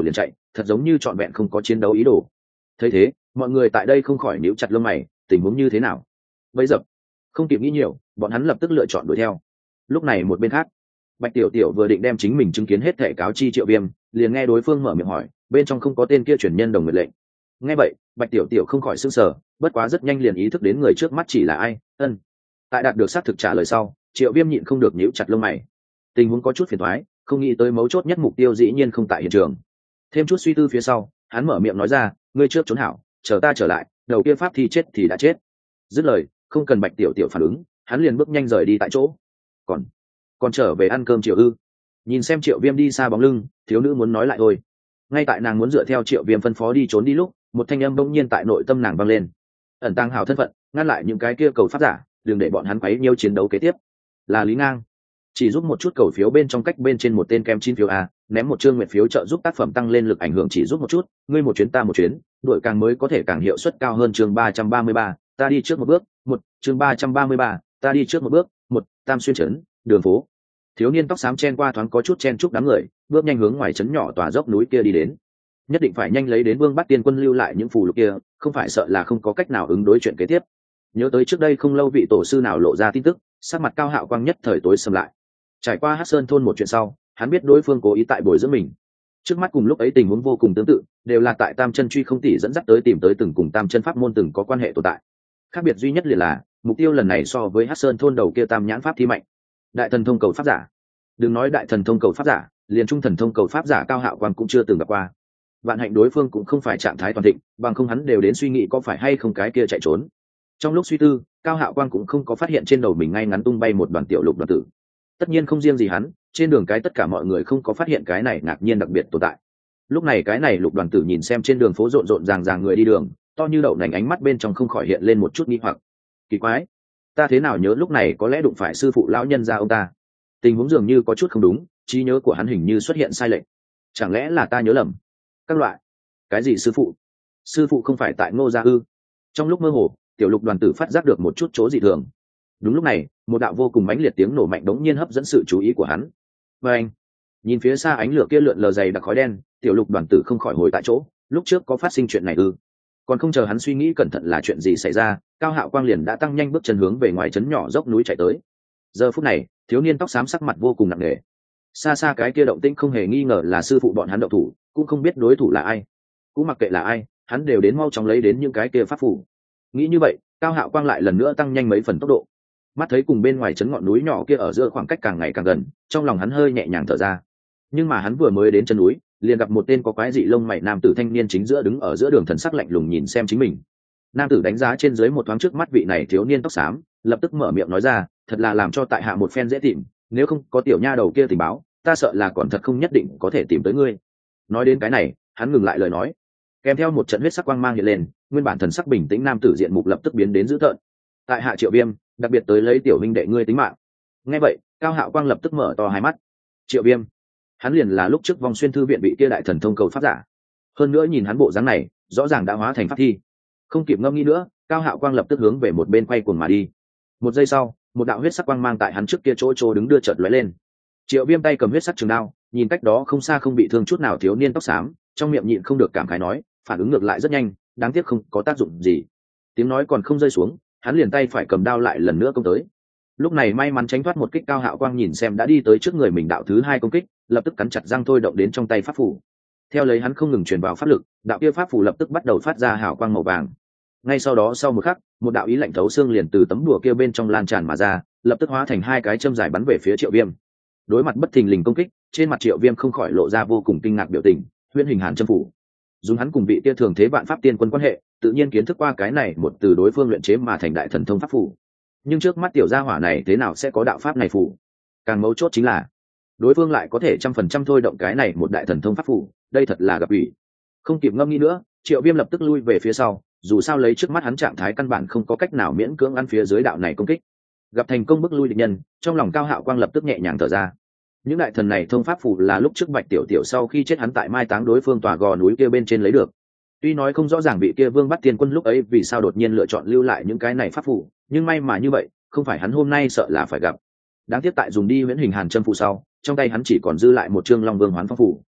thật giống như trọn vẹn không có chiến đấu ý đồ. Thấy thế, mọi người tại đây không khỏi nhíu chặt lông mày, tình huống như thế nào? Bấy giờ, không kịp nghĩ nhiều, bọn hắn lập tức lựa chọn đuổi theo. Lúc này một bên khác, Bạch Tiểu Tiểu vừa định đem chính mình chứng kiến hết thể cáo chi Triệu Viêm, liền nghe đối phương mở miệng hỏi, bên trong không có tên kia truyền nhân Đồng Nguyệt lệnh. Nghe vậy, Bạch Tiểu Tiểu không khỏi sửng sở, bất quá rất nhanh liền ý thức đến người trước mắt chỉ là ai. Ân. Tại đạt được xác thực trả lời sau, Triệu Viêm nhịn không được nhíu chặt lông mày. Tình huống có chút phiền toái, không nghĩ tới mấu chốt nhất mục tiêu dĩ nhiên không tại hiện trường. Thêm chút suy tư phía sau, hắn mở miệng nói ra, ngươi trước trốn hảo, chờ ta trở lại, đầu kia pháp thi chết thì đã chết. Dứt lời, không cần Bạch Tiểu Tiểu phản ứng, hắn liền bước nhanh rời đi tại chỗ. Còn, còn trở về ăn cơm Triệu ư? Nhìn xem Triệu Viêm đi xa bóng lưng, thiếu nữ muốn nói lại thôi. Ngay tại nàng muốn dựa theo Triệu Viêm phân phó đi trốn đi lúc, một thanh âm bỗng nhiên tại nội tâm nàng vang lên. Ẩn tàng hảo thân phận, ngăn lại những cái kia cầu pháp giả, đừng để bọn hắn quấy nhiễu chiến đấu kế tiếp. Là Lý Ngang. Chỉ giúp một chút cầu phiếu bên trong cách bên trên một tên kem chín phiếu a, ném một chương nguyện phiếu trợ giúp tác phẩm tăng lên lực ảnh hưởng chỉ giúp một chút, ngươi một chuyến ta một chuyến, đội càng mới có thể càng hiệu suất cao hơn. Chương ba trăm ba mươi ba, ta đi trước một bước, một, chương ba trăm ba mươi ba, ta đi trước một bước, một, Tam Xuyên trấn, đường phố. Thiếu niên tóc xám chen qua thoáng có chút chen chúc đám người, bước nhanh hướng ngoài trấn nhỏ tòa dốc núi kia đi đến. Nhất định phải nhanh lấy đến Vương Bắc Tiên quân lưu lại những phù lục kia, không phải sợ là không có cách nào ứng đối chuyện kế tiếp. Nhớ tới trước đây không lâu vị tổ sư nào lộ ra tin tức, sắc mặt Cao Hạo Quang nhất thời tối sầm lại. Trải qua Hắc Sơn thôn một chuyện sau, hắn biết đối phương cố ý tại bồi dưỡng mình. Trước mắt cùng lúc ấy tình huống vô cùng tương tự, đều là tại Tam Chân Truy không tỷ dẫn dắt tới tìm tới từng cùng Tam Chân pháp môn từng có quan hệ tồn tại. Khác biệt duy nhất liền là, mục tiêu lần này so với Hắc Sơn thôn đầu kia Tam Nhãn pháp thi mạnh. Đại thần thông cầu pháp giả. Đừng nói đại thần thông cầu pháp giả, liền trung thần thông cầu pháp giả Cao Hạo Quang cũng chưa từng gặp qua. Vạn hạnh đối phương cũng không phải trạng thái toàn thịnh, bằng không hắn đều đến suy nghĩ có phải hay không cái kia chạy trốn. Trong lúc suy tư, Cao Hạo Quang cũng không có phát hiện trên đầu mình ngay ngắn tung bay một đoàn tiểu lục đoàn tử. Tất nhiên không riêng gì hắn, trên đường cái tất cả mọi người không có phát hiện cái này ngạc nhiên đặc biệt tồn tại. Lúc này cái này lục đoàn tử nhìn xem trên đường phố rộn rộn ràng ràng người đi đường, to như đậu nành, ánh mắt bên trong không khỏi hiện lên một chút nghi hoặc. Kỳ quái, ta thế nào nhớ lúc này có lẽ đụng phải sư phụ lão nhân gia ông ta. Tình huống dường như có chút không đúng, trí nhớ của hắn hình như xuất hiện sai lệch. Chẳng lẽ là ta nhớ lầm? Các loại, cái gì sư phụ? Sư phụ không phải tại Ngô gia ư? Trong lúc mơ hồ, tiểu lục đoàn tử phát giác được một chút chỗ dị thường. Đúng lúc này, một đạo vô cùng mãnh liệt tiếng nổ mạnh đống nhiên hấp dẫn sự chú ý của hắn. Và anh, nhìn phía xa ánh lửa kia lượn lờ dày đặc khói đen, tiểu lục đoàn tử không khỏi hồi tại chỗ. Lúc trước có phát sinh chuyện này ư? Còn không chờ hắn suy nghĩ cẩn thận là chuyện gì xảy ra, Cao Hạo Quang liền đã tăng nhanh bước chân hướng về ngoài trấn nhỏ dốc núi chạy tới. Giờ phút này, thiếu niên tóc xám sắc mặt vô cùng nặng nề. Xa xa cái kia động tĩnh không hề nghi ngờ là sư phụ bọn hắn động thủ, cũng không biết đối thủ là ai. Cũng mặc kệ là ai, hắn đều đến mau chóng lấy đến những cái kia pháp phù. Nghĩ như vậy, Cao Hạo Quang lại lần nữa tăng nhanh mấy phần tốc độ. Mắt thấy cùng bên ngoài trấn ngọn núi nhỏ kia ở giữa khoảng cách càng ngày càng gần, trong lòng hắn hơi nhẹ nhàng thở ra. Nhưng mà hắn vừa mới đến chân núi, liền gặp một tên có quái dị lông mày nam tử thanh niên chính giữa đứng ở giữa đường, thần sắc lạnh lùng nhìn xem chính mình. Nam tử đánh giá trên dưới một thoáng trước mắt vị này thiếu niên tóc xám, lập tức mở miệng nói ra, thật là làm cho tại hạ một phen dễ tìm, nếu không có tiểu nha đầu kia tình báo, ta sợ là còn thật không nhất định có thể tìm tới ngươi. Nói đến cái này, hắn ngừng lại lời nói, kèm theo một trận huyết sắc quang mang hiện lên, nguyên bản thần sắc bình tĩnh nam tử diện mục lập tức biến đến dữ tợn. Tại hạ Triệu Viêm, đặc biệt tới lấy tiểu huynh đệ ngươi tính mạng. Nghe vậy, Cao Hạo Quang lập tức mở to hai mắt. Triệu Viêm, hắn liền là lúc trước vong xuyên thư viện bị kia đại thần thông cầu pháp giả. Hơn nữa nhìn hắn bộ dáng này, rõ ràng đã hóa thành pháp thi. Không kịp ngâm nghĩ nữa, Cao Hạo Quang lập tức hướng về một bên quay cuồng mà đi. Một giây sau, một đạo huyết sắc quang mang tại hắn trước kia chỗ chỗ đứng đưa chợt lóe lên. Triệu Viêm tay cầm huyết sắc trường đao, nhìn cách đó không xa không bị thương chút nào thiếu niên tóc xám, trong miệng nhịn không được cảm khái nói, phản ứng ngược lại rất nhanh, đáng tiếc không có tác dụng gì. Tiếng nói còn không rơi xuống, hắn liền tay phải cầm đao lại lần nữa công tới. Lúc này may mắn tránh thoát một kích, Cao Hạo Quang nhìn xem đã đi tới trước người mình đạo thứ hai công kích, lập tức cắn chặt răng thôi động đến trong tay pháp phù. Theo lấy hắn không ngừng truyền vào pháp lực, đạo kia pháp phù lập tức bắt đầu phát ra hào quang màu vàng. Ngay sau đó sau một khắc, một đạo ý lạnh thấu xương liền từ tấm đùa kia bên trong lan tràn mà ra, lập tức hóa thành hai cái châm dài bắn về phía Triệu Viêm. Đối mặt bất thình lình công kích, trên mặt Triệu Viêm không khỏi lộ ra vô cùng kinh ngạc biểu tình. Huyễn hình hàn châm phủ, dùng hắn cùng vị tia thường thế vạn pháp tiên quân quan hệ, tự nhiên kiến thức qua cái này một từ đối phương luyện chế mà thành đại thần thông pháp phủ. Nhưng trước mắt tiểu gia hỏa này thế nào sẽ có đạo pháp này phủ? Càng mấu chốt chính là đối phương lại có thể trăm phần trăm thôi động cái này một đại thần thông pháp phủ, đây thật là gặp ủy. Không kịp ngâm nghĩ nữa, Triệu Viêm lập tức lui về phía sau, dù sao lấy trước mắt hắn trạng thái căn bản không có cách nào miễn cưỡng ăn phía dưới đạo này công kích. Gặp thành công bức lui địch nhân, trong lòng Cao Hạo Quang lập tức nhẹ nhàng thở ra. Những đại thần này thông pháp phù là lúc trước Bạch Tiểu Tiểu sau khi chết hắn tại mai táng đối phương tòa gò núi kia bên trên lấy được. Tuy nói không rõ ràng vị kia Vương Bắc Tiên quân lúc ấy vì sao đột nhiên lựa chọn lưu lại những cái này pháp phù, nhưng may mà như vậy, không phải hắn hôm nay sợ là phải gặp. Đáng tiếc tại dùng đi huyễn hình hàn châm phù sau, trong tay hắn chỉ còn dư lại một chương Long Vương Hoán Phong phù,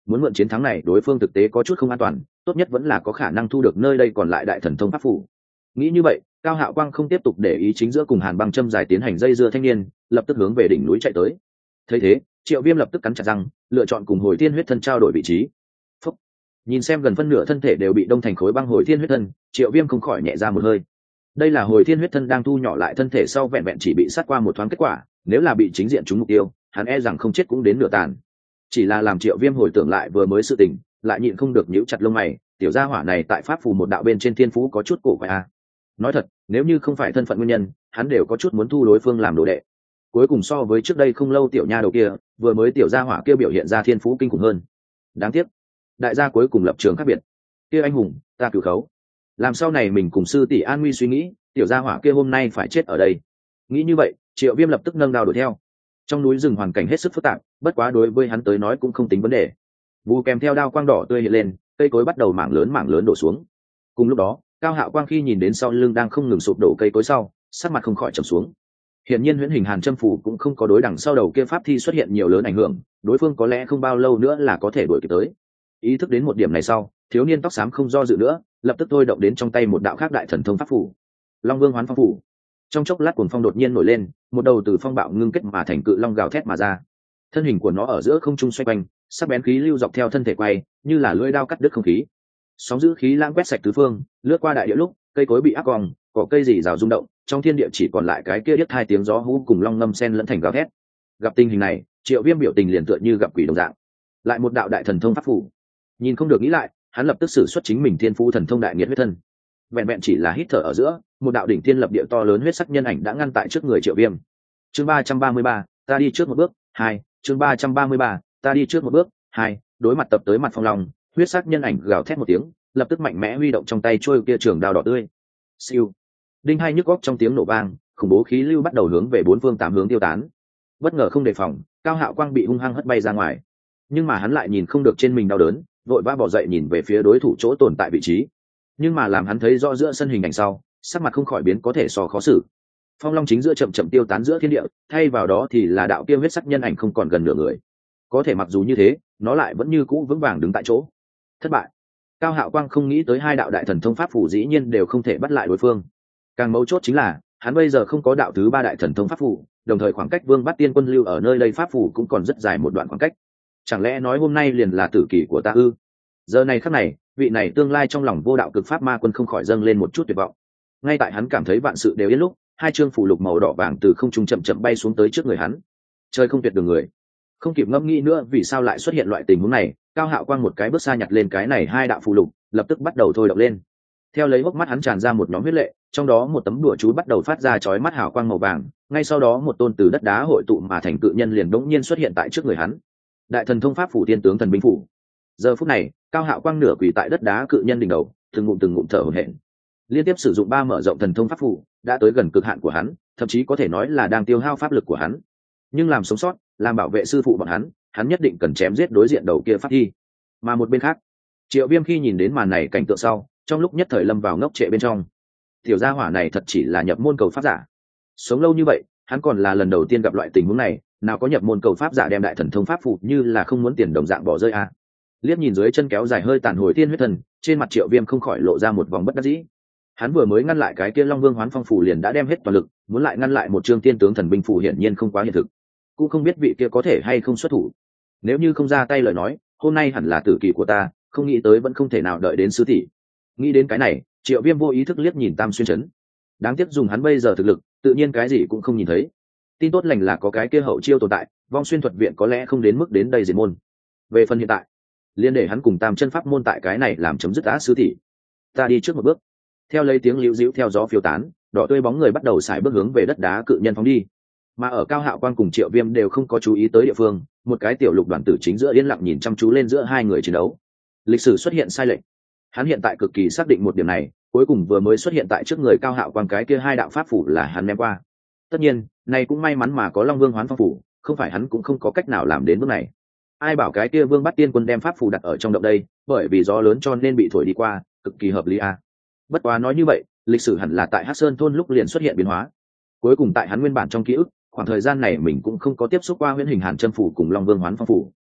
muốn mượn chiến thắng này đối phương thực tế có chút không an toàn, tốt nhất vẫn là có khả năng thu được nơi đây còn lại đại thần thông pháp phủ. Nghĩ như vậy, Cao Hạo Quang không tiếp tục để ý chính giữa cùng Hàn Băng Châm dài tiến hành dây dưa thanh niên, lập tức hướng về đỉnh núi chạy tới. Thấy thế, Triệu Viêm lập tức cắn chặt răng, lựa chọn cùng Hồi Thiên Huyết Thân trao đổi vị trí. Phúc. Nhìn xem gần phân nửa thân thể đều bị đông thành khối băng Hồi Thiên Huyết Thân, Triệu Viêm không khỏi nhẹ ra một hơi. Đây là Hồi Thiên Huyết Thân đang thu nhỏ lại thân thể sau vẹn vẹn chỉ bị sát qua một thoáng kết quả, nếu là bị chính diện trúng mục tiêu, hắn e rằng không chết cũng đến nửa tàn. Chỉ là làm Triệu Viêm hồi tưởng lại vừa mới sự tình, lại nhịn không được nhíu chặt lông mày, tiểu gia hỏa này tại pháp phù một đạo bên trên thiên phú có chút cổ quái a. Nói thật, nếu như không phải thân phận nguyên nhân, hắn đều có chút muốn thu đối phương làm đồ đệ. Cuối cùng so với trước đây không lâu tiểu nha đầu kia, vừa mới tiểu gia hỏa kia biểu hiện ra thiên phú kinh khủng hơn. Đáng tiếc, đại gia cuối cùng lập trường khác biệt. Kia anh hùng, ta cửu khấu. Làm sau này mình cùng sư tỷ an nguy suy nghĩ, tiểu gia hỏa kia hôm nay phải chết ở đây. Nghĩ như vậy, Triệu Viêm lập tức nâng đao đuổi theo. Trong núi rừng hoàn cảnh hết sức phức tạp, bất quá đối với hắn tới nói cũng không tính vấn đề. Vù kèm theo đao quang đỏ tươi hiện lên, cây cối bắt đầu mảng lớn mảng lớn đổ xuống. Cùng lúc đó, Cao Hạo Quang khi nhìn đến sau lưng đang không ngừng sụp đổ cây cối sau, sắc mặt không khỏi trầm xuống. Hiển nhiên huyễn hình hàn châm phủ cũng không có đối đằng sau đầu kia pháp thi xuất hiện nhiều lớn ảnh hưởng, đối phương có lẽ không bao lâu nữa là có thể đuổi kịp tới. Ý thức đến một điểm này sau, thiếu niên tóc xám không do dự nữa, lập tức thôi động đến trong tay một đạo khác đại thần thông pháp phủ. Long Vương Hoán Phong phủ. Trong chốc lát cuồng phong đột nhiên nổi lên, một đầu từ phong bạo ngưng kết mà thành cự long gào thét mà ra. Thân hình của nó ở giữa không trung xoay quanh, sắc bén khí lưu dọc theo thân thể quay, như là lưỡi dao cắt đứt không khí. Sóng dữ khí lãng quét sạch tứ phương, lướt qua đại địa lúc, cây cối bị áp cong, cỏ cây rì rào rung động, trong thiên địa chỉ còn lại cái kia điếc hai tiếng gió hú cùng long ngâm sen lẫn thành gào thét. Gặp tình hình này, Triệu Viêm biểu tình liền tựa như gặp quỷ đồng dạng. Lại một đạo đại thần thông pháp phủ. Nhìn không được nghĩ lại, hắn lập tức sử xuất chính mình thiên phú thần thông đại nghiệt huyết thân. Vẹn vẹn chỉ là hít thở ở giữa, một đạo đỉnh thiên lập địa to lớn huyết sắc nhân ảnh đã ngăn tại trước người Triệu Viêm. Chương ba trăm ba mươi ba, ta đi trước một bước, hai, chương ba trăm ba mươi ba, ta đi trước một bước, hai, đối mặt tập tới mặt phong long, huyết sắc nhân ảnh gào thét một tiếng, lập tức mạnh mẽ huy động trong tay trôi kia trường đao đỏ tươi. Siêu. Đinh hai nhức góc trong tiếng nổ vang, khủng bố khí lưu bắt đầu hướng về bốn phương tám hướng tiêu tán. Bất ngờ không đề phòng, Cao Hạo Quang bị hung hăng hất bay ra ngoài. Nhưng mà hắn lại nhìn không được trên mình đau đớn, vội vã bỏ dậy nhìn về phía đối thủ chỗ tồn tại vị trí. Nhưng mà làm hắn thấy rõ giữa sân hình ảnh sau, sắc mặt không khỏi biến có thể so khó xử. Phong long chính giữa chậm chậm tiêu tán giữa thiên địa, thay vào đó thì là đạo kia huyết sắc nhân ảnh không còn gần nửa người. Có thể mặc dù như thế, nó lại vẫn như cũ vững vàng đứng tại chỗ. Thất bại. Cao Hạo Quang không nghĩ tới hai đạo đại thần thông pháp phù dĩ nhiên đều không thể bắt lại đối phương. Càng mấu chốt chính là, hắn bây giờ không có đạo thứ ba đại thần thông pháp phù, đồng thời khoảng cách Vương Bát Tiên Quân lưu ở nơi đây pháp phù cũng còn rất dài một đoạn khoảng cách. Chẳng lẽ nói hôm nay liền là tử kỳ của ta ư? Giờ này khắc này, vị này tương lai trong lòng vô đạo cực pháp ma quân không khỏi dâng lên một chút tuyệt vọng. Ngay tại hắn cảm thấy vạn sự đều yên lúc, hai chương phù lục màu đỏ vàng từ không trung chậm chậm bay xuống tới trước người hắn. Trời không tuyệt đường người. Không kịp ngẫm nghĩ nữa vì sao lại xuất hiện loại tình huống này, Cao Hạo Quang một cái bước xa nhặt lên cái này hai đạo phù lục, lập tức bắt đầu thôi động lên. Theo lấy hốc mắt hắn tràn ra một nhóm huyết lệ, trong đó một tấm đùa chú bắt đầu phát ra chói mắt hào quang màu vàng, ngay sau đó một tôn từ đất đá hội tụ mà thành cự nhân liền đống nhiên xuất hiện tại trước người hắn. Đại thần thông pháp phủ tiên tướng thần binh phủ. Giờ phút này, Cao Hạo Quang nửa quỳ tại đất đá cự nhân đỉnh đầu, từng ngụm từng ngụm thở hổn hển. Liên tiếp sử dụng ba mở rộng thần thông pháp phủ, đã tới gần cực hạn của hắn, thậm chí có thể nói là đang tiêu hao pháp lực của hắn. Nhưng làm sống sót, làm bảo vệ sư phụ bọn hắn, hắn nhất định cần chém giết đối diện đầu kia pháp thi. Mà một bên khác, Triệu Viêm khi nhìn đến màn này cảnh tượng sau, trong lúc nhất thời lâm vào ngốc trệ bên trong. Tiểu gia hỏa này thật chỉ là nhập môn cầu pháp giả. Sống lâu như vậy, hắn còn là lần đầu tiên gặp loại tình huống này, nào có nhập môn cầu pháp giả đem đại thần thông pháp phụ như là không muốn tiền đồng dạng bỏ rơi à. Liếc nhìn dưới chân kéo dài hơi tàn hồi tiên huyết thần, trên mặt Triệu Viêm không khỏi lộ ra một vòng bất đắc dĩ. Hắn vừa mới ngăn lại cái kia Long Vương Hoán Phong phủ liền đã đem hết toàn lực, muốn lại ngăn lại một chương tiên tướng thần binh phủ hiển nhiên không quá hiện thực. Cũng không biết vị kia có thể hay không xuất thủ. Nếu như không ra tay lời nói, hôm nay hẳn là tử kỳ của ta, không nghĩ tới vẫn không thể nào đợi đến sư tỷ. Nghĩ đến cái này, Triệu Viêm vô ý thức liếc nhìn Tam Xuyên Trấn. Đáng tiếc dùng hắn bây giờ thực lực, tự nhiên cái gì cũng không nhìn thấy. Tin tốt lành là có cái kia hậu chiêu tồn tại, Vong Xuyên thuật viện có lẽ không đến mức đến đây diệt môn. Về phần hiện tại, liên để hắn cùng Tam chân pháp môn tại cái này làm chấm dứt á sư tỷ. Ta đi trước một bước. Theo lấy tiếng liễu dĩu theo gió phiêu tán, đỏ tươi bóng người bắt đầu xài bước hướng về đất đá cự nhân phóng đi. Mà ở Cao Hạo Quang cùng Triệu Viêm đều không có chú ý tới địa phương, một cái tiểu lục đoàn tử chính giữa yên lặng nhìn chăm chú lên giữa hai người chiến đấu. Lịch sử xuất hiện sai lệch. Hắn hiện tại cực kỳ xác định một điểm này, cuối cùng vừa mới xuất hiện tại trước người Cao Hạo Quang cái kia hai đạo pháp phủ là hắn ném qua. Tất nhiên, này cũng may mắn mà có Long Vương Hoán Phong phủ, không phải hắn cũng không có cách nào làm đến bước này. Ai bảo cái kia Vương Bát Tiên Quân đem pháp phủ đặt ở trong động đây, bởi vì gió lớn cho nên bị thổi đi qua, cực kỳ hợp lý a. À. Bất quá nói như vậy, lịch sử hẳn là tại Hắc Sơn thôn lúc liền xuất hiện biến hóa. Cuối cùng tại hắn nguyên bản trong ký ức, khoảng thời gian này mình cũng không có tiếp xúc qua huyễn hình Hàn Chân phủ cùng Long Vương Hoán Phong phủ.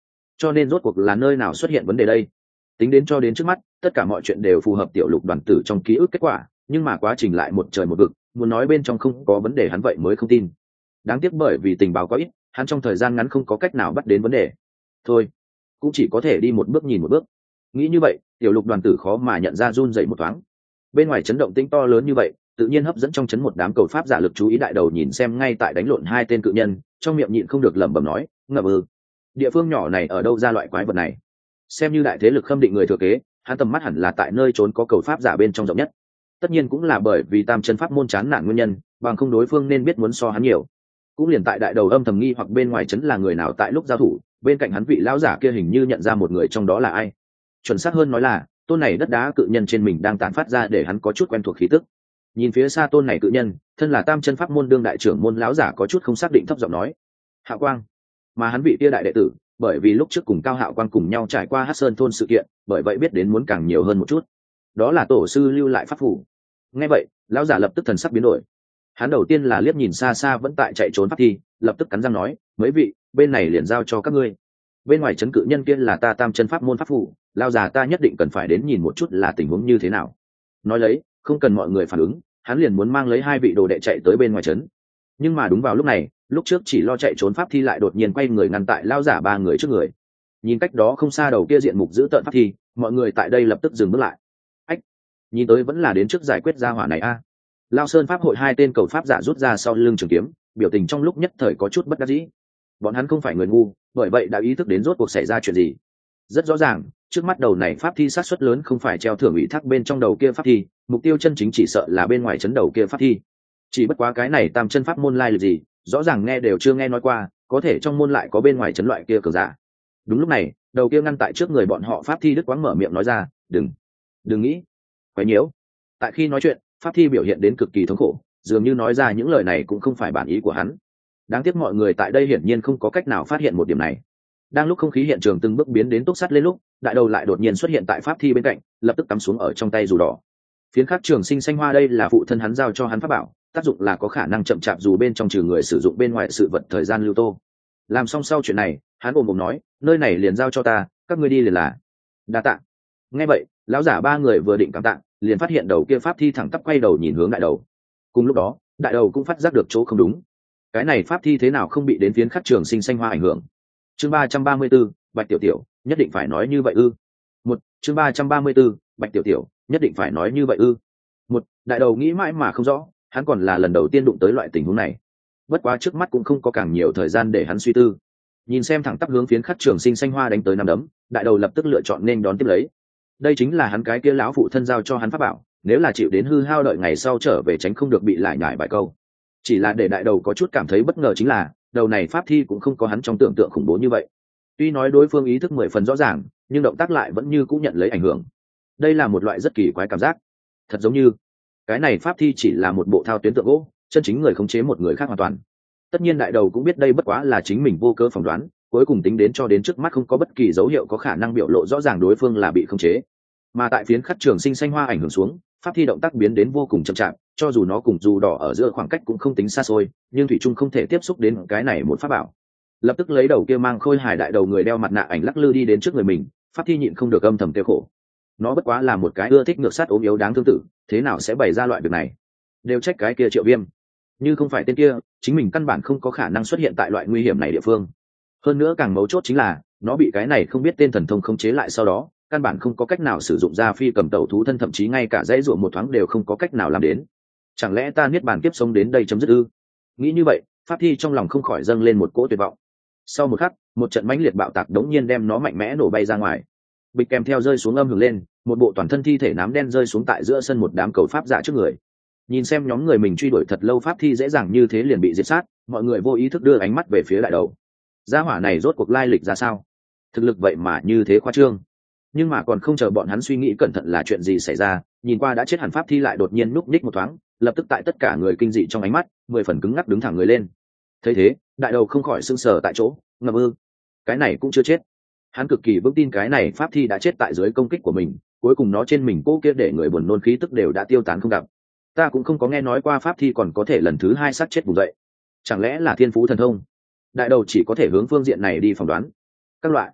cho nên rốt cuộc là nơi nào xuất hiện vấn đề đây? Tính đến cho đến trước mắt, tất cả mọi chuyện đều phù hợp tiểu lục đoàn tử trong ký ức kết quả, nhưng mà quá trình lại một trời một vực, muốn nói bên trong không có vấn đề hắn vậy mới không tin. Đáng tiếc bởi vì tình báo có ít, hắn trong thời gian ngắn không có cách nào bắt đến vấn đề. Thôi, cũng chỉ có thể đi một bước nhìn một bước. Nghĩ như vậy, tiểu lục đoàn tử khó mà nhận ra run dậy một thoáng. Bên ngoài chấn động tĩnh to lớn như vậy, tự nhiên hấp dẫn trong chấn một đám cầu pháp giả lực chú ý. Đại đầu nhìn xem ngay tại đánh lộn hai tên cự nhân, trong miệng nhịn không được lẩm bẩm nói, ngập ư, địa phương nhỏ này ở đâu ra loại quái vật này? Xem như đại thế lực khâm định người thừa kế, hắn tầm mắt hẳn là tại nơi trốn có cầu pháp giả bên trong rộng nhất. Tất nhiên cũng là bởi vì tam chân pháp môn chán nản nguyên nhân, bằng không đối phương nên biết muốn so hắn nhiều. Cũng liền tại đại đầu âm thầm nghi hoặc bên ngoài chấn là người nào tại lúc giao thủ, bên cạnh hắn vị lão giả kia hình như nhận ra một người trong đó là ai. Chuẩn xác hơn nói là tôn này đất đá cự nhân trên mình đang tản phát ra để hắn có chút quen thuộc khí tức. Nhìn phía xa tôn này cự nhân, thân là tam chân pháp môn đương đại trưởng môn lão giả có chút không xác định thấp giọng nói, Hạo Quang. Mà hắn vị kia đại đệ tử, bởi vì lúc trước cùng Cao Hạo Quang cùng nhau trải qua Hắc Sơn thôn sự kiện, bởi vậy biết đến muốn càng nhiều hơn một chút. Đó là tổ sư lưu lại pháp phủ. Nghe vậy, lão giả lập tức thần sắc biến đổi. Hắn đầu tiên là liếc nhìn xa xa vẫn tại chạy trốn pháp thi, lập tức cắn răng nói, mấy vị, bên này liền giao cho các ngươi. Bên ngoài chấn cự nhân kia là ta tam chân pháp môn pháp phủ, lão già ta nhất định cần phải đến nhìn một chút là tình huống như thế nào. Nói lấy, không cần mọi người phản ứng, hắn liền muốn mang lấy hai vị đồ đệ chạy tới bên ngoài chấn. Nhưng mà đúng vào lúc này, lúc trước chỉ lo chạy trốn pháp thi lại đột nhiên quay người ngăn tại lão giả ba người trước người. Nhìn cách đó không xa đầu kia diện mục giữ tợn pháp thi, mọi người tại đây lập tức dừng bước lại. Ách, nhìn tới vẫn là đến trước giải quyết gia hỏa này a. À. Lao Sơn pháp hội hai tên cầu pháp giả rút ra sau lưng trường kiếm, biểu tình trong lúc nhất thời có chút bất đắc dĩ. Bọn hắn không phải người ngu, bởi vậy đã ý thức đến rốt cuộc xảy ra chuyện gì. Rất rõ ràng, trước mắt đầu này pháp thi sát suất lớn không phải treo thưởng ủy thác bên trong đầu kia pháp thi, mục tiêu chân chính chỉ sợ là bên ngoài chấn đầu kia pháp thi. Chỉ bất quá cái này tam chân pháp môn lai lịch gì, rõ ràng nghe đều chưa nghe nói qua, có thể trong môn lại có bên ngoài chấn loại kia cường giả. Đúng lúc này, đầu kia ngăn tại trước người bọn họ pháp thi đứt quãng mở miệng nói ra, đừng, đừng nghĩ, quấy nhiễu. Tại khi nói chuyện, pháp thi biểu hiện đến cực kỳ thống khổ, dường như nói ra những lời này cũng không phải bản ý của hắn. Đáng tiếc mọi người tại đây hiển nhiên không có cách nào phát hiện một điểm này. Đang lúc không khí hiện trường từng bước biến đến túc sắt lên lúc, đại đầu lại đột nhiên xuất hiện tại pháp thi bên cạnh, lập tức cắm xuống ở trong tay dù đỏ. Phiến khắc trường sinh xanh hoa đây là phụ thân hắn giao cho hắn pháp bảo, tác dụng là có khả năng chậm chạp dù bên trong trừ người sử dụng bên ngoài sự vật thời gian lưu tô. Làm xong sau chuyện này, hắn ồm ồm nói, nơi này liền giao cho ta, các ngươi đi liền là. Đa tạ. Nghe vậy, lão giả ba người vừa định cảm tạ, liền phát hiện đầu kia pháp thi thẳng tắp quay đầu nhìn hướng đại đầu. Cùng lúc đó, đại đầu cũng phát giác được chỗ không đúng. Cái này pháp thi thế nào không bị đến phiến khắc trường sinh xanh hoa ảnh hưởng? Chương ba trăm ba mươi 34, Bạch Tiểu Tiểu, nhất định phải nói như vậy ư? Một, chương ba trăm ba mươi 34, Bạch Tiểu Tiểu, nhất định phải nói như vậy ư? Một, đại đầu nghĩ mãi mà không rõ, hắn còn là lần đầu tiên đụng tới loại tình huống này. Bất quá trước mắt cũng không có càng nhiều thời gian để hắn suy tư. Nhìn xem thẳng tắp hướng phiến khắc trường sinh xanh hoa đánh tới năm đấm, đại đầu lập tức lựa chọn nên đón tiếp lấy. Đây chính là hắn cái kia lão phụ thân giao cho hắn pháp bảo, nếu là chịu đến hư hao đợi ngày sau trở về tránh không được bị lại nhải vài câu. Chỉ là để đại đầu có chút cảm thấy bất ngờ chính là, đầu này pháp thi cũng không có hắn trong tưởng tượng khủng bố như vậy. Tuy nói đối phương ý thức mười phần rõ ràng, nhưng động tác lại vẫn như cũng nhận lấy ảnh hưởng. Đây là một loại rất kỳ quái cảm giác. Thật giống như, cái này pháp thi chỉ là một bộ thao tuyến tượng gỗ, chân chính người khống chế một người khác hoàn toàn. Tất nhiên đại đầu cũng biết đây bất quá là chính mình vô cớ phỏng đoán, cuối cùng tính đến cho đến trước mắt không có bất kỳ dấu hiệu có khả năng biểu lộ rõ ràng đối phương là bị khống chế. Mà tại phiến khắc trường sinh xanh hoa ảnh hưởng xuống, pháp thi động tác biến đến vô cùng chậm chạp, cho dù nó cùng dù đỏ ở giữa khoảng cách cũng không tính xa xôi, nhưng thủy trung không thể tiếp xúc đến cái này một pháp bảo. Lập tức lấy đầu kia mang khôi hài đại đầu người đeo mặt nạ ảnh lắc lư đi đến trước người mình, pháp thi nhịn không được âm thầm tiêu khổ. Nó bất quá là một cái ưa thích ngược sát ốm yếu đáng thương tử, thế nào sẽ bày ra loại việc này? Đều trách cái kia Triệu Viêm, như không phải tên kia, chính mình căn bản không có khả năng xuất hiện tại loại nguy hiểm này địa phương. Hơn nữa càng mấu chốt chính là, nó bị cái này không biết tên thần thông khống chế lại sau đó, căn bản không có cách nào sử dụng ra phi cầm tẩu thú thân, thậm chí ngay cả dãy ruộng một thoáng đều không có cách nào làm đến. Chẳng lẽ ta niết bàn kiếp sống đến đây chấm dứt ư? Nghĩ như vậy, pháp thi trong lòng không khỏi dâng lên một cỗ tuyệt vọng. Sau một khắc, một trận mãnh liệt bạo tạc đống nhiên đem nó mạnh mẽ nổ bay ra ngoài. Bịch kèm theo rơi xuống âm hưởng lên, một bộ toàn thân thi thể nám đen rơi xuống tại giữa sân một đám cầu pháp giả trước người. Nhìn xem nhóm người mình truy đuổi thật lâu pháp thi dễ dàng như thế liền bị diệt sát, mọi người vô ý thức đưa ánh mắt về phía đại đầu. Gia hỏa này rốt cuộc lai lịch ra sao? Thực lực vậy mà như thế khoa trương. Nhưng mà còn không chờ bọn hắn suy nghĩ cẩn thận là chuyện gì xảy ra, nhìn qua đã chết hẳn pháp thi lại đột nhiên núp ních một thoáng, lập tức tại tất cả người kinh dị trong ánh mắt, mười phần cứng ngắc đứng thẳng người lên. Thấy thế, đại đầu không khỏi sưng sờ tại chỗ, ngập ư, cái này cũng chưa chết. Hắn cực kỳ vững tin cái này pháp thi đã chết tại dưới công kích của mình, cuối cùng nó trên mình cố kia để người buồn nôn khí tức đều đã tiêu tán không gặp. Ta cũng không có nghe nói qua pháp thi còn có thể lần thứ hai sát chết vùng dậy, chẳng lẽ là thiên phú thần thông? Đại đầu chỉ có thể hướng phương diện này đi phỏng đoán. Các loại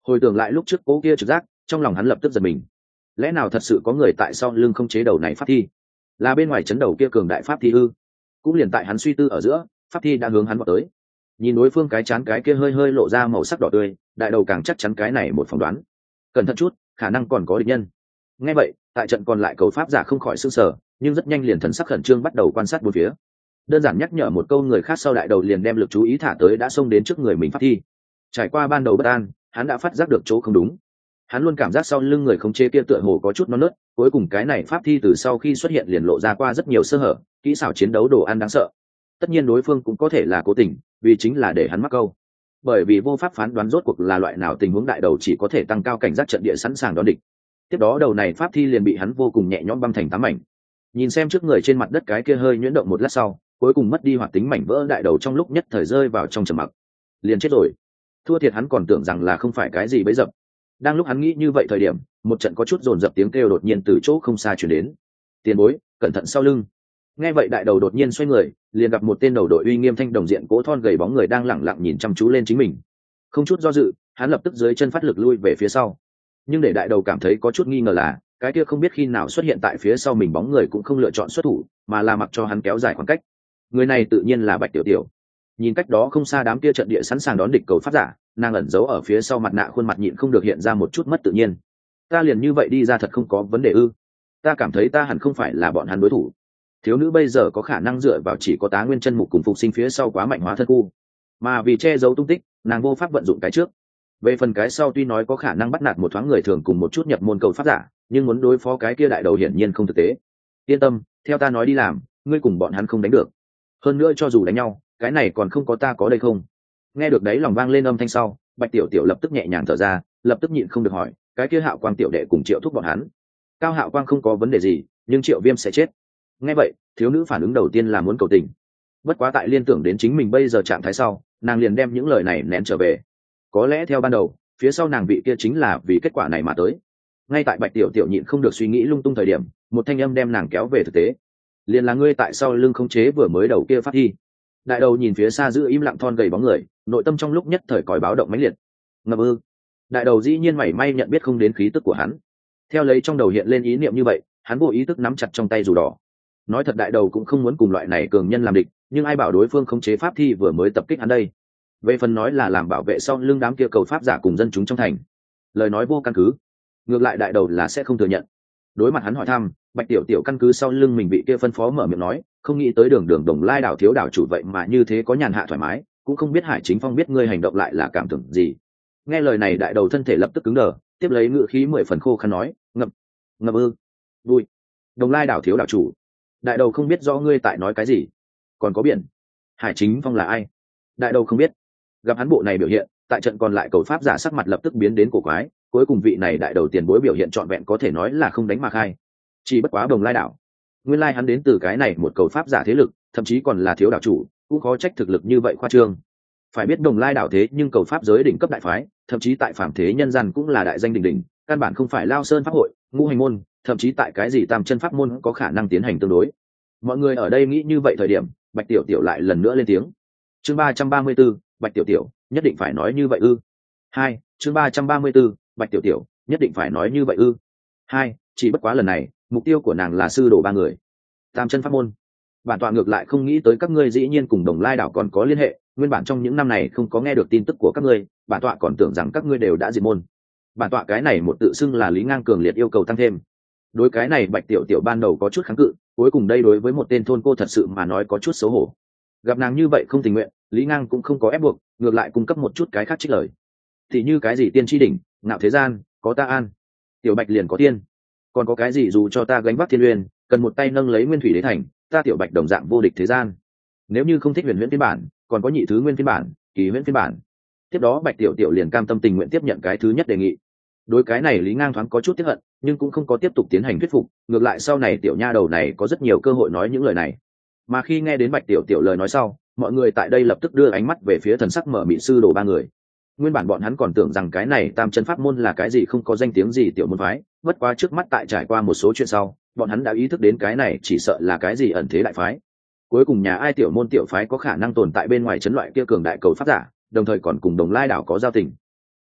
Hồi tưởng lại lúc trước cố kia trực giác, trong lòng hắn lập tức giật mình. Lẽ nào thật sự có người tại sau lưng không chế đầu này pháp thi, là bên ngoài chấn đầu kia cường đại pháp thi ư? Cũng liền tại hắn suy tư ở giữa, pháp thi đã hướng hắn vào tới. Nhìn đối phương cái chán cái kia hơi hơi lộ ra màu sắc đỏ tươi, đại đầu càng chắc chắn cái này một phỏng đoán. Cẩn thận chút, khả năng còn có địch nhân. Nghe vậy, tại trận còn lại cầu pháp giả không khỏi sửng sở, nhưng rất nhanh liền thần sắc khẩn trương bắt đầu quan sát bốn phía. Đơn giản nhắc nhở một câu, người khác sau đại đầu liền đem lực chú ý thả tới đã xông đến trước người mình pháp thi. Trải qua ban đầu bất an, hắn đã phát giác được chỗ không đúng. Hắn luôn cảm giác sau lưng người khống chế kia tựa hồ có chút non nớt, cuối cùng cái này pháp thi từ sau khi xuất hiện liền lộ ra qua rất nhiều sơ hở, kỹ xảo chiến đấu đồ ăn đáng sợ. Tất nhiên đối phương cũng có thể là cố tình, vì chính là để hắn mắc câu. Bởi vì vô pháp phán đoán rốt cuộc là loại nào tình huống, đại đầu chỉ có thể tăng cao cảnh giác trận địa sẵn sàng đón địch. Tiếp đó đầu này pháp thi liền bị hắn vô cùng nhẹ nhõm băm thành tám mảnh. Nhìn xem trước người trên mặt đất cái kia hơi nhuyễn động một lát sau, cuối cùng mất đi hoạt tính mảnh vỡ, đại đầu trong lúc nhất thời rơi vào trong trầm mặc. Liền chết rồi. Thua thiệt hắn còn tưởng rằng là không phải cái gì bấy dập. Đang lúc hắn nghĩ như vậy thời điểm, một trận có chút dồn dập tiếng kêu đột nhiên từ chỗ không xa truyền đến. Tiền bối, cẩn thận sau lưng. Nghe vậy đại đầu đột nhiên xoay người, liền gặp một tên đầu đội uy nghiêm thanh đồng diện cố thon gầy bóng người đang lẳng lặng nhìn chăm chú lên chính mình. Không chút do dự, hắn lập tức dưới chân phát lực lui về phía sau. Nhưng để đại đầu cảm thấy có chút nghi ngờ là, cái kia không biết khi nào xuất hiện tại phía sau mình bóng người cũng không lựa chọn xuất thủ, mà là mặc cho hắn kéo dài khoảng cách. Người này tự nhiên là Bạch Tiểu Tiểu. Nhìn cách đó không xa đám kia trận địa sẵn sàng đón địch cầu pháp giả, nàng ẩn giấu ở phía sau mặt nạ, khuôn mặt nhịn không được hiện ra một chút mất tự nhiên. Ta liền như vậy đi ra thật không có vấn đề ư? Ta cảm thấy ta hẳn không phải là bọn hắn đối thủ. Thiếu nữ bây giờ có khả năng dựa vào chỉ có Tá Nguyên chân mục cùng phục sinh phía sau quá mạnh hóa thân khu, mà vì che giấu tung tích, nàng vô pháp vận dụng cái trước. Về phần cái sau tuy nói có khả năng bắt nạt một thoáng người thường cùng một chút nhập môn cầu pháp giả, nhưng muốn đối phó cái kia đại đầu hiển nhiên không thực tế. Yên tâm, theo ta nói đi làm, ngươi cùng bọn hắn không đánh được. Hơn nữa cho dù đánh nhau, cái này còn không có ta có đây không? Nghe được đấy lòng vang lên âm thanh sau, Bạch Tiểu Tiểu lập tức nhẹ nhàng thở ra, lập tức nhịn không được hỏi, cái kia Hạo Quang tiểu đệ cùng Triệu Thúc bọn hắn. Cao Hạo Quang không có vấn đề gì, nhưng Triệu Viêm sẽ chết. Nghe vậy, thiếu nữ phản ứng đầu tiên là muốn cầu tình. Bất quá tại liên tưởng đến chính mình bây giờ trạng thái sau, nàng liền đem những lời này nén trở về. Có lẽ theo ban đầu, phía sau nàng vị kia chính là vì kết quả này mà tới. Ngay tại Bạch Tiểu Tiểu nhịn không được suy nghĩ lung tung thời điểm, một thanh âm đem nàng kéo về thực tế. Liền là ngươi tại sau lưng khống chế vừa mới đầu kia phát thi. Đại đầu nhìn phía xa giữ im lặng thon gầy bóng người, nội tâm trong lúc nhất thời còi báo động mãnh liệt. Ngập ư? Đại đầu dĩ nhiên mảy may nhận biết không đến khí tức của hắn. Theo lấy trong đầu hiện lên ý niệm như vậy, hắn vô ý thức nắm chặt trong tay dù đỏ. Nói thật đại đầu cũng không muốn cùng loại này cường nhân làm địch, nhưng ai bảo đối phương khống chế pháp thi vừa mới tập kích hắn đây. Về phần nói là làm bảo vệ sau lưng đám kia cầu pháp giả cùng dân chúng trong thành, lời nói vô căn cứ. Ngược lại đại đầu là sẽ không thừa nhận. Đối mặt hắn hỏi thăm, Bạch Tiểu Tiểu căn cứ sau lưng mình bị kia phân phó mở miệng nói, không nghĩ tới đường đường Đồng Lai đảo thiếu đảo chủ vậy mà như thế có nhàn hạ thoải mái, cũng không biết Hải Chính Phong biết ngươi hành động lại là cảm tưởng gì. Nghe lời này đại đầu thân thể lập tức cứng đờ, tiếp lấy ngữ khí mười phần khô khăn nói, ngậm ngậm ư? Vui. Đồng Lai đảo thiếu đảo chủ. Đại đầu không biết rõ ngươi tại nói cái gì. Còn có biển. Hải Chính Phong là ai? Đại đầu không biết. Gặp hắn bộ này biểu hiện, tại trận còn lại cầu pháp giả sắc mặt lập tức biến đến cổ quái, cuối cùng vị này đại đầu tiền bối biểu hiện trọn vẹn có thể nói là không đánh mà khai. Chỉ bất quá Đồng Lai đảo, nguyên lai hắn đến từ cái này một cầu pháp giả thế lực, thậm chí còn là thiếu đảo chủ, cũng khó trách thực lực như vậy khoa trương. Phải biết Đồng Lai đảo thế nhưng cầu pháp giới đỉnh cấp đại phái, thậm chí tại phàm thế nhân gian cũng là đại danh đỉnh đỉnh, căn bản không phải Lao Sơn pháp hội, ngũ hành môn, thậm chí tại cái gì tam chân pháp môn có khả năng tiến hành tương đối. Mọi người ở đây nghĩ như vậy thời điểm, Bạch Tiểu Tiểu lại lần nữa lên tiếng. Chương ba trăm ba mươi 34, Bạch Tiểu Tiểu, nhất định phải nói như vậy ư? Hai, chương ba trăm ba mươi 34, Bạch Tiểu Tiểu, nhất định phải nói như vậy ư? Hai, chỉ bất quá lần này, mục tiêu của nàng là sư đồ ba người. Tam chân pháp môn. Bản tọa ngược lại không nghĩ tới các ngươi dĩ nhiên cùng Đồng Lai đảo còn có liên hệ, nguyên bản trong những năm này không có nghe được tin tức của các ngươi, bản tọa còn tưởng rằng các ngươi đều đã diệt môn. Bản tọa cái này một tự xưng là Lý Ngang cường liệt yêu cầu tăng thêm. Đối cái này Bạch Tiểu Tiểu ban đầu có chút kháng cự, cuối cùng đây đối với một tên thôn cô thật sự mà nói có chút xấu hổ. Gặp nàng như vậy không tình nguyện, Lý Ngang cũng không có ép buộc, ngược lại cung cấp một chút cái khác trích lời. Thì như cái gì tiên tri đỉnh, ngạo thế gian, có ta an, tiểu Bạch liền có tiên, còn có cái gì dù cho ta gánh vác thiên uyên, cần một tay nâng lấy nguyên thủy đế thành, ta tiểu Bạch đồng dạng vô địch thế gian. Nếu như không thích huyền huyễn phiên bản, còn có nhị thứ nguyên phiên bản, kỳ huyễn phiên bản. Tiếp đó Bạch Tiểu Tiểu liền cam tâm tình nguyện tiếp nhận cái thứ nhất đề nghị. Đối cái này Lý Ngang thoáng có chút tiếc hận, nhưng cũng không có tiếp tục tiến hành thuyết phục, ngược lại sau này tiểu nha đầu này có rất nhiều cơ hội nói những lời này. Mà khi nghe đến Bạch Tiểu Tiểu lời nói sau, mọi người tại đây lập tức đưa ánh mắt về phía thần sắc mở mị sư đồ ba người. Nguyên bản bọn hắn còn tưởng rằng cái này tam chân pháp môn là cái gì không có danh tiếng gì tiểu môn phái, bất quá trước mắt tại trải qua một số chuyện sau, bọn hắn đã ý thức đến cái này chỉ sợ là cái gì ẩn thế đại phái. Cuối cùng nhà ai tiểu môn tiểu phái có khả năng tồn tại bên ngoài chấn loại kia cường đại cầu pháp giả, đồng thời còn cùng Đồng Lai đảo có giao tình.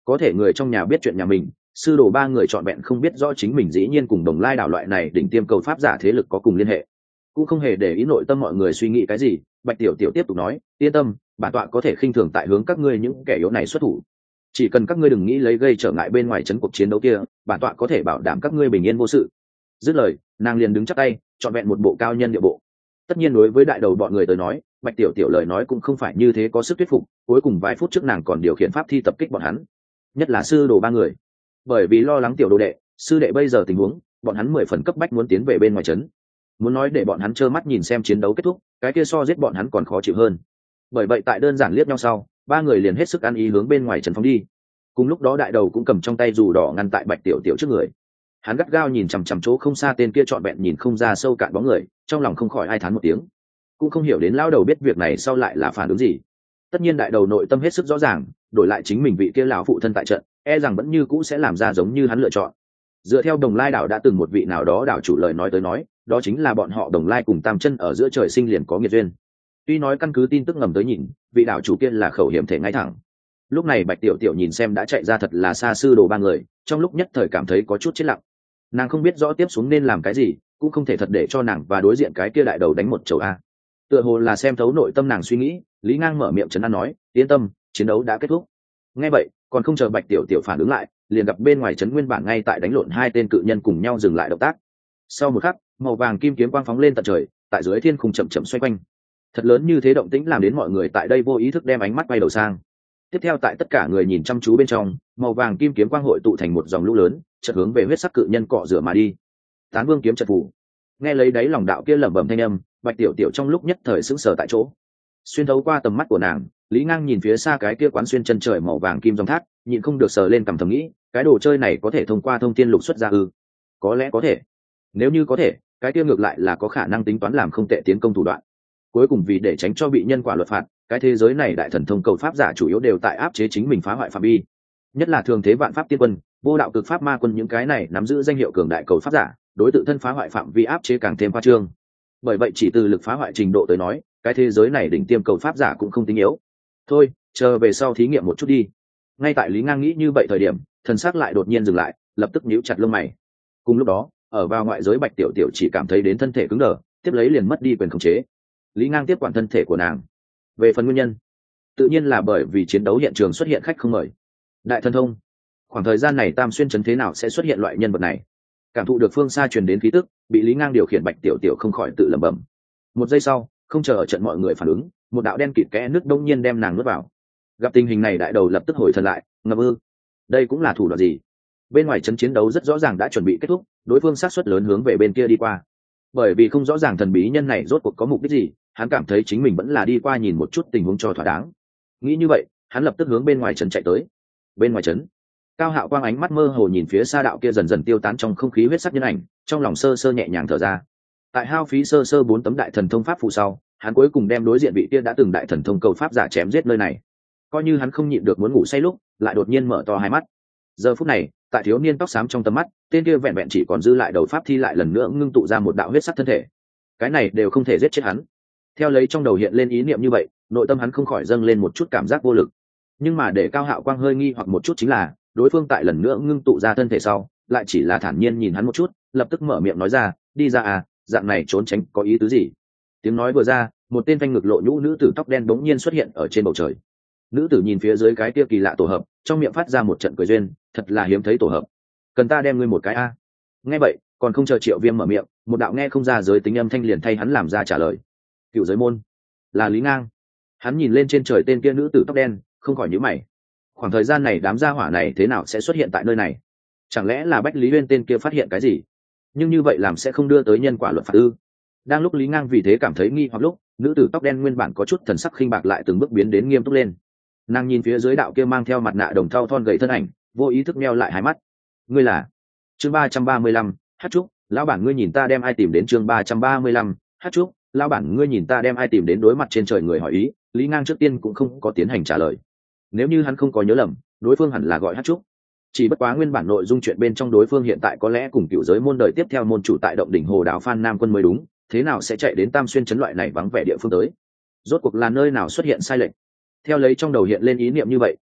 có thể người trong nhà biết chuyện nhà mình, sư đồ ba người trọn vẹn không biết rõ chính mình dĩ nhiên cùng Đồng Lai đảo loại này đỉnh tiêm cầu pháp giả thế lực có cùng liên hệ, cũng không hề để ý nội tâm mọi người suy nghĩ cái gì. Bạch Tiểu Tiểu tiếp tục nói, yên tâm, bản tọa có thể khinh thường tại hướng các ngươi những kẻ yếu này xuất thủ, chỉ cần các ngươi đừng nghĩ lấy gây trở ngại bên ngoài trấn cuộc chiến đấu kia, bản tọa có thể bảo đảm các ngươi bình yên vô sự. Dứt lời, nàng liền đứng chắp tay, trọn vẹn một bộ cao nhân địa bộ. Tất nhiên đối với đại đầu bọn người tới nói, Bạch Tiểu Tiểu lời nói cũng không phải như thế có sức thuyết phục, cuối cùng vài phút trước nàng còn điều khiển pháp thi tập kích bọn hắn, nhất là sư đồ ba người. Bởi vì lo lắng tiểu đồ đệ, sư đệ bây giờ tình huống, bọn hắn mười phần cấp bách muốn tiến về bên ngoài trấn. Muốn nói để bọn hắn trơ mắt nhìn xem chiến đấu kết thúc, cái kia so giết bọn hắn còn khó chịu hơn. Bởi vậy tại đơn giản liếc nhau sau, ba người liền hết sức ăn ý hướng bên ngoài trấn phóng đi. Cùng lúc đó đại đầu cũng cầm trong tay dù đỏ ngăn tại Bạch Tiểu Tiểu trước người. Hắn gắt gao nhìn chằm chằm chỗ không xa tên kia trọn vẹn nhìn không ra sâu cạn bóng người, trong lòng không khỏi ai thán một tiếng. Cũng không hiểu đến lão đầu biết việc này sau lại là phản ứng gì. Tất nhiên đại đầu nội tâm hết sức rõ ràng, đổi lại chính mình vị kia lão phụ thân tại trận, e rằng vẫn như cũ sẽ làm ra giống như hắn lựa chọn. Dựa theo Đồng Lai đảo đã từng một vị nào đó đảo chủ lời nói tới nói, đó chính là bọn họ Đồng Lai cùng Tam Chân ở giữa trời sinh liền có nghiệt duyên. Tuy nói căn cứ tin tức ngầm tới nhìn, vị đảo chủ kia là khẩu hiểm thể ngay thẳng. Lúc này Bạch Tiểu Tiểu nhìn xem đã chạy ra thật là xa sư đồ ba người, trong lúc nhất thời cảm thấy có chút chết lặng. Nàng không biết rõ tiếp xuống nên làm cái gì, cũng không thể thật để cho nàng và đối diện cái kia đại đầu đánh một chầu a. Tựa hồ là xem thấu nội tâm nàng suy nghĩ, Lý Ngang mở miệng trấn an nói, yên tâm, chiến đấu đã kết thúc. Nghe vậy, còn không chờ Bạch Tiểu Tiểu phản ứng lại, liền gặp bên ngoài trấn nguyên bản ngay tại đánh lộn hai tên cự nhân cùng nhau dừng lại động tác. Sau một khắc, màu vàng kim kiếm quang phóng lên tận trời, tại dưới thiên khung chậm chậm xoay quanh. Thật lớn như thế động tĩnh làm đến mọi người tại đây vô ý thức đem ánh mắt quay đầu sang. Tiếp theo tại tất cả người nhìn chăm chú bên trong, màu vàng kim kiếm quang hội tụ thành một dòng lũ lớn, chợt hướng về huyết sắc cự nhân cọ rửa mà đi. Tán Vương kiếm trận phủ. Nghe lấy đáy lòng đạo kia lẩm bẩm thanh âm, Bạch Tiểu Tiểu trong lúc nhất thời sững sờ tại chỗ. Xuyên thấu qua tầm mắt của nàng, Lý Ngang nhìn phía xa cái kia quán xuyên chân trời màu vàng kim dòng thác, nhịn không được sờ lên cằm thầm nghĩ, cái đồ chơi này có thể thông qua thông thiên lục xuất ra ư? Có lẽ có thể. Nếu như có thể, cái kia ngược lại là có khả năng tính toán làm không tệ tiến công thủ đoạn. Cuối cùng vì để tránh cho bị nhân quả luật phạt, cái thế giới này đại thần thông cầu pháp giả chủ yếu đều tại áp chế chính mình phá hoại phạm vi. Nhất là thường thế vạn pháp tiên quân, vô đạo cực pháp ma quân những cái này nắm giữ danh hiệu cường đại cầu pháp giả, đối tự thân phá hoại phạm vi áp chế càng thêm khoa trương. Bởi vậy chỉ từ lực phá hoại trình độ tới nói, cái thế giới này đỉnh tiêm cầu pháp giả cũng không tính yếu. Thôi, chờ về sau thí nghiệm một chút đi. Ngay tại Lý Ngang nghĩ như vậy thời điểm, thần sắc lại đột nhiên dừng lại, lập tức nhíu chặt lông mày. Cùng lúc đó, ở vào ngoại giới Bạch Tiểu Tiểu chỉ cảm thấy đến thân thể cứng đờ, tiếp lấy liền mất đi quyền khống chế. Lý Ngang tiếp quản thân thể của nàng. Về phần nguyên nhân, tự nhiên là bởi vì chiến đấu hiện trường xuất hiện khách không mời. Đại thần thông. Khoảng thời gian này Tam Xuyên trấn thế nào sẽ xuất hiện loại nhân vật này? Cảm thụ được phương xa truyền đến khí tức, bị Lý Ngang điều khiển Bạch Tiểu Tiểu không khỏi tự lẩm bẩm. Một giây sau, không chờ ở trận mọi người phản ứng, một đạo đen kịt kẽ nước đông nhiên đem nàng nuốt vào. Gặp tình hình này đại đầu lập tức hồi thần lại, ngập ư, đây cũng là thủ đoạn gì? Bên ngoài trấn chiến đấu rất rõ ràng đã chuẩn bị kết thúc, đối phương sát suất lớn hướng về bên kia đi qua. Bởi vì không rõ ràng thần bí nhân này rốt cuộc có mục đích gì, hắn cảm thấy chính mình vẫn là đi qua nhìn một chút tình huống cho thỏa đáng. Nghĩ như vậy, hắn lập tức hướng bên ngoài trấn chạy tới. Bên ngoài trấn, Cao Hạo Quang ánh mắt mơ hồ nhìn phía xa đạo kia dần dần tiêu tán trong không khí huyết sắc nhân ảnh, trong lòng sơ sơ nhẹ nhàng thở ra. Tại hao phí sơ sơ bốn tấm đại thần thông pháp phụ sau, hắn cuối cùng đem đối diện vị kia đã từng đại thần thông cầu pháp giả chém giết nơi này. Coi như hắn không nhịn được muốn ngủ say lúc, lại đột nhiên mở to hai mắt. Giờ phút này, tại thiếu niên tóc xám trong tầm mắt, tên kia vẹn vẹn chỉ còn dư lại đầu pháp thi lại lần nữa ngưng tụ ra một đạo huyết sắc thân thể. Cái này đều không thể giết chết hắn. Theo lấy trong đầu hiện lên ý niệm như vậy, nội tâm hắn không khỏi dâng lên một chút cảm giác vô lực. Nhưng mà để Cao Hạo Quang hơi nghi hoặc một chút chính là, đối phương tại lần nữa ngưng tụ ra thân thể sau, lại chỉ là thản nhiên nhìn hắn một chút, lập tức mở miệng nói ra, đi ra à, dạng này trốn tránh có ý tứ gì? Tiếng nói vừa ra, một tên thanh ngực lộ nhũ nữ tử tóc đen bỗng nhiên xuất hiện ở trên bầu trời. Nữ tử nhìn phía dưới cái kia kỳ lạ tổ hợp, trong miệng phát ra một trận cười duyên, thật là hiếm thấy tổ hợp. Cần ta đem ngươi một cái a? Nghe vậy, còn không chờ Triệu Viêm mở miệng, một đạo nghe không ra giới tính âm thanh liền thay hắn làm ra trả lời. Cựu giới môn, là Lý Ngang. Hắn nhìn lên trên trời tên kia nữ tử tóc đen, không khỏi nhíu mày. Khoảng thời gian này đám gia hỏa này thế nào sẽ xuất hiện tại nơi này? Chẳng lẽ là Bách Lý Uyên tên kia phát hiện cái gì? Nhưng như vậy làm sẽ không đưa tới nhân quả luật phạt ư? Đang lúc Lý Ngang vì thế cảm thấy nghi hoặc lúc, nữ tử tóc đen nguyên bản có chút thần sắc khinh bạc lại từng bước biến đến nghiêm túc lên. Nàng nhìn phía dưới đạo kia mang theo mặt nạ đồng thau thon gầy thân ảnh, vô ý thức meo lại hai mắt. Ngươi là? Chương ba trăm ba mươi lăm, Hát Trúc, lão bản ngươi nhìn ta đem ai tìm đến. Chương ba trăm ba mươi lăm, Hát Trúc, lão bản ngươi nhìn ta đem ai tìm đến. Đối mặt trên trời người hỏi ý, Lý Ngang trước tiên cũng không có tiến hành trả lời. Nếu như hắn không có nhớ lầm, đối phương hẳn là gọi Hát Trúc. Chỉ bất quá nguyên bản nội dung chuyện bên trong đối phương hiện tại có lẽ cùng cựu giới môn đời tiếp theo môn chủ tại động đỉnh hồ đảo Phan Nam Quân mới đúng, thế nào sẽ chạy đến Tam Xuyên trấn loại này vắng vẻ địa phương tới? Rốt cuộc là nơi nào xuất hiện sai lệch? Theo lấy trong đầu hiện lên ý niệm như vậy,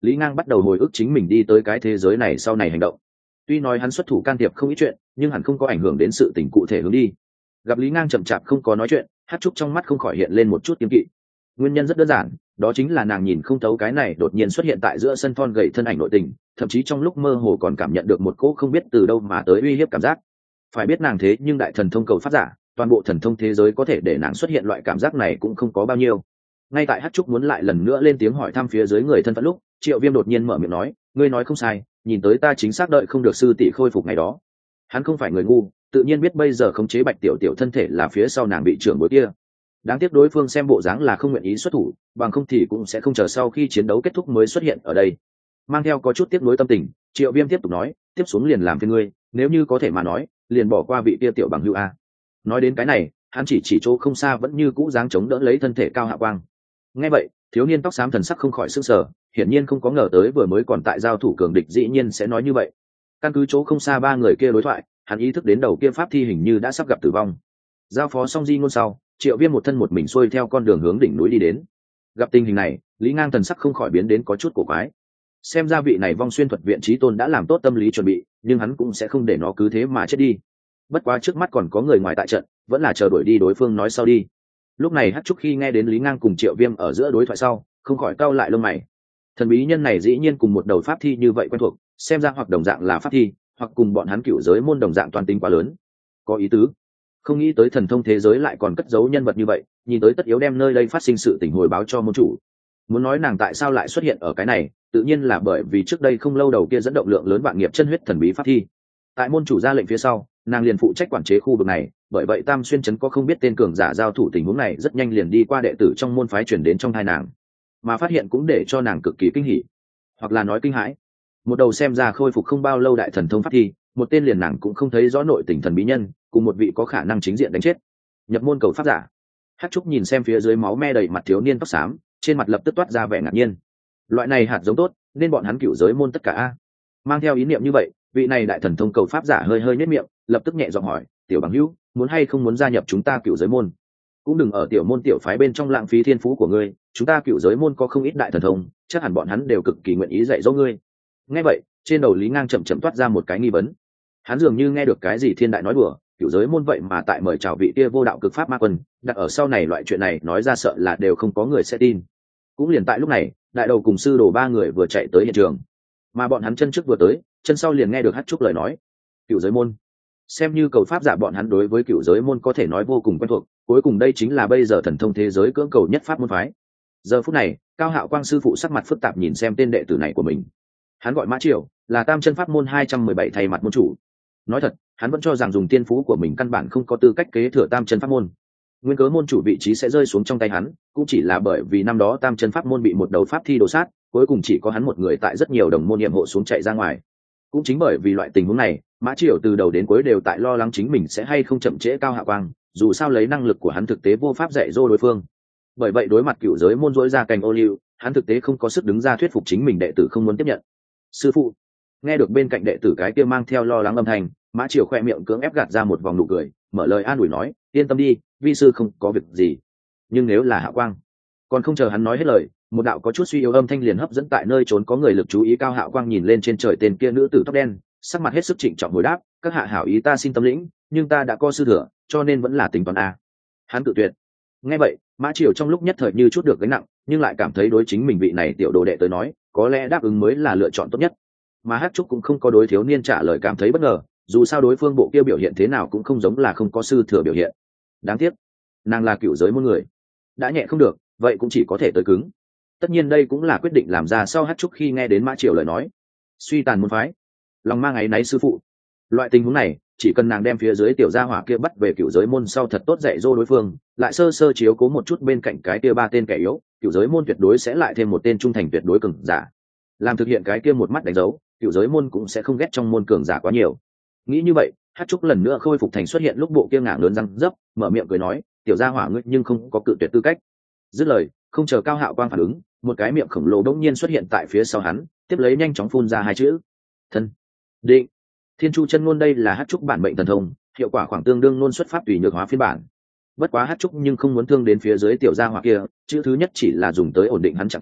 Lý Ngang bắt đầu hồi ức chính mình đi tới cái thế giới này sau này hành động. Tuy nói hắn xuất thủ can thiệp không ít chuyện, nhưng hẳn không có ảnh hưởng đến sự tình cụ thể hướng đi. Gặp Lý Ngang chậm chạp không có nói chuyện, Hát Trúc trong mắt không khỏi hiện lên một chút kiêng kỵ. Nguyên nhân rất đơn giản, đó chính là nàng nhìn không thấu cái này đột nhiên xuất hiện tại giữa sân thon gầy thân ảnh nội tình, thậm chí trong lúc mơ hồ còn cảm nhận được một cỗ không biết từ đâu mà tới uy hiếp cảm giác. Phải biết nàng thế nhưng đại thần thông cầu phát giả, toàn bộ thần thông thế giới có thể để nàng xuất hiện loại cảm giác này cũng không có bao nhiêu. Ngay tại Hát Trúc muốn lại lần nữa lên tiếng hỏi thăm phía dưới người thân phận lúc, Triệu Viêm đột nhiên mở miệng nói, ngươi nói không sai, nhìn tới ta chính xác đợi không được sư tỷ khôi phục ngày đó. Hắn không phải người ngu, tự nhiên biết bây giờ khống chế Bạch Tiểu Tiểu thân thể là phía sau nàng bị trưởng bối kia. Đáng tiếc đối phương xem bộ dáng là không nguyện ý xuất thủ, bằng không thì cũng sẽ không chờ sau khi chiến đấu kết thúc mới xuất hiện ở đây. Mang theo có chút tiếc nuối tâm tình, Triệu Viêm tiếp tục nói, tiếp xuống liền làm phiền ngươi, nếu như có thể mà nói, liền bỏ qua vị kia tiểu bằng hữu a. Nói đến cái này, hắn chỉ chỉ chỗ không xa vẫn như cũ dáng chống đỡ lấy thân thể Cao Hạ Quang. Nghe vậy, thiếu niên tóc xám thần sắc không khỏi sửng sở, hiển nhiên không có ngờ tới vừa mới còn tại giao thủ cường địch dĩ nhiên sẽ nói như vậy. Căn cứ chỗ không xa ba người kia đối thoại, hắn ý thức đến đầu kia pháp thi hình như đã sắp gặp tử vong. Giao phó xong di ngôn sau, Triệu Viêm một thân một mình xuôi theo con đường hướng đỉnh núi đi đến. Gặp tình hình này, Lý Ngang thần sắc không khỏi biến đến có chút cổ quái. Xem ra vị này Vong Xuyên thuật viện chí tôn đã làm tốt tâm lý chuẩn bị, nhưng hắn cũng sẽ không để nó cứ thế mà chết đi. Bất quá trước mắt còn có người ngoài tại trận, vẫn là chờ đuổi đi đối phương nói sau đi. Lúc này Hát Trúc khi nghe đến Lý Ngang cùng Triệu Viêm ở giữa đối thoại sau, không khỏi cau lại lông mày. Thần bí nhân này dĩ nhiên cùng một đầu pháp thi như vậy quen thuộc, xem ra hoặc đồng dạng là pháp thi, hoặc cùng bọn hắn cựu giới môn đồng dạng toàn tính quá lớn. Có ý tứ. Không nghĩ tới thần thông thế giới lại còn cất giấu nhân vật như vậy, nhìn tới tất yếu đem nơi đây phát sinh sự tình hồi báo cho môn chủ. Muốn nói nàng tại sao lại xuất hiện ở cái này, tự nhiên là bởi vì trước đây không lâu đầu kia dẫn động lượng lớn vạn nghiệp chân huyết thần bí pháp thi. Tại môn chủ ra lệnh phía sau, nàng liền phụ trách quản chế khu vực này, bởi vậy Tam Xuyên trấn có không biết tên cường giả giao thủ tình huống này rất nhanh liền đi qua đệ tử trong môn phái truyền đến trong thai nàng, mà phát hiện cũng để cho nàng cực kỳ kinh hỉ, hoặc là nói kinh hãi. Một đầu xem ra khôi phục không bao lâu đại thần thông pháp thi, một tên liền nàng cũng không thấy rõ nội tình thần bí nhân, cùng một vị có khả năng chính diện đánh chết nhập môn cầu pháp giả. Hát Trúc nhìn xem phía dưới máu me đầy mặt thiếu niên tóc xám, trên mặt lập tức toát ra vẻ ngạc nhiên. Loại này hạt giống tốt, nên bọn hắn cựu giới môn tất cả a. Mang theo ý niệm như vậy, vị này đại thần thông cầu pháp giả hơi hơi nhếch miệng, lập tức nhẹ giọng hỏi, tiểu bằng hữu, muốn hay không muốn gia nhập chúng ta cựu giới môn? Cũng đừng ở tiểu môn tiểu phái bên trong lãng phí thiên phú của ngươi, chúng ta cựu giới môn có không ít đại thần thông, chắc hẳn bọn hắn đều cực kỳ nguyện ý dạy dỗ ngươi. Nghe vậy, trên đầu Lý Ngang chậm chậm toát ra một cái nghi vấn. Hắn dường như nghe được cái gì thiên đại nói đùa, cựu giới môn vậy mà tại mời chào vị kia vô đạo cực pháp ma quân, đặt ở sau này loại chuyện này nói ra sợ là đều không có người sẽ tin. Cũng liền tại lúc này, đại đầu cùng sư đồ ba người vừa chạy tới hiện trường, mà bọn hắn chân trước vừa tới, chân sau liền nghe được Hát Trúc lời nói. Cựu giới môn, xem như cầu pháp giả bọn hắn đối với cựu giới môn có thể nói vô cùng quen thuộc, cuối cùng đây chính là bây giờ thần thông thế giới cưỡng cầu nhất pháp môn phái. Giờ phút này, Cao Hạo Quang sư phụ sắc mặt phức tạp nhìn xem tên đệ tử này của mình. Hắn gọi Mã Triều, là Tam chân pháp môn hai trăm mười bảy thay mặt môn chủ. Nói thật, hắn vẫn cho rằng dùng tiên phú của mình căn bản không có tư cách kế thừa Tam chân pháp môn. Nguyên cớ môn chủ vị trí sẽ rơi xuống trong tay hắn, cũng chỉ là bởi vì năm đó Tam chân pháp môn bị một đầu pháp thi đồ sát, cuối cùng chỉ có hắn một người tại rất nhiều đồng môn nhiệm hộ xuống chạy ra ngoài. Cũng chính bởi vì loại tình huống này, Mã Triều từ đầu đến cuối đều tại lo lắng chính mình sẽ hay không chậm trễ Cao Hạo Quang, dù sao lấy năng lực của hắn thực tế vô pháp dạy dỗ đối phương. Bởi vậy đối mặt cựu giới môn dỗi ra cành ô liu, hắn thực tế không có sức đứng ra thuyết phục chính mình đệ tử không muốn tiếp nhận. Sư phụ, nghe được bên cạnh đệ tử cái kia mang theo lo lắng âm thanh, Mã Triều khoe miệng cưỡng ép gạt ra một vòng nụ cười, mở lời an ủi nói, yên tâm đi, vi sư không có việc gì. Nhưng nếu là Hạo Quang, còn không chờ hắn nói hết lời, một đạo có chút suy yếu âm thanh liền hấp dẫn tại nơi trốn có người lực chú ý. Cao Hạo Quang nhìn lên trên trời tên kia nữ tử tóc đen, sắc mặt hết sức trịnh trọng hồi đáp, các hạ hảo ý ta xin tâm lĩnh, nhưng ta đã có sư thừa, cho nên vẫn là tính toán a. Hắn tự tuyệt. Nghe vậy, Mã Triều trong lúc nhất thời như chút được gánh nặng, nhưng lại cảm thấy đối chính mình vị này tiểu đồ đệ tới nói, có lẽ đáp ứng mới là lựa chọn tốt nhất. Mà Hát Trúc cũng không có đối thiếu niên trả lời cảm thấy bất ngờ, dù sao đối phương bộ kia biểu hiện thế nào cũng không giống là không có sư thừa biểu hiện. Đáng tiếc, nàng là cựu giới môn người, đã nhẹ không được, vậy cũng chỉ có thể tới cứng. Tất nhiên đây cũng là quyết định làm ra sau Hát Trúc khi nghe đến Mã Triều lời nói, suy tàn môn phái, lòng mang áy náy sư phụ. Loại tình huống này, chỉ cần nàng đem phía dưới tiểu gia hỏa kia bắt về cựu giới môn sau thật tốt dạy dỗ đối phương, lại sơ sơ chiếu cố một chút bên cạnh cái kia ba tên kẻ yếu, cựu giới môn tuyệt đối sẽ lại thêm một tên trung thành tuyệt đối cường giả. Làm thực hiện cái kia một mắt đánh dấu, cựu giới môn cũng sẽ không ghét trong môn cường giả quá nhiều. Nghĩ như vậy, Hát Trúc lần nữa khôi phục thành xuất hiện lúc bộ kia ngạng lớn răng dấp, mở miệng cười nói, tiểu gia hỏa ngươi nhưng không có cự tuyệt tư cách. Dứt lời, không chờ Cao Hạo Quang phản ứng, một cái miệng khổng lồ đột nhiên xuất hiện tại phía sau hắn, tiếp lấy nhanh chóng phun ra hai chữ: thân định. Thiên Chu chân ngôn đây là Hát Trúc bản mệnh thần thông, hiệu quả khoảng tương đương luôn xuất pháp tùy nhược hóa phiên bản. Bất quá Hát Trúc nhưng không muốn thương đến phía dưới tiểu gia hỏa kia, chữ thứ nhất chỉ là dùng tới ổn định hắn trạng thái,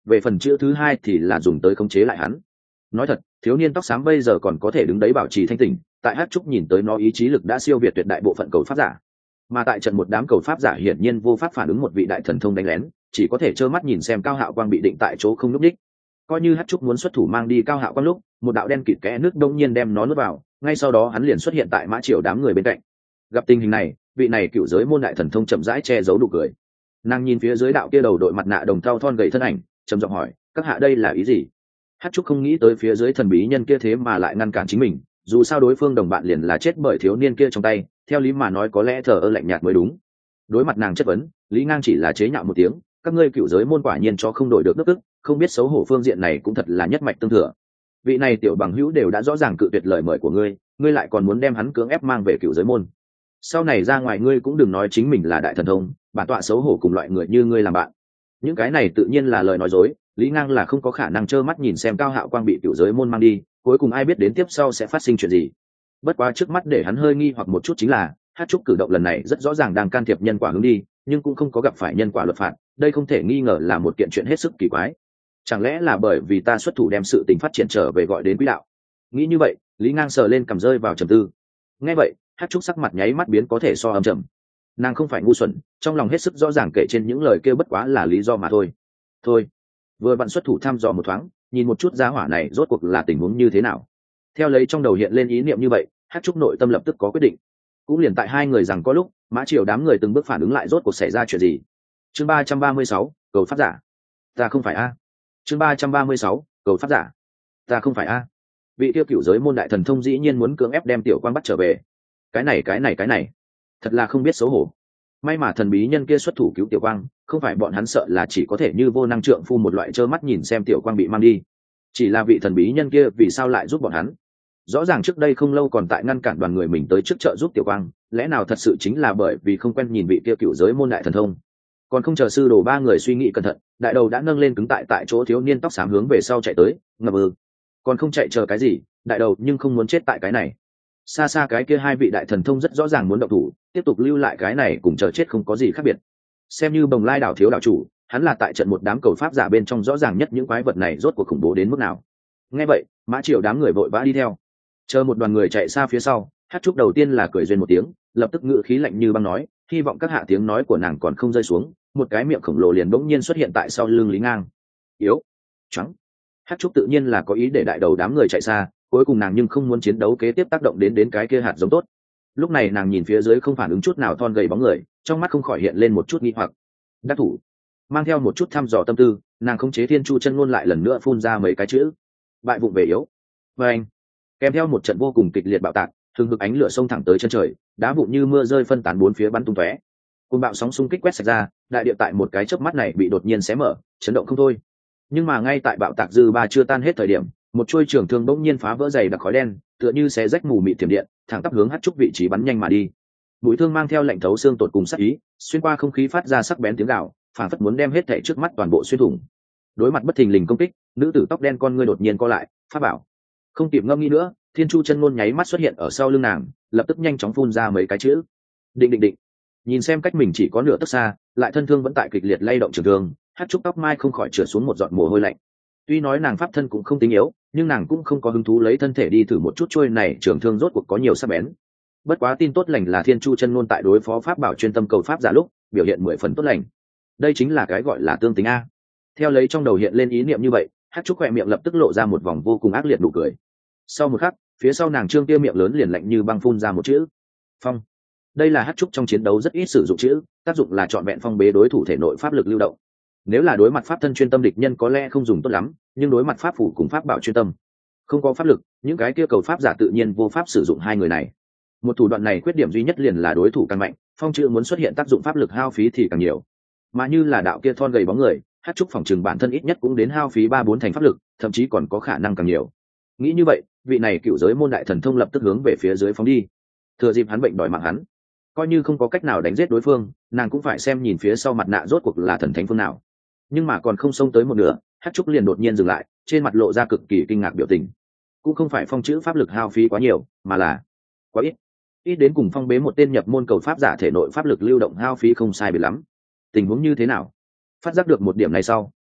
về phần chữ thứ hai thì là dùng tới khống chế lại hắn. Nói thật, thiếu niên tóc xám bây giờ còn có thể đứng đấy bảo trì thanh tỉnh, tại hát trúc nhìn tới nó ý chí lực đã siêu việt tuyệt đại bộ phận cầu pháp giả. Mà tại trận một đám cầu pháp giả hiển nhiên vô pháp phản ứng một vị đại thần thông đánh lén, chỉ có thể trơ mắt nhìn xem Cao Hạo Quang bị định tại chỗ không lúc đích. Coi như hát trúc muốn xuất thủ mang đi Cao Hạo Quang lúc, một đạo đen kịt kẽ nước đông nhiên đem nó nuốt vào, ngay sau đó hắn liền xuất hiện tại Mã Triều đám người bên cạnh. Gặp tình hình này, vị này cựu giới môn đại thần thông chậm rãi che giấu nụ cười. Nàng nhìn phía dưới đạo kia đầu đội mặt nạ đồng thau thon gầy thân ảnh, trầm giọng hỏi, các hạ đây là ý gì? Hát trúc không nghĩ tới phía dưới thần bí nhân kia thế mà lại ngăn cản chính mình, dù sao đối phương đồng bạn liền là chết bởi thiếu niên kia trong tay, theo lý mà nói có lẽ thờ ơ lạnh nhạt mới đúng. Đối mặt nàng chất vấn, Lý Ngang chỉ là chế nhạo một tiếng, các ngươi cựu giới môn quả nhiên cho không đổi được nước ức, không biết xấu hổ phương diện này cũng thật là nhất mạch tương thừa. Vị này tiểu bằng hữu đều đã rõ ràng cự tuyệt lời mời của ngươi, ngươi lại còn muốn đem hắn cưỡng ép mang về cựu giới môn. Sau này ra ngoài ngươi cũng đừng nói chính mình là đại thần thông, bản tọa xấu hổ cùng loại người như ngươi làm bạn. Những cái này tự nhiên là lời nói dối, Lý Ngang là không có khả năng trơ mắt nhìn xem Cao Hạo Quang bị cựu giới môn mang đi, cuối cùng ai biết đến tiếp sau sẽ phát sinh chuyện gì. Bất quá trước mắt để hắn hơi nghi hoặc một chút chính là, hát trúc cử động lần này rất rõ ràng đang can thiệp nhân quả hướng đi, nhưng cũng không có gặp phải nhân quả luật phạt, đây không thể nghi ngờ là một kiện chuyện hết sức kỳ quái. Chẳng lẽ là bởi vì ta xuất thủ đem sự tình phát triển trở về gọi đến quỹ đạo? Nghĩ như vậy, Lý Ngang sờ lên cầm rơi vào trầm tư. Nghe vậy, hát trúc sắc mặt nháy mắt biến có thể so âm trầm. Nàng không phải ngu xuẩn, trong lòng hết sức rõ ràng kể trên những lời kêu bất quá là lý do mà thôi. Thôi, vừa vặn xuất thủ thăm dò một thoáng, nhìn một chút giá hỏa này rốt cuộc là tình huống như thế nào. Theo lấy trong đầu hiện lên ý niệm như vậy, hát trúc nội tâm lập tức có quyết định. Cũng liền tại hai người rằng có lúc, Mã Triều đám người từng bước phản ứng lại rốt cuộc xảy ra chuyện gì. Chương ba trăm ba mươi sáu, cầu pháp giả. Ta không phải a. Chương ba trăm ba mươi sáu, cầu pháp giả. Ta không phải a. Vị tiêu cửu giới môn đại thần thông dĩ nhiên muốn cưỡng ép đem Tiểu Quang bắt trở về. Cái này cái này cái này, thật là không biết xấu hổ. May mà thần bí nhân kia xuất thủ cứu Tiểu Quang, không phải bọn hắn sợ là chỉ có thể như vô năng trượng phu một loại trơ mắt nhìn xem Tiểu Quang bị mang đi. Chỉ là vị thần bí nhân kia vì sao lại giúp bọn hắn? Rõ ràng trước đây không lâu còn tại ngăn cản đoàn người mình tới trước trợ giúp Tiểu Quang, lẽ nào thật sự chính là bởi vì không quen nhìn vị kia cựu giới môn đại thần thông? Còn không chờ sư đồ ba người suy nghĩ cẩn thận, đại đầu đã nâng lên cứng tại tại chỗ thiếu niên tóc xám hướng về sau chạy tới, ngập ư. Còn không chạy chờ cái gì, đại đầu nhưng không muốn chết tại cái này. Xa xa cái kia hai vị đại thần thông rất rõ ràng muốn động thủ, tiếp tục lưu lại cái này cùng chờ chết không có gì khác biệt. Xem như Bồng Lai đảo thiếu đảo chủ, hắn là tại trận một đám cầu pháp giả bên trong rõ ràng nhất những quái vật này rốt cuộc khủng bố đến mức nào. Nghe vậy, Mã Triều đám người vội vã đi theo. Chờ một đoàn người chạy xa phía sau, hát trúc đầu tiên là cười duyên một tiếng, lập tức ngự khí lạnh như băng nói, hy vọng các hạ tiếng nói của nàng còn không rơi xuống, một cái miệng khổng lồ liền bỗng nhiên xuất hiện tại sau lưng Lý Ngang. Yếu, trắng. Hát trúc tự nhiên là có ý để đại đầu đám người chạy xa, cuối cùng nàng nhưng không muốn chiến đấu kế tiếp tác động đến đến cái kia hạt giống tốt. Lúc này nàng nhìn phía dưới không phản ứng chút nào thon gầy bóng người, trong mắt không khỏi hiện lên một chút nghi hoặc. Đắc thủ. Mang theo một chút thăm dò tâm tư, nàng khống chế Thiên Chu chân ngôn lại lần nữa phun ra mấy cái chữ. Bại vụng về yếu. Và anh. Kèm theo một trận vô cùng kịch liệt bạo tạc, thường hực ánh lửa xông thẳng tới chân trời, đá vụn như mưa rơi phân tán bốn phía bắn tung tóe. Cơn bạo sóng xung kích quét sạch ra, đại địa tại một cái chớp mắt này bị đột nhiên xé mở, chấn động không thôi. Nhưng mà ngay tại bạo tạc dư ba chưa tan hết thời điểm, một chuôi trường thương bỗng nhiên phá vỡ dày đặc khói đen, tựa như xé rách mù mịt thiểm điện, thẳng tắp hướng hát trúc vị trí bắn nhanh mà đi. Mũi thương mang theo lạnh thấu xương tột cùng sắc ý, xuyên qua không khí phát ra sắc bén tiếng gào, phảng phất muốn đem hết thảy trước mắt toàn bộ xuyên thủng. Đối mặt bất thình lình công kích, nữ tử tóc đen con ngươi đột nhiên co lại, phát bảo. Không kịp ngâm nghĩ nữa, Thiên Chu chân ngôn nháy mắt xuất hiện ở sau lưng nàng, lập tức nhanh chóng phun ra mấy cái chữ. Định định định. Nhìn xem cách mình chỉ có nửa tấc xa, lại thân thương vẫn tại kịch liệt lay động trường thương, hát trúc tóc mai không khỏi trượt xuống một giọt mồ hôi lạnh. Tuy nói nàng pháp thân cũng không tính yếu, nhưng nàng cũng không có hứng thú lấy thân thể đi thử một chút trôi này trường thương rốt cuộc có nhiều sắc bén. Bất quá tin tốt lành là Thiên Chu chân ngôn tại đối phó pháp bảo chuyên tâm cầu pháp giả lúc, biểu hiện mười phần tốt lành. Đây chính là cái gọi là tương tính a. Theo lấy trong đầu hiện lên ý niệm như vậy, hát trúc khỏe miệng lập tức lộ ra một vòng vô cùng ác liệt nụ cười. Sau một khắc, phía sau nàng trương kia miệng lớn liền lạnh như băng phun ra một chữ: phong. Đây là hát trúc trong chiến đấu rất ít sử dụng chữ, tác dụng là trọn vẹn phong bế đối thủ thể nội pháp lực lưu động. Nếu là đối mặt pháp thân chuyên tâm địch nhân có lẽ không dùng tốt lắm, nhưng đối mặt pháp phủ cùng pháp bảo chuyên tâm, không có pháp lực, những cái kia cầu pháp giả tự nhiên vô pháp sử dụng hai người này. Một thủ đoạn này khuyết điểm duy nhất liền là đối thủ càng mạnh, phong chữ muốn xuất hiện tác dụng pháp lực hao phí thì càng nhiều. Mà như là đạo kia thon gầy bóng người, hát trúc phòng trừng bản thân ít nhất cũng đến hao phí ba bốn thành pháp lực, thậm chí còn có khả năng càng nhiều. Nghĩ như vậy, vị này cựu giới môn đại thần thông lập tức hướng về phía dưới phóng đi. Thừa dịp hắn bệnh đòi mạng hắn, coi như không có cách nào đánh giết đối phương, nàng cũng phải xem nhìn phía sau mặt nạ rốt cuộc là thần thánh phương nào. Nhưng mà còn không xông tới một nửa, hát trúc liền đột nhiên dừng lại, trên mặt lộ ra cực kỳ kinh ngạc biểu tình. Cũng không phải phong chữ pháp lực hao phí quá nhiều, mà là quá ít, ít đến cùng phong bế một tên nhập môn cầu pháp giả thể nội pháp lực lưu động hao phí không sai biệt lắm. Tình huống như thế nào? Phát giác được một điểm này sau,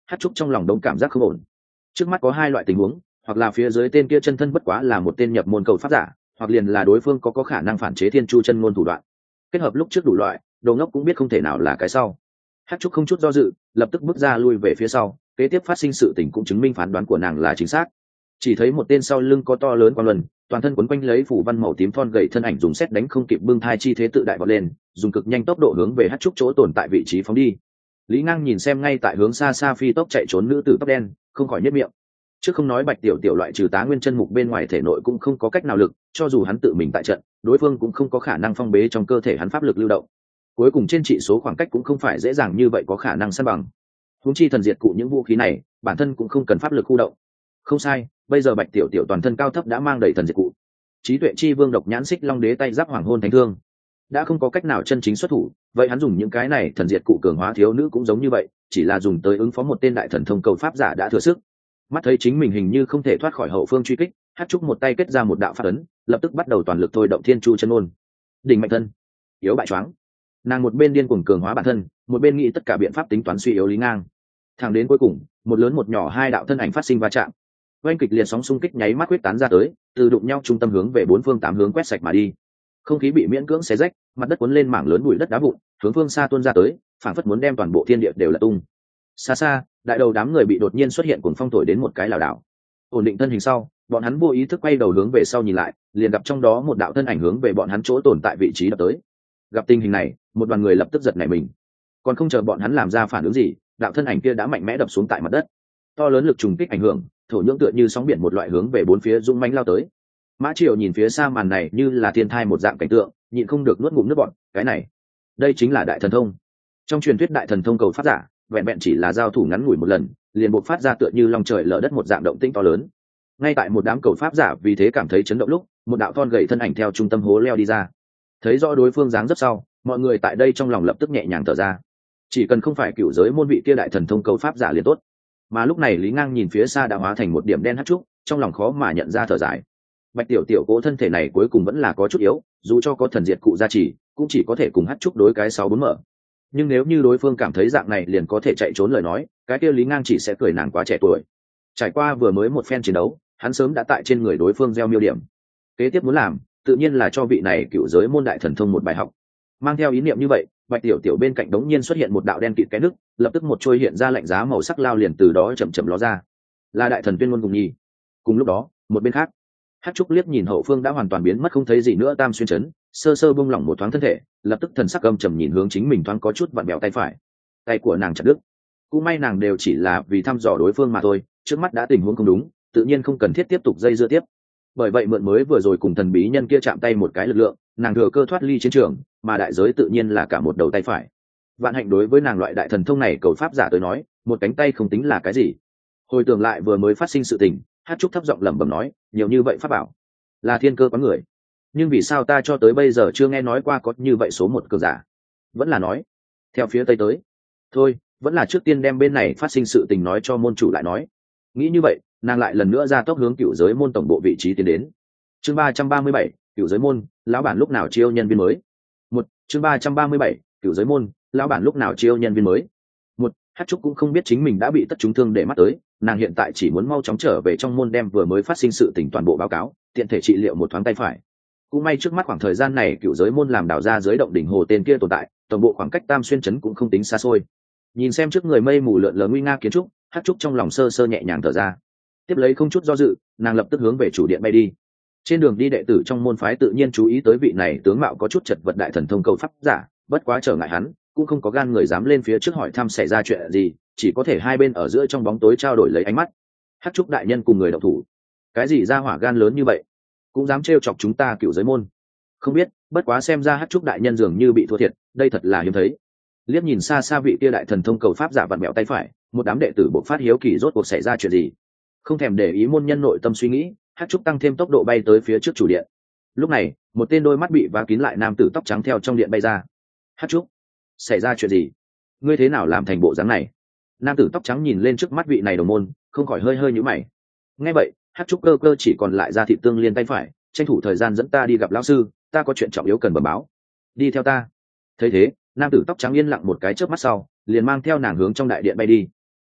Hát trúc trong lòng đống cảm giác không ổn. Trước mắt có hai loại tình huống, hoặc là phía dưới tên kia chân thân bất quá là một tên nhập môn cầu pháp giả, hoặc liền là đối phương có có khả năng phản chế thiên chu chân ngôn thủ đoạn. Kết hợp lúc trước đủ loại, đồ ngốc cũng biết không thể nào là cái sau. Hát trúc không chút do dự, lập tức bước ra lui về phía sau, kế tiếp phát sinh sự tình cũng chứng minh phán đoán của nàng là chính xác. Chỉ thấy một tên sau lưng có to lớn quang luân, toàn thân quấn quanh lấy phủ văn màu tím thon gầy thân ảnh dùng xét đánh không kịp bưng thai chi thế tự đại vọt lên, dùng cực nhanh tốc độ hướng về Hát trúc chỗ tồn tại vị trí phóng đi. Lý Ngang nhìn xem ngay tại hướng xa xa phi tốc chạy trốn nữ tử tóc đen, không khỏi nhếch miệng. Trước không nói Bạch tiểu tiểu loại trừ tá nguyên chân mục bên ngoài thể nội cũng không có cách nào lực, cho dù hắn tự mình tại trận, đối phương cũng không có khả năng phong bế trong cơ thể hắn pháp lực lưu động. Cuối cùng trên trị số khoảng cách cũng không phải dễ dàng như vậy có khả năng san bằng. Huống chi thần diệt cụ những vũ khí này, bản thân cũng không cần pháp lực khu động. Không sai, bây giờ Bạch tiểu tiểu toàn thân cao thấp đã mang đầy thần diệt cụ. Trí tuệ chi vương độc nhãn xích long đế tay giáp hoàng hôn thánh thương, đã không có cách nào chân chính xuất thủ, vậy hắn dùng những cái này thần diệt cụ cường hóa thiếu nữ cũng giống như vậy, chỉ là dùng tới ứng phó một tên đại thần thông cầu pháp giả đã thừa sức. Mắt thấy chính mình hình như không thể thoát khỏi hậu phương truy kích, Hát trúc một tay kết ra một đạo pháp ấn, lập tức bắt đầu toàn lực thôi động thiên chu chân ôn. Đỉnh mạnh thân, yếu bại choáng. Nàng một bên điên cuồng cường hóa bản thân, một bên nghĩ tất cả biện pháp tính toán suy yếu Lý Ngang. Thẳng đến cuối cùng, một lớn một nhỏ hai đạo thân ảnh phát sinh va chạm. Oanh kịch liệt sóng xung kích nháy mắt huyết tán ra tới, từ đụng nhau trung tâm hướng về bốn phương tám hướng quét sạch mà đi. Không khí bị miễn cưỡng xé rách, mặt đất cuốn lên mảng lớn bụi đất đá vụn, hướng phương xa tuôn ra tới, phảng phất muốn đem toàn bộ thiên địa đều là tung. Xa xa, đại đầu đám người bị đột nhiên xuất hiện cuồng phong thổi đến một cái lảo đảo. Ổn định thân hình sau, bọn hắn vô ý thức quay đầu hướng về sau nhìn lại, liền gặp trong đó một đạo thân ảnh hướng về bọn hắn chỗ tồn tại vị trí đập tới. Gặp tình hình này, một đoàn người lập tức giật nảy mình. Còn không chờ bọn hắn làm ra phản ứng gì, đạo thân ảnh kia đã mạnh mẽ đập xuống tại mặt đất. To lớn lực trùng kích ảnh hưởng, thổ nhưỡng tựa như sóng biển một loại hướng về bốn phía dũng mãnh lao tới. Mã Triều nhìn phía xa màn này như là thiên thai một dạng cảnh tượng, nhịn không được nuốt ngụm nước bọt. Cái này, đây chính là đại thần thông. Trong truyền thuyết đại thần thông cầu pháp giả, vẹn vẹn chỉ là giao thủ ngắn ngủi một lần, liền bộc phát ra tựa như long trời lở đất một dạng động tĩnh to lớn. Ngay tại một đám cầu pháp giả vì thế cảm thấy chấn động lúc, một đạo thon gầy thân ảnh theo trung tâm hố leo đi ra. Thấy rõ đối phương dáng dấp sau, mọi người tại đây trong lòng lập tức nhẹ nhàng thở ra. Chỉ cần không phải cựu giới môn vị kia đại thần thông cầu pháp giả liền tốt. Mà lúc này Lý Ngang nhìn phía xa đã hóa thành một điểm đen hắt trúc, trong lòng khó mà nhận ra thở dài. Bạch tiểu tiểu cố thân thể này cuối cùng vẫn là có chút yếu, dù cho có thần diệt cụ gia trì, cũng chỉ có thể cùng hắt trúc đối cái sáu bốn mở. Nhưng nếu như đối phương cảm thấy dạng này liền có thể chạy trốn lời nói, cái kia Lý Ngang chỉ sẽ cười nàng quá trẻ tuổi. Trải qua vừa mới một phen chiến đấu, hắn sớm đã tại trên người đối phương gieo miêu điểm. Kế tiếp muốn làm, tự nhiên là cho vị này cựu giới môn đại thần thông một bài học. Mang theo ý niệm như vậy, Bạch tiểu tiểu bên cạnh đống nhiên xuất hiện một đạo đen kịt cái nước, lập tức một trôi hiện ra lạnh giá màu sắc lao liền từ đó chậm chậm ló ra. Là đại thần tuyên ngôn cùng nhi. Cùng lúc đó, một bên khác, Hắc Trúc liếc nhìn hậu phương đã hoàn toàn biến mất không thấy gì nữa Tam Xuyên Trấn, sơ sơ buông lỏng một thoáng thân thể, lập tức thần sắc âm trầm nhìn hướng chính mình thoáng có chút vặn bẹo tay phải. Tay của nàng chặt đứt. Cũng may nàng đều chỉ là vì thăm dò đối phương mà thôi, trước mắt đã tình huống không đúng, tự nhiên không cần thiết tiếp tục dây dưa tiếp. Bởi vậy mượn mới vừa rồi cùng thần bí nhân kia chạm tay một cái lực lượng, nàng thừa cơ thoát ly chiến trường, mà đại giới tự nhiên là cả một đầu tay phải. Vạn hạnh đối với nàng loại đại thần thông này cầu pháp giả tới nói, một cánh tay không tính là cái gì. Hồi tưởng lại vừa mới phát sinh sự tình, Hát Trúc thấp giọng lẩm bẩm nói, nhiều như vậy pháp bảo, là thiên cơ có người. Nhưng vì sao ta cho tới bây giờ chưa nghe nói qua có như vậy số một cường giả? Vẫn là nói, theo phía tây tới. Thôi, vẫn là trước tiên đem bên này phát sinh sự tình nói cho môn chủ lại nói. Nghĩ như vậy, nàng lại lần nữa ra tốc hướng cựu giới môn tổng bộ vị trí tiến đến. Chương ba trăm ba mươi bảy, cựu giới môn, lão bản lúc nào chiêu nhân viên mới. Một, chương ba trăm ba mươi bảy, cựu giới môn, lão bản lúc nào chiêu nhân viên mới. Một, Hát Trúc cũng không biết chính mình đã bị tất trúng thương để mắt tới, nàng hiện tại chỉ muốn mau chóng trở về trong môn đem vừa mới phát sinh sự tình toàn bộ báo cáo, tiện thể trị liệu một thoáng tay phải. Cũng may trước mắt khoảng thời gian này cựu giới môn làm đào ra dưới động đỉnh hồ tên kia tồn tại, toàn bộ khoảng cách Tam Xuyên Trấn cũng không tính xa xôi. Nhìn xem trước người mây mù lượn lờ nguy nga kiến trúc, Hát Trúc trong lòng sơ sơ nhẹ nhàng thở ra. Tiếp lấy không chút do dự, nàng lập tức hướng về chủ điện bay đi. Trên đường đi đệ tử trong môn phái tự nhiên chú ý tới vị này tướng mạo có chút chật vật đại thần thông cầu pháp giả, bất quá trở ngại hắn, cũng không có gan người dám lên phía trước hỏi thăm xảy ra chuyện gì, chỉ có thể hai bên ở giữa trong bóng tối trao đổi lấy ánh mắt. Hát Trúc đại nhân cùng người động thủ, cái gì ra hỏa gan lớn như vậy, cũng dám trêu chọc chúng ta cựu giới môn? Không biết, bất quá xem ra Hát Trúc đại nhân dường như bị thua thiệt, đây thật là hiếm thấy. Liếc nhìn xa xa vị kia đại thần thông cầu pháp giả vặn mẹo tay phải, một đám đệ tử bộc phát hiếu kỳ rốt cuộc xảy ra chuyện gì. Không thèm để ý môn nhân nội tâm suy nghĩ, Hát Trúc tăng thêm tốc độ bay tới phía trước chủ điện. Lúc này, một tên đôi mắt bị vá kín lại nam tử tóc trắng theo trong điện bay ra. Hát Trúc, xảy ra chuyện gì? Ngươi thế nào làm thành bộ dáng này? Nam tử tóc trắng nhìn lên trước mắt vị này đồng môn, không khỏi hơi hơi nhíu mày. Nghe vậy, Hát Trúc cơ cơ chỉ còn lại ra thị tương liên tay phải, tranh thủ thời gian dẫn ta đi gặp lão sư, ta có chuyện trọng yếu cần bẩm báo. Đi theo ta. Thấy thế, nam tử tóc trắng yên lặng một cái chớp mắt sau, liền mang theo nàng hướng trong đại điện bay đi.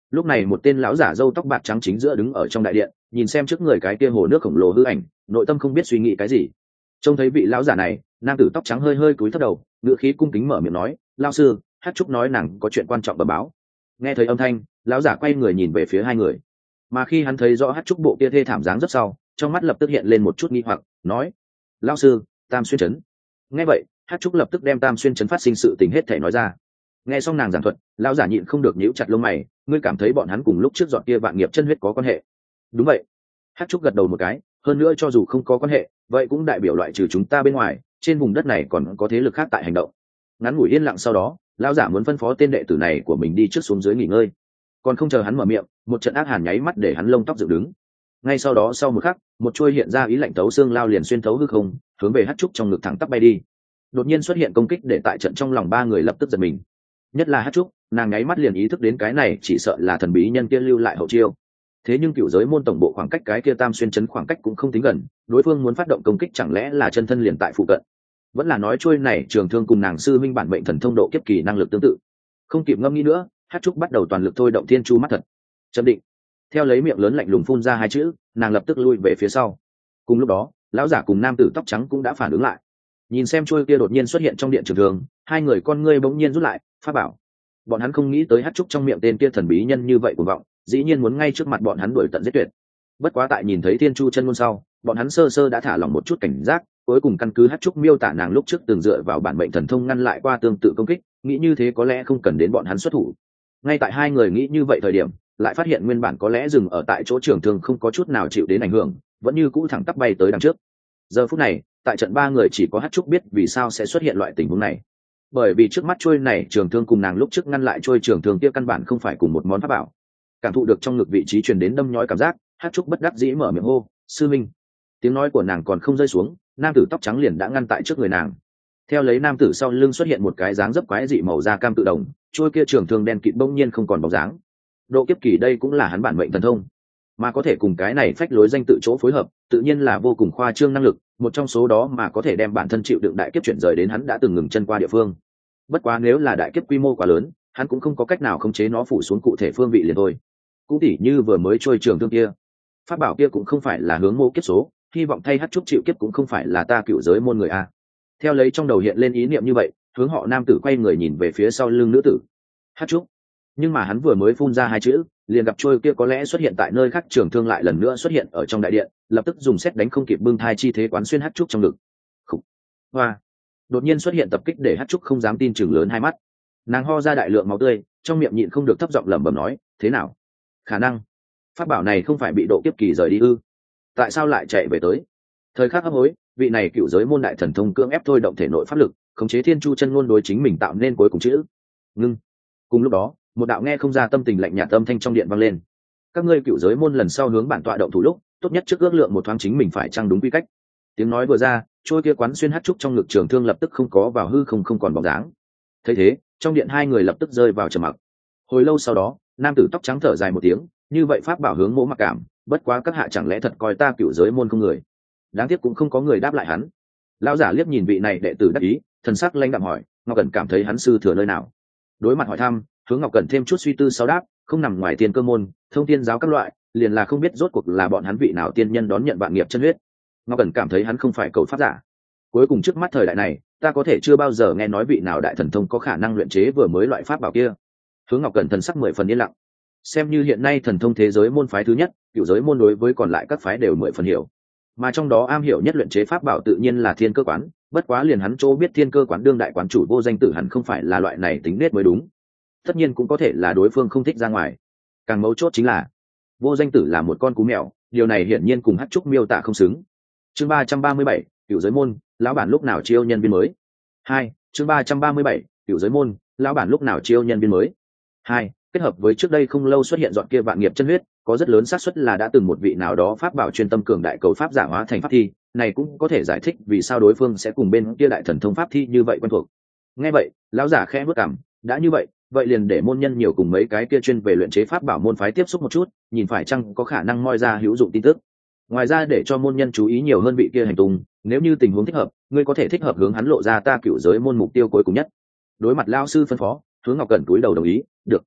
Lúc này một tên lão giả râu tóc bạc trắng chính giữa đứng ở trong đại điện, nhìn xem trước người cái kia hồ nước khổng lồ hư ảnh, nội tâm không biết suy nghĩ cái gì. Trông thấy vị lão giả này, nam tử tóc trắng hơi hơi cúi thấp đầu, ngựa khí cung kính mở miệng nói: "Lão sư, Hát Trúc nói nàng có chuyện quan trọng bẩm báo." Nghe thấy âm thanh, lão giả quay người nhìn về phía hai người, mà khi hắn thấy rõ Hát Trúc bộ kia thê thảm dáng rất sau, trong mắt lập tức hiện lên một chút nghi hoặc, nói: "Lão sư, Tam Xuyên trấn." Nghe vậy, Hát Trúc lập tức đem Tam Xuyên trấn phát sinh sự tình hết thể nói ra. Nghe xong nàng giảng thuật, lão giả nhịn không được nhíu chặt lông mày: "Ngươi cảm thấy bọn hắn cùng lúc trước dọn kia vạn nghiệp chân huyết có quan hệ?" "Đúng vậy." Hát Trúc gật đầu một cái, "Hơn nữa cho dù không có quan hệ, vậy cũng đại biểu loại trừ chúng ta bên ngoài, trên vùng đất này còn có thế lực khác tại hành động." Ngắn ngủi yên lặng sau đó, lão giả muốn phân phó tên đệ tử này của mình đi trước xuống dưới nghỉ ngơi. Còn không chờ hắn mở miệng, một trận ác hàn nháy mắt để hắn lông tóc dựng đứng. Ngay sau đó sau một khắc, một chuôi hiện ra ý lạnh tấu xương lao liền xuyên thấu hư không, hướng về Hát Trúc trong ngực thẳng tắp bay đi. Đột nhiên xuất hiện công kích để tại trận trong lòng ba người lập tức giật mình. Nhất là Hát Trúc, nàng nháy mắt liền ý thức đến cái này chỉ sợ là thần bí nhân kia lưu lại hậu chiêu. Thế nhưng cựu giới môn tổng bộ khoảng cách cái kia Tam Xuyên trấn khoảng cách cũng không tính gần, đối phương muốn phát động công kích chẳng lẽ là chân thân liền tại phụ cận? Vẫn là nói chuôi này trường thương cùng nàng sư minh bản mệnh thần thông độ kiếp kỳ năng lực tương tự? Không kịp ngâm nghĩ nữa, Hát Trúc bắt đầu toàn lực thôi động thiên chu mắt thật. Chấm định. Theo lấy miệng lớn lạnh lùng phun ra hai chữ, nàng lập tức lui về phía sau. Cùng lúc đó, lão giả cùng nam tử tóc trắng cũng đã phản ứng lại. Nhìn xem chuôi kia đột nhiên xuất hiện trong điện trường thương, hai người con ngươi bỗng nhiên rút lại, pháp bảo. Bọn hắn không nghĩ tới Hát Trúc trong miệng tên kia thần bí nhân như vậy cuồng vọng, dĩ nhiên muốn ngay trước mặt bọn hắn đuổi tận giết tuyệt. Bất quá tại nhìn thấy thiên chu chân ngôn sau, bọn hắn sơ sơ đã thả lỏng một chút cảnh giác, cuối cùng căn cứ Hát Trúc miêu tả nàng lúc trước từng dựa vào bản mệnh thần thông ngăn lại qua tương tự công kích, nghĩ như thế có lẽ không cần đến bọn hắn xuất thủ. Ngay tại hai người nghĩ như vậy thời điểm, lại phát hiện nguyên bản có lẽ dừng ở tại chỗ trường thương không có chút nào chịu đến ảnh hưởng, vẫn như cũ thẳng tắp bay tới đằng trước. Giờ phút này, tại trận ba người chỉ có Hát Trúc biết vì sao sẽ xuất hiện loại tình huống này. Bởi vì trước mắt trôi này trường thương cùng nàng lúc trước ngăn lại trôi trường thương kia căn bản không phải cùng một món pháp bảo. Cảm thụ được trong ngực vị trí truyền đến đâm nhói cảm giác, Hát Trúc bất đắc dĩ mở miệng hô: "Sư minh." Tiếng nói của nàng còn không rơi xuống, nam tử tóc trắng liền đã ngăn tại trước người nàng. Theo lấy nam tử sau lưng xuất hiện một cái dáng dấp quái dị màu da cam tự động, trôi kia trường thương đen kịt bỗng nhiên không còn bóng dáng. Độ kiếp kỳ đây cũng là hắn bản mệnh thần thông, mà có thể cùng cái này phách lối danh tự chỗ phối hợp, tự nhiên là vô cùng khoa trương năng lực, một trong số đó mà có thể đem bản thân chịu đựng đại kiếp chuyển rời đến hắn đã từng ngừng chân qua địa phương. Bất quá nếu là đại kiếp quy mô quá lớn, hắn cũng không có cách nào khống chế nó phủ xuống cụ thể phương vị liền thôi. Cũng tỉ như vừa mới trôi trường thương kia, pháp bảo kia cũng không phải là hướng mô kiếp số, hy vọng thay Hát Trúc chịu kiếp cũng không phải là ta cựu giới môn người a. Theo lấy trong đầu hiện lên ý niệm như vậy, hướng họ nam tử quay người nhìn về phía sau lưng nữ tử. Hát Trúc. Nhưng mà hắn vừa mới phun ra hai chữ, liền gặp trôi kia có lẽ xuất hiện tại nơi khác trường thương lại lần nữa xuất hiện ở trong đại điện, lập tức dùng xét đánh không kịp bưng thai chi thế quán xuyên Hát Trúc trong ngực. Khủ. Hoa. Đột nhiên xuất hiện tập kích để Hát Trúc không dám tin chừng lớn hai mắt. Nàng ho ra đại lượng máu tươi, trong miệng nhịn không được thấp giọng lẩm bẩm nói: "Thế nào? Khả năng pháp bảo này không phải bị độ kiếp kỳ rời đi ư? Tại sao lại chạy về tới?" Thời khắc hấp hối, vị này cựu giới môn đại thần thông cưỡng ép thôi động thể nội pháp lực, khống chế thiên chu chân ngôn đối chính mình tạo nên cuối cùng chữ ngưng. Cùng lúc đó, một đạo nghe không ra tâm tình lạnh nhạt âm thanh trong điện vang lên: "Các ngươi cựu giới môn lần sau hướng bản tọa động thủ lúc, tốt nhất trước ước lượng một thoáng chính mình phải chăng đúng quy cách." Tiếng nói vừa ra, trôi kia quán xuyên Hát Trúc trong ngực trường thương lập tức không có vào hư không không còn bóng dáng. Thấy thế, trong điện hai người lập tức rơi vào trầm mặc. Hồi lâu sau đó, nam tử tóc trắng thở dài một tiếng: "Như vậy pháp bảo hướng mỗ mặc cảm, bất quá các hạ chẳng lẽ thật coi ta cựu giới môn không người?" Đáng tiếc cũng không có người đáp lại hắn. Lão giả liếc nhìn vị này đệ tử đắc ý, thần sắc lãnh đạm hỏi: "Ngọc Cẩn cảm thấy hắn sư thừa nơi nào?" Đối mặt hỏi thăm, hướng Ngọc Cẩn thêm chút suy tư sau đáp: "Không nằm ngoài tiên cơ môn, thông tiên giáo các loại, liền là không biết rốt cuộc là bọn hắn vị nào tiên nhân đón nhận vạn nghiệp chân huyết. Ngọc Cẩn cảm thấy hắn không phải cầu pháp giả. Cuối cùng trước mắt thời đại này, ta có thể chưa bao giờ nghe nói vị nào đại thần thông có khả năng luyện chế vừa mới loại pháp bảo kia." Hướng Ngọc Cẩn thần sắc mười phần yên lặng. Xem như hiện nay thần thông thế giới môn phái thứ nhất, cựu giới môn đối với còn lại các phái đều mười phần hiểu, mà trong đó am hiểu nhất luyện chế pháp bảo tự nhiên là Thiên Cơ quán. Bất quá liền hắn chỗ biết Thiên Cơ quán đương đại quán chủ Vô Danh Tử hẳn không phải là loại này tính nết mới đúng. Tất nhiên cũng có thể là đối phương không thích ra ngoài. Càng mấu chốt chính là Vô Danh Tử là một con cú mèo, điều này hiển nhiên cùng Hát Trúc miêu tả không xứng. Chương ba trăm ba mươi bảy, cựu giới môn, lão bản lúc nào chiêu nhân viên mới. Hai, chương ba trăm ba mươi bảy, cựu giới môn, lão bản lúc nào chiêu nhân viên mới. Hai, kết hợp với trước đây không lâu xuất hiện dọn kia vạn nghiệp chân huyết, có rất lớn xác suất là đã từng một vị nào đó pháp bảo chuyên tâm cường đại cầu pháp giả hóa thành pháp thi, này cũng có thể giải thích vì sao đối phương sẽ cùng bên kia đại thần thông pháp thi như vậy quen thuộc. Nghe vậy, lão giả khẽ bước cằm, đã như vậy, vậy liền để môn nhân nhiều cùng mấy cái kia chuyên về luyện chế pháp bảo môn phái tiếp xúc một chút, nhìn phải chăng có khả năng moi ra hữu dụng tin tức. Ngoài ra để cho môn nhân chú ý nhiều hơn vị kia hành tung, nếu như tình huống thích hợp, ngươi có thể thích hợp hướng hắn lộ ra ta cựu giới môn mục tiêu cuối cùng nhất. Đối mặt lão sư phân phó, Hướng Ngọc Cẩn túi đầu đồng ý, được.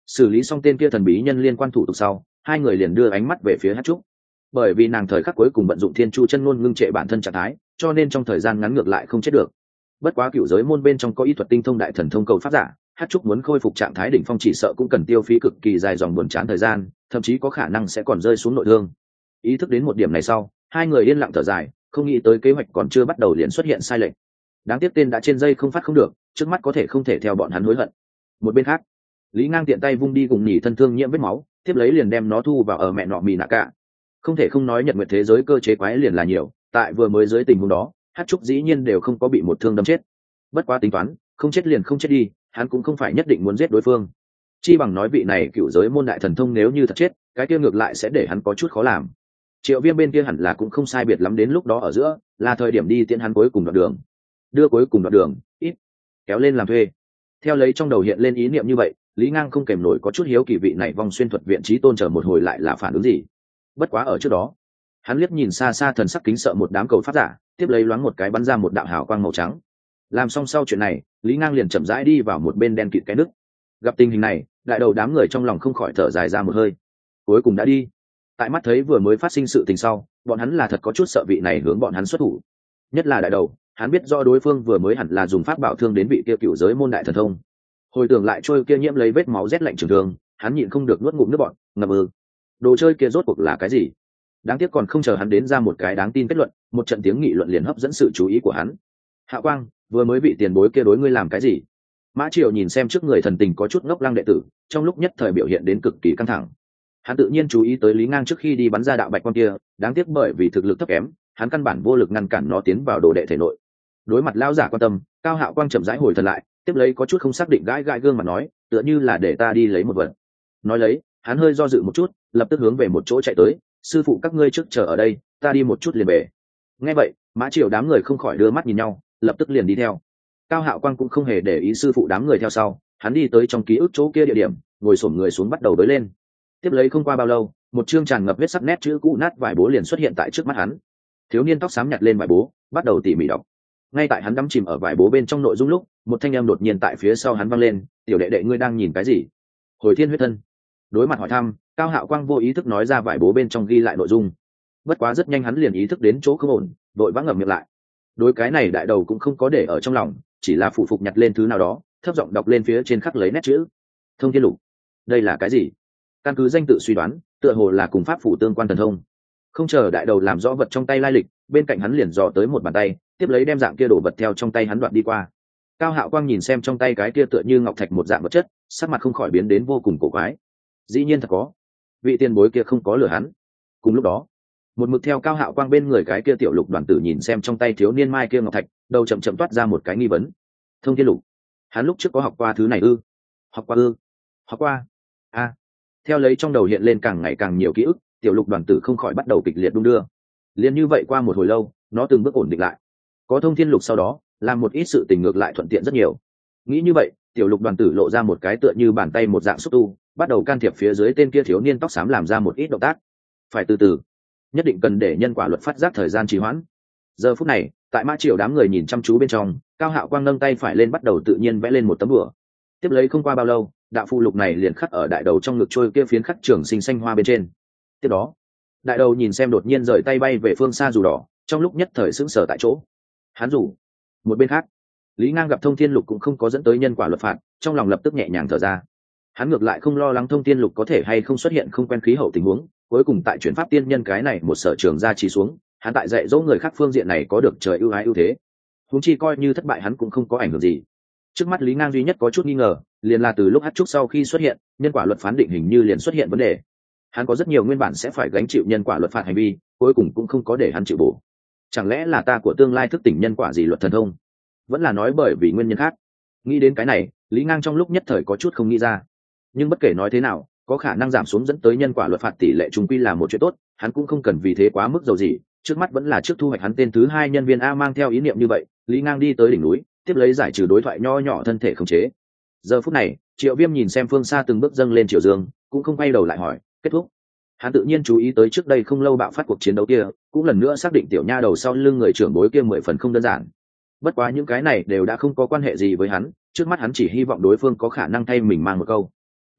xử lý xong tên kia thần bí nhân liên quan thủ tục sau, hai người liền đưa ánh mắt về phía hát trúc. Bởi vì nàng thời khắc cuối cùng vận dụng thiên chu chân ngôn ngưng trệ bản thân trạng thái, cho nên trong thời gian ngắn ngược lại không chết được. Bất quá cựu giới môn bên trong có ý thuật tinh thông đại thần thông cầu pháp giả, hát trúc muốn khôi phục trạng thái đỉnh phong chỉ sợ cũng cần tiêu phí cực kỳ dài dòng buồn chán thời gian, thậm chí có khả năng sẽ còn rơi xuống nội thương. Ý thức đến một điểm này sau, hai người yên lặng thở dài, không nghĩ tới kế hoạch còn chưa bắt đầu liền xuất hiện sai lệch. Đáng tiếc tên đã trên dây không phát không được, trước mắt có thể không thể theo bọn hắn hối hận. Một bên khác, Lý Ngang tiện tay vung đi cùng nhỉ thân thương nhiễm vết máu, tiếp lấy liền đem nó thu vào ở mẹ nọ mì nạ cả. Không thể không nói Nhật Nguyệt thế giới cơ chế quái liền là nhiều, tại vừa mới dưới tình huống đó, hát trúc dĩ nhiên đều không có bị một thương đâm chết. Bất quá tính toán, không chết liền không chết đi, hắn cũng không phải nhất định muốn giết đối phương. Chi bằng nói vị này cựu giới môn đại thần thông nếu như thật chết, cái kia ngược lại sẽ để hắn có chút khó làm. Triệu Viêm bên kia hẳn là cũng không sai biệt lắm, đến lúc đó ở giữa là thời điểm đi tiễn hắn cuối cùng đoạn đường. Đưa cuối cùng đoạn đường, ít kéo lên làm thuê. Theo lấy trong đầu hiện lên ý niệm như vậy, Lý Ngang không kèm nổi có chút hiếu kỳ vị này vong xuyên thuật viện chí tôn chờ một hồi lại là phản ứng gì. Bất quá ở trước đó, hắn liếc nhìn xa xa thần sắc kính sợ một đám cầu pháp giả, tiếp lấy loáng một cái bắn ra một đạo hào quang màu trắng. Làm xong sau chuyện này, Lý Ngang liền chậm rãi đi vào một bên đen kịt cái nước. Gặp tình hình này, đại đầu đám người trong lòng không khỏi thở dài ra một hơi. Cuối cùng đã đi. Tại mắt thấy vừa mới phát sinh sự tình sau, bọn hắn là thật có chút sợ vị này hướng bọn hắn xuất thủ. Nhất là đại đầu, hắn biết do đối phương vừa mới hẳn là dùng pháp bảo thương đến vị kia cựu giới môn đại thần thông. Hồi tưởng lại trôi kia nhiễm lấy vết máu rét lạnh trường thương, hắn nhịn không được nuốt ngụm nước bọt, ngập ư. Đồ chơi kia rốt cuộc là cái gì? Đáng tiếc còn không chờ hắn đến ra một cái đáng tin kết luận, một trận tiếng nghị luận liền hấp dẫn sự chú ý của hắn. Hạ Quang, vừa mới bị tiền bối kia đối ngươi làm cái gì? Mã Triều nhìn xem trước người thần tình có chút ngốc lăng đệ tử, trong lúc nhất thời biểu hiện đến cực kỳ căng thẳng. Hắn tự nhiên chú ý tới Lý Ngang trước khi đi bắn ra đạo bạch quang kia, đáng tiếc bởi vì thực lực thấp kém, hắn căn bản vô lực ngăn cản nó tiến vào đồ đệ thể nội. Đối mặt lão giả quan tâm, Cao Hạo Quang chậm rãi hồi thần lại, tiếp lấy có chút không xác định gãi gãi gương mặt nói, tựa như là để ta đi lấy một vật. Nói lấy, hắn hơi do dự một chút, lập tức hướng về một chỗ chạy tới, sư phụ các ngươi trước chờ ở đây, ta đi một chút liền về. Nghe vậy, Mã Triều đám người không khỏi đưa mắt nhìn nhau, lập tức liền đi theo. Cao Hạo Quang cũng không hề để ý sư phụ đám người theo sau, hắn đi tới trong ký ức chỗ kia địa điểm, ngồi xổm người xuống bắt đầu đối lên. Tiếp lấy không qua bao lâu, một chương tràn ngập huyết sắc nét chữ cũ nát vải bố liền xuất hiện tại trước mắt hắn. Thiếu niên tóc xám nhặt lên vải bố, bắt đầu tỉ mỉ đọc. Ngay tại hắn đắm chìm ở vải bố bên trong nội dung lúc, một thanh âm đột nhiên tại phía sau hắn vang lên, "Tiểu đệ đệ, ngươi đang nhìn cái gì?" Hồi thiên huyết thân. Đối mặt hỏi thăm, Cao Hạo Quang vô ý thức nói ra vải bố bên trong ghi lại nội dung. Bất quá rất nhanh hắn liền ý thức đến chỗ không ổn, vội vã ngậm miệng lại. Đối cái này đại đầu cũng không có để ở trong lòng, chỉ là phụ phục nhặt lên thứ nào đó, thấp giọng đọc lên phía trên khắc lấy nét chữ. Thông thiên lục. Đây là cái gì? Căn cứ danh tự suy đoán, tựa hồ là cùng pháp phủ tương quan thần thông. Không chờ đại đầu làm rõ vật trong tay lai lịch, bên cạnh hắn liền dò tới một bàn tay, tiếp lấy đem dạng kia đổ vật theo trong tay hắn đoạt đi qua. Cao Hạo Quang nhìn xem trong tay cái kia tựa như ngọc thạch một dạng vật chất, sắc mặt không khỏi biến đến vô cùng cổ quái. Dĩ nhiên thật có, vị tiền bối kia không có lừa hắn. Cùng lúc đó, một mực theo Cao Hạo Quang bên người cái kia tiểu lục đoàn tử nhìn xem trong tay thiếu niên mai kia ngọc thạch, đầu chậm chậm toát ra một cái nghi vấn. Thông thiên lục, hắn lúc trước có học qua thứ này ư? Học qua ư? Học qua? A. À. Theo lấy trong đầu hiện lên càng ngày càng nhiều ký ức, tiểu lục đoàn tử không khỏi bắt đầu kịch liệt đung đưa. Liên như vậy qua một hồi lâu, nó từng bước ổn định lại. Có thông thiên lục sau đó, làm một ít sự tình ngược lại thuận tiện rất nhiều. Nghĩ như vậy, tiểu lục đoàn tử lộ ra một cái tựa như bàn tay một dạng xúc tu, bắt đầu can thiệp phía dưới tên kia thiếu niên tóc xám làm ra một ít động tác. Phải từ từ, nhất định cần để nhân quả luật phát giác thời gian trì hoãn. Giờ phút này, tại Mã Triều đám người nhìn chăm chú bên trong, Cao Hạo Quang nâng tay phải lên bắt đầu tự nhiên vẽ lên một tấm bùa. Tiếp lấy không qua bao lâu, đạo phù lục này liền khắc ở đại đầu trong ngực trôi kia phiến khắc trường sinh xanh hoa bên trên. Tiếp đó, đại đầu nhìn xem đột nhiên rời tay bay về phương xa dù đỏ, trong lúc nhất thời sững sờ tại chỗ. Hắn rủ. Một bên khác, Lý Ngang gặp thông thiên lục cũng không có dẫn tới nhân quả luật phạt, trong lòng lập tức nhẹ nhàng thở ra. Hắn ngược lại không lo lắng thông thiên lục có thể hay không xuất hiện không quen khí hậu tình huống, cuối cùng tại chuyển pháp tiên nhân cái này một sở trường ra chỉ xuống, hắn tại dạy dỗ người khác phương diện này có được trời ưu ái ưu thế. Huống chi coi như thất bại hắn cũng không có ảnh hưởng gì. Trước mắt Lý Ngang duy nhất có chút nghi ngờ, liền là từ lúc Hát Trúc sau khi xuất hiện, nhân quả luật phán định hình như liền xuất hiện vấn đề. Hắn có rất nhiều nguyên bản sẽ phải gánh chịu nhân quả luật phạt hành vi, cuối cùng cũng không có để hắn chịu bổ. Chẳng lẽ là ta của tương lai thức tỉnh nhân quả gì luật thần thông? Vẫn là nói bởi vì nguyên nhân khác? Nghĩ đến cái này, Lý Ngang trong lúc nhất thời có chút không nghĩ ra. Nhưng bất kể nói thế nào, có khả năng giảm xuống dẫn tới nhân quả luật phạt tỷ lệ trùng quy là một chuyện tốt, hắn cũng không cần vì thế quá mức dầu gì. Trước mắt vẫn là trước thu hoạch hắn tên thứ hai nhân viên a. Mang theo ý niệm như vậy, Lý Ngang đi tới đỉnh núi, tiếp lấy giải trừ đối thoại nho nhỏ thân thể khống chế. Giờ phút này, Triệu Viêm nhìn xem phương xa từng bước dâng lên Triều Dương, cũng không quay đầu lại hỏi, kết thúc. Hắn tự nhiên chú ý tới trước đây không lâu bạo phát cuộc chiến đấu kia, cũng lần nữa xác định tiểu nha đầu sau lưng người trưởng bối kia mười phần không đơn giản. Bất quá những cái này đều đã không có quan hệ gì với hắn, trước mắt hắn chỉ hy vọng đối phương có khả năng thay mình mang một câu.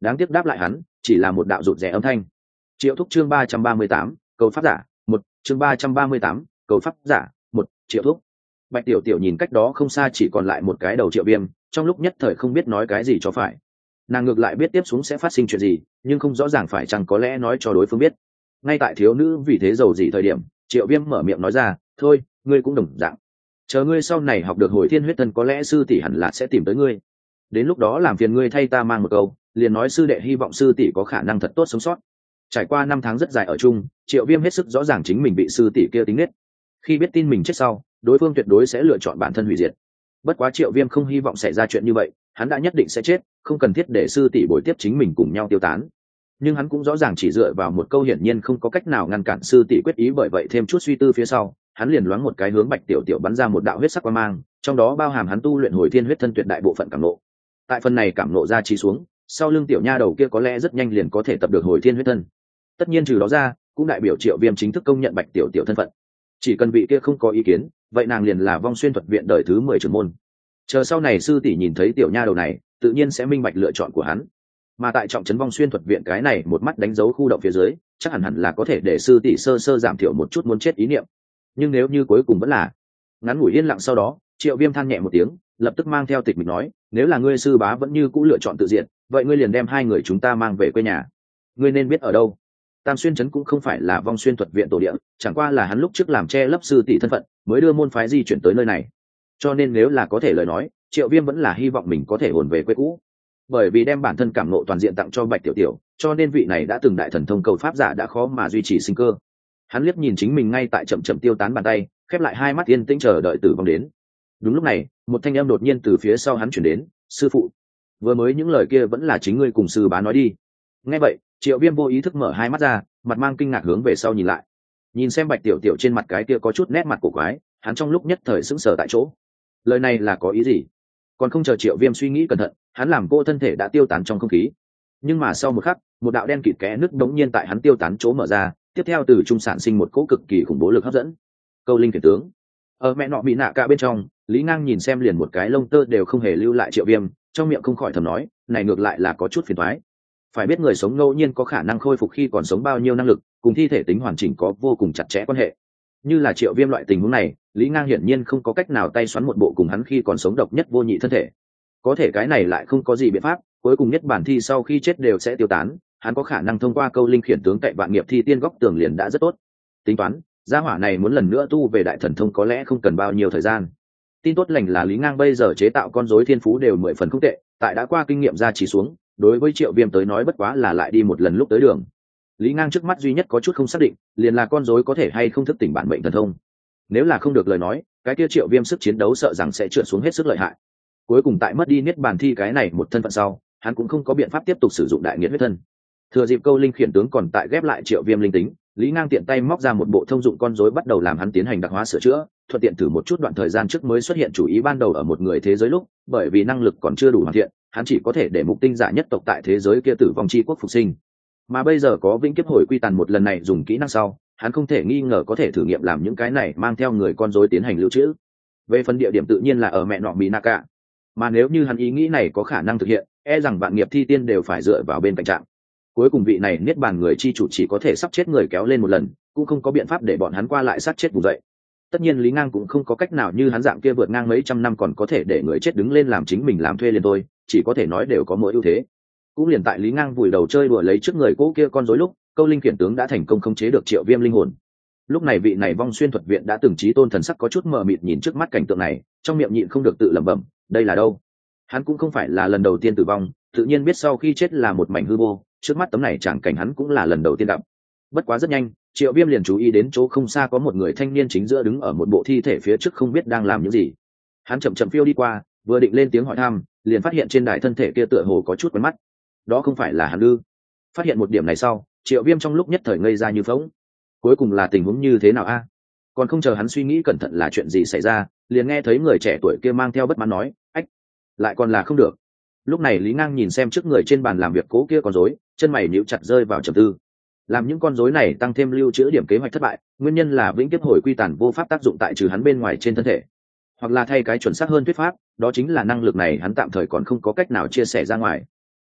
đáng tiếc đáp lại hắn chỉ là một đạo rụt rè âm thanh. Triệu Thúc chương ba trăm ba mươi tám, cầu pháp giả, một, chương ba trăm ba mươi tám, cầu pháp giả, một, Triệu Thúc. Bạch Tiểu Tiểu nhìn cách đó không xa chỉ còn lại một cái đầu Triệu Viêm, trong lúc nhất thời không biết nói cái gì cho phải. Nàng ngược lại biết tiếp xuống sẽ phát sinh chuyện gì, nhưng không rõ ràng phải chăng có lẽ nói cho đối phương biết. Ngay tại thiếu nữ vì thế giàu gì thời điểm, Triệu Viêm mở miệng nói ra, thôi, ngươi cũng đồng dạng. Chờ ngươi sau này học được hồi thiên huyết thân có lẽ sư tỷ hẳn là sẽ tìm tới ngươi. Đến lúc đó làm phiền ngươi thay ta mang một câu, liền nói sư đệ hy vọng sư tỷ có khả năng thật tốt sống sót. Trải qua năm tháng rất dài ở chung, Triệu Viêm hết sức rõ ràng chính mình bị sư tỷ kia tính nết. Khi biết tin mình chết sau, đối phương tuyệt đối sẽ lựa chọn bản thân hủy diệt. Bất quá Triệu Viêm không hy vọng xảy ra chuyện như vậy, hắn đã nhất định sẽ chết, không cần thiết để sư tỷ bồi tiếp chính mình cùng nhau tiêu tán. Nhưng hắn cũng rõ ràng chỉ dựa vào một câu hiển nhiên không có cách nào ngăn cản sư tỷ quyết ý, bởi vậy thêm chút suy tư phía sau, hắn liền loáng một cái hướng Bạch Tiểu Tiểu bắn ra một đạo huyết sắc quang mang, trong đó bao hàm hắn tu luyện hồi thiên huyết thân tuyệt đại bộ phận cảm nộ. Tại phần này cảm nộ ra trí xuống, sau lưng tiểu nha đầu kia có lẽ rất nhanh liền có thể tập được hồi thiên huyết thân. Tất nhiên trừ đó ra, cũng đại biểu Triệu Viêm chính thức công nhận Bạch Tiểu Tiểu thân phận. Chỉ cần vị kia không có ý kiến, vậy nàng liền là Vong Xuyên thuật viện đời thứ mười trưởng môn. Chờ sau này sư tỷ nhìn thấy tiểu nha đầu này, tự nhiên sẽ minh bạch lựa chọn của hắn. Mà tại trọng trấn Vong Xuyên thuật viện cái này một mắt đánh dấu khu động phía dưới, chắc hẳn hẳn là có thể để sư tỷ sơ sơ giảm thiểu một chút muốn chết ý niệm. Nhưng nếu như cuối cùng vẫn là ngắn ngủi yên lặng, sau đó Triệu Viêm than nhẹ một tiếng, lập tức mang theo tịch mịch nói, nếu là ngươi sư bá vẫn như cũ lựa chọn tự diện, vậy ngươi liền đem hai người chúng ta mang về quê nhà. Ngươi nên biết ở đâu, Tam Xuyên trấn cũng không phải là Vong Xuyên thuật viện tổ địa, chẳng qua là hắn lúc trước làm che lấp sư tỷ thân phận, mới đưa môn phái di chuyển tới nơi này. Cho nên nếu là có thể lời nói, Triệu Viêm vẫn là hy vọng mình có thể hồn về quê cũ. Bởi vì đem bản thân cảm nộ toàn diện tặng cho Bạch Tiểu Tiểu, cho nên vị này đã từng đại thần thông cầu pháp giả đã khó mà duy trì sinh cơ. Hắn liếc nhìn chính mình ngay tại chậm chậm tiêu tán bàn tay, khép lại hai mắt yên tĩnh chờ đợi tử vong đến. Đúng lúc này, một thanh âm đột nhiên từ phía sau hắn chuyển đến, sư phụ, vừa mới những lời kia vẫn là chính ngươi cùng sư bá nói đi. Nghe vậy, Triệu Viêm vô ý thức mở hai mắt ra, mặt mang kinh ngạc hướng về sau nhìn lại. Nhìn xem Bạch Tiểu Tiểu trên mặt cái kia có chút nét mặt cổ quái, hắn trong lúc nhất thời sững sờ tại chỗ. Lời này là có ý gì? Còn không chờ Triệu Viêm suy nghĩ cẩn thận, hắn làm cô thân thể đã tiêu tán trong không khí. Nhưng mà sau một khắc, một đạo đen kịt kẽ nước đống nhiên tại hắn tiêu tán chỗ mở ra, tiếp theo từ trung sản sinh một cỗ cực kỳ khủng bố lực hấp dẫn. Câu linh khiển tướng. Ở mẹ nọ bị nạ cả bên trong, Lý Ngang nhìn xem liền một cái lông tơ đều không hề lưu lại Triệu Viêm, trong miệng không khỏi thầm nói, này ngược lại là có chút phiền toái. Phải biết người sống ngẫu nhiên có khả năng khôi phục khi còn sống bao nhiêu năng lực, cùng thi thể tính hoàn chỉnh có vô cùng chặt chẽ quan hệ. Như là Triệu Viêm loại tình huống này, Lý Ngang hiển nhiên không có cách nào tay xoắn một bộ cùng hắn khi còn sống độc nhất vô nhị thân thể. Có thể cái này lại không có gì biện pháp, cuối cùng nhất bản thi sau khi chết đều sẽ tiêu tán, hắn có khả năng thông qua câu linh khiển tướng cậy vạn nghiệp thi tiên góc tường liền đã rất tốt. Tính toán, gia hỏa này muốn lần nữa tu về đại thần thông có lẽ không cần bao nhiêu thời gian. Tin tốt lành là Lý Ngang bây giờ chế tạo con rối thiên phú đều mười phần không tệ, tại đã qua kinh nghiệm ra chỉ xuống, đối với Triệu Viêm tới nói bất quá là lại đi một lần lúc tới đường. Lý Ngang trước mắt duy nhất có chút không xác định, liền là con rối có thể hay không thức tỉnh bản mệnh thần thông. Nếu là không được lời nói, cái kia Triệu Viêm sức chiến đấu sợ rằng sẽ trượt xuống hết sức lợi hại. Cuối cùng tại mất đi niết bàn thi cái này một thân phận sau, hắn cũng không có biện pháp tiếp tục sử dụng đại nghiệt huyết thân. Thừa dịp câu linh khiển tướng còn tại ghép lại Triệu Viêm linh tính, Lý Ngang tiện tay móc ra một bộ thông dụng con rối bắt đầu làm hắn tiến hành đặc hóa sửa chữa, thuận tiện thử một chút đoạn thời gian trước mới xuất hiện chủ ý ban đầu ở một người thế giới lúc, bởi vì năng lực còn chưa đủ hoàn thiện, hắn chỉ có thể để mục tinh giả nhất tộc tại thế giới kia tử vong chi quốc phục sinh. Mà bây giờ có vĩnh kiếp hồi quy tàn một lần này dùng kỹ năng sau, hắn không thể nghi ngờ có thể thử nghiệm làm những cái này mang theo người con rối tiến hành lưu trữ. Về phần địa điểm tự nhiên là ở mẹ nọ Minaka. Mà nếu như hắn ý nghĩ này có khả năng thực hiện, e rằng vạn nghiệp thi tiên đều phải dựa vào bên cạnh trạm. Cuối cùng vị này niết bàn người chi chủ chỉ có thể sắp chết người kéo lên một lần, cũng không có biện pháp để bọn hắn qua lại sát chết vùng dậy. Tất nhiên Lý Ngang cũng không có cách nào như hắn dạng kia vượt ngang mấy trăm năm còn có thể để người chết đứng lên làm chính mình làm thuê liền thôi, chỉ có thể nói đều có mỗi ưu thế. Cũng liền tại Lý Ngang vùi đầu chơi đùa lấy trước người cỗ kia con rối lúc, câu linh khiển tướng đã thành công khống chế được Triệu Viêm linh hồn. Lúc này vị này Vong Xuyên thuật viện đã từng trí tôn thần sắc có chút mờ mịt nhìn trước mắt cảnh tượng này, trong miệng nhịn không được tự lẩm bẩm, đây là đâu? Hắn cũng không phải là lần đầu tiên tử vong, tự nhiên biết sau khi chết là một mảnh hư vô, trước mắt tấm này chẳng cảnh hắn cũng là lần đầu tiên gặp. Bất quá rất nhanh, Triệu Viêm liền chú ý đến chỗ không xa có một người thanh niên chính giữa đứng ở một bộ thi thể phía trước không biết đang làm những gì. Hắn chậm chậm phiêu đi qua, vừa định lên tiếng hỏi thăm, liền phát hiện trên đài thân thể kia tựa hồ có chút quen mắt. Đó không phải là hắn ư? Phát hiện một điểm này sau, Triệu Viêm trong lúc nhất thời ngây ra như phỗng. Cuối cùng là tình huống như thế nào a? Còn không chờ hắn suy nghĩ cẩn thận là chuyện gì xảy ra, liền nghe thấy người trẻ tuổi kia mang theo bất mãn nói, ách, lại còn là không được. Lúc này Lý Ngang nhìn xem trước người trên bàn làm việc cố kia con rối, chân mày nhíu chặt rơi vào trầm tư. Làm những con rối này tăng thêm lưu trữ điểm kế hoạch thất bại, nguyên nhân là vĩnh kiếp hồi quy tàn vô pháp tác dụng tại trừ hắn bên ngoài trên thân thể, hoặc là thay cái chuẩn xác hơn thuyết pháp, đó chính là năng lực này hắn tạm thời còn không có cách nào chia sẻ ra ngoài.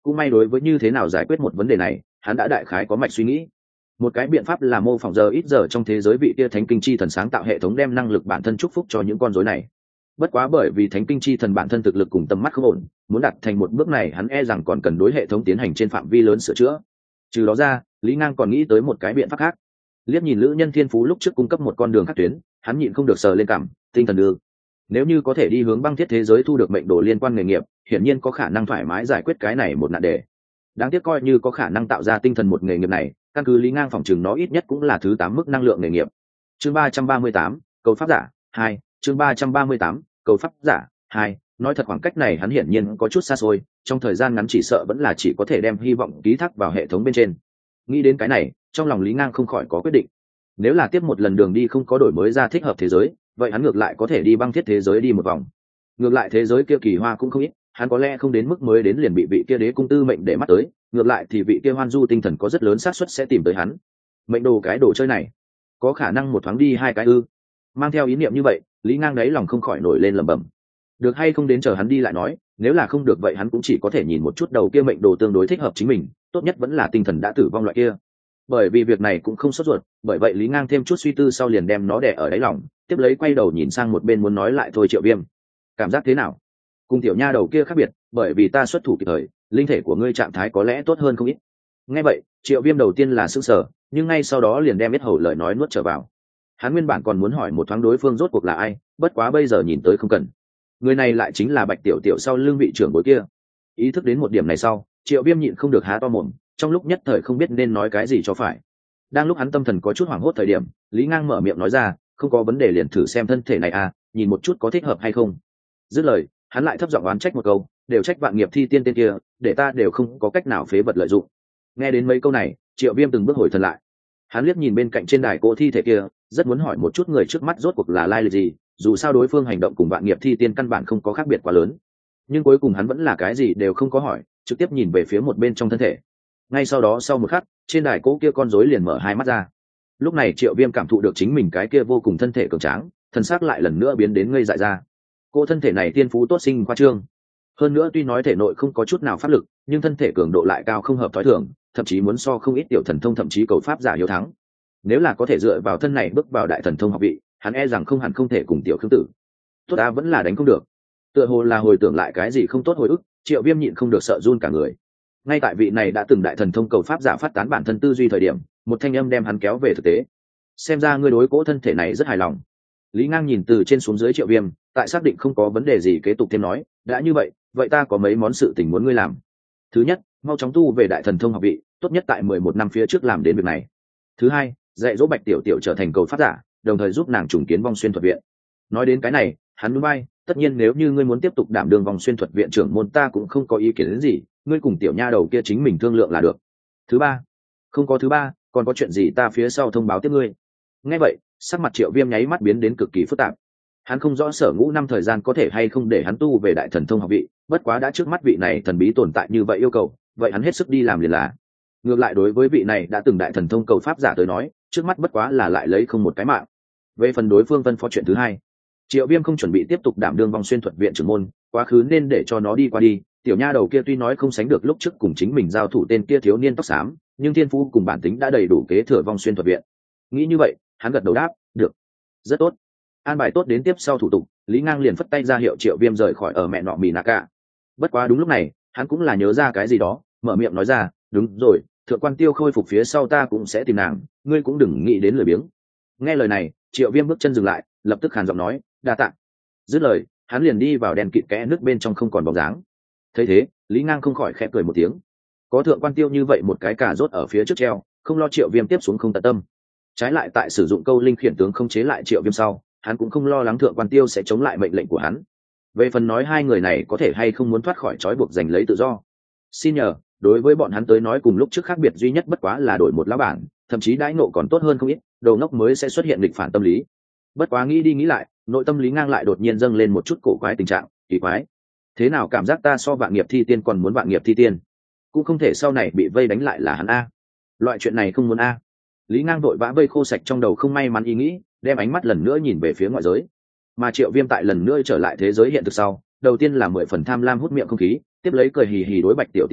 cũng may đối với như thế nào giải quyết một vấn đề này hắn đã đại khái có mạch suy nghĩ. Một cái biện pháp là mô phỏng giờ ít giờ trong thế giới vị kia thánh kinh chi thần sáng tạo hệ thống đem năng lực bản thân chúc phúc cho những con rối này. Bất quá bởi vì thánh kinh chi thần bản thân thực lực cùng tầm mắt không ổn, muốn đạt thành một bước này hắn e rằng còn cần đối hệ thống tiến hành trên phạm vi lớn sửa chữa. Trừ đó ra, Lý Ngang còn nghĩ tới một cái biện pháp khác. Liếc nhìn Lữ Nhân Thiên Phú lúc trước cung cấp một con đường khác tuyến, hắn nhịn không được sờ lên cảm, tinh thần đưa. Nếu như có thể đi hướng băng thiết thế giới thu được mệnh đồ liên quan nghề nghiệp, hiển nhiên có khả năng thoải mái giải quyết cái này một nạn đề. Đáng tiếc coi như có khả năng tạo ra tinh thần một nghề nghiệp này, căn cứ Lý Ngang phòng chừng nó ít nhất cũng là thứ tám mức năng lượng nghề nghiệp. Chương ba trăm ba mươi tám, cầu pháp giả hai, chương ba trăm ba mươi tám, cầu pháp giả hai. Nói thật khoảng cách này hắn hiển nhiên có chút xa xôi, trong thời gian ngắn chỉ sợ vẫn là chỉ có thể đem hy vọng ký thác vào hệ thống bên trên. Nghĩ đến cái này, trong lòng Lý Ngang không khỏi có quyết định. Nếu là tiếp một lần đường đi không có đổi mới ra thích hợp thế giới, vậy hắn ngược lại có thể đi băng thiết thế giới đi một vòng. Ngược lại thế giới kia kỳ hoa cũng không ít, hắn có lẽ không đến mức mới đến liền bị vị kia đế cung tư mệnh để mắt tới, ngược lại thì vị kia hoan du tinh thần có rất lớn xác suất sẽ tìm tới hắn. Mệnh đồ cái đồ chơi này, có khả năng một thoáng đi hai cái ư? Mang theo ý niệm như vậy, Lý Ngang đấy lòng không khỏi nổi lên lẩm bẩm. Được hay không đến chờ hắn đi lại nói, nếu là không được vậy hắn cũng chỉ có thể nhìn một chút đầu kia mệnh đồ tương đối thích hợp chính mình, tốt nhất vẫn là tinh thần đã tử vong loại kia. Bởi vì việc này cũng không sốt ruột, bởi vậy Lý Ngang thêm chút suy tư sau liền đem nó đè ở đáy lòng, tiếp lấy quay đầu nhìn sang một bên muốn nói lại thôi Triệu Viêm. Cảm giác thế nào? Cùng tiểu nha đầu kia khác biệt, bởi vì ta xuất thủ kịp thời, linh thể của ngươi trạng thái có lẽ tốt hơn không ít. Nghe vậy, Triệu Viêm đầu tiên là sững sờ, nhưng ngay sau đó liền đem biết hầu lời nói nuốt trở vào. Hắn nguyên bản còn muốn hỏi một thoáng đối phương rốt cuộc là ai, bất quá bây giờ nhìn tới không cần. Người này lại chính là Bạch Tiểu Tiểu sau lưng vị trưởng bối kia. Ý thức đến một điểm này sau, Triệu Viêm nhịn không được há to mồm, trong lúc nhất thời không biết nên nói cái gì cho phải. Đang lúc hắn tâm thần có chút hoảng hốt thời điểm, Lý Ngang mở miệng nói ra, không có vấn đề liền thử xem thân thể này à, nhìn một chút có thích hợp hay không. Dứt lời, hắn lại thấp giọng oán trách một câu, đều trách vạn nghiệp thi tiên tên kia, để ta đều không có cách nào phế vật lợi dụng. Nghe đến mấy câu này, Triệu Viêm từng bước hồi thần lại. Hắn liếc nhìn bên cạnh trên đài cỗ thi thể kia, rất muốn hỏi một chút người trước mắt rốt cuộc là lai lịch gì, dù sao đối phương hành động cùng vạn nghiệp thi tiên căn bản không có khác biệt quá lớn. Nhưng cuối cùng hắn vẫn là cái gì đều không có hỏi, trực tiếp nhìn về phía một bên trong thân thể. Ngay sau đó sau một khắc, trên đài cỗ kia con rối liền mở hai mắt ra. Lúc này Triệu Viêm cảm thụ được chính mình cái kia vô cùng thân thể cường tráng, thân xác lại lần nữa biến đến ngây dại ra. Cô thân thể này tiên phú tốt sinh khoa trương, hơn nữa tuy nói thể nội không có chút nào pháp lực, nhưng thân thể cường độ lại cao không hợp thói thường, thậm chí muốn so không ít tiểu thần thông thậm chí cầu pháp giả hiếu thắng. Nếu là có thể dựa vào thân này bước vào đại thần thông học vị, hắn e rằng không hẳn không thể cùng tiểu Khương Tử. Tốt ta vẫn là đánh không được. Tựa hồ là hồi tưởng lại cái gì không tốt hồi ức, Triệu Viêm nhịn không được sợ run cả người. Ngay tại vị này đã từng đại thần thông cầu pháp giả phát tán bản thân tư duy thời điểm, một thanh âm đem hắn kéo về thực tế. Xem ra ngươi đối cỗ thân thể này rất hài lòng. Lý Ngang nhìn từ trên xuống dưới Triệu Viêm, tại xác định không có vấn đề gì kế tục thêm nói, đã như vậy, vậy ta có mấy món sự tình muốn ngươi làm. Thứ nhất, mau chóng tu về đại thần thông học vị, tốt nhất tại mười một năm phía trước làm đến việc này. Thứ hai, dạy dỗ Bạch Tiểu Tiểu trở thành cầu pháp giả, đồng thời giúp nàng trùng kiến Vong Xuyên thuật viện. Nói đến cái này, hắn nhún vai, tất nhiên nếu như ngươi muốn tiếp tục đảm đương Vong Xuyên thuật viện trưởng môn ta cũng không có ý kiến đến gì, ngươi cùng tiểu nha đầu kia chính mình thương lượng là được. Thứ ba, không có thứ ba, còn có chuyện gì ta phía sau thông báo tiếp ngươi. Nghe vậy, sắc mặt Triệu Viêm nháy mắt biến đến cực kỳ phức tạp. Hắn không rõ Sở Ngũ năm thời gian có thể hay không để hắn tu về đại thần thông học vị, bất quá đã trước mắt vị này thần bí tồn tại như vậy yêu cầu, vậy hắn hết sức đi làm liền là. Ngược lại đối với vị này đã từng đại thần thông cầu pháp giả tới nói, trước mắt bất quá là lại lấy không một cái mạng. Về phần đối phương phân phó chuyện thứ hai, Triệu Viêm không chuẩn bị tiếp tục đảm đương Vong Xuyên thuật viện trưởng môn, quá khứ nên để cho nó đi qua đi. Tiểu nha đầu kia tuy nói không sánh được lúc trước cùng chính mình giao thủ tên kia thiếu niên tóc xám, nhưng thiên phú cùng bản tính đã đầy đủ kế thừa Vong Xuyên thuật viện. Nghĩ như vậy, hắn gật đầu đáp, được, rất tốt. An bài tốt đến tiếp sau thủ tục, Lý Ngang liền phất tay ra hiệu Triệu Viêm rời khỏi ở mẹ nọ mì nạ cả. Bất quá đúng lúc này, hắn cũng là nhớ ra cái gì đó, mở miệng nói ra, đúng rồi, thượng quan Tiêu khôi phục phía sau ta cũng sẽ tìm nàng, ngươi cũng đừng nghĩ đến lười biếng. Nghe lời này, Triệu Viêm bước chân dừng lại, lập tức hàn giọng nói, đa tạ. Dứt lời, hắn liền đi vào đèn kịt kẽ nước bên trong không còn bóng dáng. Thấy thế, Lý Ngang không khỏi khẽ cười một tiếng. Có thượng quan Tiêu như vậy một cái cà rốt ở phía trước treo, không lo Triệu Viêm tiếp xuống không tận tâm. Trái lại tại sử dụng câu linh khiển tướng không chế lại Triệu Viêm sau, hắn cũng không lo lắng thượng quan Tiêu sẽ chống lại mệnh lệnh của hắn. Về phần nói hai người này có thể hay không muốn thoát khỏi trói buộc giành lấy tự do, xin nhờ, đối với bọn hắn tới nói cùng lúc trước khác biệt duy nhất bất quá là đổi một lá bản, thậm chí đãi ngộ còn tốt hơn không ít, đầu ngốc mới sẽ xuất hiện nghịch phản tâm lý. Bất quá nghĩ đi nghĩ lại, nội tâm Lý Ngang lại đột nhiên dâng lên một chút cổ quái tình trạng kỳ quái. Thế nào cảm giác ta so vạn nghiệp thi tiên còn muốn vạn nghiệp thi tiên, cũng không thể sau này bị vây đánh lại là hắn a. Loại chuyện này không muốn a. Lý Ngang vội vã vây khô sạch trong đầu không may mắn ý nghĩ, đem ánh mắt lần nữa nhìn về phía ngoại giới. Mà Triệu Viêm tại lần nữa trở lại thế giới hiện thực sau, đầu tiên là mười phần tham lam hút miệng không khí, tiếp lấy cười hì hì đối Bạch Tiểu Tiểu nói,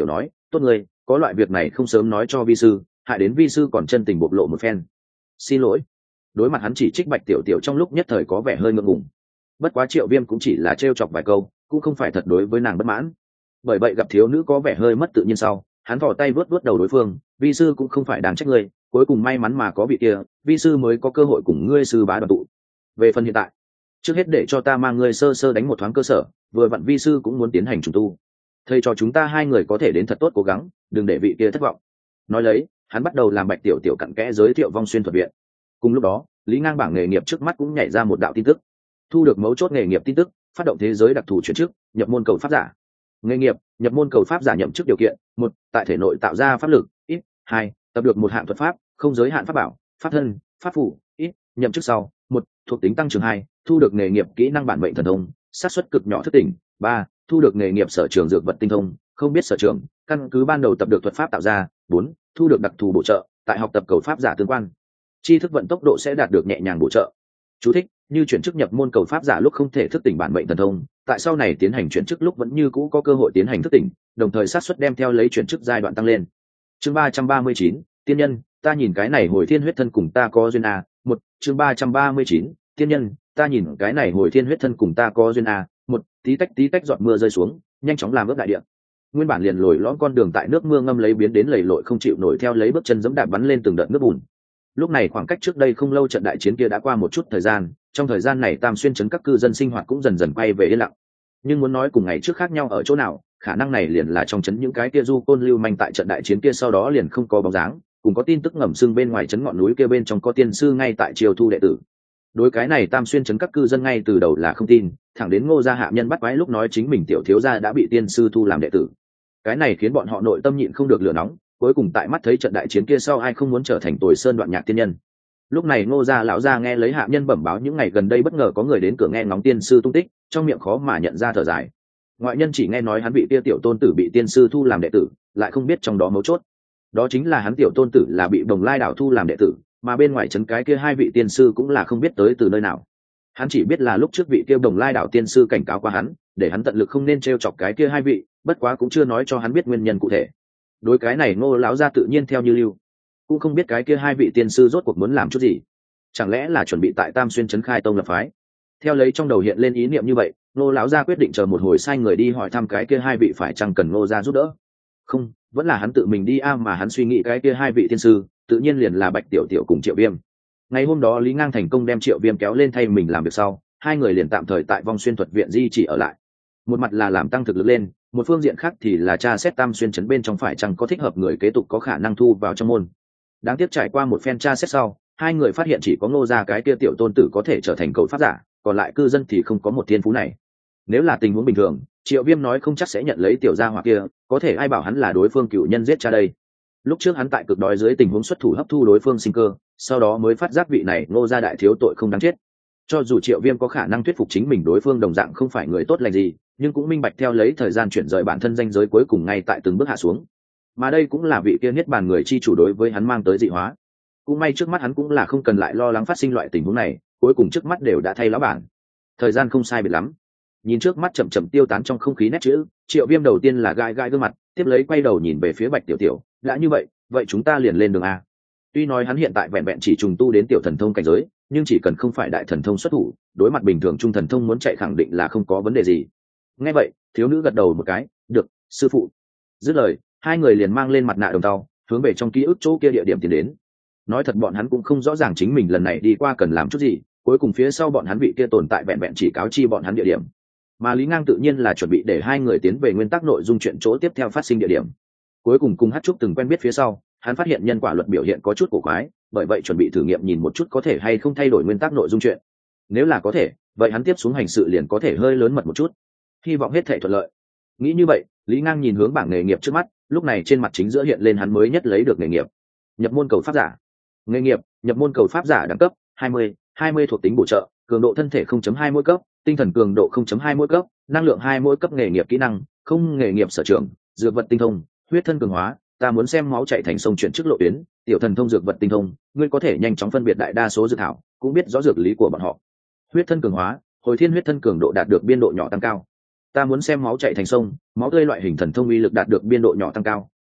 tốt người có loại việc này không sớm nói cho vi sư, hại đến vi sư còn chân tình bộc lộ một phen. Xin lỗi. Đối mặt hắn chỉ trích bạch tiểu tiểu trong lúc nhất thời có vẻ hơi ngượng ngùng. Bất quá Triệu Viêm cũng chỉ là trêu chọc vài câu, cũng không phải thật đối với nàng bất mãn. Bởi vậy gặp thiếu nữ có vẻ hơi mất tự nhiên sau, hắn vò tay vớt vớt đầu đối phương, vi sư cũng không phải đáng trách ngươi, cuối cùng may mắn mà có vị kia, vi sư mới có cơ hội cùng ngươi sư bá đoàn tụ. Về phần hiện tại, trước hết để cho ta mang ngươi sơ sơ đánh một thoáng cơ sở, vừa vặn vi sư cũng muốn tiến hành trùng tu. Thầy cho chúng ta hai người có thể đến thật tốt cố gắng, đừng để vị kia thất vọng. Nói lấy, hắn bắt đầu làm bạch tiểu tiểu cặn kẽ giới thiệu Vong Xuyên thuật viện. Cùng lúc đó, Lý Ngang bảng nghề nghiệp trước mắt cũng nhảy ra một đạo tin tức. Thu được mấu chốt nghề nghiệp tin tức, phát động thế giới đặc thù chuyển chức, nhập môn cầu pháp giả. Nghề nghiệp, nhập môn cầu pháp giả nhậm chức điều kiện: một, tại thể nội tạo ra pháp lực, ít; hai, tập được một hạng thuật pháp, không giới hạn pháp bảo, pháp thân, pháp phủ, ít; nhậm chức sau: một, thuộc tính tăng trưởng hai, thu được nghề nghiệp kỹ năng bản mệnh thần thông, xác suất cực nhỏ thức tỉnh; ba, thu được nghề nghiệp sở trường dược vật tinh thông, không biết sở trường, căn cứ ban đầu tập được thuật pháp tạo ra; bốn, thu được đặc thù bổ trợ, tại học tập cầu pháp giả tương quan, tri thức vận tốc độ sẽ đạt được nhẹ nhàng bổ trợ. Chú thích: như chuyển chức nhập môn cầu pháp giả lúc không thể thức tỉnh bản mệnh thần thông, tại sau này tiến hành chuyển chức lúc vẫn như cũ có cơ hội tiến hành thức tỉnh, đồng thời xác suất đem theo lấy chuyển chức giai đoạn tăng lên. Chương ba trăm ba mươi chín, tiên nhân, ta nhìn cái này hồi thiên huyết thân cùng ta có duyên a. Một, chương ba trăm ba mươi chín, tiên nhân, ta nhìn cái này hồi thiên huyết thân cùng ta có duyên a. Một, tí tách tí tách giọt mưa rơi xuống, nhanh chóng làm ướt đại địa. Nguyên bản liền lồi lõm con đường tại nước mưa ngâm lấy biến đến lầy lội không chịu nổi, theo lấy bước chân giẫm đạp bắn lên từng đợt nước bùn. Lúc này khoảng cách trước đây không lâu trận đại chiến kia đã qua một chút thời gian, trong thời gian này Tam Xuyên trấn các cư dân sinh hoạt cũng dần dần quay về yên lặng. Nhưng muốn nói cùng ngày trước khác nhau ở chỗ nào, khả năng này liền là trong trấn những cái kia du côn lưu manh tại trận đại chiến kia sau đó liền không có bóng dáng, cùng có tin tức ngầm sưng bên ngoài trấn ngọn núi kia bên trong có tiên sư ngay tại triều thu đệ tử. Đối cái này Tam Xuyên trấn các cư dân ngay từ đầu là không tin, thẳng đến Ngô gia hạ nhân bắt quái lúc nói chính mình tiểu thiếu gia đã bị tiên sư thu làm đệ tử. Cái này khiến bọn họ nội tâm nhịn không được lửa nóng, cuối cùng tại mắt thấy trận đại chiến kia sau ai không muốn trở thành Tồi Sơn Đoạn Nhạc tiên nhân. Lúc này Ngô gia lão gia nghe lấy hạ nhân bẩm báo những ngày gần đây bất ngờ có người đến cửa nghe ngóng tiên sư tung tích, trong miệng khó mà nhận ra thở dài. Ngoại nhân chỉ nghe nói hắn bị kia tiểu tôn tử bị tiên sư thu làm đệ tử, lại không biết trong đó mấu chốt. Đó chính là hắn tiểu tôn tử là bị Đồng Lai đảo thu làm đệ tử, mà bên ngoài trấn cái kia hai vị tiên sư cũng là không biết tới từ nơi nào. Hắn chỉ biết là lúc trước vị kia Đồng Lai đảo tiên sư cảnh cáo qua hắn, để hắn tận lực không nên trêu chọc cái kia hai vị, bất quá cũng chưa nói cho hắn biết nguyên nhân cụ thể. Đối cái này Ngô lão gia tự nhiên theo như lưu, cũng không biết cái kia hai vị tiên sư rốt cuộc muốn làm chút gì, chẳng lẽ là chuẩn bị tại Tam Xuyên trấn khai tông lập phái. Theo lấy trong đầu hiện lên ý niệm như vậy, Ngô lão gia quyết định chờ một hồi sai người đi hỏi thăm cái kia hai vị phải chăng cần Ngô gia giúp đỡ. Không, vẫn là hắn tự mình đi a, mà hắn suy nghĩ cái kia hai vị tiên sư tự nhiên liền là Bạch Tiểu Tiểu cùng Triệu Viêm. Ngày hôm đó Lý Ngang thành công đem Triệu Viêm kéo lên thay mình làm việc sau, hai người liền tạm thời tại Vong Xuyên thuật viện di chỉ ở lại. Một mặt là làm tăng thực lực lên, một phương diện khác thì là tra xét Tam Xuyên trấn bên trong phải chăng có thích hợp người kế tục có khả năng thu vào trong môn. Đáng tiếc trải qua một phen tra xét sau, hai người phát hiện chỉ có Ngô gia cái kia tiểu tôn tử có thể trở thành cầu pháp giả, còn lại cư dân thì không có một thiên phú này. Nếu là tình huống bình thường, Triệu Viêm nói không chắc sẽ nhận lấy tiểu gia hỏa kia, có thể ai bảo hắn là đối phương cựu nhân giết cha đây. Lúc trước hắn tại cực đói dưới tình huống xuất thủ hấp thu đối phương sinh cơ, sau đó mới phát giác vị này Ngô gia đại thiếu tội không đáng chết. Cho dù Triệu Viêm có khả năng thuyết phục chính mình đối phương đồng dạng không phải người tốt lành gì, nhưng cũng minh bạch theo lấy thời gian chuyển rời bản thân danh giới cuối cùng ngay tại từng bước hạ xuống. Mà đây cũng là vị kia niết bàn người chi chủ đối với hắn mang tới dị hóa. Cũng may trước mắt hắn cũng là không cần lại lo lắng phát sinh loại tình huống này, cuối cùng trước mắt đều đã thay lão bản. Thời gian không sai biệt lắm. Nhìn trước mắt chậm chậm tiêu tán trong không khí nét chữ, Triệu Viêm đầu tiên là gai gai gương mặt, tiếp lấy quay đầu nhìn về phía Bạch Tiểu Tiểu, đã như vậy, vậy chúng ta liền lên đường a. Tuy nói hắn hiện tại vẹn vẹn chỉ trùng tu đến tiểu thần thông cảnh giới, nhưng chỉ cần không phải đại thần thông xuất thủ, đối mặt bình thường trung thần thông muốn chạy khẳng định là không có vấn đề gì. Nghe vậy, thiếu nữ gật đầu một cái, được, sư phụ. Dứt lời, hai người liền mang lên mặt nạ đồng tàu, hướng về trong ký ức chỗ kia địa điểm tiến đến. Nói thật bọn hắn cũng không rõ ràng chính mình lần này đi qua cần làm chút gì, cuối cùng phía sau bọn hắn vị kia tồn tại vẹn vẹn chỉ cáo chi bọn hắn địa điểm. Mà Lý Ngang tự nhiên là chuẩn bị để hai người tiến về nguyên tắc nội dung chuyện chỗ tiếp theo phát sinh địa điểm. Cuối cùng cùng Hát Trúc từng quen biết phía sau, hắn phát hiện nhân quả luật biểu hiện có chút cổ quái, bởi vậy chuẩn bị thử nghiệm nhìn một chút có thể hay không thay đổi nguyên tắc nội dung chuyện. Nếu là có thể, vậy hắn tiếp xuống hành sự liền có thể hơi lớn mật một chút. Hy vọng hết thể thuận lợi. Nghĩ như vậy, Lý Ngang nhìn hướng bảng nghề nghiệp trước mắt, lúc này trên mặt chính giữa hiện lên hắn mới nhất lấy được nghề nghiệp. Nhập môn cầu pháp giả. Nghề nghiệp, nhập môn cầu pháp giả đẳng cấp hai mươi, hai mươi thuộc tính bổ trợ, cường độ thân thể không chấm hai mỗi cấp, tinh thần cường độ không chấm hai mỗi cấp, năng lượng hai mỗi cấp. Nghề nghiệp kỹ năng, không nghề nghiệp sở trường, dược vật tinh thông, huyết thân cường hóa, ta muốn xem máu chảy thành sông chuyển chức lộ tuyến, tiểu thần thông dược vật tinh thông, ngươi có thể nhanh chóng phân biệt đại đa số dược thảo, cũng biết rõ dược lý của bọn họ. Huyết thân cường hóa, hồi thiên huyết thân cường độ đạt được biên độ nhỏ tăng cao. Ta muốn xem máu chảy thành sông, máu tươi loại hình thần thông uy lực đạt được biên độ nhỏ tăng cao,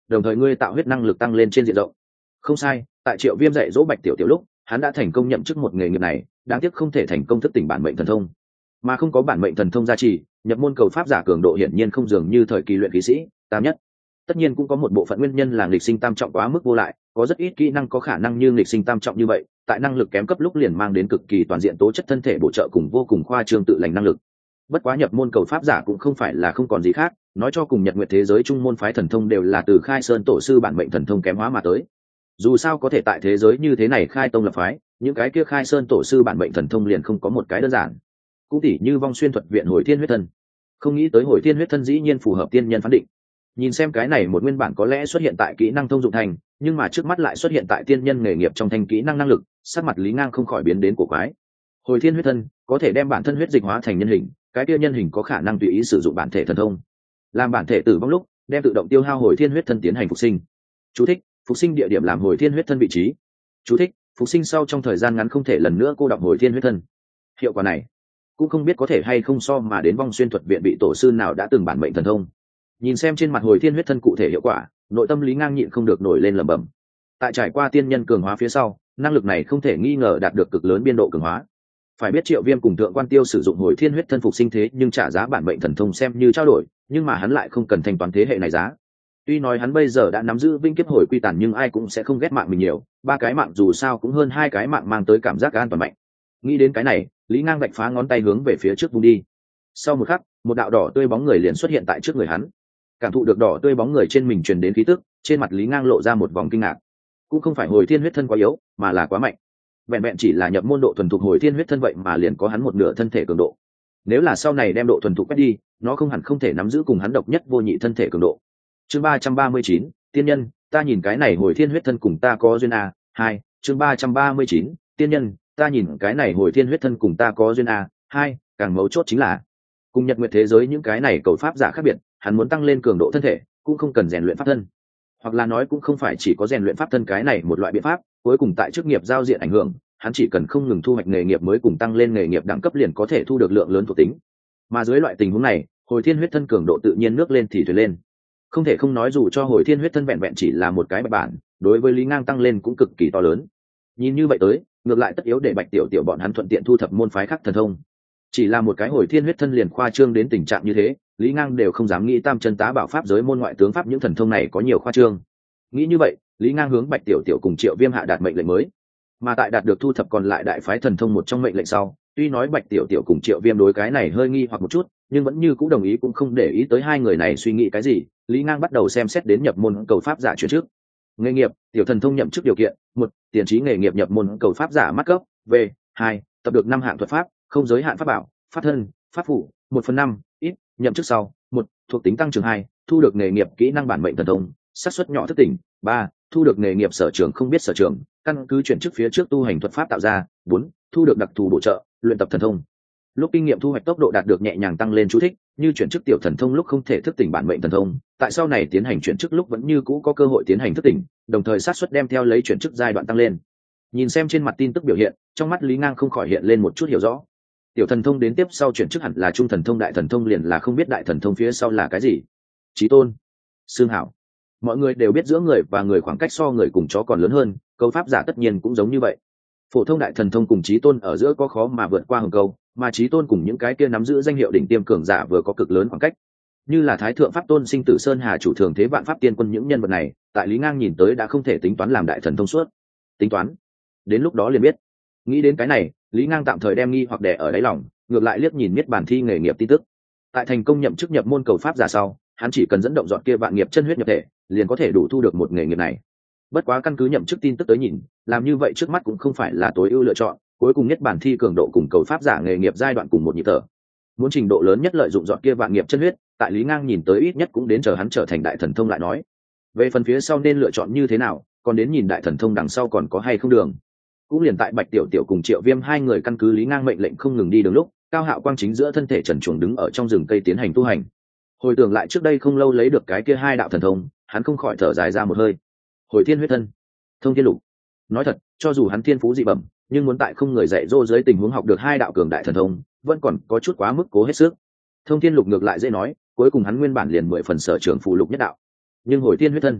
đồng thời ngươi tạo huyết năng lực tăng lên trên diện rộng. Không sai, tại Triệu Viêm dạy dỗ Bạch Tiểu Tiểu lúc, hắn đã thành công nhậm chức một nghề nghiệp này, đáng tiếc không thể thành công thức tỉnh bản mệnh thần thông. Mà không có bản mệnh thần thông gia trì, nhập môn cầu pháp giả cường độ hiển nhiên không dường như thời kỳ luyện khí sĩ tam nhất. Tất nhiên cũng có một bộ phận nguyên nhân là nghịch sinh tam trọng quá mức vô lại, có rất ít kỹ năng có khả năng như nghịch sinh tam trọng như vậy, tại năng lực kém cấp lúc liền mang đến cực kỳ toàn diện tố chất thân thể bổ trợ cùng vô cùng khoa trương tự lành năng lực. Bất quá nhập môn cầu pháp giả cũng không phải là không còn gì khác, nói cho cùng Nhật Nguyệt thế giới trung môn phái thần thông đều là từ Khai Sơn tổ sư bản mệnh thần thông kém hóa mà tới. Dù sao có thể tại thế giới như thế này khai tông lập phái, những cái kia Khai Sơn tổ sư bản mệnh thần thông liền không có một cái đơn giản. Cũng tỉ như Vong Xuyên thuật viện Hồi Thiên huyết thân. Không nghĩ tới Hồi Thiên huyết thân dĩ nhiên phù hợp tiên nhân phán định. Nhìn xem cái này một nguyên bản có lẽ xuất hiện tại kỹ năng thông dụng thành, nhưng mà trước mắt lại xuất hiện tại tiên nhân nghề nghiệp trong thanh kỹ năng năng lực, sắc mặt Lý Ngang không khỏi biến đến cổ quái. Hồi Thiên huyết thân có thể đem bản thân huyết dịch hóa thành nhân hình, cái kia nhân hình có khả năng tùy ý sử dụng bản thể thần thông, làm bản thể tử vong lúc đem tự động tiêu hao Hồi Thiên huyết thân tiến hành phục sinh. Chú thích: phục sinh địa điểm làm Hồi Thiên huyết thân vị trí. Chú thích: phục sinh sau trong thời gian ngắn không thể lần nữa cô đọng Hồi Thiên huyết thân. Hiệu quả này cũng không biết có thể hay không so mà đến Vong Xuyên thuật viện bị tổ sư nào đã từng bản mệnh thần thông. Nhìn xem trên mặt Hồi Thiên huyết thân cụ thể hiệu quả, nội tâm Lý Ngang nhịn không được nổi lên lẩm bẩm. Tại trải qua tiên nhân cường hóa phía sau, năng lực này không thể nghi ngờ đạt được cực lớn biên độ cường hóa. Phải biết Triệu Viêm cùng Thượng Quan Tiêu sử dụng Hồi Thiên huyết thân phục sinh thế nhưng trả giá bản mệnh thần thông xem như trao đổi, nhưng mà hắn lại không cần thanh toán thế hệ này giá. Tuy nói hắn bây giờ đã nắm giữ vinh kiếp hồi quy tàn, nhưng ai cũng sẽ không ghét mạng mình nhiều, ba cái mạng dù sao cũng hơn hai cái mạng mang tới cảm giác an toàn mạnh. Nghĩ đến cái này, Lý Ngang vạch phá ngón tay hướng về phía trước vung đi. Sau một khắc, một đạo đỏ tươi bóng người liền xuất hiện tại trước người hắn. Cảm thụ được đỏ tươi bóng người trên mình truyền đến khí tức, trên mặt Lý Ngang lộ ra một vòng kinh ngạc. Cũng không phải Hồi Thiên huyết thân quá yếu, mà là quá mạnh. Vẹn vẹn chỉ là nhập môn độ thuần thục Hồi Thiên huyết thân vậy mà liền có hắn một nửa thân thể cường độ. Nếu là sau này đem độ thuần thục quét đi, nó không hẳn không thể nắm giữ cùng hắn độc nhất vô nhị thân thể cường độ. Chương ba trăm ba mươi chín, tiên nhân, ta nhìn cái này Hồi Thiên huyết thân cùng ta có duyên a. Hai, chương ba trăm ba mươi chín, tiên nhân, ta nhìn cái này Hồi Thiên huyết thân cùng ta có duyên a. Hai, càng mấu chốt chính là cùng Nhật Nguyệt thế giới những cái này cầu pháp giả khác biệt, hắn muốn tăng lên cường độ thân thể, cũng không cần rèn luyện pháp thân. Hoặc là nói cũng không phải chỉ có rèn luyện pháp thân cái này một loại biện pháp, cuối cùng tại chức nghiệp giao diện ảnh hưởng, hắn chỉ cần không ngừng thu hoạch nghề nghiệp mới cùng tăng lên nghề nghiệp đẳng cấp liền có thể thu được lượng lớn thuộc tính. Mà dưới loại tình huống này, Hồi Thiên huyết thân cường độ tự nhiên nước lên thì thuyền lên. Không thể không nói dù cho Hồi Thiên huyết thân vẹn vẹn chỉ là một cái bạch bản, đối với Lý Ngang tăng lên cũng cực kỳ to lớn. Nhìn như vậy tới, ngược lại tất yếu để Bạch Tiểu Tiểu bọn hắn thuận tiện thu thập môn phái khác thần thông. Chỉ là một cái Hồi Thiên huyết thân liền khoa trương đến tình trạng như thế, Lý Ngang đều không dám nghĩ Tam Chân Tá Bảo pháp giới môn ngoại tướng pháp những thần thông này có nhiều khoa trương. Nghĩ như vậy, Lý Ngang hướng Bạch Tiểu Tiểu cùng Triệu Viêm hạ đạt mệnh lệnh mới. Mà tại đạt được thu thập còn lại đại phái thần thông một trong mệnh lệnh sau, tuy nói Bạch Tiểu Tiểu cùng Triệu Viêm đối cái này hơi nghi hoặc một chút, nhưng vẫn như cũng đồng ý cũng không để ý tới hai người này suy nghĩ cái gì. Lý Ngang bắt đầu xem xét đến nhập môn cầu pháp giả chuyển trước. Nghề nghiệp, tiểu thần thông nhậm chức điều kiện: một, tiền trí nghề nghiệp nhập môn cầu pháp giả mắt cấp. V, hai, tập được năm hạng thuật pháp, không giới hạn pháp bảo, pháp thân, pháp phủ, một phần năm, ít, nhậm chức sau: một, thuộc tính tăng trưởng hai, thu được nghề nghiệp kỹ năng bản mệnh thần thông, xác suất nhỏ thức tỉnh. Ba, thu được nghề nghiệp sở trường không biết sở trường, căn cứ chuyển chức phía trước tu hành thuật pháp tạo ra. Bốn, thu được đặc thù bổ trợ, luyện tập thần thông. Lúc kinh nghiệm thu hoạch tốc độ đạt được nhẹ nhàng tăng lên. Chú thích: như chuyển chức tiểu thần thông lúc không thể thức tỉnh bản mệnh thần thông, tại sau này tiến hành chuyển chức lúc vẫn như cũ có cơ hội tiến hành thức tỉnh, đồng thời xác suất đem theo lấy chuyển chức giai đoạn tăng lên. Nhìn xem trên mặt tin tức biểu hiện, trong mắt Lý Ngang không khỏi hiện lên một chút hiểu rõ. Tiểu thần thông đến tiếp sau chuyển chức hẳn là trung thần thông, đại thần thông liền là không biết đại thần thông phía sau là cái gì. Chí tôn, xương hảo. Mọi người đều biết giữa người và người khoảng cách so người cùng chó còn lớn hơn, câu pháp giả tất nhiên cũng giống như vậy. Phổ thông đại thần thông cùng chí tôn ở giữa có khó mà vượt qua hừng câu, mà chí tôn cùng những cái kia nắm giữ danh hiệu đỉnh tiêm cường giả vừa có cực lớn khoảng cách. Như là Thái Thượng Pháp Tôn Sinh Tử Sơn Hà chủ thường thế vạn pháp tiên quân những nhân vật này, tại Lý Ngang nhìn tới đã không thể tính toán làm đại thần thông suốt. Tính toán, đến lúc đó liền biết. Nghĩ đến cái này, Lý Ngang tạm thời đem nghi hoặc đè ở đáy lòng, ngược lại liếc nhìn Niết Bàn thi nghề nghiệp tin tức. Tại thành công nhậm chức nhập môn cầu pháp giả sau, hắn chỉ cần dẫn động dọn kia vạn nghiệp chân huyết nhập thể, liền có thể đủ thu được một nghề nghiệp này. Bất quá căn cứ nhậm chức tin tức tới nhìn, làm như vậy trước mắt cũng không phải là tối ưu lựa chọn, cuối cùng Niết Bàn thi cường độ cùng cầu pháp giả nghề nghiệp giai đoạn cùng một nhịp thở. Muốn trình độ lớn nhất lợi dụng dọn kia vạn nghiệp chân huyết, tại Lý Ngang nhìn tới ít nhất cũng đến chờ hắn trở thành đại thần thông lại nói. Về phần phía sau nên lựa chọn như thế nào, còn đến nhìn đại thần thông đằng sau còn có hay không đường. Cũng liền tại Bạch Tiểu Tiểu cùng Triệu Viêm hai người căn cứ Lý Ngang mệnh lệnh không ngừng đi đường lúc, Cao Hạo Quang chính giữa thân thể trần truồng đứng ở trong rừng cây tiến hành tu hành. Hồi tưởng lại trước đây không lâu lấy được cái kia hai đạo thần thông, hắn không khỏi thở dài ra một hơi. Hồi Thiên huyết thân, Thông Thiên lục. Nói thật, cho dù hắn thiên phú dị bẩm, nhưng muốn tại không người dạy dỗ dưới tình huống học được hai đạo cường đại thần thông, vẫn còn có chút quá mức cố hết sức. Thông Thiên lục ngược lại dễ nói, cuối cùng hắn nguyên bản liền mười phần sở trường phụ lục nhất đạo. Nhưng Hồi Thiên huyết thân,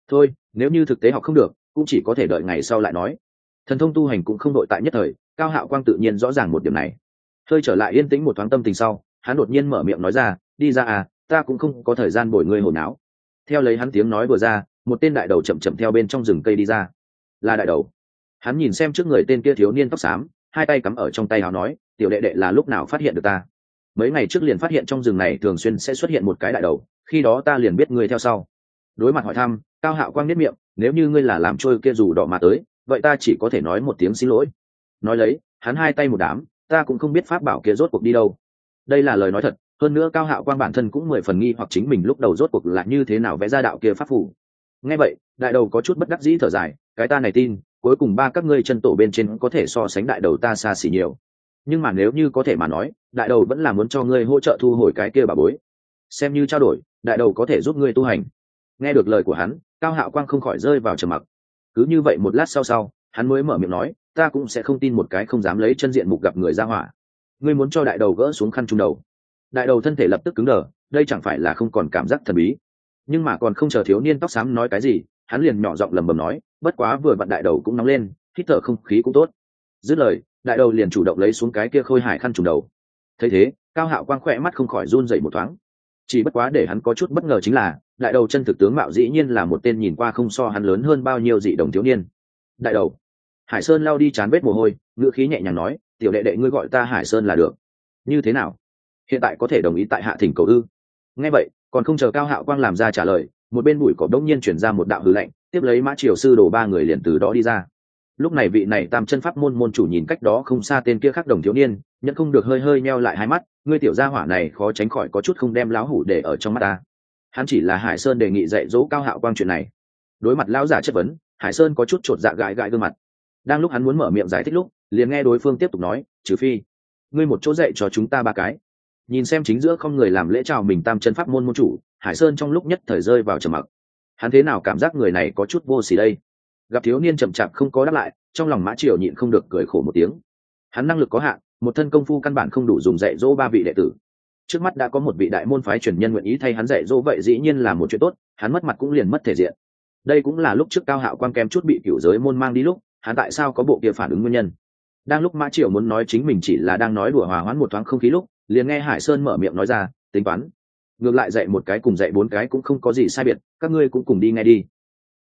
thôi nếu như thực tế học không được cũng chỉ có thể đợi ngày sau lại nói. Thần thông tu hành cũng không đội tại nhất thời, Cao Hạo Quang tự nhiên rõ ràng một điểm này. Hơi trở lại yên tĩnh một thoáng tâm tình sau, hắn đột nhiên mở miệng nói ra, đi ra à, ta cũng không có thời gian bồi ngươi hồi náo. Theo lấy hắn tiếng nói vừa ra, một tên đại đầu chậm chậm theo bên trong rừng cây đi ra. Là đại đầu. Hắn nhìn xem trước người tên kia thiếu niên tóc xám, hai tay cắm ở trong tay áo nói, tiểu đệ đệ là lúc nào phát hiện được ta? Mấy ngày trước liền phát hiện trong rừng này thường xuyên sẽ xuất hiện một cái đại đầu, khi đó ta liền biết ngươi theo sau. Đối mặt hỏi thăm, Cao Hạo Quang nhếch miệng, nếu như ngươi là làm trôi kia dù đỏ mà tới, vậy ta chỉ có thể nói một tiếng xin lỗi. Nói lấy, hắn hai tay một đám, ta cũng không biết pháp bảo kia rốt cuộc đi đâu. Đây là lời nói thật, hơn nữa Cao Hạo Quang bản thân cũng mười phần nghi hoặc chính mình lúc đầu rốt cuộc là như thế nào vẽ ra đạo kia pháp phù. Nghe vậy, đại đầu có chút bất đắc dĩ thở dài, cái ta này tin, cuối cùng ba các ngươi chân tổ bên trên có thể so sánh đại đầu ta xa xỉ nhiều. Nhưng mà nếu như có thể mà nói, đại đầu vẫn là muốn cho ngươi hỗ trợ thu hồi cái kia bà bối. Xem như trao đổi, đại đầu có thể giúp ngươi tu hành. Nghe được lời của hắn, Cao Hạo Quang không khỏi rơi vào trầm mặc. Cứ như vậy một lát sau sau, hắn mới mở miệng nói, ta cũng sẽ không tin một cái không dám lấy chân diện mục gặp người ra hỏa. Ngươi muốn cho đại đầu gỡ xuống khăn trùng đầu. Đại đầu thân thể lập tức cứng đờ, đây chẳng phải là không còn cảm giác thần bí. Nhưng mà còn không chờ thiếu niên tóc xám nói cái gì, hắn liền nhỏ giọng lẩm bẩm nói, bất quá vừa vặn đại đầu cũng nóng lên, hít thở không khí cũng tốt. Dứt lời, đại đầu liền chủ động lấy xuống cái kia khôi hài khăn trùng đầu. Thấy thế, Cao Hạo Quang khỏe mắt không khỏi run rẩy một thoáng. Chỉ bất quá để hắn có chút bất ngờ chính là, đại đầu chân thực tướng mạo dĩ nhiên là một tên nhìn qua không so hắn lớn hơn bao nhiêu dị đồng thiếu niên. Đại đầu. Hải Sơn lao đi chán vết mồ hôi, ngữ khí nhẹ nhàng nói, tiểu đệ đệ ngươi gọi ta Hải Sơn là được. Như thế nào? Hiện tại có thể đồng ý tại hạ thỉnh cầu ư? Nghe vậy, còn không chờ Cao Hạo Quang làm ra trả lời, một bên bụi cỏ đống nhiên chuyển ra một đạo hư lạnh, tiếp lấy Mã Triều sư đồ ba người liền từ đó đi ra. Lúc này vị này tam chân pháp môn môn chủ nhìn cách đó không xa tên kia khác đồng thiếu niên, nhận không được hơi hơi nheo lại hai mắt, ngươi tiểu gia hỏa này khó tránh khỏi có chút không đem láo hủ để ở trong mắt ta. Hắn chỉ là Hải Sơn đề nghị dạy dỗ Cao Hạo Quang chuyện này. Đối mặt lão giả chất vấn, Hải Sơn có chút chột dạ gãi gãi gương mặt. Đang lúc hắn muốn mở miệng giải thích lúc, liền nghe đối phương tiếp tục nói, trừ phi ngươi một chỗ dạy cho chúng ta ba cái. Nhìn xem chính giữa không người làm lễ chào mình tam chân pháp môn môn chủ, Hải Sơn trong lúc nhất thời rơi vào trầm mặc. Hắn thế nào cảm giác người này có chút vô sỉ đây? Gặp thiếu niên chậm chạp không có đáp lại, trong lòng Mã Triều nhịn không được cười khổ một tiếng. Hắn năng lực có hạn, một thân công phu căn bản không đủ dùng dạy dỗ ba vị đệ tử. Trước mắt đã có một vị đại môn phái truyền nhân nguyện ý thay hắn dạy dỗ, vậy dĩ nhiên là một chuyện tốt, hắn mất mặt cũng liền mất thể diện. Đây cũng là lúc trước Cao Hạo Quang kém chút bị cửu giới môn mang đi lúc, hắn tại sao có bộ kia phản ứng nguyên nhân. Đang lúc Mã Triều muốn nói chính mình chỉ là đang nói đùa hòa hoãn một thoáng không khí lúc, liền nghe Hải Sơn mở miệng nói ra, tính toán ngược lại dạy một cái cùng dạy bốn cái cũng không có gì sai biệt, các ngươi cũng cùng đi nghe đi.